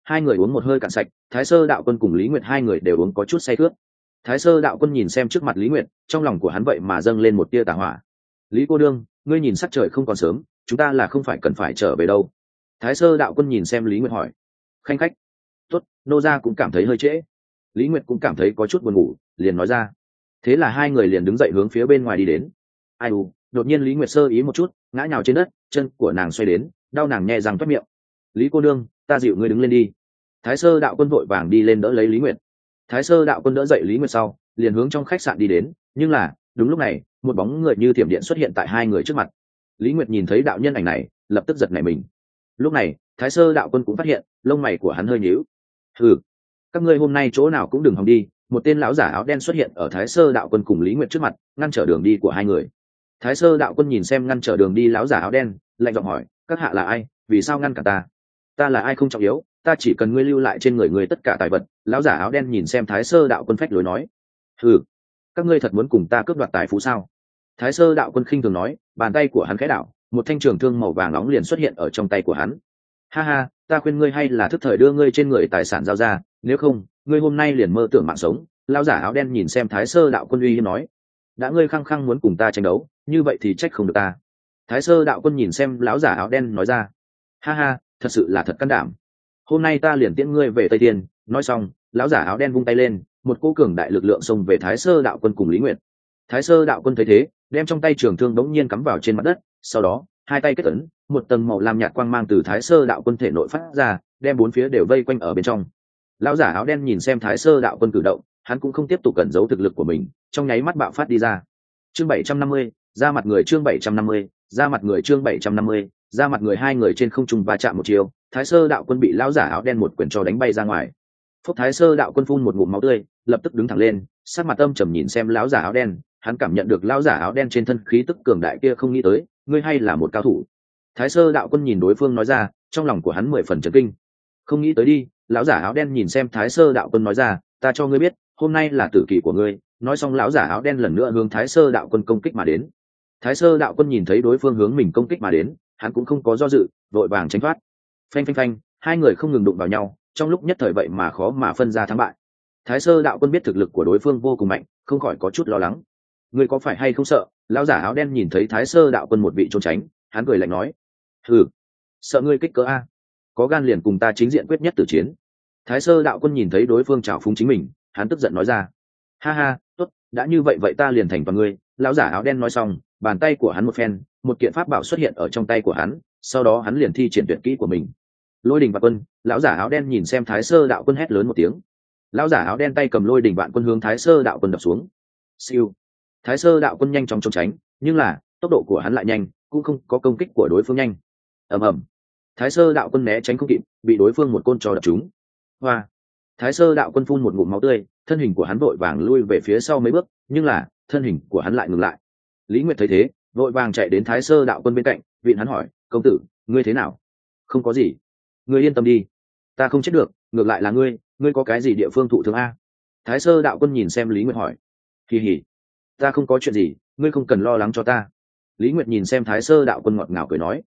hai người uống một hơi cạn sạch. Thái Sơ đạo quân cùng Lý Nguyệt hai người đều uống có chút say khướt. Thái Sơ đạo quân nhìn xem trước mặt Lý Nguyệt, trong lòng của hắn vậy mà dâng lên một tia tà hỏa. Lý cô đương, ngươi nhìn sắc trời không còn sớm, chúng ta là không phải cần phải trở về đâu? Thái Sơ đạo quân nhìn xem Lý Nguyệt hỏi. Khanh khách. Tốt, nô gia cũng cảm thấy hơi trễ. Lý Nguyệt cũng cảm thấy có chút buồn ngủ, liền nói ra. Thế là hai người liền đứng dậy hướng phía bên ngoài đi đến. Ai u, đột nhiên Lý Nguyệt sơ ý một chút, ngã nhào trên đất, chân của nàng xoay đến, đau nàng nhẹ răng toét miệng. Lý cô nương, ta dịu ngươi đứng lên đi. Thái Sơ đạo quân vội vàng đi lên đỡ lấy Lý Nguyệt. Thái Sơ đạo quân đỡ dậy Lý Nguyệt sau, liền hướng trong khách sạn đi đến, nhưng là đúng lúc này, một bóng người như thiểm điện xuất hiện tại hai người trước mặt. Lý Nguyệt nhìn thấy đạo nhân ảnh này, lập tức giật nảy mình. Lúc này, Thái Sơ đạo quân cũng phát hiện, lông mày của hắn hơi nhíu. Hừ, các ngươi hôm nay chỗ nào cũng đừng hòng đi. Một tên lão giả áo đen xuất hiện ở Thái Sơ đạo quân cùng Lý Nguyệt trước mặt, ngăn trở đường đi của hai người. Thái Sơ đạo quân nhìn xem ngăn trở đường đi lão giả áo đen, lạnh giọng hỏi, các hạ là ai, vì sao ngăn cả ta? Ta là ai không trọng yếu, ta chỉ cần ngươi lưu lại trên người ngươi tất cả tài vật. Lão giả áo đen nhìn xem Thái Sơ đạo quân phách lối nói. Hừ, các ngươi thật muốn cùng ta cướp đoạt tài phú sao? Thái Sơ đạo quân khinh thường nói, bàn tay của hắn khẽ đảo, một thanh trường thương màu vàng nóng liền xuất hiện ở trong tay của hắn. Ha ha, ta khuyên ngươi hay là thức thời đưa ngươi trên người tài sản giao ra, nếu không ngươi hôm nay liền mơ tưởng mạng sống. Lão giả áo đen nhìn xem Thái Sơ đạo quân uy hiếp nói. Đã ngươi khăng khăng muốn cùng ta tranh đấu, như vậy thì trách không được ta. Thái Sơ đạo quân nhìn xem lão giả áo đen nói ra. Ha ha, thật sự là thật can đảm. Hôm nay ta liền tiễn ngươi về Tây Tiên. Nói xong, lão giả áo đen vung tay lên, một cỗ cường đại lực lượng xông về Thái Sơ đạo quân cùng Lý Nguyệt. Thái Sơ đạo quân thấy thế, đem trong tay trường thương đống nhiên cắm vào trên mặt đất, sau đó hai tay kết ấn, một tầng màu lam nhạt quang mang từ Thái Sơ đạo quân thể nội phát ra, đem bốn phía đều vây quanh ở bên trong. Lão giả áo đen nhìn xem Thái Sơ đạo quân cử động, hắn cũng không tiếp tục cẩn giấu thực lực của mình, trong nháy mắt bạo phát đi ra. Chương 750, ra mặt người chương 750, ra mặt người chương 750, ra mặt người. Hai người trên không trung va chạm một chiều, Thái Sơ đạo quân bị lão giả áo đen một quyền cho đánh bay ra ngoài. Phúc Thái Sơ đạo quân phun một ngụm máu tươi, lập tức đứng thẳng lên, sắc mặt âm trầm nhìn xem lão giả áo đen, hắn cảm nhận được lão giả áo đen trên thân khí tức cường đại kia, không nghĩ tới, ngươi hay là một cao thủ. Thái Sơ đạo quân nhìn đối phương nói ra, trong lòng của hắn 10 phần chấn kinh. Không nghĩ tới đi, lão giả áo đen nhìn xem Thái Sơ đạo quân nói ra, ta cho ngươi biết, hôm nay là tử kỳ của ngươi. Nói xong lão giả áo đen lần nữa hướng Thái Sơ đạo quân công kích mà đến. Thái Sơ đạo quân nhìn thấy đối phương hướng mình công kích mà đến, hắn cũng không có do dự, vội vàng tránh thoát. Phanh phanh phanh, hai người không ngừng đụng vào nhau, trong lúc nhất thời vậy mà khó mà phân ra thắng bại. Thái Sơ đạo quân biết thực lực của đối phương vô cùng mạnh, không khỏi có chút lo lắng. Ngươi có phải hay không sợ? Lão giả áo đen nhìn thấy Thái Sơ đạo quân một vị trốn tránh, hắn cười lạnh nói. Hừ, sợ ngươi kích cỡ a? Có gan liền cùng ta chính diện quyết nhất tử chiến. Thái Sơ đạo quân nhìn thấy đối phương trào phúng chính mình, hắn tức giận nói ra. Ha ha, tốt, đã như vậy vậy ta liền thành toàn ngươi. Lão giả áo đen nói xong, bàn tay của hắn một phen, một kiện pháp bảo xuất hiện ở trong tay của hắn, sau đó hắn liền thi triển tuyệt kỹ của mình. Lôi đình vạn quân. Lão giả áo đen nhìn xem Thái Sơ đạo quân hét lớn một tiếng. Lão giả áo đen tay cầm lôi đình vạn quân hướng Thái Sơ đạo quân đập xuống. Siêu. Thái Sơ đạo quân nhanh chóng trốn tránh, nhưng là tốc độ của hắn lại nhanh, cũng không có công kích của đối phương nhanh. Ầm ầm. Thái Sơ đạo quân né tránh không kịp, bị đối phương một côn trò đập trúng. Hoa. Thái Sơ đạo quân phun một ngụm máu tươi, thân hình của hắn vội vàng lui về phía sau mấy bước, nhưng là thân hình của hắn lại ngừng lại. Lý Nguyệt thấy thế, vội vàng chạy đến Thái Sơ đạo quân bên cạnh, vịn hắn hỏi, công tử, ngươi thế nào? Không có gì, ngươi yên tâm đi, ta không chết được, ngược lại là ngươi có cái gì địa phương thụ thương a? Thái Sơ đạo quân nhìn xem Lý Nguyệt hỏi. Kỳ hỉ, ta không có chuyện gì, ngươi không cần lo lắng cho ta. Lý Nguyệt nhìn xem Thái Sơ đạo quân ngọt ngào cười nói.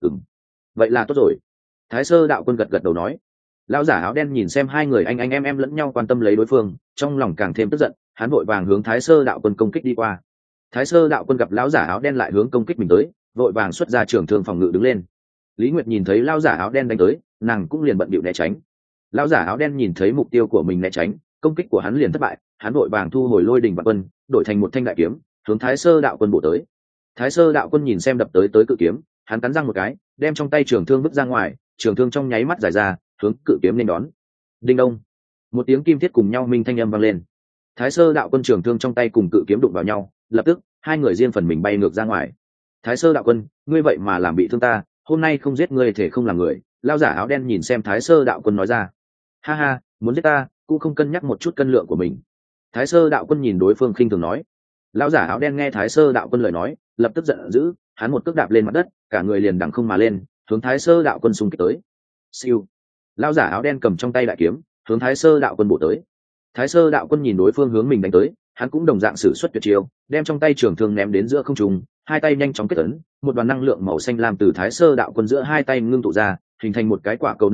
Vậy là tốt rồi. Thái Sơ đạo quân gật gật đầu nói. Lão giả áo đen nhìn xem hai người anh em lẫn nhau quan tâm lấy đối phương, trong lòng càng thêm tức giận, hắn vội vàng hướng Thái Sơ đạo quân công kích đi qua. Thái Sơ đạo quân gặp lão giả áo đen lại hướng công kích mình tới, vội vàng xuất ra trường thương phòng ngự đứng lên. Lý Nguyệt nhìn thấy lão giả áo đen đánh tới, nàng cũng liền bận bịu né tránh. Lão giả áo đen nhìn thấy mục tiêu của mình né tránh, công kích của hắn liền thất bại, hắn vội vàng thu hồi lôi đình vạn quân, đổi thành một thanh đại kiếm, hướng Thái Sơ đạo quân bổ tới. Thái Sơ đạo quân nhìn xem đập tới cự kiếm, hắn cắn răng một cái, đem trong tay trường thương vứt ra ngoài, trường thương trong nháy mắt giải ra, hướng cự kiếm nên đón. Đinh đông, một tiếng kim thiết cùng nhau minh thanh âm vang lên. Thái Sơ đạo quân trường thương trong tay cùng cự kiếm đụng vào nhau, lập tức hai người riêng phần mình bay ngược ra ngoài. Thái Sơ đạo quân, ngươi vậy mà làm bị thương ta, hôm nay không giết ngươi thể không làm người. Lão giả áo đen nhìn xem Thái Sơ đạo quân nói ra. Ha ha, muốn giết ta cũng không cân nhắc một chút cân lượng của mình. Thái Sơ đạo quân nhìn đối phương khinh thường nói. Lão giả áo đen nghe Thái Sơ đạo quân lời nói, lập tức giận dữ, hắn một cước đạp lên mặt đất, cả người liền đằng không mà lên, hướng Thái Sơ đạo quân xung kích tới. Siêu. Lão giả áo đen cầm trong tay đại kiếm, hướng Thái Sơ đạo quân bổ tới. Thái Sơ đạo quân nhìn đối phương hướng mình đánh tới, hắn cũng đồng dạng sử xuất tuyệt chiêu, đem trong tay trường thương ném đến giữa không trung, hai tay nhanh chóng kết ấn, một đoàn năng lượng màu xanh lam từ Thái Sơ đạo quân giữa hai tay ngưng tụ ra, hình thành một cái quả cầu năng lượng,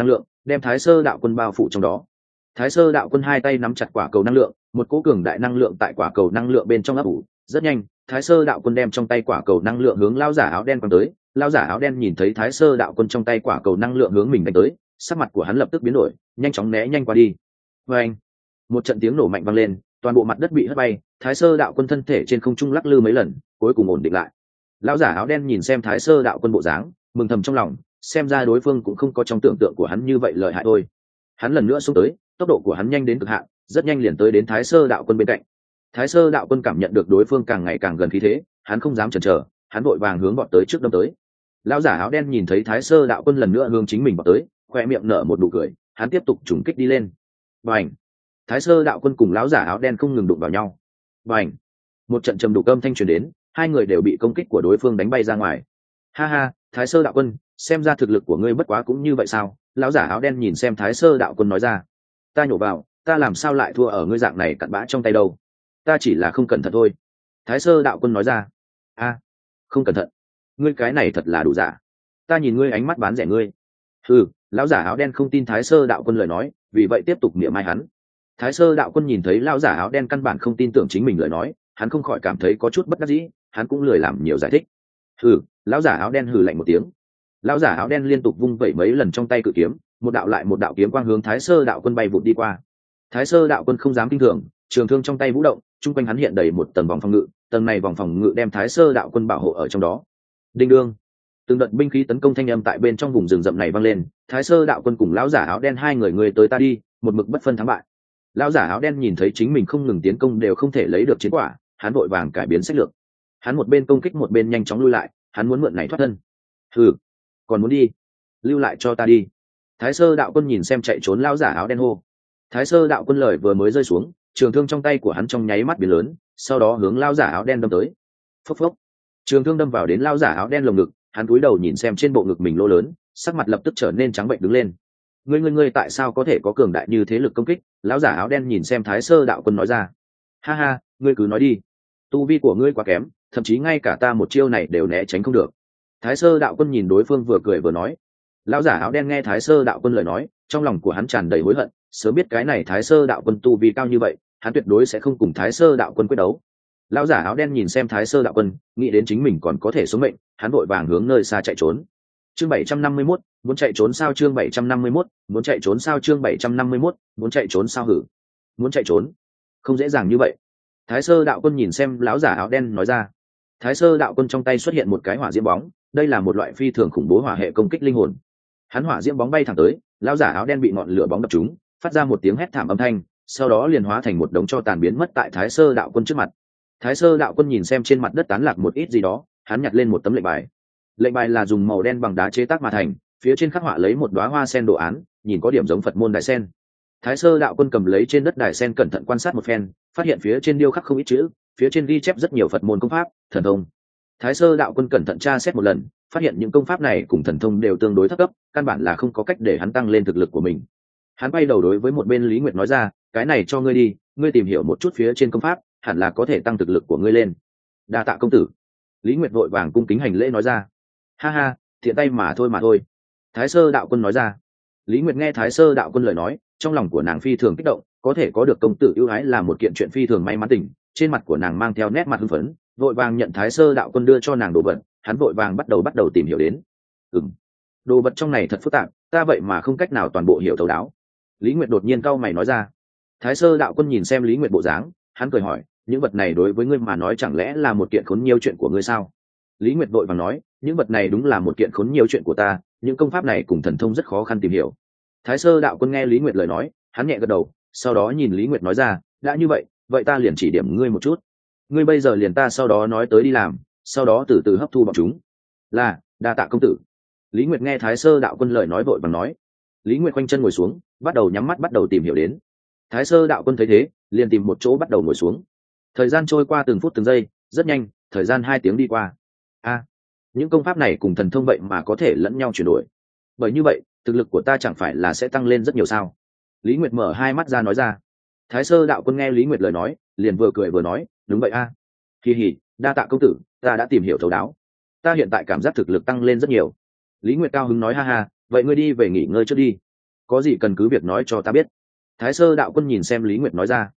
đem Thái Sơ đạo quân bao phủ trong đó. Thái Sơ đạo quân hai tay nắm chặt quả cầu năng lượng, một cỗ cường đại năng lượng tại quả cầu năng lượng bên trong ấp ủ. Rất nhanh, Thái Sơ đạo quân đem trong tay quả cầu năng lượng hướng lão giả áo đen quăng tới. Lão giả áo đen nhìn thấy Thái Sơ đạo quân trong tay quả cầu năng lượng hướng mình đánh tới, sắc mặt của hắn lập tức biến đổi, nhanh chóng né nhanh qua đi. Và anh, một trận tiếng nổ mạnh vang lên, toàn bộ mặt đất bị hất bay. Thái Sơ đạo quân thân thể trên không trung lắc lư mấy lần, cuối cùng ổn định lại. Lão giả áo đen nhìn xem Thái Sơ đạo quân bộ dáng, mừng thầm trong lòng, xem ra đối phương cũng không có trong tưởng tượng của hắn như vậy lợi hại thôi. Hắn lần nữa xông tới, tốc độ của hắn nhanh đến cực hạn, rất nhanh liền tới đến Thái Sơ đạo quân bên cạnh. Thái Sơ đạo quân cảm nhận được đối phương càng ngày càng gần khí thế, hắn không dám chần chờ, hắn vội vàng hướng bọn tới trước đâm tới. Lão giả áo đen nhìn thấy Thái Sơ đạo quân lần nữa hướng chính mình bọn tới, khoe miệng nở một nụ cười, hắn tiếp tục trùng kích đi lên. Bành! Thái Sơ đạo quân cùng lão giả áo đen không ngừng đụng vào nhau. Bành! Một trận trầm đục âm thanh truyền đến, hai người đều bị công kích của đối phương đánh bay ra ngoài. Ha ha, Thái Sơ đạo quân, xem ra thực lực của ngươi bất quá cũng như vậy sao? Lão giả áo đen nhìn xem Thái Sơ đạo quân nói ra. Ta nhổ vào, ta làm sao lại thua ở ngươi dạng này cặn bã trong tay đâu? Ta chỉ là không cẩn thận thôi. Thái Sơ đạo quân nói ra. A, không cẩn thận? Ngươi cái này thật là đủ giả. Ta nhìn ngươi ánh mắt bán rẻ ngươi. Ừ, lão giả áo đen không tin Thái Sơ đạo quân lời nói, vì vậy tiếp tục mỉa mai hắn. Thái Sơ đạo quân nhìn thấy lão giả áo đen căn bản không tin tưởng chính mình lời nói, hắn không khỏi cảm thấy có chút bất đắc dĩ, hắn cũng lười làm nhiều giải thích. Hừ, lão giả áo đen hừ lạnh một tiếng. Lão giả áo đen liên tục vung vẩy mấy lần trong tay cự kiếm, một đạo lại một đạo kiếm quang hướng Thái Sơ đạo quân bay vụt đi qua. Thái Sơ đạo quân không dám kinh thường, trường thương trong tay vũ động, trung quanh hắn hiện đầy một tầng vòng phòng ngự, tầng này vòng phòng ngự đem Thái Sơ đạo quân bảo hộ ở trong đó. Đinh đương, từng đợt binh khí tấn công thanh âm tại bên trong vùng rừng rậm này vang lên. Thái Sơ đạo quân cùng lão giả áo đen hai người người tới ta đi, một mực bất phân thắng bại. Lão giả áo đen nhìn thấy chính mình không ngừng tiến công đều không thể lấy được chiến quả, hắn vội vàng cải biến sách lược. Hắn một bên công kích một bên nhanh chóng lui lại, hắn muốn mượn này thoát thân. Hừ, còn muốn đi? Lưu lại cho ta đi. Thái Sơ đạo quân nhìn xem chạy trốn lão giả áo đen hô. Thái Sơ đạo quân lời vừa mới rơi xuống, trường thương trong tay của hắn trong nháy mắt biến lớn, sau đó hướng lão giả áo đen đâm tới. Phốc phốc, trường thương đâm vào đến lão giả áo đen lồng ngực, hắn cúi đầu nhìn xem trên bộ ngực mình lỗ lớn, sắc mặt lập tức trở nên trắng bệnh đứng lên. Ngươi tại sao có thể có cường đại như thế lực công kích? Lão giả áo đen nhìn xem Thái Sơ đạo quân nói ra. Ha ha, ngươi cứ nói đi. Tu vi của ngươi quá kém, thậm chí ngay cả ta một chiêu này đều né tránh không được. Thái Sơ đạo quân nhìn đối phương vừa cười vừa nói. Lão giả áo đen nghe Thái Sơ đạo quân lời nói, trong lòng của hắn tràn đầy hối hận, sớm biết cái này Thái Sơ đạo quân tu vi cao như vậy, hắn tuyệt đối sẽ không cùng Thái Sơ đạo quân quyết đấu. Lão giả áo đen nhìn xem Thái Sơ đạo quân, nghĩ đến chính mình còn có thể sống mệnh, hắn vội vàng hướng nơi xa chạy trốn. Chương 751, muốn chạy trốn sao? Chương 751, muốn chạy trốn sao? Chương 751, muốn chạy trốn sao? Hử? Muốn chạy trốn? Không dễ dàng như vậy. Thái Sơ đạo quân nhìn xem lão giả áo đen nói ra. Thái Sơ đạo quân trong tay xuất hiện một cái hỏa diễm bóng, đây là một loại phi thường khủng bố hỏa hệ công kích linh hồn. Hắn hỏa diễm bóng bay thẳng tới, lão giả áo đen bị ngọn lửa bóng đập trúng, phát ra một tiếng hét thảm âm thanh, sau đó liền hóa thành một đống tro tàn biến mất tại Thái Sơ đạo quân trước mặt. Thái Sơ đạo quân nhìn xem trên mặt đất tán lạc một ít gì đó, hắn nhặt lên một tấm lệnh bài. Lệnh bài là dùng màu đen bằng đá chế tác mà thành, phía trên khắc họa lấy một đóa hoa sen đồ án, nhìn có điểm giống Phật môn đại sen. Thái Sơ đạo quân cầm lấy trên đất đài sen cẩn thận quan sát một phen, phát hiện phía trên điêu khắc không ít chữ, phía trên ghi chép rất nhiều Phật môn công pháp, thần thông. Thái Sơ đạo quân cẩn thận tra xét một lần, phát hiện những công pháp này cùng thần thông đều tương đối thấp cấp, căn bản là không có cách để hắn tăng lên thực lực của mình. Hắn quay đầu đối với một bên Lý Nguyệt nói ra, cái này cho ngươi đi, ngươi tìm hiểu một chút phía trên công pháp, hẳn là có thể tăng thực lực của ngươi lên. Đa tạ công tử. Lý Nguyệt vội vàng cung kính hành lễ nói ra. Ha ha, thiện tay mà thôi. Thái Sơ đạo quân nói ra. Lý Nguyệt nghe Thái Sơ đạo quân lời nói, trong lòng của nàng phi thường kích động, có thể có được công tử ưu ái là một kiện chuyện phi thường may mắn tình, trên mặt của nàng mang theo nét mặt hưng phấn, vội vàng nhận Thái Sơ đạo quân đưa cho nàng đồ vật, hắn vội vàng bắt đầu tìm hiểu đến. Đồ vật trong này thật phức tạp, ta vậy mà không cách nào toàn bộ hiểu thấu đáo. Lý Nguyệt đột nhiên cau mày nói ra. Thái Sơ đạo quân nhìn xem Lý Nguyệt bộ dáng, hắn cười hỏi, những vật này đối với ngươi mà nói chẳng lẽ là một kiện khốn nhiều chuyện của ngươi sao? Lý Nguyệt vội vàng nói, những vật này đúng là một kiện khốn nhiều chuyện của ta, những công pháp này cùng thần thông rất khó khăn tìm hiểu. Thái Sơ đạo quân nghe Lý Nguyệt lời nói, hắn nhẹ gật đầu, sau đó nhìn Lý Nguyệt nói ra, đã như vậy, vậy ta liền chỉ điểm ngươi một chút. Ngươi bây giờ liền ta sau đó nói tới đi làm, sau đó từ từ hấp thu bọn chúng. Là, đa tạ công tử. Lý Nguyệt nghe Thái Sơ đạo quân lời nói vội vàng nói. Lý Nguyệt quanh chân ngồi xuống, bắt đầu nhắm mắt bắt đầu tìm hiểu đến. Thái Sơ đạo quân thấy thế, liền tìm một chỗ bắt đầu ngồi xuống. Thời gian trôi qua từng phút từng giây, rất nhanh, thời gian 2 tiếng đi qua. Những công pháp này cùng thần thông vậy mà có thể lẫn nhau chuyển đổi. Bởi như vậy, thực lực của ta chẳng phải là sẽ tăng lên rất nhiều sao? Lý Nguyệt mở hai mắt ra nói ra. Thái Sơ đạo quân nghe Lý Nguyệt lời nói, liền vừa cười vừa nói, đúng vậy a. Kỳ hỉ, đa tạ công tử, ta đã tìm hiểu thấu đáo. Ta hiện tại cảm giác thực lực tăng lên rất nhiều. Lý Nguyệt cao hứng nói ha ha, vậy ngươi đi về nghỉ ngơi trước đi. có gì cần cứ việc nói cho ta biết. Thái Sơ đạo quân nhìn xem Lý Nguyệt nói ra.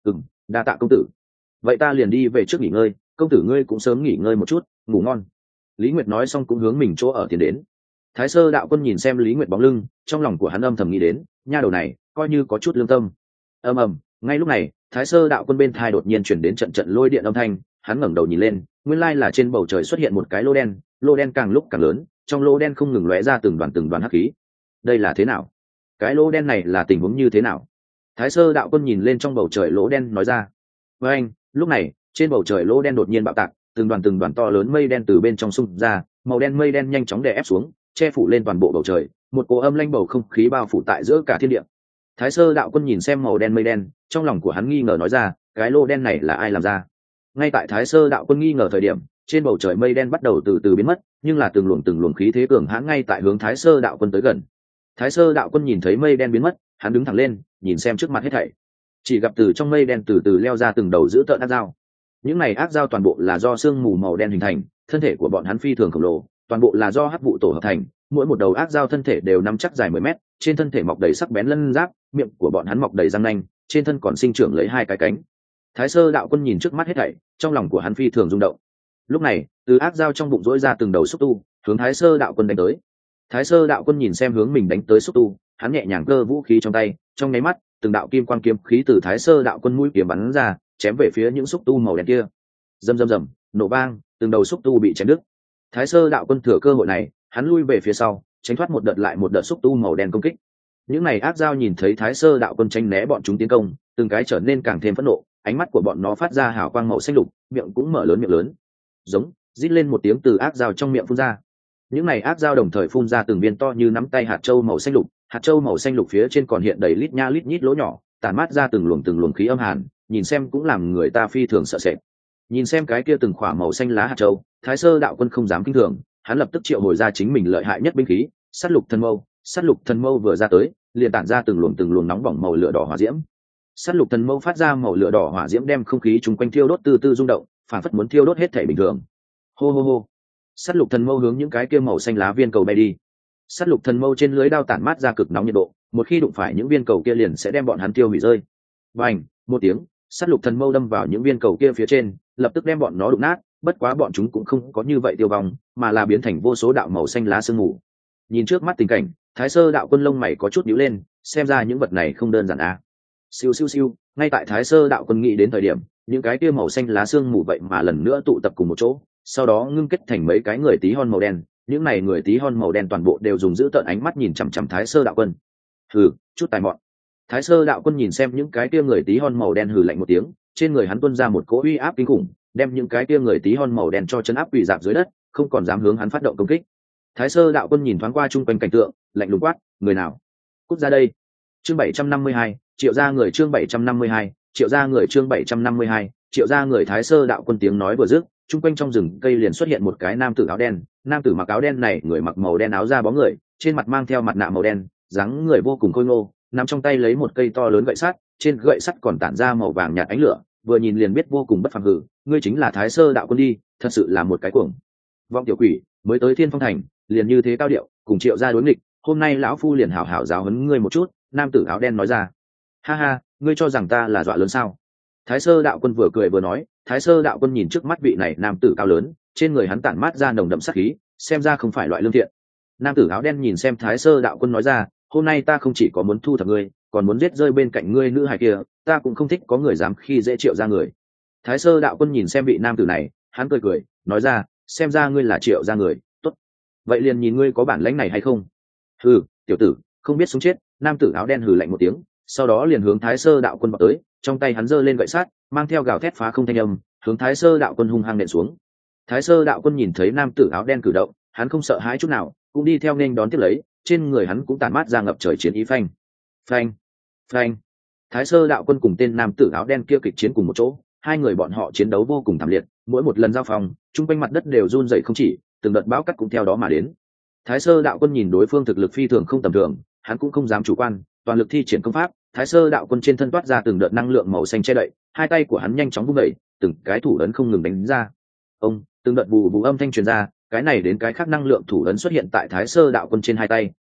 Đa tạ công tử. Vậy ta liền đi về trước nghỉ ngơi, công tử ngươi cũng sớm nghỉ ngơi một chút, ngủ ngon. Lý Nguyệt nói xong cũng hướng mình chỗ ở tiến đến. Thái Sơ đạo quân nhìn xem Lý Nguyệt bóng lưng, trong lòng của hắn âm thầm nghĩ đến, nha đầu này coi như có chút lương tâm. Ầm ầm, ngay lúc này, Thái Sơ đạo quân bên thai đột nhiên chuyển đến trận trận lôi điện âm thanh, hắn ngẩng đầu nhìn lên, nguyên lai là trên bầu trời xuất hiện một cái lô đen càng lúc càng lớn, trong lô đen không ngừng lóe ra từng đoàn hắc khí. Đây là thế nào? Cái lô đen này là tình huống như thế nào? Thái Sơ đạo quân nhìn lên trong bầu trời lỗ đen nói ra. Với anh, lúc này, trên bầu trời lỗ đen đột nhiên bạo tạc, từng đoàn to lớn mây đen từ bên trong xung ra, màu đen mây đen nhanh chóng đè ép xuống, che phủ lên toàn bộ bầu trời, một cỗ âm lãnh bầu không khí bao phủ tại giữa cả thiên địa. Thái Sơ đạo quân nhìn xem màu đen mây đen, trong lòng của hắn nghi ngờ nói ra, cái lô đen này là ai làm ra? Ngay tại Thái Sơ đạo quân nghi ngờ thời điểm, trên bầu trời mây đen bắt đầu từ từ biến mất, nhưng là từng luồng khí thế cường hãn ngay tại hướng Thái Sơ đạo quân tới gần. Thái Sơ đạo quân nhìn thấy mây đen biến mất, hắn đứng thẳng lên, nhìn xem trước mặt hết thảy. Chỉ gặp từ trong mây đen từ từ leo ra từng đầu dữ tợn ác dao. Những này ác dao toàn bộ là do sương mù màu đen hình thành, thân thể của bọn hắn phi thường khổng lồ, toàn bộ là do hắc vụ tổ hợp thành, mỗi một đầu ác dao thân thể đều nắm chắc dài 10 mét, trên thân thể mọc đầy sắc bén lân giáp, miệng của bọn hắn mọc đầy răng nanh, trên thân còn sinh trưởng lấy 2 cái cánh. Thái Sơ đạo quân nhìn trước mắt hết thảy, trong lòng của hắn phi thường rung động. Lúc này, từ ác dao trong bụng rỗi ra từng đầu xúc tu, hướng Thái Sơ đạo quân đánh tới. Thái Sơ đạo quân nhìn xem hướng mình đánh tới xúc tu, hắn nhẹ nhàng cơ vũ khí trong tay, trong nháy mắt, từng đạo kim quang kiếm khí từ Thái Sơ đạo quân mũi kiếm bắn ra, chém về phía những xúc tu màu đen kia. Rầm rầm rầm, nổ vang, từng đầu xúc tu bị chém đứt. Thái Sơ đạo quân thừa cơ hội này, hắn lui về phía sau, tránh thoát một đợt lại một đợt xúc tu màu đen công kích. Những này ác dao nhìn thấy Thái Sơ đạo quân tránh né bọn chúng tiến công, từng cái trở nên càng thêm phẫn nộ, ánh mắt của bọn nó phát ra hào quang màu xanh lục, miệng cũng mở lớn miệng lớn. Giống, rít lên một tiếng từ ác dao trong miệng phun ra. Những này ác dao đồng thời phun ra từng viên to như nắm tay hạt châu màu xanh lục, hạt châu màu xanh lục phía trên còn hiện đầy lít nha lít nhít lỗ nhỏ, tản mát ra từng luồng khí âm hàn, nhìn xem cũng làm người ta phi thường sợ sệt. Nhìn xem cái kia từng khỏa màu xanh lá hạt châu, Thái Sơ đạo quân không dám kinh thường, hắn lập tức triệu hồi ra chính mình lợi hại nhất binh khí, sát lục thần mâu. Sát lục thần mâu vừa ra tới, liền tản ra từng luồng nóng bỏng màu lửa đỏ hỏa diễm. Sát lục thần mâu phát ra màu lửa đỏ hỏa diễm đem không khí chung quanh thiêu đốt từ từ rung động, phản phất muốn thiêu đốt hết thể bình thường. Hô hô hô. Sát lục thần mâu hướng những cái kia màu xanh lá viên cầu bay đi. Sát lục thần mâu trên lưới đao tản mát ra cực nóng nhiệt độ, một khi đụng phải những viên cầu kia liền sẽ đem bọn hắn tiêu hủy rơi. Bành, một tiếng, sát lục thần mâu đâm vào những viên cầu kia phía trên, lập tức đem bọn nó đụng nát, bất quá bọn chúng cũng không có như vậy tiêu vong, mà là biến thành vô số đạo màu xanh lá sương mù. Nhìn trước mắt tình cảnh, Thái Sơ đạo quân lông mày có chút nhíu lên, xem ra những vật này không đơn giản à. Siêu siêu siêu, ngay tại Thái Sơ đạo quân nghĩ đến thời điểm, những cái kia màu xanh lá sương mù vậy mà lần nữa tụ tập cùng một chỗ, sau đó ngưng kết thành mấy cái người tí hon màu đen. Những này người tí hon màu đen toàn bộ đều dùng dữ tợn ánh mắt nhìn chằm chằm Thái Sơ đạo quân. Hừ, chút tài mọn. Thái Sơ đạo quân nhìn xem những cái kia người tí hon màu đen hừ lạnh một tiếng, trên người hắn tuôn ra một cỗ uy áp kinh khủng, đem những cái kia người tí hon màu đen cho chấn áp quỳ dạp dưới đất, không còn dám hướng hắn phát động công kích. Thái Sơ đạo quân nhìn thoáng qua chung quanh cảnh tượng, lạnh lùng quát, người nào? Cút ra đây. Chương 752, triệu ra người chương 752, triệu ra người chương 752, triệu ra người. Thái Sơ đạo quân tiếng nói vừa dứt, chung quanh trong rừng cây liền xuất hiện một cái nam tử áo đen. Nam tử mặc áo đen này, người mặc màu đen áo da bó người, trên mặt mang theo mặt nạ màu đen, dáng người vô cùng khôi ngô, nằm trong tay lấy một cây to lớn gậy sắt, trên gậy sắt còn tản ra màu vàng nhạt ánh lửa, vừa nhìn liền biết vô cùng bất phàm. Hử, ngươi chính là Thái Sơ đạo quân đi, thật sự là một cái cuồng vọng tiểu quỷ, mới tới Thiên Phong thành, liền như thế cao điệu, cùng triệu gia đối nghịch, hôm nay lão phu liền hảo hảo giáo huấn ngươi một chút. Nam tử áo đen nói ra. Ha ha, ngươi cho rằng ta là dọa lớn sao? Thái Sơ đạo quân vừa cười vừa nói. Thái Sơ đạo quân nhìn trước mắt vị này nam tử cao lớn, trên người hắn tản mát ra nồng đậm sát khí, xem ra không phải loại lương thiện. Nam tử áo đen nhìn xem Thái Sơ đạo quân nói ra, hôm nay ta không chỉ có muốn thu thập ngươi, còn muốn giết rơi bên cạnh ngươi nữ hài kia, ta cũng không thích có người dám khi dễ triệu ra người. Thái Sơ đạo quân nhìn xem vị nam tử này, hắn cười cười nói ra, xem ra ngươi là triệu ra người, tốt, vậy liền nhìn ngươi có bản lãnh này hay không. Hừ, tiểu tử, không biết sống chết. Nam tử áo đen hừ lạnh một tiếng, sau đó liền hướng Thái Sơ đạo quân vọt tới, trong tay hắn giơ lên gậy sắt, mang theo gào thét phá không thanh âm, hướng Thái Sơ đạo quân hung hăng nện xuống. Thái Sơ đạo quân nhìn thấy nam tử áo đen cử động, hắn không sợ hãi chút nào, cũng đi theo nên đón tiếp lấy, trên người hắn cũng tản mát ra ngập trời chiến ý. Phanh phanh phanh. Thái Sơ đạo quân cùng tên nam tử áo đen kia kịch chiến cùng một chỗ, hai người bọn họ chiến đấu vô cùng thảm liệt, mỗi một lần giao phòng, chung quanh mặt đất đều run rẩy không chỉ, từng đợt bão cát cũng theo đó mà đến. Thái Sơ đạo quân nhìn đối phương thực lực phi thường không tầm thường, hắn cũng không dám chủ quan, toàn lực thi triển công pháp. Thái Sơ đạo quân trên thân toát ra từng đợt năng lượng màu xanh che đậy, hai tay của hắn nhanh chóng vung đẩy, từng cái thủ ấn không ngừng đánh ra. Ông, từng đợt bù bù âm thanh truyền ra, cái này đến cái khác năng lượng thủ ấn xuất hiện tại Thái Sơ đạo quân trên hai tay,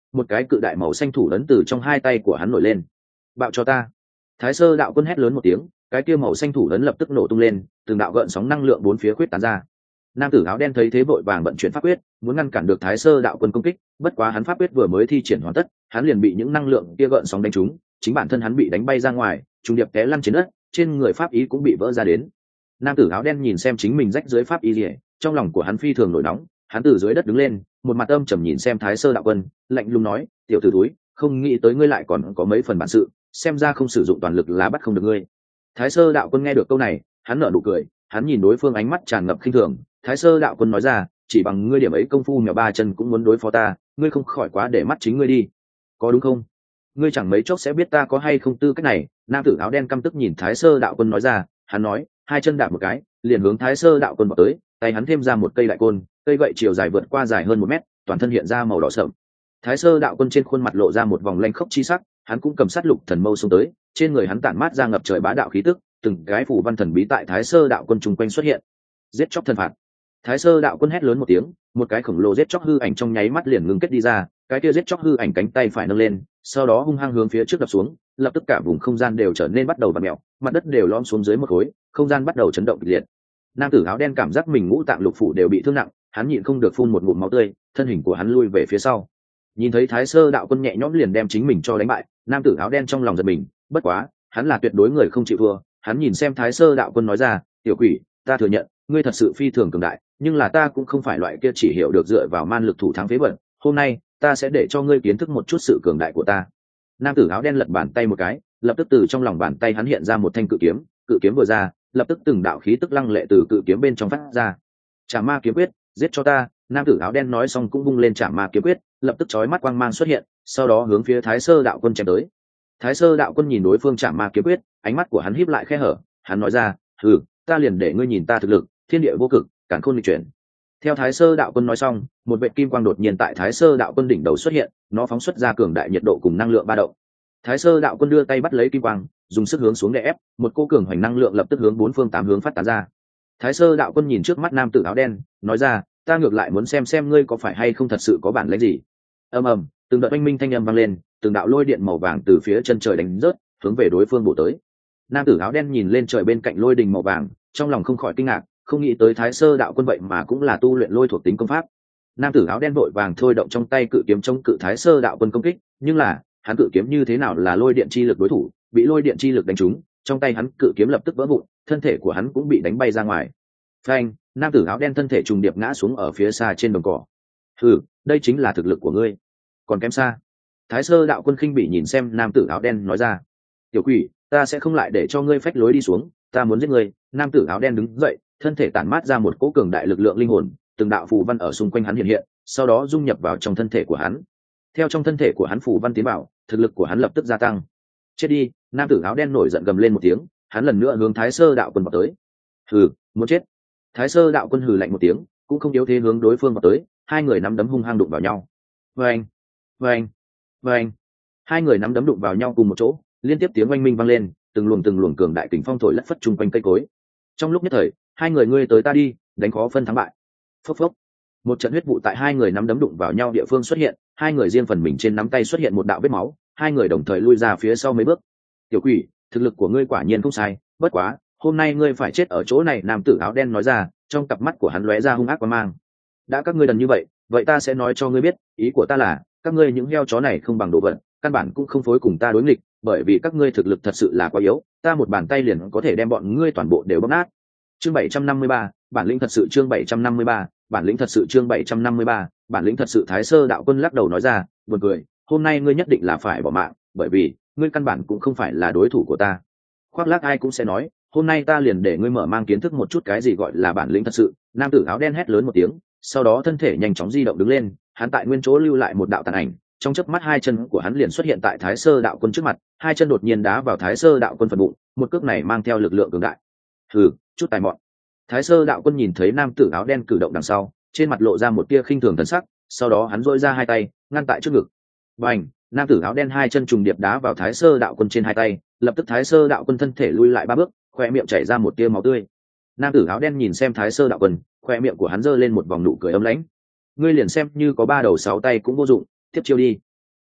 một cái cự đại màu xanh thủ ấn từ trong hai tay của hắn nổi lên. Bạo cho ta! Thái Sơ đạo quân hét lớn một tiếng, cái kia màu xanh thủ ấn lập tức nổ tung lên, từng đạo gợn sóng năng lượng bốn phía khuyết tán ra. Nam tử áo đen thấy thế vội vàng vận chuyển pháp quyết, muốn ngăn cản được Thái Sơ đạo quân công kích, bất quá hắn pháp quyết vừa mới thi triển hoàn tất, hắn liền bị những năng lượng kia gợn sóng đánh trúng, chính bản thân hắn bị đánh bay ra ngoài, trùng điệp té lăn trên đất, trên người pháp ý cũng bị vỡ ra đến. Nam tử áo đen nhìn xem chính mình rách dưới pháp ý liễu, trong lòng của hắn phi thường nổi nóng, hắn từ dưới đất đứng lên, một mặt âm trầm nhìn xem Thái Sơ đạo quân, lạnh lùng nói: "Tiểu tử túi, không nghĩ tới ngươi lại còn có mấy phần bản sự, xem ra không sử dụng toàn lực là bắt không được ngươi." Thái Sơ đạo quân nghe được câu này, hắn nở nụ cười, hắn nhìn đối phương ánh mắt tràn ngập khinh thường. Thái Sơ đạo quân nói ra: "Chỉ bằng ngươi điểm ấy công phu mèo ba chân cũng muốn đối phó ta, ngươi không khỏi quá để mắt chính ngươi đi, có đúng không? Ngươi chẳng mấy chốc sẽ biết ta có hay không tư cách này." Nam tử áo đen căm tức nhìn Thái Sơ đạo quân nói ra, hắn nói, hai chân đạp một cái, liền hướng Thái Sơ đạo quân vào tới, tay hắn thêm ra một cây đại côn, cây gậy chiều dài vượt qua dài hơn 1 mét, toàn thân hiện ra màu đỏ sậm. Thái Sơ đạo quân trên khuôn mặt lộ ra một vòng lanh khốc chi sắc, hắn cũng cầm sát lục thần mâu xông tới, trên người hắn tản mát ra ngập trời bá đạo khí tức, từng cái phù văn thần bí tại Thái Sơ đạo quân trùng quanh xuất hiện. Giết chóc thần phạt! Thái Sơ đạo quân hét lớn một tiếng, một cái khổng lồ giết chóc hư ảnh trong nháy mắt liền ngưng kết đi ra, cái kia giết chóc hư ảnh cánh tay phải nâng lên, sau đó hung hăng hướng phía trước đập xuống, lập tức cả vùng không gian đều trở nên bắt đầu vặn mèo, mặt đất đều lõm xuống dưới một khối, không gian bắt đầu chấn động kịch liệt. Nam tử áo đen cảm giác mình ngũ tạng lục phủ đều bị thương nặng, hắn nhịn không được phun một ngụm máu tươi, thân hình của hắn lui về phía sau. Nhìn thấy Thái Sơ đạo quân nhẹ nhõm liền đem chính mình cho đánh bại, nam tử áo đen trong lòng giật mình, bất quá, hắn là tuyệt đối người không chịu thua, hắn nhìn xem Thái Sơ đạo quân nói ra: "Tiểu quỷ, ta thừa nhận, ngươi thật sự phi thường cường đại, nhưng là ta cũng không phải loại kia chỉ hiểu được dựa vào man lực thủ thắng phế vật, hôm nay, ta sẽ để cho ngươi kiến thức một chút sự cường đại của ta." Nam tử áo đen lật bàn tay một cái, lập tức từ trong lòng bàn tay hắn hiện ra một thanh cự kiếm vừa ra, lập tức từng đạo khí tức lăng lệ từ cự kiếm bên trong phát ra. Trảm Ma kiếm quyết, giết cho ta! Nam tử áo đen nói xong cũng vung lên Trảm Ma kiếm quyết, lập tức chói mắt quang mang xuất hiện, sau đó hướng phía Thái Sơ đạo quân chém tới. Thái Sơ đạo quân nhìn đối phương Trảm Ma kiếm quyết, ánh mắt của hắn híp lại khe hở, hắn nói ra: "Hừ, ta liền để ngươi nhìn ta thực lực, thiên địa vô cực, càn khôn nghịch chuyển." Theo Thái Sơ đạo quân nói xong, một vệt kim quang đột nhiên tại Thái Sơ đạo quân đỉnh đầu xuất hiện, nó phóng xuất ra cường đại nhiệt độ cùng năng lượng ba động. Thái Sơ đạo quân đưa tay bắt lấy kim quang, dùng sức hướng xuống đè ép, một cô cường hoành năng lượng lập tức hướng bốn phương tám hướng phát tán ra. Thái Sơ đạo quân nhìn trước mắt nam tử áo đen, nói ra: "Ta ngược lại muốn xem ngươi có phải hay không thật sự có bản lĩnh gì." Ầm ầm, từng đợt oanh minh thanh âm vang lên, từng đạo lôi điện màu vàng từ phía chân trời đánh rớt, hướng về đối phương bổ tới. Nam tử áo đen nhìn lên trời bên cạnh lôi đình màu vàng, trong lòng không khỏi kinh ngạc, không nghĩ tới Thái Sơ đạo quân vậy mà cũng là tu luyện lôi thuộc tính công pháp. Nam tử áo đen vội vàng thôi động trong tay cự kiếm chống cự Thái Sơ đạo quân công kích, nhưng là, hắn cự kiếm như thế nào là lôi điện chi lực đối thủ, bị lôi điện chi lực đánh trúng, trong tay hắn cự kiếm lập tức vỡ vụn, thân thể của hắn cũng bị đánh bay ra ngoài. Phanh! Nam tử áo đen thân thể trùng điệp ngã xuống ở phía xa trên đồng cỏ. "Hừ, đây chính là thực lực của ngươi, còn kém xa." Thái Sơ đạo quân khinh bỉ nhìn xem nam tử áo đen nói ra: "Tiểu quỷ, ta sẽ không lại để cho ngươi phách lối đi xuống, ta muốn giết ngươi." Nam tử áo đen đứng dậy, thân thể tản mát ra một cỗ cường đại lực lượng linh hồn, từng đạo phù văn ở xung quanh hắn hiện hiện, sau đó dung nhập vào trong thân thể của hắn. Theo trong thân thể của hắn phù văn tiến vào, thực lực của hắn lập tức gia tăng. "Chết đi!" Nam tử áo đen nổi giận gầm lên một tiếng, hắn lần nữa hướng Thái Sơ đạo quân vào tới. "Hừ, muốn chết!" Thái Sơ đạo quân hừ lạnh một tiếng, cũng không yếu thế hướng đối phương vào tới, hai người nắm đấm hung hăng đụng vào nhau. Vâng, vâng, vâng. Hai người nắm đấm đụng vào nhau cùng một chỗ, liên tiếp tiếng oanh minh vang lên, từng luồng cường đại kình phong thổi lất phất chung quanh cây cối. Trong lúc nhất thời, hai người ngươi tới ta đi, đánh khó phân thắng bại. Phốc phốc. Một trận huyết vụ tại hai người nắm đấm đụng vào nhau địa phương xuất hiện, hai người riêng phần mình trên nắm tay xuất hiện một đạo vết máu, hai người đồng thời lui ra phía sau mấy bước. "Tiểu quỷ, thực lực của ngươi quả nhiên không sai, bất quá, hôm nay ngươi phải chết ở chỗ này." Nam tử áo đen nói ra, trong cặp mắt của hắn lóe ra hung ác quang mang. "Đã các ngươi đần như vậy, vậy ta sẽ nói cho ngươi biết, ý của ta là, các ngươi những heo chó này không bằng đồ vật, căn bản cũng không phối cùng ta đối nghịch, bởi vì các ngươi thực lực thật sự là quá yếu, ta một bàn tay liền có thể đem bọn ngươi toàn bộ đều bóp nát." Chương 753, bản lĩnh thật sự. Chương 753, bản lĩnh thật sự. Chương 753, bản lĩnh thật sự. Thái Sơ đạo quân lắc đầu nói ra, buồn cười, hôm nay ngươi nhất định là phải bỏ mạng, bởi vì ngươi căn bản cũng không phải là đối thủ của ta. Khoác lác ai cũng sẽ nói, hôm nay ta liền để ngươi mở mang kiến thức một chút cái gì gọi là bản lĩnh thật sự. Nam tử áo đen hét lớn một tiếng, sau đó thân thể nhanh chóng di động đứng lên, hắn tại nguyên chỗ lưu lại một đạo tàn ảnh, trong chớp mắt hai chân của hắn liền xuất hiện tại Thái Sơ đạo quân trước mặt, hai chân đột nhiên đá vào Thái Sơ đạo quân phần bụng, một cước này mang theo lực lượng cường đại. "Hừ, chút tài mọn." Thái Sơ đạo quân nhìn thấy nam tử áo đen cử động đằng sau, trên mặt lộ ra một tia khinh thường thần sắc, sau đó hắn duỗi ra hai tay, ngăn tại trước ngực. Bành! Nam tử áo đen hai chân trùng điệp đá vào Thái Sơ đạo quân trên hai tay, lập tức Thái Sơ đạo quân thân thể lui lại 3 bước, khoe miệng chảy ra một tia máu tươi. Nam tử áo đen nhìn xem Thái Sơ đạo quân, khoe miệng của hắn giơ lên một vòng nụ cười ấm lãnh. "Ngươi liền xem như có 3 đầu 6 tay cũng vô dụng, tiếp chiêu đi."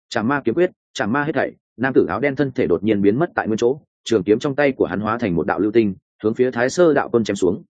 Trảm ma kiếm quyết, trảm ma hết thảy. Nam tử áo đen thân thể đột nhiên biến mất tại nguyên chỗ, trường kiếm trong tay của hắn hóa thành một đạo lưu tinh, hướng phía Thái Sơ đạo quân chém xuống.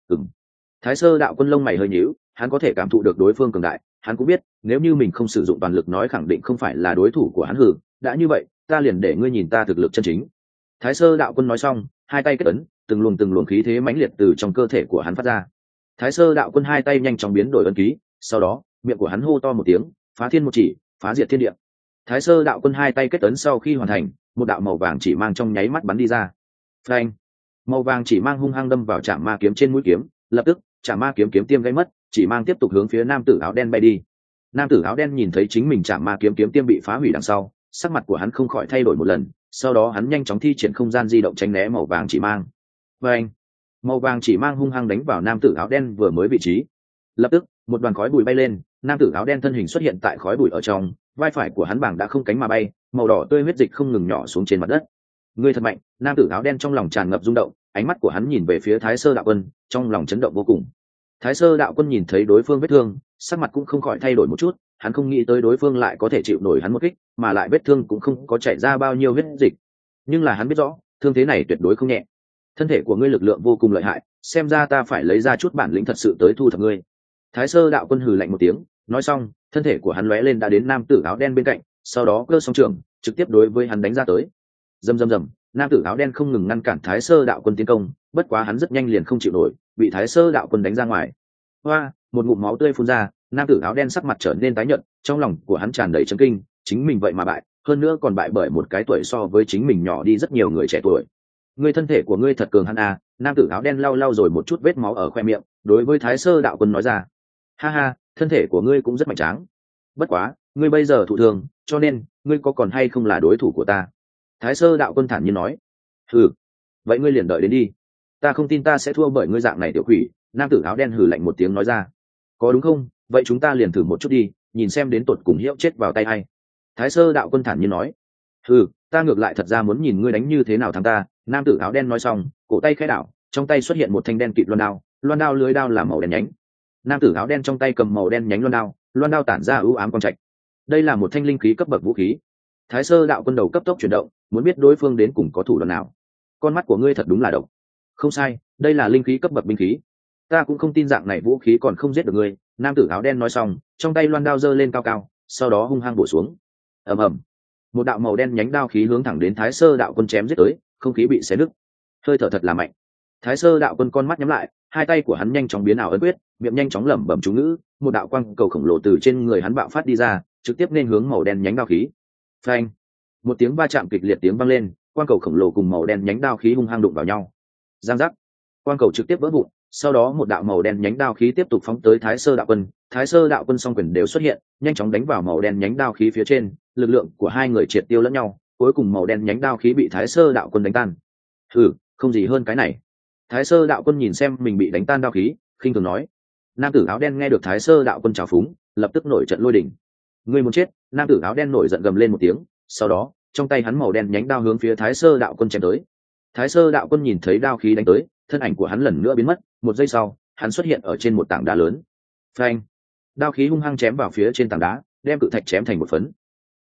Thái Sơ đạo quân lông mày hơi nhíu, hắn có thể cảm thụ được đối phương cường đại, hắn cũng biết nếu như mình không sử dụng toàn lực nói khẳng định không phải là đối thủ của hắn. Hừ, đã như vậy ta liền để ngươi nhìn ta thực lực chân chính. Thái Sơ đạo quân nói xong, hai tay kết ấn, từng luồng khí thế mãnh liệt từ trong cơ thể của hắn phát ra. Thái Sơ đạo quân hai tay nhanh chóng biến đổi ấn ký, sau đó miệng của hắn hô to một tiếng, phá thiên một chỉ, phá diệt thiên địa. Thái Sơ đạo quân hai tay kết ấn sau khi hoàn thành, một đạo màu vàng chỉ mang trong nháy mắt bắn đi ra. Phanh! Màu vàng chỉ mang hung hăng đâm vào Trảm ma kiếm trên mũi kiếm, lập tức Trảm ma kiếm kiếm tiêm gây mất, chỉ mang tiếp tục hướng phía nam tử áo đen bay đi. Nam tử áo đen nhìn thấy chính mình Trảm ma kiếm tiêm bị phá hủy đằng sau, sắc mặt của hắn không khỏi thay đổi một lần, sau đó hắn nhanh chóng thi triển không gian di động tránh né màu vàng chỉ mang. Phanh! Màu vàng chỉ mang hung hăng đánh vào nam tử áo đen vừa mới vị trí. Lập tức một đoàn khói bụi bay lên, nam tử áo đen thân hình xuất hiện tại khói bụi ở trong, vai phải của hắn bảng đã không cánh mà bay, màu đỏ tươi huyết dịch không ngừng nhỏ xuống trên mặt đất. Ngươi thật mạnh! Nam tử áo đen trong lòng tràn ngập rung động, ánh mắt của hắn nhìn về phía Thái Sơ đạo quân, trong lòng chấn động vô cùng. Thái Sơ đạo quân nhìn thấy đối phương vết thương, sắc mặt cũng không khỏi thay đổi một chút, hắn không nghĩ tới đối phương lại có thể chịu nổi hắn một kích, mà lại vết thương cũng không có chảy ra bao nhiêu huyết dịch. Nhưng là hắn biết rõ, thương thế này tuyệt đối không nhẹ. Thân thể của ngươi lực lượng vô cùng lợi hại, xem ra ta phải lấy ra chút bản lĩnh thật sự tới thu thập ngươi. Thái Sơ đạo quân hừ lạnh một tiếng, nói xong, thân thể của hắn lóe lên đã đến nam tử áo đen bên cạnh, sau đó cơ song trường, trực tiếp đối với hắn đánh ra tới. Rầm rầm rầm, nam tử áo đen không ngừng ngăn cản Thái Sơ đạo quân tiến công, bất quá hắn rất nhanh liền không chịu nổi, bị Thái Sơ đạo quân đánh ra ngoài. Hoa, một ngụm máu tươi phun ra, nam tử áo đen sắc mặt trở nên tái nhợt, trong lòng của hắn tràn đầy chấn kinh, chính mình vậy mà bại, hơn nữa còn bại bởi một cái tuổi so với chính mình nhỏ đi rất nhiều người trẻ tuổi. Ngươi thân thể của ngươi thật cường hắn à? Nam tử áo đen lau lau rồi một chút vết máu ở khoe miệng, đối với Thái Sơ đạo quân nói ra. Ha ha, thân thể của ngươi cũng rất mạnh tráng. Bất quá, ngươi bây giờ thụ thương, cho nên ngươi có còn hay không là đối thủ của ta? Thái Sơ đạo quân thản nhiên nói. Hừ, vậy ngươi liền đợi đến đi. Ta không tin ta sẽ thua bởi ngươi dạng này tiểu quỷ. Nam tử áo đen hừ lạnh một tiếng nói ra. Có đúng không? Vậy chúng ta liền thử một chút đi, nhìn xem đến tột cùng hiệu chết vào tay hay. Thái Sơ đạo quân thản nhiên nói. Hừ, ta ngược lại thật ra muốn nhìn ngươi đánh như thế nào thắng ta. Nam tử áo đen nói xong, cổ tay khẽ đảo, trong tay xuất hiện một thanh đen kịt loan đao lưới đao là màu đen nhánh. Nam tử áo đen trong tay cầm màu đen nhánh loan đao tản ra ưu ám quang trạch. Đây là một thanh linh khí cấp bậc vũ khí. Thái Sơ đạo quân đầu cấp tốc chuyển động, muốn biết đối phương đến cùng có thủ đoạn nào. Con mắt của ngươi thật đúng là độc. Không sai, đây là linh khí cấp bậc binh khí. Ta cũng không tin dạng này vũ khí còn không giết được ngươi. Nam tử áo đen nói xong, trong tay loan đao giơ lên cao cao, sau đó hung hăng bổ xuống. Ầm ầm, một đạo màu đen nhánh đao khí hướng thẳng đến Thái Sơ đạo quân chém giết tới, không khí bị xé nứt. Hơi thở thật là mạnh. Thái Sơ đạo quân con mắt nhắm lại, hai tay của hắn nhanh chóng biến ảo ấn quyết, miệng nhanh chóng lẩm bẩm chú ngữ, một đạo quang cầu khổng lồ từ trên người hắn bạo phát đi ra, trực tiếp nên hướng màu đen nhánh đao khí. Phanh! Một tiếng va chạm kịch liệt tiếng vang lên, quang cầu khổng lồ cùng màu đen nhánh đao khí hung hăng đụng vào nhau. Giang giác! Quang cầu trực tiếp vỡ vụn, sau đó một đạo màu đen nhánh đao khí tiếp tục phóng tới Thái Sơ đạo quân. Thái Sơ đạo quân song quyền đều xuất hiện, nhanh chóng đánh vào màu đen nhánh đao khí phía trên, lực lượng của hai người triệt tiêu lẫn nhau, cuối cùng màu đen nhánh đao khí bị Thái Sơ đạo quân đánh tan. Không gì hơn cái này. Thái Sơ đạo quân nhìn xem mình bị đánh tan đao khí, khinh thường nói. Nam tử áo đen nghe được Thái Sơ đạo quân trào phúng, lập tức nổi trận lôi đình. Ngươi muốn chết! Nam tử áo đen nổi giận gầm lên một tiếng, sau đó trong tay hắn màu đen nhánh đao hướng phía Thái Sơ đạo quân chém tới. Thái Sơ đạo quân nhìn thấy đao khí đánh tới, thân ảnh của hắn lần nữa biến mất, một giây sau hắn xuất hiện ở trên một tảng đá lớn. Phanh! Đao khí hung hăng chém vào phía trên tảng đá, đem cự thạch chém thành một phấn.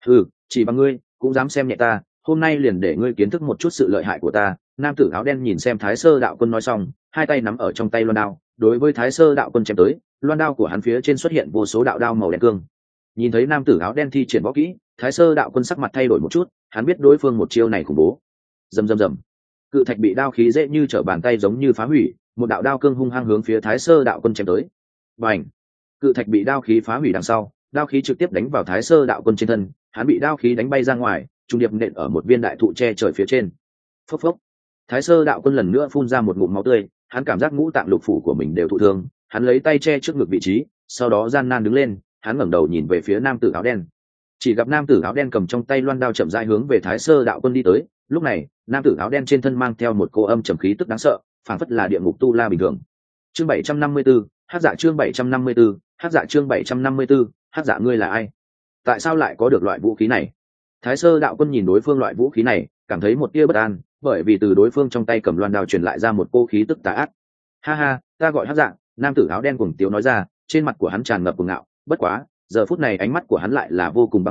Chỉ bằng ngươi cũng dám xem nhẹ ta, hôm nay liền để ngươi kiến thức một chút sự lợi hại của ta. Nam tử áo đen nhìn xem Thái Sơ đạo quân nói xong, hai tay nắm ở trong tay loan đao, đối với Thái Sơ đạo quân chém tới. Loan đao của hắn phía trên xuất hiện vô số đạo đao màu đen cương. Nhìn thấy nam tử áo đen thi triển võ kỹ, Thái Sơ đạo quân sắc mặt thay đổi một chút, hắn biết đối phương một chiêu này khủng bố. Rầm rầm rầm, cự thạch bị đao khí dễ như trở bàn tay giống như phá hủy, một đạo đao cương hung hăng hướng phía Thái Sơ đạo quân chém tới. Bành! Cự thạch bị đao khí phá hủy đằng sau, đao khí trực tiếp đánh vào Thái Sơ đạo quân trên thân, hắn bị đao khí đánh bay ra ngoài, trung điệp nện ở một viên đại thụ che trời phía trên. Phốc phốc! Thái Sơ đạo quân lần nữa phun ra một ngụm máu tươi, hắn cảm giác ngũ tạng lục phủ của mình đều thụ thương, hắn lấy tay che trước ngực vị trí, sau đó gian nan đứng lên, hắn ngẩng đầu nhìn về phía nam tử áo đen. Chỉ gặp nam tử áo đen cầm trong tay loan đao chậm rãi hướng về Thái Sơ đạo quân đi tới, lúc này, nam tử áo đen trên thân mang theo một cô âm trầm khí tức đáng sợ, phảng phất là địa ngục tu la bình thường. Chương 754, Hắc Dạ chương 754, Hắc Dạ chương 754, Hắc Dạ ngươi là ai? Tại sao lại có được loại vũ khí này? Thái Sơ đạo quân nhìn đối phương loại vũ khí này, cảm thấy một tia bất an, bởi vì từ đối phương trong tay cầm loan đao truyền lại ra một cô khí tức tà ác. Ha ha, ta gọi Hắc Dạ. Nam tử áo đen cuồng tiếu nói ra, trên mặt của hắn tràn ngập cuồng ngạo, bất quá, giờ phút này ánh mắt của hắn lại là vô cùng băng lãnh,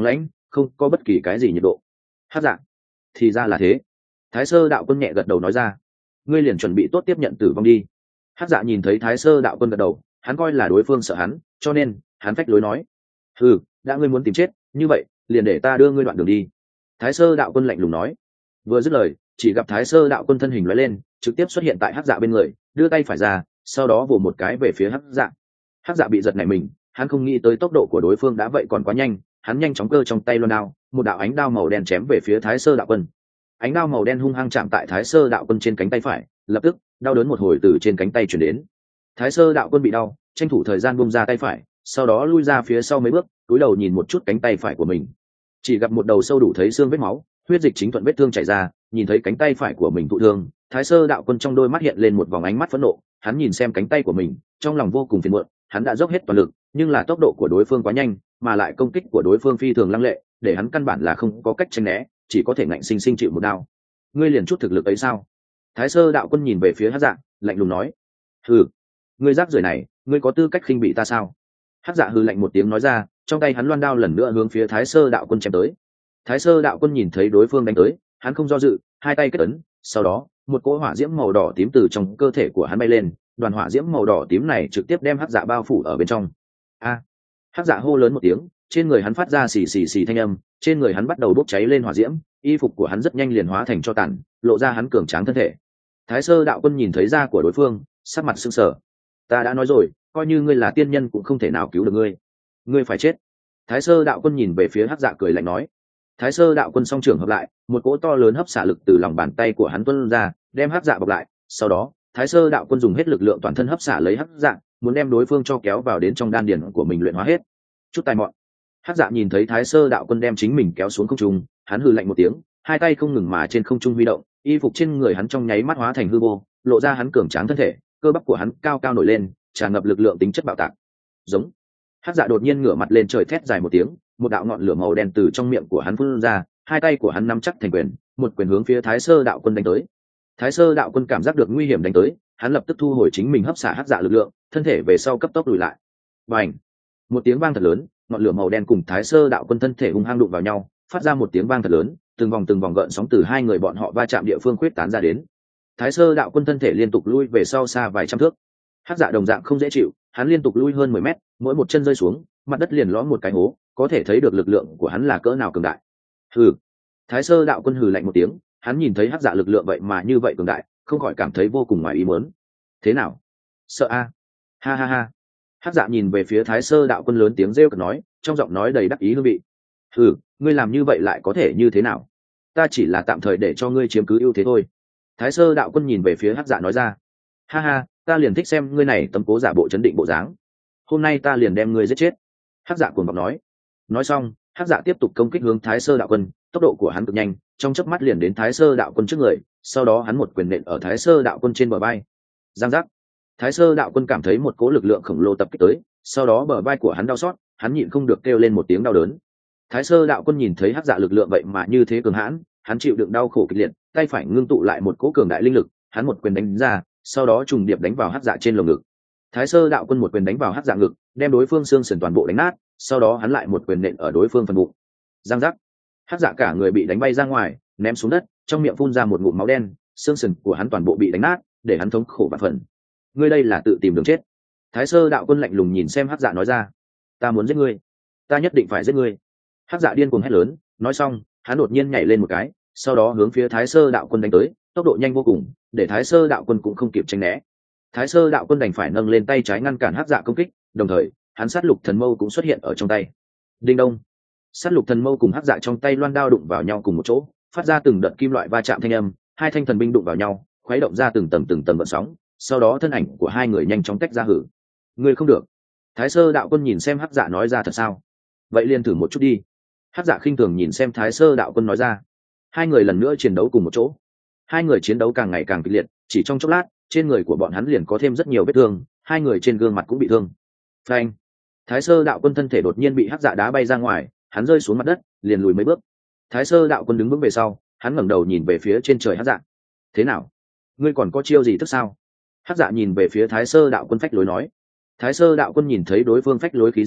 không có bất kỳ cái gì nhiệt độ. Hắc dạ, thì ra là thế. Thái sơ đạo quân nhẹ gật đầu nói ra. Ngươi liền chuẩn bị tốt tiếp nhận tử vong đi. Hắc dạ nhìn thấy thái sơ đạo quân gật đầu, hắn coi là đối phương sợ hắn, cho nên hắn phách lối nói: ừ, đã ngươi muốn tìm chết như vậy liền để ta đưa ngươi đoạn đường đi. Thái sơ đạo quân lạnh lùng nói. Vừa dứt lời, chỉ gặp thái sơ đạo quân thân hình lóe lên, trực tiếp xuất hiện tại hắc dạ bên người, đưa tay phải ra, sau đó vồ một cái về phía hắc dạ. Hắc dạ bị giật nảy mình, hắn không nghĩ tới tốc độ của đối phương đã vậy còn quá nhanh, hắn nhanh chóng cơ trong tay loan đao, một đạo ánh đao màu đen chém về phía thái sơ đạo quân. Ánh đao màu đen hung hăng chạm tại thái sơ đạo quân trên cánh tay phải, lập tức đau đớn một hồi từ trên cánh tay chuyển đến. Thái sơ đạo quân bị đau, tranh thủ thời gian buông ra tay phải, sau đó lui ra phía sau mấy bước, cúi đầu nhìn một chút cánh tay phải của mình, chỉ gặp một đầu sâu đủ thấy xương vết máu, huyết dịch chính thuận vết thương chảy ra. Nhìn thấy cánh tay phải của mình thụ thương, thái sơ đạo quân trong đôi mắt hiện lên một vòng ánh mắt phẫn nộ. Hắn nhìn xem cánh tay của mình, trong lòng vô cùng phiền muộn. Hắn đã dốc hết toàn lực, nhưng là tốc độ của đối phương quá nhanh, mà lại công kích của đối phương phi thường lăng lệ, để hắn căn bản là không có cách tránh né, chỉ có thể ngạnh sinh sinh chịu một đao. Ngươi liền chút thực lực ấy sao? Thái sơ đạo quân nhìn về phía hắc dạ, lạnh lùng nói. Hừ, ngươi rác rưởi này, ngươi có tư cách khinh bị ta sao? Hắc dạ hừ lạnh một tiếng nói ra, trong tay hắn loan đao lần nữa hướng phía thái sơ đạo quân chém tới. Thái sơ đạo quân nhìn thấy đối phương đánh tới, hắn không do dự, hai tay kết ấn, sau đó một cỗ hỏa diễm màu đỏ tím từ trong cơ thể của hắn bay lên, đoàn hỏa diễm màu đỏ tím này trực tiếp đem hắc dạ bao phủ ở bên trong. A! Hắc dạ hô lớn một tiếng, trên người hắn phát ra xì xì xì thanh âm, trên người hắn bắt đầu bốc cháy lên hỏa diễm, y phục của hắn rất nhanh liền hóa thành tro tàn, lộ ra hắn cường tráng thân thể. Thái sơ đạo quân nhìn thấy da của đối phương, sắc mặt sưng sờ. Ta đã nói rồi, coi như ngươi là tiên nhân cũng không thể nào cứu được ngươi. Ngươi phải chết. Thái sơ đạo quân nhìn về phía hắc dạ cười lạnh nói. Thái sơ đạo quân song trưởng hợp lại, một cỗ to lớn hấp xả lực từ lòng bàn tay của hắn tuôn ra, đem hắc dạ bọc lại. Sau đó, thái sơ đạo quân dùng hết lực lượng toàn thân hấp xả lấy hắc dạ, muốn đem đối phương cho kéo vào đến trong đan điền của mình luyện hóa hết. Chút tài mọn. Hắc dạ nhìn thấy thái sơ đạo quân đem chính mình kéo xuống không trung, hắn hừ lạnh một tiếng, hai tay không ngừng mà trên không trung huy động, y phục trên người hắn trong nháy mắt hóa thành hư vô, lộ ra hắn cường tráng thân thể, cơ bắp của hắn cao cao nổi lên, tràn ngập lực lượng tính chất bạo tạc. Giống. Hắc dạ đột nhiên ngửa mặt lên trời thét dài một tiếng, một đạo ngọn lửa màu đen từ trong miệng của hắn phun ra, hai tay của hắn nắm chắc thành quyền, một quyền hướng phía thái sơ đạo quân đánh tới. Thái sơ đạo quân cảm giác được nguy hiểm đánh tới, hắn lập tức thu hồi chính mình hấp xả hắc dạ lực lượng, thân thể về sau cấp tốc lùi lại. Bành! Một tiếng vang thật lớn, ngọn lửa màu đen cùng thái sơ đạo quân thân thể hung hăng đụng vào nhau, phát ra một tiếng vang thật lớn, từng vòng gợn sóng từ hai người bọn họ va chạm địa phương khuyết tán ra đến. Thái sơ đạo quân thân thể liên tục lui về sau xa vài trăm thước. Hắc dạ đồng dạng không dễ chịu, hắn liên tục lui hơn 10 mét, mỗi một chân rơi xuống, mặt đất liền lõm một cái hố, có thể thấy được lực lượng của hắn là cỡ nào cường đại. Hừ. Thái sơ đạo quân hừ lạnh một tiếng, hắn nhìn thấy hắc dạ lực lượng vậy mà như vậy cường đại, không khỏi cảm thấy vô cùng ngoài ý muốn. Thế nào? Sợ a? Ha ha ha. Hắc dạ nhìn về phía thái sơ đạo quân lớn tiếng rêu cợt nói, trong giọng nói đầy đắc ý hương vị. Hừ, ngươi làm như vậy lại có thể như thế nào? Ta chỉ là tạm thời để cho ngươi chiếm cứ ưu thế thôi. Thái sơ đạo quân nhìn về phía hắc dạ nói ra. Ha ha, ta liền thích xem ngươi này tấm cố giả bộ chấn định bộ dáng. Hôm nay ta liền đem ngươi giết chết. Hắc dạ cuồng vọng nói. Nói xong, hắc dạ tiếp tục công kích hướng thái sơ đạo quân, tốc độ của hắn cực nhanh, trong chớp mắt liền đến thái sơ đạo quân trước người, sau đó hắn một quyền nện ở thái sơ đạo quân trên bờ vai. Giang giác. Thái sơ đạo quân cảm thấy một cỗ lực lượng khổng lồ tập kích tới, sau đó bờ vai của hắn đau xót, hắn nhịn không được kêu lên một tiếng đau đớn. Thái sơ đạo quân nhìn thấy hắc dạ lực lượng vậy mà như thế cường hãn, hắn chịu đựng đau khổ kịch liệt, tay phải ngưng tụ lại một cỗ cường đại linh lực, hắn một quyền đánh ra, sau đó trùng điệp đánh vào hắc dạ trên lồng ngực. Thái sơ đạo quân một quyền đánh vào hắc dạ ngực, đem đối phương xương sườn toàn bộ đánh nát, sau đó hắn lại một quyền nện ở đối phương phần bụng. Giang giác. Hắc dạ cả người bị đánh bay ra ngoài, ném xuống đất, trong miệng phun ra một ngụm máu đen, xương sườn của hắn toàn bộ bị đánh nát, để hắn thống khổ vạn phần. Ngươi đây là tự tìm đường chết. Thái sơ đạo quân lạnh lùng nhìn xem hắc dạ nói ra. Ta muốn giết ngươi, ta nhất định phải giết ngươi. Hắc dạ điên cuồng hét lớn, nói xong, hắn đột nhiên nhảy lên một cái, sau đó hướng phía thái sơ đạo quân đánh tới, tốc độ nhanh vô cùng, để thái sơ đạo quân cũng không kịp tránh né. Thái sơ đạo quân đành phải nâng lên tay trái ngăn cản hắc dạ công kích, đồng thời hắn sát lục thần mâu cũng xuất hiện ở trong tay. Đinh đông. Sát lục thần mâu cùng hắc dạ trong tay loan đao đụng vào nhau cùng một chỗ, phát ra từng đợt kim loại va chạm thanh âm, hai thanh thần binh đụng vào nhau, khuấy động ra từng tầng gợn sóng, sau đó thân ảnh của hai người nhanh chóng tách ra hử. Ngươi không được. Thái sơ đạo quân nhìn xem hắc dạ nói ra thật sao? Vậy liền thử một chút đi. Hắc dạ khinh thường nhìn xem thái sơ đạo quân nói ra. Hai người lần nữa chiến đấu cùng một chỗ. Hai người chiến đấu càng ngày càng kịch liệt, chỉ trong chốc lát, trên người của bọn hắn liền có thêm rất nhiều vết thương, hai người trên gương mặt cũng bị thương. Phanh. Thái sơ đạo quân thân thể đột nhiên bị hắc dạ đá bay ra ngoài, hắn rơi xuống mặt đất, liền lùi mấy bước. Thái sơ đạo quân đứng vững về sau, hắn ngẩng đầu nhìn về phía trên trời hắc dạ. Thế nào? Ngươi còn có chiêu gì tức sao? Hắc dạ nhìn về phía thái sơ đạo quân phách lối nói. Thái sơ đạo quân nhìn thấy đối phương phách lối khí diễm,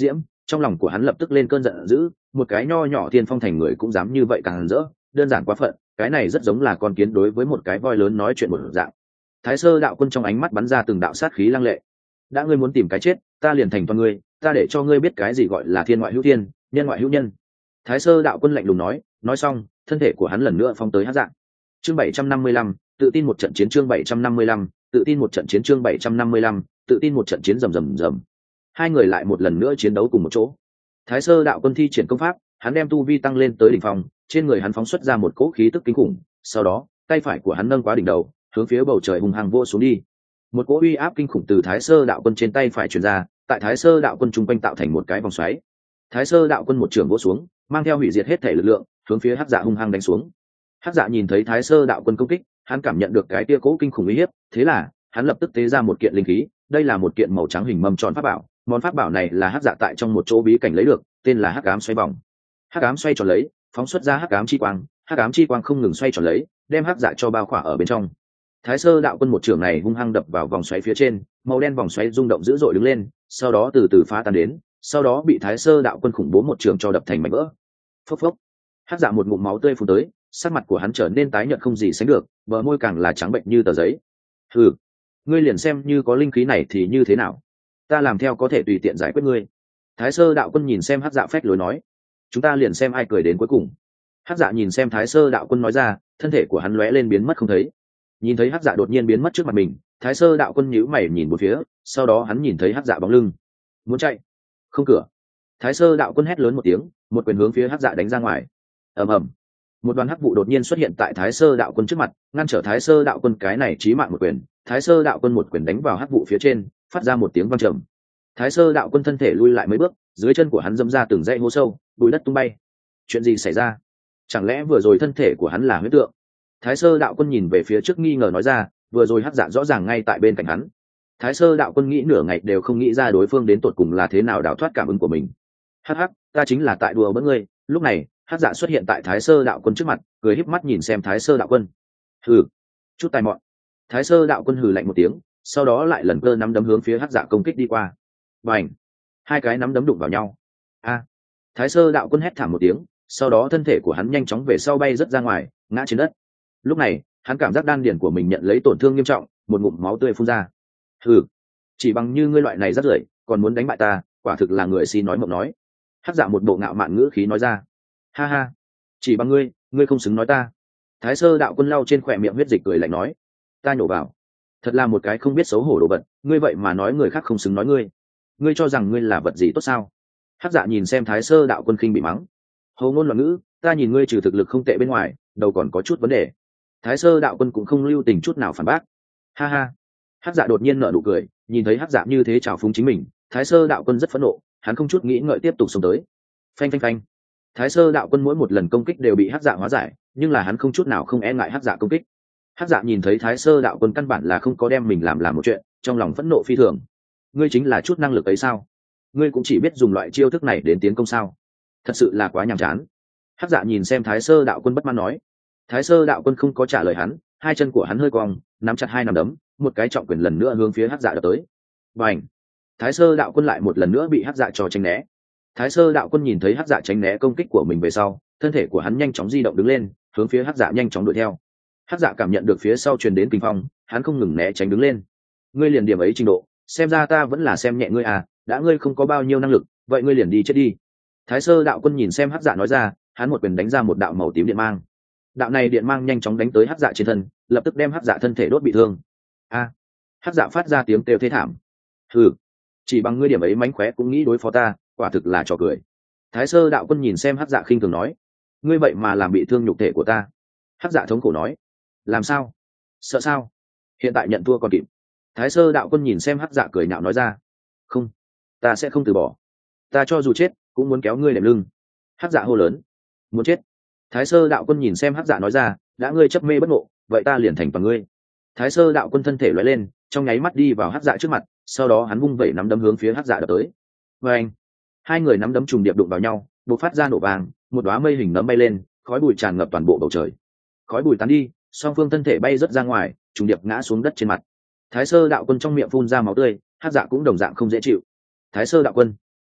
trong lòng của hắn lập tức lên cơn giận dữ, một cái nho nhỏ thiên phong thành người cũng dám như vậy càng rỡ, đơn giản quá phận, cái này rất giống là con kiến đối với một cái voi lớn nói chuyện một dạng. Thái Sơ đạo quân trong ánh mắt bắn ra từng đạo sát khí lăng lệ. Đã ngươi muốn tìm cái chết, ta liền thành toàn ngươi, ta để cho ngươi biết cái gì gọi là thiên ngoại hữu thiên, nhân ngoại hữu nhân. Thái Sơ đạo quân lạnh lùng nói xong, thân thể của hắn lần nữa phóng tới Hắc Dạ. Chương 755, tự tin một trận chiến. Chương 755, tự tin một trận chiến. Chương 755, tự tin một trận chiến. Rầm rầm rầm. Hai người lại một lần nữa chiến đấu cùng một chỗ. Thái Sơ đạo quân thi triển công pháp, hắn đem tu vi tăng lên tới đỉnh phong, trên người hắn phóng xuất ra một cỗ khí tức kinh khủng, sau đó, tay phải của hắn nâng quá đỉnh đầu, hướng phía bầu trời hung hăng vỗ xuống đi. Một cỗ uy áp kinh khủng từ Thái Sơ đạo quân trên tay phải truyền ra, tại Thái Sơ đạo quân trung quanh tạo thành một cái vòng xoáy. Thái Sơ đạo quân một trường vỗ xuống, mang theo hủy diệt hết thể lực lượng, hướng phía Hắc Dạ hung hăng đánh xuống. Hắc Dạ nhìn thấy Thái Sơ đạo quân công kích, hắn cảm nhận được cái tia cỗ kinh khủng uy hiếp, thế là hắn lập tức tế ra một kiện linh khí, đây là một kiện màu trắng hình mâm tròn pháp bảo, món pháp bảo này là Hắc Dạ tại trong một chỗ bí cảnh lấy được, tên là Hắc Ám xoay vòng. Hắc Ám xoay tròn lấy, phóng xuất ra Hắc Ám chi quang, Hắc Ám chi quang không ngừng xoay tròn lấy, đem Hắc Dạ cho bao khỏa ở bên trong. Thái Sơ đạo quân một trường này hung hăng đập vào vòng xoáy phía trên, màu đen vòng xoáy rung động dữ dội đứng lên, sau đó từ từ phá tan đến, sau đó bị Thái Sơ đạo quân khủng bố một trường cho đập thành mảnh vỡ. Phốc phốc. Hắc Dạ một ngụm máu tươi phun tới, sắc mặt của hắn trở nên tái nhợt không gì sánh được, bờ môi càng là trắng bệnh như tờ giấy. Hừ, ngươi liền xem như có linh khí này thì như thế nào? Ta làm theo có thể tùy tiện giải quyết ngươi. Thái Sơ đạo quân nhìn xem Hắc Dạ phách lối nói. Chúng ta liền xem ai cười đến cuối cùng. Hắc Dạ nhìn xem Thái Sơ đạo quân nói ra, thân thể của hắn lóe lên biến mất không thấy. Nhìn thấy Hắc Dạ đột nhiên biến mất trước mặt mình, Thái Sơ đạo quân nhíu mày nhìn một phía, sau đó hắn nhìn thấy Hắc Dạ bóng lưng. Muốn chạy? Không cửa. Thái Sơ đạo quân hét lớn một tiếng, một quyền hướng phía Hắc Dạ đánh ra ngoài. Ầm ầm. Một đoàn hắc vụ đột nhiên xuất hiện tại Thái Sơ đạo quân trước mặt, ngăn trở Thái Sơ đạo quân cái này chí mạng một quyền. Thái Sơ đạo quân một quyền đánh vào hắc vụ phía trên, phát ra một tiếng vang trầm. Thái Sơ đạo quân thân thể lui lại mấy bước, dưới chân của hắn dẫm ra từng dãy hố sâu, bụi đất tung bay. Chuyện gì xảy ra? Chẳng lẽ vừa rồi thân thể của hắn là huyễn tượng? Thái Sơ đạo quân nhìn về phía trước nghi ngờ nói ra, vừa rồi Hắc Dạ rõ ràng ngay tại bên cạnh hắn. Thái Sơ đạo quân nghĩ nửa ngày đều không nghĩ ra đối phương đến tột cùng là thế nào đào thoát cảm ứng của mình. Hắc hắc, ta chính là tại đùa bỡn ngươi. Lúc này, Hắc Dạ xuất hiện tại Thái Sơ đạo quân trước mặt, cười híp mắt nhìn xem Thái Sơ đạo quân. Hừ, chút tài mọn. Thái Sơ đạo quân hừ lạnh một tiếng, sau đó lại lần cơ nắm đấm hướng phía Hắc Dạ công kích đi qua. Bành! Hai cái nắm đấm đụng vào nhau. A! Thái Sơ đạo quân hét thảm một tiếng, sau đó thân thể của hắn nhanh chóng về sau bay rất ra ngoài, ngã trên đất. Lúc này, hắn cảm giác đan điền của mình nhận lấy tổn thương nghiêm trọng, một ngụm máu tươi phun ra. Hừ, chỉ bằng như ngươi loại này rất rưởi, còn muốn đánh bại ta, quả thực là người xin nói mộng nói. Hắc Dạ một bộ ngạo mạn ngữ khí nói ra. Ha ha, chỉ bằng ngươi không xứng nói ta. Thái Sơ đạo quân lau trên khỏe miệng huyết dịch cười lạnh nói. Ta nhổ vào. Thật là một cái không biết xấu hổ đồ vật, ngươi vậy mà nói người khác không xứng nói ngươi. Ngươi cho rằng ngươi là vật gì tốt sao? Hắc Dạ nhìn xem Thái Sơ đạo quân khinh bị mắng. Hầu ngôn loạn ngữ, ta nhìn ngươi trừ thực lực không tệ bên ngoài, đầu còn có chút vấn đề. Thái Sơ đạo quân cũng không lưu tình chút nào phản bác. Ha ha. Hắc Dạ đột nhiên nở nụ cười, nhìn thấy Hắc Dạ như thế trào phúng chính mình, Thái Sơ đạo quân rất phẫn nộ, hắn không chút nghĩ ngợi tiếp tục xông tới. Phanh phanh phanh. Thái Sơ đạo quân mỗi một lần công kích đều bị Hắc Dạ hóa giải, nhưng là hắn không chút nào không e ngại Hắc Dạ công kích. Hắc Dạ nhìn thấy Thái Sơ đạo quân căn bản là không có đem mình làm một chuyện, trong lòng phẫn nộ phi thường. Ngươi chính là chút năng lực ấy sao? Ngươi cũng chỉ biết dùng loại chiêu thức này đến tiến công sao? Thật sự là quá nhàm chán. Hắc Dạ nhìn xem Thái Sơ đạo quân bất mãn nói. Thái Sơ đạo quân không có trả lời hắn, hai chân của hắn hơi cong, nắm chặt hai nắm đấm, một cái trọng quyền lần nữa hướng phía Hắc Dạ đập tới. Bành! Thái Sơ đạo quân lại một lần nữa bị Hắc Dạ cho tránh né. Thái Sơ đạo quân nhìn thấy Hắc Dạ tránh né công kích của mình về sau, thân thể của hắn nhanh chóng di động đứng lên, hướng phía Hắc Dạ nhanh chóng đuổi theo. Hắc Dạ cảm nhận được phía sau truyền đến kinh phong, hắn không ngừng né tránh đứng lên. Ngươi liền điểm ấy trình độ, xem ra ta vẫn là xem nhẹ ngươi à, đã ngươi không có bao nhiêu năng lực, vậy ngươi liền đi chết đi. Thái Sơ đạo quân nhìn xem Hắc Dạ nói ra, hắn một quyền đánh ra một đạo màu tím điện mang. Đạo này điện mang nhanh chóng đánh tới Hắc Dạ trên thân, lập tức đem Hắc Dạ thân thể đốt bị thương. A! Hắc Dạ phát ra tiếng kêu thê thảm. Hừ, chỉ bằng ngươi điểm ấy mánh khóe cũng nghĩ đối phó ta, quả thực là trò cười. Thái Sơ đạo quân nhìn xem Hắc Dạ khinh thường nói, ngươi vậy mà làm bị thương nhục thể của ta. Hắc Dạ thống khổ nói, làm sao? Sợ sao? Hiện tại nhận thua còn kịp. Thái Sơ đạo quân nhìn xem Hắc Dạ cười nhạo nói ra, không, ta sẽ không từ bỏ, ta cho dù chết cũng muốn kéo ngươi đệm lưng. Hắc Dạ hô lớn, muốn chết? Thái Sơ đạo quân nhìn xem Hắc Dạ nói ra, đã ngươi chấp mê bất ngộ, vậy ta liền thành toàn ngươi. Thái Sơ đạo quân thân thể lóe lên, trong nháy mắt đi vào Hắc Dạ trước mặt, sau đó hắn vung vẩy nắm đấm hướng phía Hắc Dạ đập tới. Và anh, hai người nắm đấm trùng điệp đụng vào nhau, bộc phát ra nổ vàng, một đóa mây hình nấm bay lên, khói bụi tràn ngập toàn bộ bầu trời. Khói bụi tán đi, song phương thân thể bay rất ra ngoài, trùng điệp ngã xuống đất trên mặt. Thái Sơ đạo quân trong miệng phun ra máu tươi, Hắc Dạ cũng đồng dạng không dễ chịu. Thái Sơ đạo quân,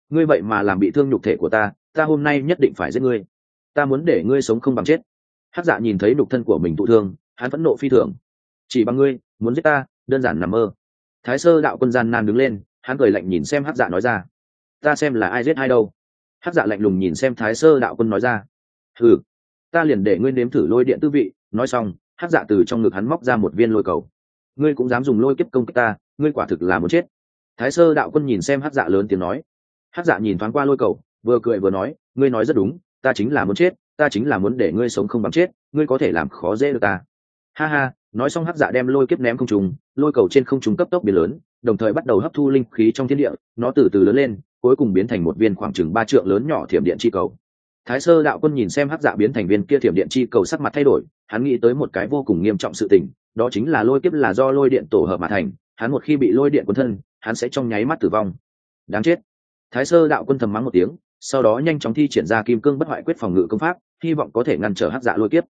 ngươi vậy mà làm bị thương nhục thể của ta hôm nay nhất định phải giết ngươi, ta muốn để ngươi sống không bằng chết. Hắc Dạ nhìn thấy nhục thân của mình thụ thương, hắn phẫn nộ phi thường. Chỉ bằng ngươi muốn giết ta, đơn giản nằm mơ. Thái Sơ đạo quân gian nan đứng lên, hắn cười lạnh nhìn xem Hắc Dạ nói ra. Ta xem là ai giết ai đâu. Hắc Dạ lạnh lùng nhìn xem Thái Sơ đạo quân nói ra. Hừ, ta liền để ngươi nếm thử lôi điện tư vị. Nói xong, Hắc Dạ từ trong ngực hắn móc ra một viên lôi cầu. Ngươi cũng dám dùng lôi kiếp công kích ta, ngươi quả thực là muốn chết. Thái Sơ đạo quân nhìn xem Hắc Dạ lớn tiếng nói. Hắc Dạ nhìn thoáng qua lôi cầu, vừa cười vừa nói, ngươi nói rất đúng, ta chính là muốn chết, ta chính là muốn để ngươi sống không bằng chết, ngươi có thể làm khó dễ được ta. Ha ha. Nói xong Hắc Dạ đem lôi kiếp ném không trung, lôi cầu trên không trung cấp tốc biến lớn, đồng thời bắt đầu hấp thu linh khí trong thiên địa, nó từ từ lớn lên, cuối cùng biến thành một viên khoảng chừng 3 trượng lớn nhỏ thiểm điện chi cầu. Thái Sơ đạo quân nhìn xem Hắc Dạ biến thành viên kia thiểm điện chi cầu, sắc mặt thay đổi, hắn nghĩ tới một cái vô cùng nghiêm trọng sự tình, đó chính là lôi kiếp là do lôi điện tổ hợp mà thành, hắn một khi bị lôi điện cuốn thân, hắn sẽ trong nháy mắt tử vong. Đáng chết. Thái Sơ đạo quân thầm mắng một tiếng, sau đó nhanh chóng thi triển ra kim cương bất hoại quyết phòng ngự công pháp, hy vọng có thể ngăn trở Hắc Dạ lôi kiếp.